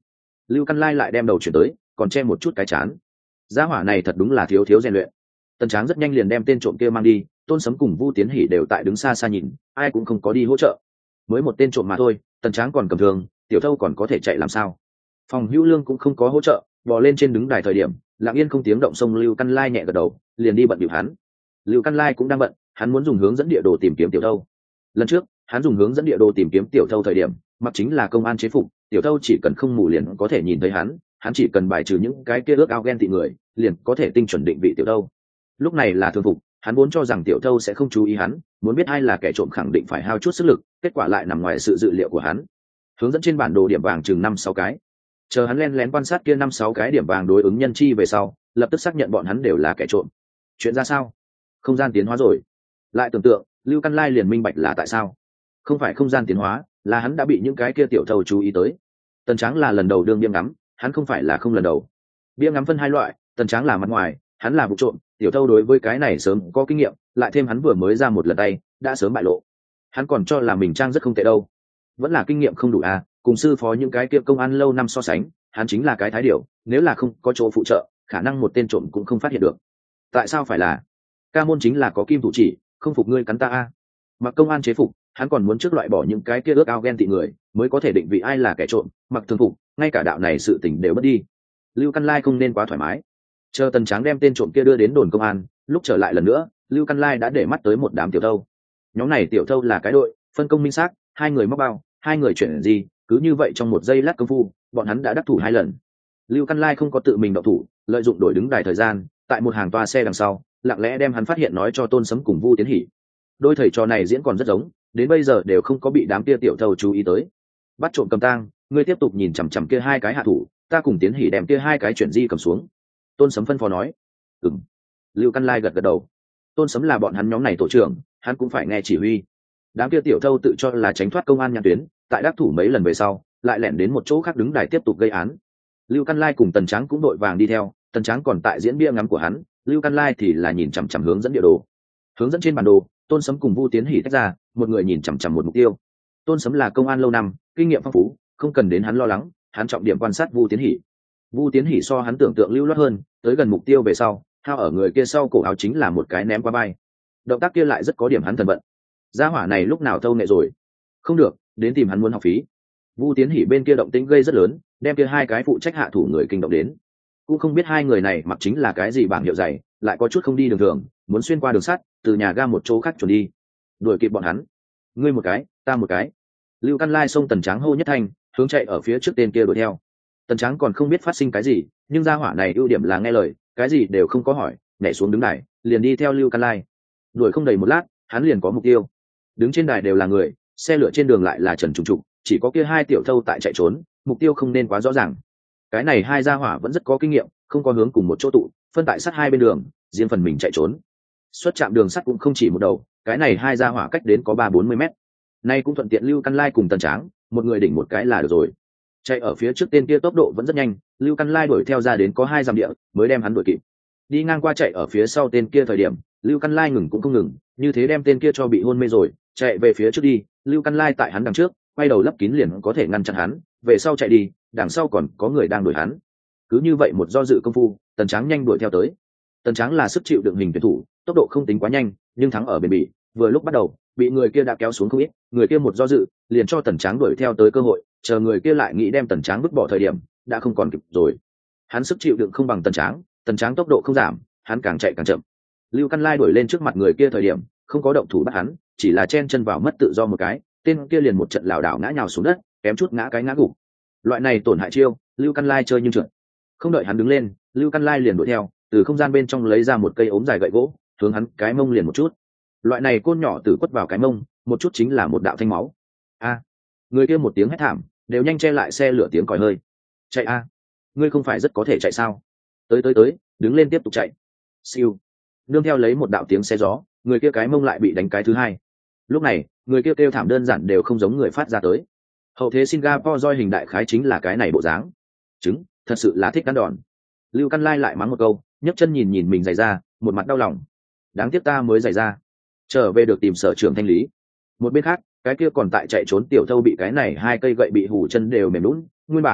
Lưu Căn Lai lại đem đầu chuyển tới, còn che một chút cái chán. Gia hỏa này thật đúng là thiếu thiếu rèn luyện. Tần Tráng rất nhanh liền đem tên trộm kia mang đi, Tôn Sấm cùng Vu Tiến Hỉ đều tại đứng xa xa nhìn, ai cũng không có đi hỗ trợ. Mới một tên trộm mà thôi, Tần Tráng còn cầm thường, tiểu thâu còn có thể chạy làm sao? Phòng Hữu Lương cũng không có hỗ trợ, bò lên trên đứng đài thời điểm, lặng yên không tiếng động xông Lưu Căn Lai nhẹ gật đầu, liền đi bận bịu hắn. Lưu Căn Lai cũng đang bận, hắn muốn dùng hướng dẫn địa đồ tìm kiếm tiểu thâu. Lần trước, hắn dùng hướng dẫn địa đồ tìm kiếm tiểu thâu thời điểm, mặc chính là công an chế phục, tiểu thâu chỉ cần không mù liền có thể nhìn thấy hắn chỉ cần bài trừ những cái kia ước ao ghen tị người, liền có thể tinh chuẩn định vị tiểu thâu. Lúc này là thường phục, hắn vốn cho rằng tiểu thâu sẽ không chú ý hắn, muốn biết ai là kẻ trộm khẳng định phải hao chút sức lực, kết quả lại nằm ngoài sự dự liệu của hắn. Hướng dẫn trên bản đồ điểm vàng chừng 5-6 cái. Chờ hắn len lén quan sát kia 5-6 cái điểm vàng đối ứng nhân chi về sau, lập tức xác nhận bọn hắn đều là kẻ trộm. Chuyện ra sao? Không gian tiến hóa rồi. Lại tưởng tượng, Lưu Căn Lai liền minh bạch là tại sao. Không phải không gian tiến hóa, là hắn đã bị những cái kia tiểu thâu chú ý tới. Tần Tráng là lần đầu đương biếng ngắm, hắn không phải là không lần đầu. Biếng ngắm phân hai loại, Tần Tráng là mặt ngoài, hắn là vụ trộm, tiểu thâu đối với cái này sớm có kinh nghiệm, lại thêm hắn vừa mới ra một lần tay, đã sớm bại lộ. Hắn còn cho là mình trang rất không tệ đâu. Vẫn là kinh nghiệm không đủ à, cùng sư phó những cái kia công an lâu năm so sánh, hắn chính là cái thái điểu, nếu là không có chỗ phụ trợ, khả năng một tên trộm cũng không phát hiện được. Tại sao phải là? Ca môn chính là có kim thủ chỉ, không phục ngươi cắn ta a. Mặc công an chế phục, hắn còn muốn trước loại bỏ những cái kia ước ao ghen tị người, mới có thể định vị ai là kẻ trộm. Mặc thường phục, ngay cả đạo này sự tình đều mất đi. Lưu Căn Lai không nên quá thoải mái. Chờ Tần Tráng đem tên trộm kia đưa đến đồn công an, lúc trở lại lần nữa, Lưu Căn Lai đã để mắt tới một đám tiểu thâu. Nhóm này tiểu thâu là cái đội, phân công minh xác, hai người móc bao, hai người chuyển gì, cứ như vậy trong một giây lát công phu, bọn hắn đã đắc thủ hai lần. Lưu Căn Lai không có tự mình động thủ, lợi dụng đổi đứng đài thời gian, tại một hàng toa xe đằng sau, lặng lẽ đem hắn phát hiện nói cho Tôn Sấm cùng Vu Tiến Hỉ. Đôi thầy trò này diễn còn rất giống, đến bây giờ đều không có bị đám kia tiểu thâu chú ý tới. Bắt trộm cầm tang, ngươi tiếp tục nhìn chằm chằm kia hai cái hạ thủ, ta cùng Tiến Hỉ đem kia hai cái chuyển di cầm xuống. Tôn Sấm phân phó nói. Ừm. Lưu Căn Lai gật gật đầu. Tôn Sấm là bọn hắn nhóm này tổ trưởng, hắn cũng phải nghe chỉ huy. Đám kia tiểu thâu tự cho là tránh thoát công an nhãn tuyến, tại đắc thủ mấy lần về sau, lại lẻn đến một chỗ khác đứng đài tiếp tục gây án. Lưu Căn Lai cùng Tần Tráng cũng đội vàng đi theo, Tần Tráng còn tại diễn bia ngắm của hắn, Lưu Căn Lai thì là nhìn chằm chằm hướng dẫn địa đồ. Hướng dẫn trên bản đồ, Tôn Sấm cùng Vu Tiến Hỉ tách ra, một người nhìn chằm chằm một mục tiêu. Tôn Sấm là công an lâu năm, kinh nghiệm phong phú, không cần đến hắn lo lắng, hắn trọng điểm quan sát Vu Tiến Hỉ. Vu Tiến Hỉ so hắn tưởng tượng lưu loát hơn, tới gần mục tiêu về sau, thao ở người kia sau cổ áo chính là một cái ném qua vai. Động tác kia lại rất có điểm hắn thần vận. Gia hỏa này lúc nào thâu nghệ rồi? Không được, đến tìm hắn muốn học phí. Vu Tiến Hỉ bên kia động tĩnh gây rất lớn, đem kia hai cái phụ trách hạ thủ người kinh động đến. Cũng không biết hai người này mặc chính là cái gì bảng hiệu dày, lại có chút không đi đường thường, muốn xuyên qua đường sắt, từ nhà ga một chỗ khác chuẩn đi. Đuổi kịp bọn hắn. Ngươi một cái, ta một cái. Lưu Căn Lai xông Tần Tráng hô nhất thanh, hướng chạy ở phía trước tên kia đuổi theo. Tần Tráng còn không biết phát sinh cái gì, nhưng gia hỏa này ưu điểm là nghe lời, cái gì đều không có hỏi, nhảy xuống đứng đài, liền đi theo Lưu Căn Lai. Đuổi không đầy một lát, hắn liền có mục tiêu. Đứng trên đài đều là người, xe lửa trên đường lại là trần trùng trục, chỉ có kia hai tiểu thâu tại chạy trốn, mục tiêu không nên quá rõ ràng. Cái này hai gia hỏa vẫn rất có kinh nghiệm, không có hướng cùng một chỗ tụ, phân tại sát hai bên đường, riêng phần mình chạy trốn. Xuất trạm đường sắt cũng không chỉ một đầu, cái này hai gia hỏa cách đến có 30-40 mét. Nay cũng thuận tiện Lưu Căn Lai cùng Tần Tráng, một người đỉnh một cái là được rồi. Chạy ở phía trước tên kia tốc độ vẫn rất nhanh, Lưu Căn Lai đuổi theo ra đến có 2 dặm địa, mới đem hắn đuổi kịp. Đi ngang qua chạy ở phía sau tên kia thời điểm, Lưu Căn Lai ngừng cũng không ngừng, như thế đem tên kia cho bị hôn mê rồi, chạy về phía trước đi, Lưu Căn Lai tại hắn đằng trước, quay đầu lấp kín liền có thể ngăn chặn hắn, về sau chạy đi, đằng sau còn có người đang đuổi hắn. Cứ như vậy một do dự công phu, Tần Tráng nhanh đuổi theo tới. Tần Tráng là sức chịu đựng hình tuyển thủ, tốc độ không tính quá nhanh, nhưng thắng ở bền bỉ, vừa lúc bắt đầu, bị người kia đã kéo xuống không ít, người kia một do dự, liền cho Tần Tráng đuổi theo tới cơ hội, chờ người kia lại nghĩ đem Tần Tráng vứt bỏ thời điểm, đã không còn kịp rồi. Hắn sức chịu đựng không bằng Tần Tráng tốc độ không giảm, hắn càng chạy càng chậm. Lưu Căn Lai đuổi lên trước mặt người kia thời điểm, không có động thủ bắt hắn, chỉ là chen chân vào mất tự do một cái, tên kia liền một trận lảo đảo ngã nhào xuống đất, kém chút ngã gục. Loại này tổn hại chiêu, Lưu Căn Lai chơi nhưng trượt. Không đợi hắn đứng lên, Lưu Căn Lai liền đuổi theo, từ không gian bên trong lấy ra một cây ốm dài gậy gỗ, hướng hắn cái mông liền một chút. Loại này côn nhỏ từ quất vào cái mông, một chút chính là một đạo thanh máu. A! Người kia một tiếng hét thảm, đều nhanh che lại xe lửa tiếng còi hơi. Chạy a! Ngươi không phải rất có thể chạy sao? Tới, đứng lên tiếp tục chạy. Siêu! Nương theo lấy một đạo tiếng xe gió, người kia cái mông lại bị đánh cái thứ hai. Lúc này, người kia kêu thảm đơn giản đều không giống người phát ra tới. Hậu thế Singapore roi hình đại khái chính là cái này bộ dáng. Chứng, thật sự là thích cắn đòn. Lưu Căn Lai lại mắng một câu, nhấc chân nhìn mình giày ra, một mặt đau lòng. Đáng tiếc ta mới giày ra, trở về được tìm sở trưởng thanh lý. Một bên khác, cái kia còn tại chạy trốn tiểu thâu bị cái này hai cây gậy bị hủ chân đều mềm lún. Nguyên bản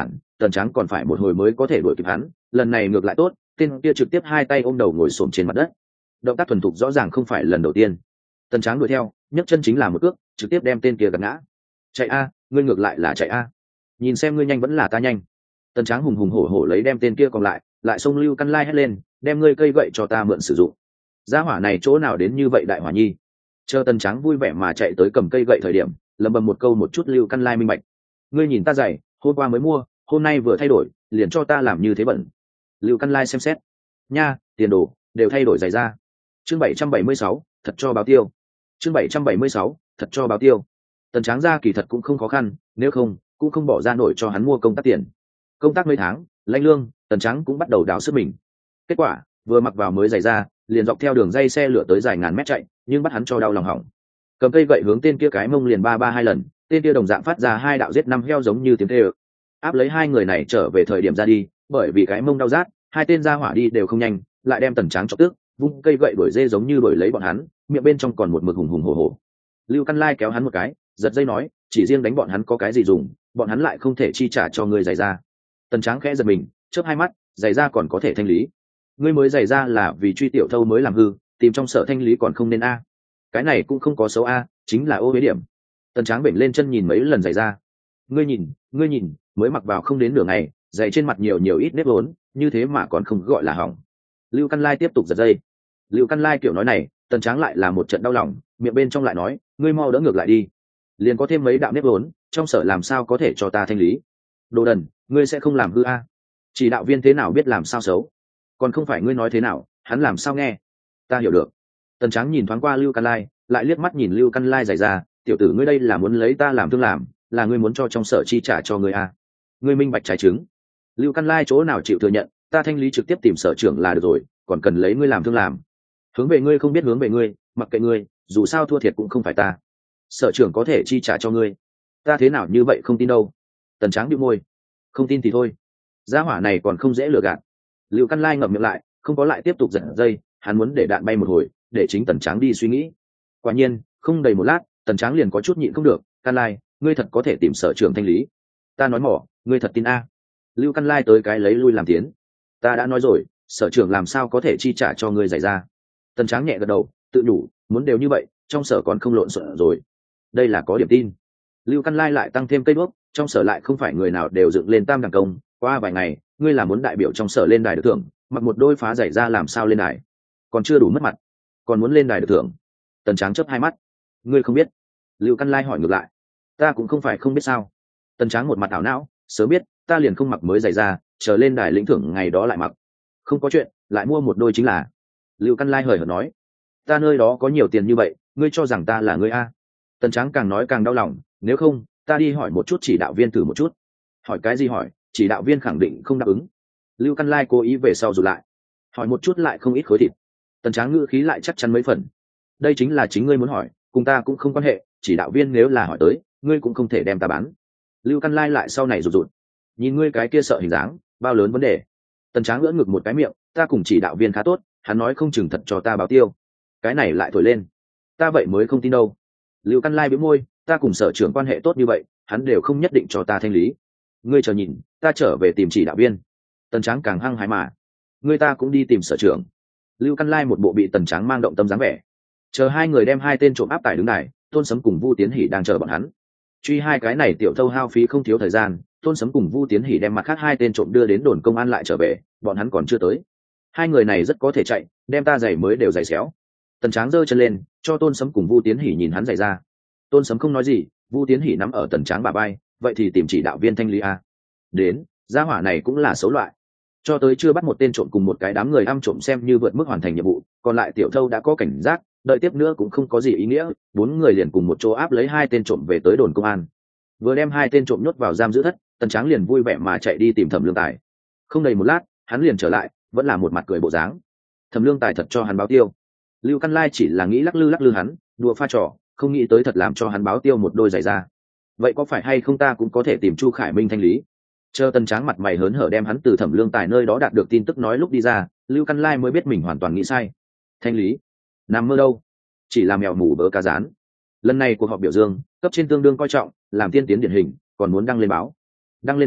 Tần Tráng còn phải một hồi mới có thể đuổi kịp hắn, lần này ngược lại tốt, tên kia trực tiếp hai tay ôm đầu ngồi xổm trên mặt đất. Động tác thuần thục rõ ràng không phải lần đầu tiên. Tần Tráng đuổi theo, nhấc chân chính là một cước, trực tiếp đem tên kia gạt ngã. Chạy a, ngươi ngược lại là chạy a. Nhìn xem ngươi nhanh vẫn là ta nhanh. Tần Tráng hùng hùng hổ hổ lấy đem tên kia còn lại xông Lưu Căn Lai hét lên, đem ngươi cây gậy cho ta mượn sử dụng. Gia hỏa này chỗ nào đến như vậy đại hỏa nhi. Chờ Tần Tráng vui vẻ mà chạy tới cầm cây gậy thời điểm, lẩm bẩm một câu một chút Lưu Căn Lai minh bạch. Ngươi nhìn ta giày, hôm qua mới mua, hôm nay vừa thay đổi, liền cho ta làm như thế bẩn. Lưu Căn Lai xem xét. Nha, tiền đồ, đều thay đổi giày ra. Chương 776, thật cho báo tiêu. Chương 776, thật cho báo tiêu. Tần Tráng ra kỳ thật cũng không khó khăn, nếu không, cũng không bỏ ra nổi cho hắn mua công tác tiền. Công tác mấy tháng, lãnh lương, Tần Tráng cũng bắt đầu đào sức mình. Kết quả, vừa mặc vào mới giày ra, liền dọc theo đường dây xe lửa tới dài ngàn mét chạy, nhưng bắt hắn cho đau lòng hỏng. Cầm cây gậy hướng tên kia cái mông liền ba hai lần, tên kia đồng dạng phát ra hai đạo giết năm heo giống như tiếng kêu. Áp lấy hai người này trở về thời điểm ra đi, bởi vì cái mông đau rát, hai tên ra hỏa đi đều không nhanh, lại đem Tần Tráng chọc tức, vung cây gậy đuổi dê giống như đuổi lấy bọn hắn, miệng bên trong còn một mực hùng hùng hổ hổ. Lưu Căn Lai kéo hắn một cái, giật dây nói, chỉ riêng đánh bọn hắn có cái gì dùng, bọn hắn lại không thể chi trả cho ngươi giày ra. Tần Tráng khẽ giật mình, chớp hai mắt, giày ra còn có thể thanh lý. Ngươi mới giày ra là vì truy tiểu thâu mới làm hư, tìm trong sở thanh lý còn không nên a. Cái này cũng không có xấu a, chính là ô uế điểm. Tần Tráng bệnh lên chân nhìn mấy lần giày ra. Ngươi nhìn, mới mặc vào không đến nửa ngày, giày trên mặt nhiều ít nếp vốn, như thế mà còn không gọi là hỏng. Lưu Căn Lai tiếp tục giật dây. Lưu Căn Lai kiểu nói này, Tần Tráng lại là một trận đau lòng, miệng bên trong lại nói, ngươi mau đỡ ngược lại đi, liền có thêm mấy đạo nếp vốn, trong sở làm sao có thể cho ta thanh lý. Đồ đần, ngươi sẽ không làm hư a. Chỉ đạo viên thế nào biết làm sao xấu, còn không phải ngươi nói thế nào, hắn làm sao nghe. Ta hiểu được. Tần Tráng nhìn thoáng qua Lưu Căn Lai, lại liếc mắt nhìn Lưu Căn Lai giày ra, tiểu tử ngươi đây là muốn lấy ta làm thương làm, là ngươi muốn cho trong sở chi trả cho ngươi a. Ngươi minh bạch trái chứng. Lưu Căn Lai chỗ nào chịu thừa nhận, ta thanh lý trực tiếp tìm sở trưởng là được rồi, còn cần lấy ngươi làm thương làm. Hướng về ngươi không biết hướng về ngươi, mặc kệ ngươi, dù sao thua thiệt cũng không phải ta. Sở trưởng có thể chi trả cho ngươi, ta thế nào như vậy không tin đâu. Tần Tráng bĩu môi, không tin thì thôi, gia hỏa này còn không dễ lừa gạt. Lưu Căn Lai ngậm miệng lại, không có lại tiếp tục giật dây, hắn muốn để đạn bay một hồi, để chính Tần Tráng đi suy nghĩ. Quả nhiên, không đầy một lát, Tần Tráng liền có chút nhịn không được, Căn Lai, ngươi thật có thể tìm sở trưởng thanh lý. Ta nói mỏ, ngươi thật tin a. Lưu Căn Lai tới cái lấy lui làm tiến. Ta đã nói rồi, sở trưởng làm sao có thể chi trả cho ngươi giải ra. Tần Tráng nhẹ gật đầu, tự nhủ, muốn đều như vậy, trong sở còn không lộn xộn rồi. Đây là có điểm tin. Lưu Căn Lai lại tăng thêm cây đuốc, trong sở lại không phải người nào đều dựng lên tam đẳng công, qua vài ngày, ngươi là muốn đại biểu trong sở lên đài được thưởng, mặc một đôi phá giải ra làm sao lên đài. Còn chưa đủ mất mặt, còn muốn lên đài được thưởng. Tần Tráng chớp hai mắt. Ngươi không biết? Lưu Căn Lai hỏi ngược lại. Ta cũng không phải không biết sao. Tần Tráng một mặt ảo não, sớm biết, ta liền không mặc mới giày ra, chờ lên đài lĩnh thưởng ngày đó lại mặc. Không có chuyện, lại mua một đôi chính là. Lưu Căn Lai hời hợt nói. Ta nơi đó có nhiều tiền như vậy, ngươi cho rằng ta là ngươi a? Tần Tráng càng nói càng đau lòng, nếu không, ta đi hỏi một chút chỉ đạo viên thử một chút. Hỏi cái gì hỏi, chỉ đạo viên khẳng định không đáp ứng. Lưu Căn Lai cố ý về sau rụt lại. Hỏi một chút lại không ít khối thịt. Tần Tráng ngữ khí lại chắc chắn mấy phần. Đây chính là chính ngươi muốn hỏi, cùng ta cũng không quan hệ, chỉ đạo viên nếu là hỏi tới, ngươi cũng không thể đem ta bán. Lưu Căn Lai lại sau này rụt rụt. Nhìn ngươi cái kia sợ hình dáng, bao lớn vấn đề. Tần Tráng ngỡ ngực một cái miệng, ta cùng chỉ đạo viên khá tốt, hắn nói không chừng thật cho ta báo tiêu. Cái này lại thổi lên. Ta vậy mới không tin đâu. Lưu Căn Lai bĩu môi, ta cùng sở trưởng quan hệ tốt như vậy, hắn đều không nhất định cho ta thanh lý. Ngươi chờ nhìn, ta trở về tìm chỉ đạo viên. Tần Tráng càng hăng hái mà. Ngươi ta cũng đi tìm sở trưởng. Lưu Căn Lai một bộ bị Tần Tráng mang động tâm dáng vẻ. Chờ hai người đem hai tên trộm áp tải đứng đài, Tôn Sấm cùng Vu Tiến Hỉ đang chờ bọn hắn. Truy hai cái này tiểu thâu hao phí không thiếu thời gian, Tôn Sấm cùng Vu Tiến Hỉ đem mặt khác hai tên trộm đưa đến đồn công an lại trở về, bọn hắn còn chưa tới. Hai người này rất có thể chạy, đem ta giày mới đều giày xéo. Tần Tráng giơ chân lên, cho Tôn Sấm cùng Vu Tiến Hỉ nhìn hắn giày ra. Tôn Sấm không nói gì, Vu Tiến Hỉ nắm ở Tần Tráng bả vai, vậy thì tìm chỉ đạo viên thanh lý a. Đến, gia hỏa này cũng là xấu loại. Cho tới chưa bắt một tên trộm cùng một cái đám người ăn trộm xem như vượt mức hoàn thành nhiệm vụ, còn lại tiểu thâu đã có cảnh giác, đợi tiếp nữa cũng không có gì ý nghĩa, bốn người liền cùng một chỗ áp lấy hai tên trộm về tới đồn công an. Vừa đem hai tên trộm nhốt vào giam giữ thất, Tần Tráng liền vui vẻ mà chạy đi tìm Thẩm Lương Tài. Không đầy một lát, hắn liền trở lại, vẫn là một mặt cười bộ dáng. Thẩm Lương Tài thật cho hắn báo tiêu. Lưu Căn Lai chỉ là nghĩ lắc lư hắn, đùa pha trò, không nghĩ tới thật làm cho hắn báo tiêu một đôi giày ra. Vậy có phải hay không ta cũng có thể tìm Chu Khải Minh thanh lý? Chờ Tần Tráng mặt mày hớn hở đem hắn từ Thẩm Lương Tài nơi đó đạt được tin tức nói lúc đi ra, Lưu Căn Lai mới biết mình hoàn toàn nghĩ sai. Thanh lý? Nằm mơ đâu? Chỉ là mèo mù bớ cá rán. Lần này cuộc họp biểu dương, cấp trên tương đương coi trọng, làm tiên tiến điển hình, còn muốn đăng lên báo. Đăng lên báo,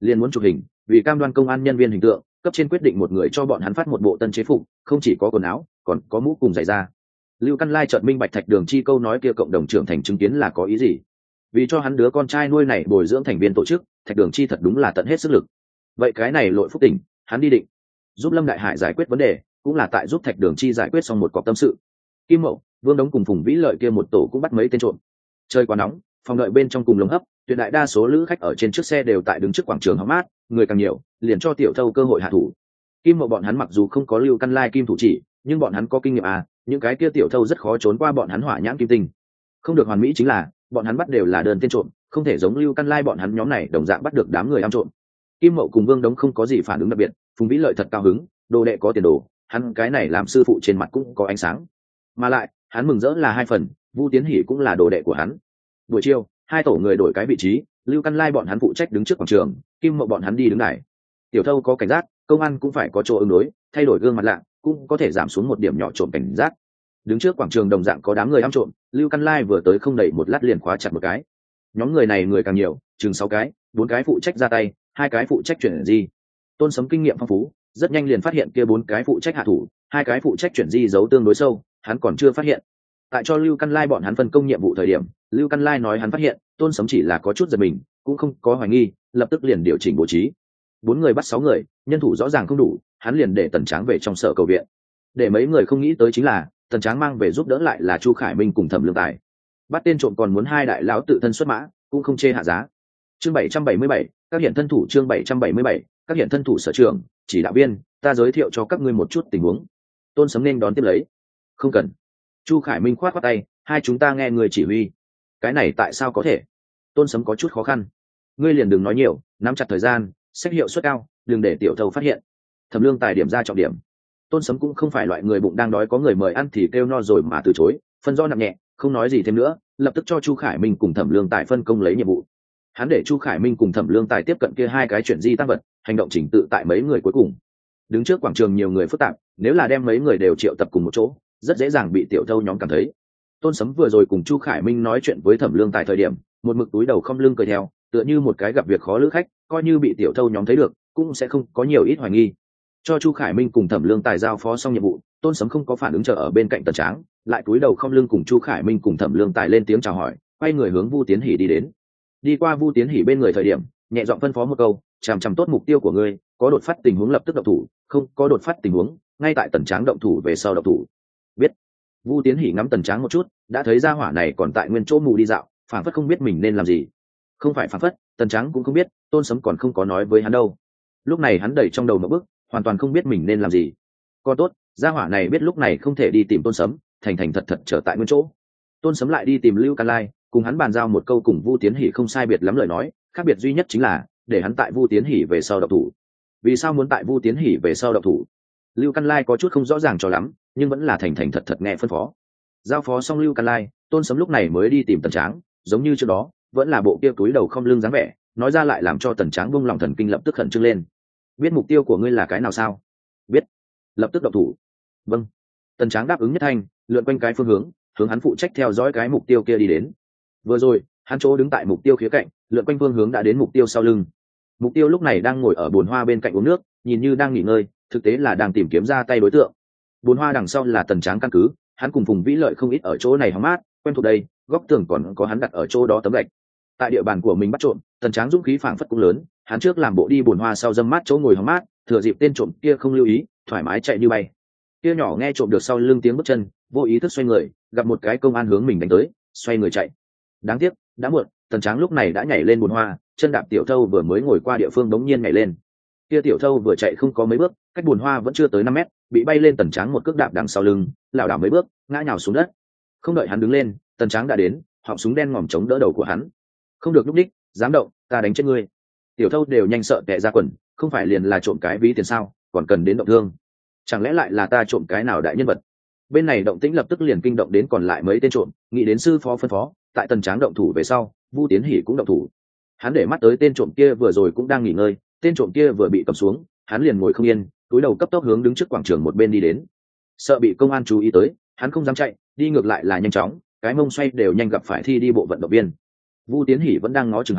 liền muốn chụp hình, vì cam đoan công an nhân viên hình tượng, cấp trên quyết định một người cho bọn hắn phát một bộ tân chế phục, không chỉ có quần áo, còn có mũ cùng giày da. Lưu Căn Lai chợt minh bạch Thạch Đường Chi câu nói kia cộng đồng trưởng thành chứng kiến là có ý gì. Vì cho hắn đứa con trai nuôi này bồi dưỡng thành viên tổ chức, Thạch Đường Chi thật đúng là tận hết sức lực. Vậy cái này lội phúc tình, hắn đi định giúp Lâm Đại Hải giải quyết vấn đề, cũng là tại giúp Thạch Đường Chi giải quyết xong một cọc tâm sự. Kim Mậu, Vương Đống cùng Phùng Vĩ Lợi kia một tổ cũng bắt mấy tên trộm. Trời quá nóng, phòng đợi bên trong cùng lồng hấp, tuyệt đại đa số lữ khách ở trên chiếc xe đều tại đứng trước quảng trường hóng mát, người càng nhiều, liền cho tiểu thâu cơ hội hạ thủ. Kim Mậu bọn hắn mặc dù không có Lưu Căn Lai kim thủ chỉ, nhưng bọn hắn có kinh nghiệm à, những cái kia tiểu thâu rất khó trốn qua bọn hắn hỏa nhãn kim tinh. Không được hoàn mỹ chính là, bọn hắn bắt đều là đơn tên trộm, không thể giống Lưu Căn Lai bọn hắn nhóm này đồng dạng bắt được đám người ăn trộm. Kim Mậu cùng Vương Đống không có gì phản ứng đặc biệt, Phùng Vĩ Lợi thật cao hứng, đồ đệ có tiền đồ, hắn cái này làm sư phụ trên mặt cũng có ánh sáng. Mà lại, hắn mừng rỡ là hai phần, Vu Tiến Hỷ cũng là đồ đệ của hắn. Buổi chiều, hai tổ người đổi cái vị trí, Lưu Căn Lai bọn hắn phụ trách đứng trước quảng trường, Kim Mậu bọn hắn đi đứng đài. Tiểu thâu có cảnh giác, công an cũng phải có chỗ ứng đối, thay đổi gương mặt lạ, cũng có thể giảm xuống một điểm nhỏ trộm cảnh giác. Đứng trước quảng trường đồng dạng có đám người ăn trộm, Lưu Căn Lai vừa tới không đầy một lát liền khóa chặt một cái. Nhóm người này người càng nhiều, chừng 6 cái, 4 cái phụ trách ra tay, 2 cái phụ trách chuyển di. Tôn Sấm kinh nghiệm phong phú, rất nhanh liền phát hiện kia 4 cái phụ trách hạ thủ, 2 cái phụ trách chuyển di giấu tương đối sâu, hắn còn chưa phát hiện. Tại cho Lưu Căn Lai bọn hắn phân công nhiệm vụ thời điểm, Lưu Căn Lai nói hắn phát hiện, Tôn Sấm chỉ là có chút giật mình, cũng không có hoài nghi, lập tức liền điều chỉnh bố trí. 4 người bắt 6 người, nhân thủ rõ ràng không đủ, hắn liền để Tần Tráng về trong sở cầu viện. Để mấy người không nghĩ tới chính là, Tần Tráng mang về giúp đỡ lại là Chu Khải Minh cùng Thẩm Lương Tài. Bắt tên trộm còn muốn hai đại lão tự thân xuất mã, cũng không chê hạ giá. Chương 777, các hiện thân thủ chương 777, các hiện thân thủ sở trường, chỉ đạo viên, ta giới thiệu cho các ngươi một chút tình huống. Tôn Sấm nên đón tiếp lấy. Không cần. Chu Khải Minh khoát khoát tay, hai chúng ta nghe người chỉ huy. Cái này tại sao có thể? Tôn Sấm có chút khó khăn. Ngươi liền đừng nói nhiều, nắm chặt thời gian, xét hiệu suất cao, đừng để tiểu thâu phát hiện. Thẩm Lương Tài điểm ra trọng điểm. Tôn Sấm cũng không phải loại người bụng đang đói có người mời ăn thì kêu no rồi mà từ chối, phân do nặng nhẹ, không nói gì thêm nữa, lập tức cho Chu Khải Minh cùng Thẩm Lương Tài phân công lấy nhiệm vụ. Hắn để Chu Khải Minh cùng Thẩm Lương Tài tiếp cận kia 2 cái chuyển di tăng vật, hành động chỉnh tự tại mấy người cuối cùng. Đứng trước quảng trường nhiều người phức tạp, nếu là đem mấy người đều triệu tập cùng một chỗ, rất dễ dàng bị tiểu thâu nhóm cảm thấy. Tôn Sấm vừa rồi cùng Chu Khải Minh nói chuyện với Thẩm Lương Tài thời điểm, một mực túi đầu không lưng cười theo, tựa như một cái gặp việc khó lữ khách, coi như bị tiểu thâu nhóm thấy được, cũng sẽ không có nhiều ít hoài nghi. Cho Chu Khải Minh cùng Thẩm Lương Tài giao phó xong nhiệm vụ, Tôn Sấm không có phản ứng, chờ ở bên cạnh Tần Tráng, lại cúi đầu không lưng cùng Chu Khải Minh cùng Thẩm Lương Tài lên tiếng chào hỏi, quay người hướng Vu Tiến Hỷ đi đến. Đi qua Vu Tiến Hỷ bên người thời điểm, nhẹ giọng phân phó một câu, chằm chằm tốt mục tiêu của ngươi, có đột phát tình huống lập tức động thủ, không có đột phát tình huống, ngay tại Tần Tráng động thủ về sau động thủ. Biết. Vu Tiến Hỷ ngắm Tần Tráng một chút, đã thấy gia hỏa này còn tại nguyên chỗ mù đi dạo, phảng phất không biết mình nên làm gì. Không phải phảng phất, Tần Tráng cũng không biết, Tôn Sấm còn không có nói với hắn đâu. Lúc này hắn đẩy trong đầu một bước, hoàn toàn không biết mình nên làm gì. Còn tốt, gia hỏa này biết lúc này không thể đi tìm Tôn Sấm, thành thành thật thật trở tại nguyên chỗ. Tôn Sấm lại đi tìm Lưu Căn Lai, cùng hắn bàn giao một câu cùng Vu Tiến Hỷ không sai biệt lắm lời nói, khác biệt duy nhất chính là để hắn tại Vu Tiến Hỷ về sau động thủ. Vì sao muốn tại Vu Tiến Hỷ về sau động thủ? Lưu Căn Lai có chút không rõ ràng cho lắm, nhưng vẫn là thành thành thật thật nghe phân phó. Giao phó xong Lưu Căn Lai, Tôn Sấm lúc này mới đi tìm Tần Tráng, giống như trước đó, vẫn là bộ kia túi đầu không lưng dáng vẻ, nói ra lại làm cho Tần Tráng buông lòng thần kinh lập tức khẩn trương lên. Biết mục tiêu của ngươi là cái nào sao? Biết. Lập tức động thủ. Vâng. Tần Tráng đáp ứng nhất thanh, lượn quanh cái phương hướng hắn phụ trách theo dõi cái mục tiêu kia đi đến. Vừa rồi, hắn chỗ đứng tại mục tiêu khía cạnh, lượn quanh phương hướng đã đến mục tiêu sau lưng. Mục tiêu lúc này đang ngồi ở bồn hoa bên cạnh uống nước, nhìn như đang nghỉ ngơi, thực tế là đang tìm kiếm ra tay đối tượng. Bồn hoa đằng sau là Tần Tráng căn cứ, hắn cùng Phùng Vĩ Lợi không ít ở chỗ này hóng mát, quen thuộc đây, góc tường còn có hắn đặt ở chỗ đó tấm gạch. Tại địa bàn của mình bắt trộm, Tần Tráng dũng khí phảng phất cũng lớn, hắn trước làm bộ đi bồn hoa sau dâm mát chỗ ngồi hóng mát, thừa dịp tên trộm kia không lưu ý, thoải mái chạy như bay. Kia nhỏ nghe trộm được sau lưng tiếng bước chân, vô ý thức xoay người, gặp một cái công an hướng mình đánh tới, xoay người chạy. Đáng tiếc, đã muộn, Tần Tráng lúc này đã nhảy lên bồn hoa, chân đạp tiểu thâu vừa mới ngồi qua địa phương đống nhiên nhảy lên. Kia tiểu thâu vừa chạy không có mấy bước, cách bồn hoa vẫn chưa tới 5 mét, bị bay lên Tần Tráng một cước đạp đằng sau lưng, lảo đảo mấy bước, ngã nhào xuống đất. Không đợi hắn đứng lên, Tần Tráng đã đến, họng súng đen ngòm chống đỡ đầu của hắn. Không được lúc đích, dám động, ta đánh chết ngươi. Tiểu thâu đều nhanh sợ tè ra quần, không phải liền là trộm cái ví tiền sao, còn cần đến động thương? Chẳng lẽ lại là ta trộm cái nào đại nhân vật? Bên này động tĩnh lập tức liền kinh động đến còn lại mấy tên trộm, nghĩ đến sư phó phân phó, tại Tần Tráng động thủ về sau, Vu Tiến Hỷ cũng động thủ. Hắn để mắt tới tên trộm kia vừa rồi cũng đang nghỉ ngơi, tên trộm kia vừa bị cầm xuống, hắn liền ngồi không yên, túi đầu cấp tốc hướng đứng trước quảng trường một bên đi đến. Sợ bị công an chú ý tới, hắn không dám chạy, đi ngược lại là nhanh chóng, cái mông xoay đều nhanh gặp phải thi đi bộ vận động viên. Vu Tiến Hỷ vẫn đang ngó chừng hắn,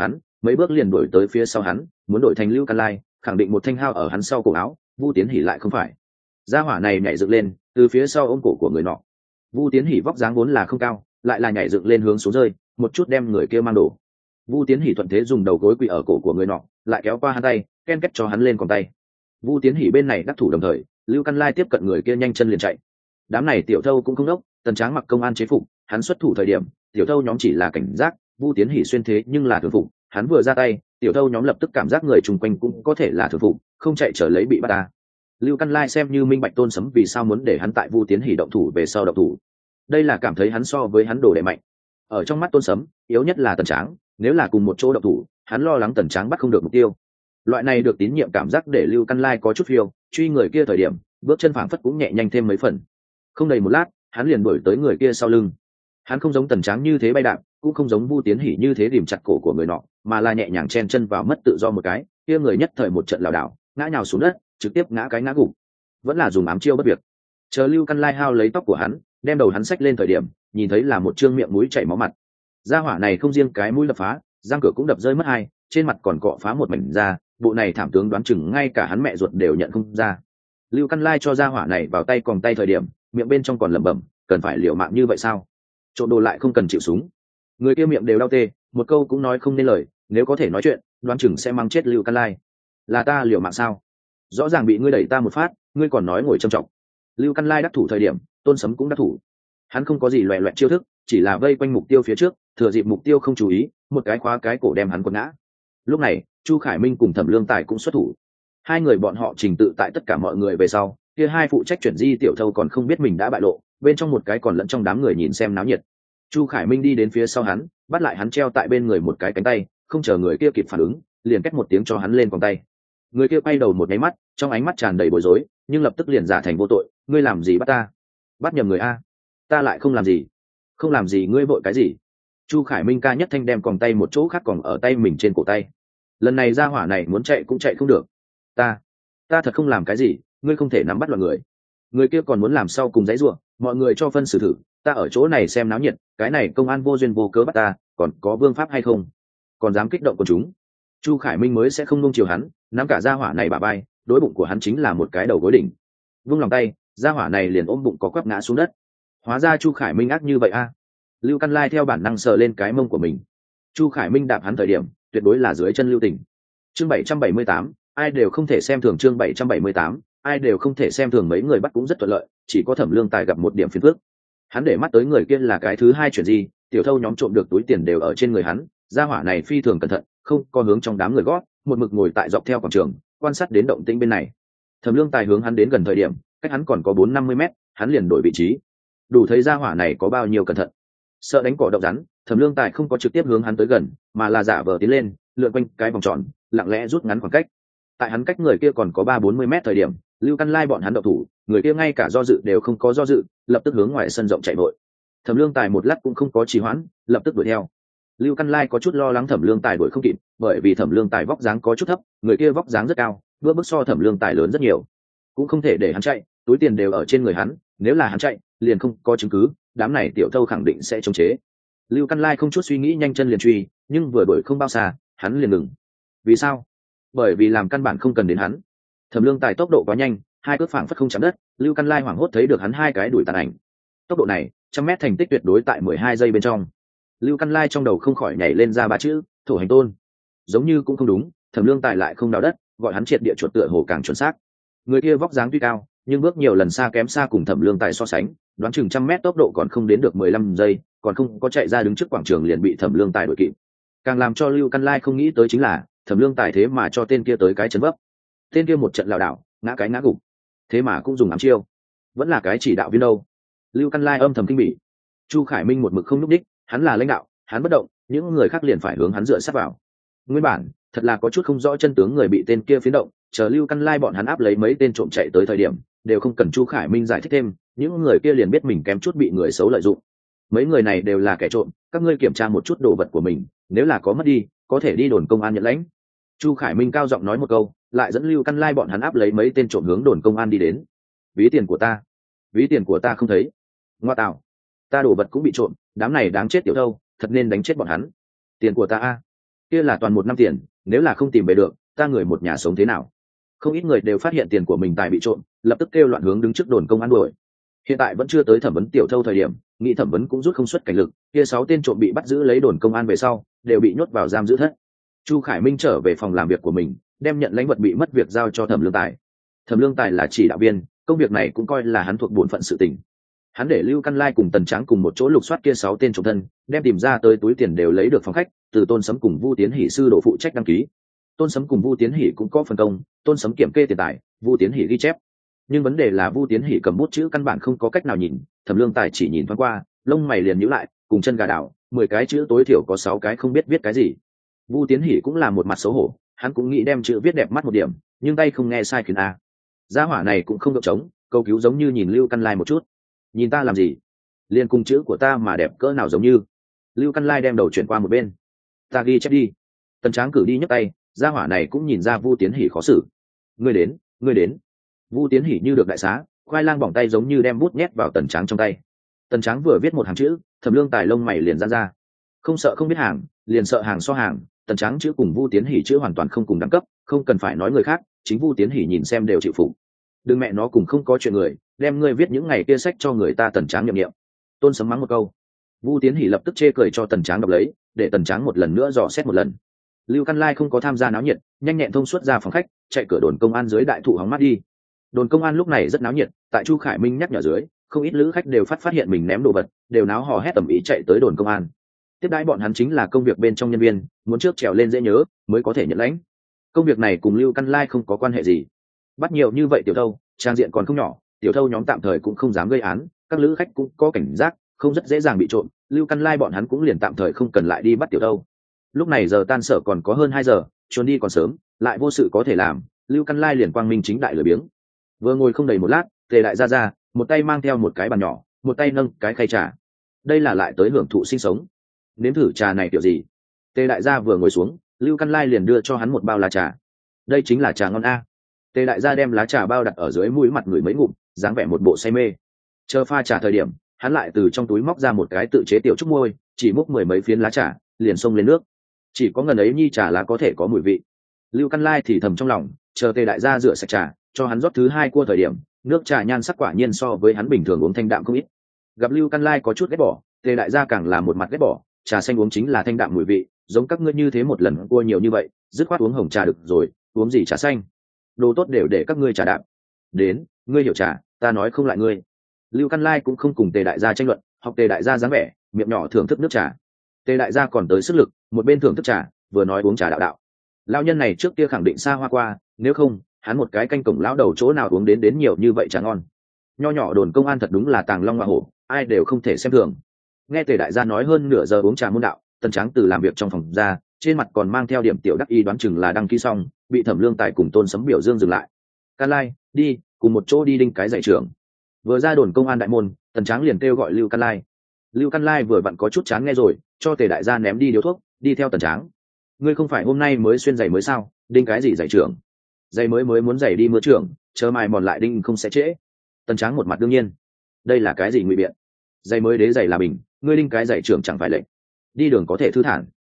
mấy bước liền đuổi tới phía sau hắn, muốn đổi thành Lưu Căn Lai, khẳng định một thanh hao ở hắn sau cổ áo. Vu Tiến Hỉ lại không phải. Gia hỏa này nhảy dựng lên, từ phía sau ôm cổ của người nọ. Vu Tiến Hỉ vóc dáng vốn là không cao, lại là nhảy dựng lên hướng xuống rơi, một chút đem người kia mang đổ. Vu Tiến Hỉ thuận thế dùng đầu gối quỳ ở cổ của người nọ, lại kéo qua hắn tay, ken kết cho hắn lên còn tay. Vu Tiến Hỉ bên này đắc thủ đồng thời, Lưu Căn Lai tiếp cận người kia nhanh chân liền chạy. Đám này tiểu thâu cũng không đốc, Tần Tráng mặc công an chế phục, hắn xuất thủ thời điểm, tiểu thâu nhóm chỉ là cảnh giác, Vu Tiến Hỉ xuyên thế nhưng là thường phục, hắn vừa ra tay, tiểu thâu nhóm lập tức cảm giác người chung quanh cũng có thể là thường phục, không chạy trở lấy bị bắt ta. Lưu Căn Lai xem như minh bạch Tôn Sấm vì sao muốn để hắn tại Vu Tiến Hỉ động thủ về sau động thủ. Đây là cảm thấy hắn so với hắn đồ đệ mạnh. Ở trong mắt Tôn Sấm, yếu nhất là Tần Tráng, nếu là cùng một chỗ động thủ, hắn lo lắng Tần Tráng bắt không được mục tiêu. Loại này được tín nhiệm cảm giác để Lưu Căn Lai có chút phiêu, truy người kia thời điểm, bước chân phảng phất cũng nhẹ nhanh thêm mấy phần. Không đầy một lát, hắn liền đuổi tới người kia sau lưng. Hắn không giống Tần Tráng như thế bay đạp, cũng không giống Vu Tiến Hỉ như thế điểm chặt cổ của người nọ, mà là nhẹ nhàng chen chân vào mất tự do một cái, kia người nhất thời một trận lảo đảo, ngã nhào xuống đất, trực tiếp ngã cái ngã gục. Vẫn là dùng ám chiêu bất việc. Chờ Lưu Căn Lai hao lấy tóc của hắn, đem đầu hắn xách lên thời điểm, nhìn thấy là một trương miệng mũi chảy máu mặt. Gia hỏa này không riêng cái mũi đập phá, răng cửa cũng đập rơi mất hai, trên mặt còn cọ phá một mảnh da, bộ này thảm tướng đoán chừng ngay cả hắn mẹ ruột đều nhận không ra. Lưu Căn Lai cho gia hỏa này vào tay còng tay thời điểm, miệng bên trong còn lẩm bẩm, cần phải liều mạng như vậy sao? Trộm đồ lại không cần chịu súng. Người kia miệng đều đau tê, một câu cũng nói không nên lời, nếu có thể nói chuyện, đoán chừng sẽ mang chết Lưu Căn Lai. Là ta liều mạng sao? Rõ ràng bị ngươi đẩy ta một phát, ngươi còn nói ngồi trầm trọng. Lưu Căn Lai đắc thủ thời điểm, Tôn Sấm cũng đắc thủ. Hắn không có gì loè loẹt chiêu thức, chỉ là vây quanh mục tiêu phía trước, thừa dịp mục tiêu không chú ý, một cái khóa cái cổ đem hắn quật ngã. Lúc này, Chu Khải Minh cùng Thẩm Lương Tài cũng xuất thủ. Hai người bọn họ trình tự tại tất cả mọi người về sau, kia hai phụ trách chuyển di tiểu thâu còn không biết mình đã bại lộ, bên trong một cái còn lẫn trong đám người nhìn xem náo nhiệt. Chu Khải Minh đi đến phía sau hắn, bắt lại hắn treo tại bên người một cái cánh tay, không chờ người kia kịp phản ứng, liền két một tiếng cho hắn lên còng tay. Người kia quay đầu một cái mắt, trong ánh mắt tràn đầy bối rối, nhưng lập tức liền giả thành vô tội. Ngươi làm gì bắt ta? Bắt nhầm người a? Ta lại không làm gì. Không làm gì, ngươi vội cái gì? Chu Khải Minh ca nhất thanh đem còng tay một chỗ khác còn ở tay mình trên cổ tay. Lần này ra hỏa này muốn chạy cũng chạy không được. Ta thật không làm cái gì, ngươi không thể nắm bắt loạn người. Người kia còn muốn làm sau cùng giấy ruộng, mọi người cho phân xử thử, ta ở chỗ này xem náo nhiệt, cái này công an vô duyên vô cớ bắt ta, còn có vương pháp hay không? Còn dám kích động của chúng. Chu Khải Minh mới sẽ không nung chiều hắn, nắm cả gia hỏa này bả vai, đối bụng của hắn chính là một cái đầu gối đỉnh. Vung lòng tay, gia hỏa này liền ôm bụng có quắp ngã xuống đất. Hóa ra Chu Khải Minh ác như vậy a. Lưu Căn Lai theo bản năng sờ lên cái mông của mình. Chu Khải Minh đạp hắn thời điểm, tuyệt đối là dưới chân lưu tình. Chương 778, ai đều không thể xem thường. Chương 778, ai đều không thể xem thường. Mấy người bắt cũng rất thuận lợi, chỉ có Thẩm Lương Tài gặp một điểm phiền phức. Hắn để mắt tới người kia là cái thứ hai chuyện gì, tiểu thâu nhóm trộm được túi tiền đều ở trên người hắn, gia hỏa này phi thường cẩn thận, không có hướng trong đám người gót, một mực ngồi tại dọc theo quảng trường, quan sát đến động tĩnh bên này. Thẩm Lương Tài hướng hắn đến gần thời điểm, cách hắn còn có 4-50 mét, hắn liền đổi vị trí. Đủ thấy gia hỏa này có bao nhiêu cẩn thận. Sợ đánh cỏ động rắn, Thẩm Lương Tài không có trực tiếp hướng hắn tới gần, mà là giả vờ tiến lên, lượn quanh cái vòng tròn, lặng lẽ rút ngắn khoảng cách. Tại hắn cách người kia còn có 3-40 mét thời điểm, Lưu Căn Lai bọn hắn động thủ, người kia ngay cả do dự đều không có do dự, lập tức hướng ngoài sân rộng chạy vội. Thẩm Lương Tài một lát cũng không có trì hoãn, lập tức đuổi theo. Lưu Căn Lai có chút lo lắng Thẩm Lương Tài đuổi không kịp, bởi vì Thẩm Lương Tài vóc dáng có chút thấp, người kia vóc dáng rất cao, bước so Thẩm Lương Tài lớn rất nhiều, cũng không thể để hắn chạy, túi tiền đều ở trên người hắn, nếu là hắn chạy, liền không có chứng cứ, đám này tiểu thâu khẳng định sẽ chống chế. Lưu Căn Lai không chút suy nghĩ nhanh chân liền truy, nhưng vừa đuổi không bao xa, hắn liền ngừng. Vì sao? Bởi vì làm căn bản không cần đến hắn. Thẩm Lương Tài tốc độ quá nhanh, hai cước phảng phất không chạm đất, Lưu Căn Lai hoảng hốt thấy được hắn hai cái đuổi tàn ảnh. Tốc độ này, 100 mét thành tích tuyệt đối tại 12 giây bên trong. Lưu Căn Lai trong đầu không khỏi nhảy lên ra ba chữ, thổ hành tôn. Giống như cũng không đúng, Thẩm Lương Tài lại không đào đất, gọi hắn triệt địa chuột tựa hồ càng chuẩn xác. Người kia vóc dáng tuy cao, nhưng bước nhiều lần xa kém xa cùng Thẩm Lương Tài so sánh, đoán chừng 100 mét tốc độ còn không đến được 15 giây, còn không có chạy ra đứng trước quảng trường liền bị Thẩm Lương Tài đuổi kịp. Càng làm cho Lưu Căn Lai không nghĩ tới chính là, Thẩm Lương Tài thế mà cho tên kia tới cái chấn vấp. Tên kia một trận lảo đảo, ngã cái ngã gục, thế mà cũng dùng ám chiêu, vẫn là cái chỉ đạo viên đâu. Lưu Căn Lai âm thầm kinh bỉ. Chu Khải Minh một mực không nhúc đích, hắn là lãnh đạo, hắn bất động, những người khác liền phải hướng hắn dựa sát vào. Nguyên bản thật là có chút không rõ chân tướng người bị tên kia phiến động, chờ Lưu Căn Lai bọn hắn áp lấy mấy tên trộm chạy tới thời điểm, đều không cần Chu Khải Minh giải thích thêm, những người kia liền biết mình kém chút bị người xấu lợi dụng. Mấy người này đều là kẻ trộm, các ngươi kiểm tra một chút đồ vật của mình, nếu là có mất đi, có thể đi đồn công an nhận lãnh. Chu Khải Minh cao giọng nói một câu, lại dẫn Lưu Căn Lai bọn hắn áp lấy mấy tên trộm hướng đồn công an đi đến. Ví tiền của ta không thấy. Ngoa tạo, ta đồ vật cũng bị trộm, đám này đáng chết tiểu thâu, thật nên đánh chết bọn hắn. Tiền của ta a. kia là toàn 1 năm tiền, nếu là không tìm về được ta người một nhà sống thế nào? Không ít người đều phát hiện tiền của mình tài bị trộm, lập tức kêu loạn hướng đứng trước đồn công an đuổi. Hiện tại vẫn chưa tới thẩm vấn tiểu thâu thời điểm, nghĩ thẩm vấn cũng rút không xuất cảnh lực, kia 6 tên trộm bị bắt giữ lấy đồn công an về sau đều bị nhốt vào giam giữ thất. Chu Khải Minh trở về phòng làm việc của mình, đem nhận lãnh vật bị mất việc giao cho Thẩm Lương Tài. Thẩm Lương Tài là chỉ đạo viên, công việc này cũng coi là hắn thuộc bổn phận sự tình. Hắn để Lưu Căn Lai cùng Tần Tráng cùng một chỗ lục soát kia 6 tên trộm thân, đem tìm ra tới túi tiền đều lấy được phòng khách, từ Tôn Sấm cùng Vu Tiến Hỷ sư độ phụ trách đăng ký. Tôn Sấm cùng Vu Tiến Hỷ cũng có phần công, Tôn Sấm kiểm kê tiền tài, Vu Tiến Hỷ ghi chép. Nhưng vấn đề là Vu Tiến Hỷ cầm bút chữ căn bản không có cách nào nhìn, Thẩm Lương Tài chỉ nhìn thoáng qua, lông mày liền nhíu lại, cùng chân gà đảo, 10 cái chữ tối thiểu có 6 cái không biết viết cái gì. Vu Tiến Hỷ cũng là một mặt xấu hổ, hắn cũng nghĩ đem chữ viết đẹp mắt một điểm, nhưng tay không nghe sai khiến a. Gia hỏa này cũng không được chống, câu cứu giống như nhìn Lưu Căn Lai một chút. Nhìn ta làm gì? Liên cùng chữ của ta mà đẹp cỡ nào giống như. Lưu Căn Lai đem đầu chuyển qua một bên. Ta ghi chép đi. Tần Tráng cử đi nhấc tay, gia hỏa này cũng nhìn ra Vu Tiến Hỷ khó xử. Ngươi đến, ngươi đến. Vu Tiến Hỷ như được đại xá, khoai lang bỏng tay giống như đem bút nhét vào Tần Tráng trong tay. Tần Tráng vừa viết một hàng chữ, Thẩm Lương Tài lông mày liền giãn ra. Không sợ không biết hàng, liền sợ hàng so hàng. Tần Tráng chữ cùng Vu Tiến Hỷ chữ hoàn toàn không cùng đẳng cấp, không cần phải nói người khác, chính Vu Tiến Hỷ nhìn xem đều chịu phục. Đừng mẹ nó cùng không có chuyện người, đem ngươi viết những ngày kia sách cho người ta. Tần Tráng nhậm nghiệm. Tôn Sấm mắng một câu. Vu Tiến Hỷ lập tức chê cười cho Tần Tráng đọc lấy, để Tần Tráng một lần nữa dò xét một lần. Lưu Căn Lai không có tham gia náo nhiệt, nhanh nhẹn thông suốt ra phòng khách, chạy cửa đồn công an dưới đại thụ hóng mát đi. Đồn công an lúc này rất náo nhiệt, tại Chu Khải Minh nhắc nhở dưới, không ít lữ khách đều phát hiện mình ném đồ vật, đều náo hò hét tầm ý chạy tới đồn công an. Tiếp đãi bọn hắn chính là công việc bên trong nhân viên, muốn trước trèo lên dễ nhớ mới có thể nhận lãnh. Công việc này cùng Lưu Căn Lai không có quan hệ gì. Bắt nhiều như vậy tiểu thâu, trang diện còn không nhỏ, tiểu thâu nhóm tạm thời cũng không dám gây án, các lữ khách cũng có cảnh giác, không rất dễ dàng bị trộm. Lưu Căn Lai bọn hắn cũng liền tạm thời không cần lại đi bắt tiểu thâu. Lúc này giờ tan sở còn có hơn 2 giờ, trốn đi còn sớm, lại vô sự có thể làm, Lưu Căn Lai liền quang minh chính đại lười biếng. Vừa ngồi không đầy một lát, Tề đại gia ra, một tay mang theo một cái bàn nhỏ, một tay nâng cái khay trà. Đây là lại tới hưởng thụ sinh sống. Nếm thử trà này kiểu gì? Tề đại gia vừa ngồi xuống, Lưu Căn Lai liền đưa cho hắn một bao lá trà. Đây chính là trà ngon a. Tề đại gia đem lá trà bao đặt ở dưới mũi mặt người mấy ngụm, dáng vẻ một bộ say mê. Chờ pha trà thời điểm, hắn lại từ trong túi móc ra một cái tự chế tiểu trúc môi, chỉ múc 10 mấy phiến lá trà, liền xông lên nước. Chỉ có ngần ấy nhi trà lá có thể có mùi vị. Lưu Căn Lai thì thầm trong lòng, chờ Tề đại gia rửa sạch trà, cho hắn rót thứ 2 cua thời điểm, nước trà nhan sắc quả nhiên so với hắn bình thường uống thanh đạm không ít. Gặp Lưu Căn Lai có chút ghét bỏ, Tề đại gia càng là một mặt ghét bỏ, trà xanh uống chính là thanh đạm mùi vị, giống các ngươi như thế một lần cua nhiều như vậy, dứt khoát uống hồng trà được rồi, uống gì trà xanh? Đồ tốt đều để các ngươi trà đạm. Đến, ngươi hiểu trà, ta nói không lại ngươi. Lưu Căn Lai cũng không cùng Tề đại gia tranh luận, học Tề đại gia dáng vẻ, miệng nhỏ thưởng thức nước trà. Tề đại gia còn tới sức lực, một bên thưởng thức trà, vừa nói uống trà đạo đạo. Lão nhân này trước kia khẳng định xa hoa qua, nếu không, hắn một cái canh cổng lão đầu chỗ nào uống đến nhiều như vậy trà ngon. Nho nhỏ đồn công an thật đúng là tàng long hoa hổ, ai đều không thể xem thường. Nghe Tề đại gia nói hơn nửa giờ uống trà môn đạo, Tần Tráng từ làm việc trong phòng ra, trên mặt còn mang theo điểm tiểu đắc ý, đoán chừng là đăng ký xong, bị Thẩm Lương Tài cùng Tôn Sấm biểu dương dừng lại. Căn Lai, đi, cùng một chỗ đi đinh cái dạy trưởng. Vừa ra đồn công an đại môn, Tần Tráng liền kêu gọi Lưu Căn Lai. Lưu Căn Lai vừa vặn có chút chán nghe rồi, cho Tề đại gia ném đi điếu thuốc, đi theo Tần Tráng. Ngươi không phải hôm nay mới xuyên giày mới sao? Đinh cái gì dạy trưởng? Giày mới muốn giày đi mưa trưởng, chờ mai mòn lại đinh không sẽ trễ. Tần Tráng một mặt đương nhiên. Đây là cái gì ngụy biện? Giày mới đế giày là bình, ngươi đinh cái dạy trưởng chẳng phải lệnh. Đi đường có thể thư thản.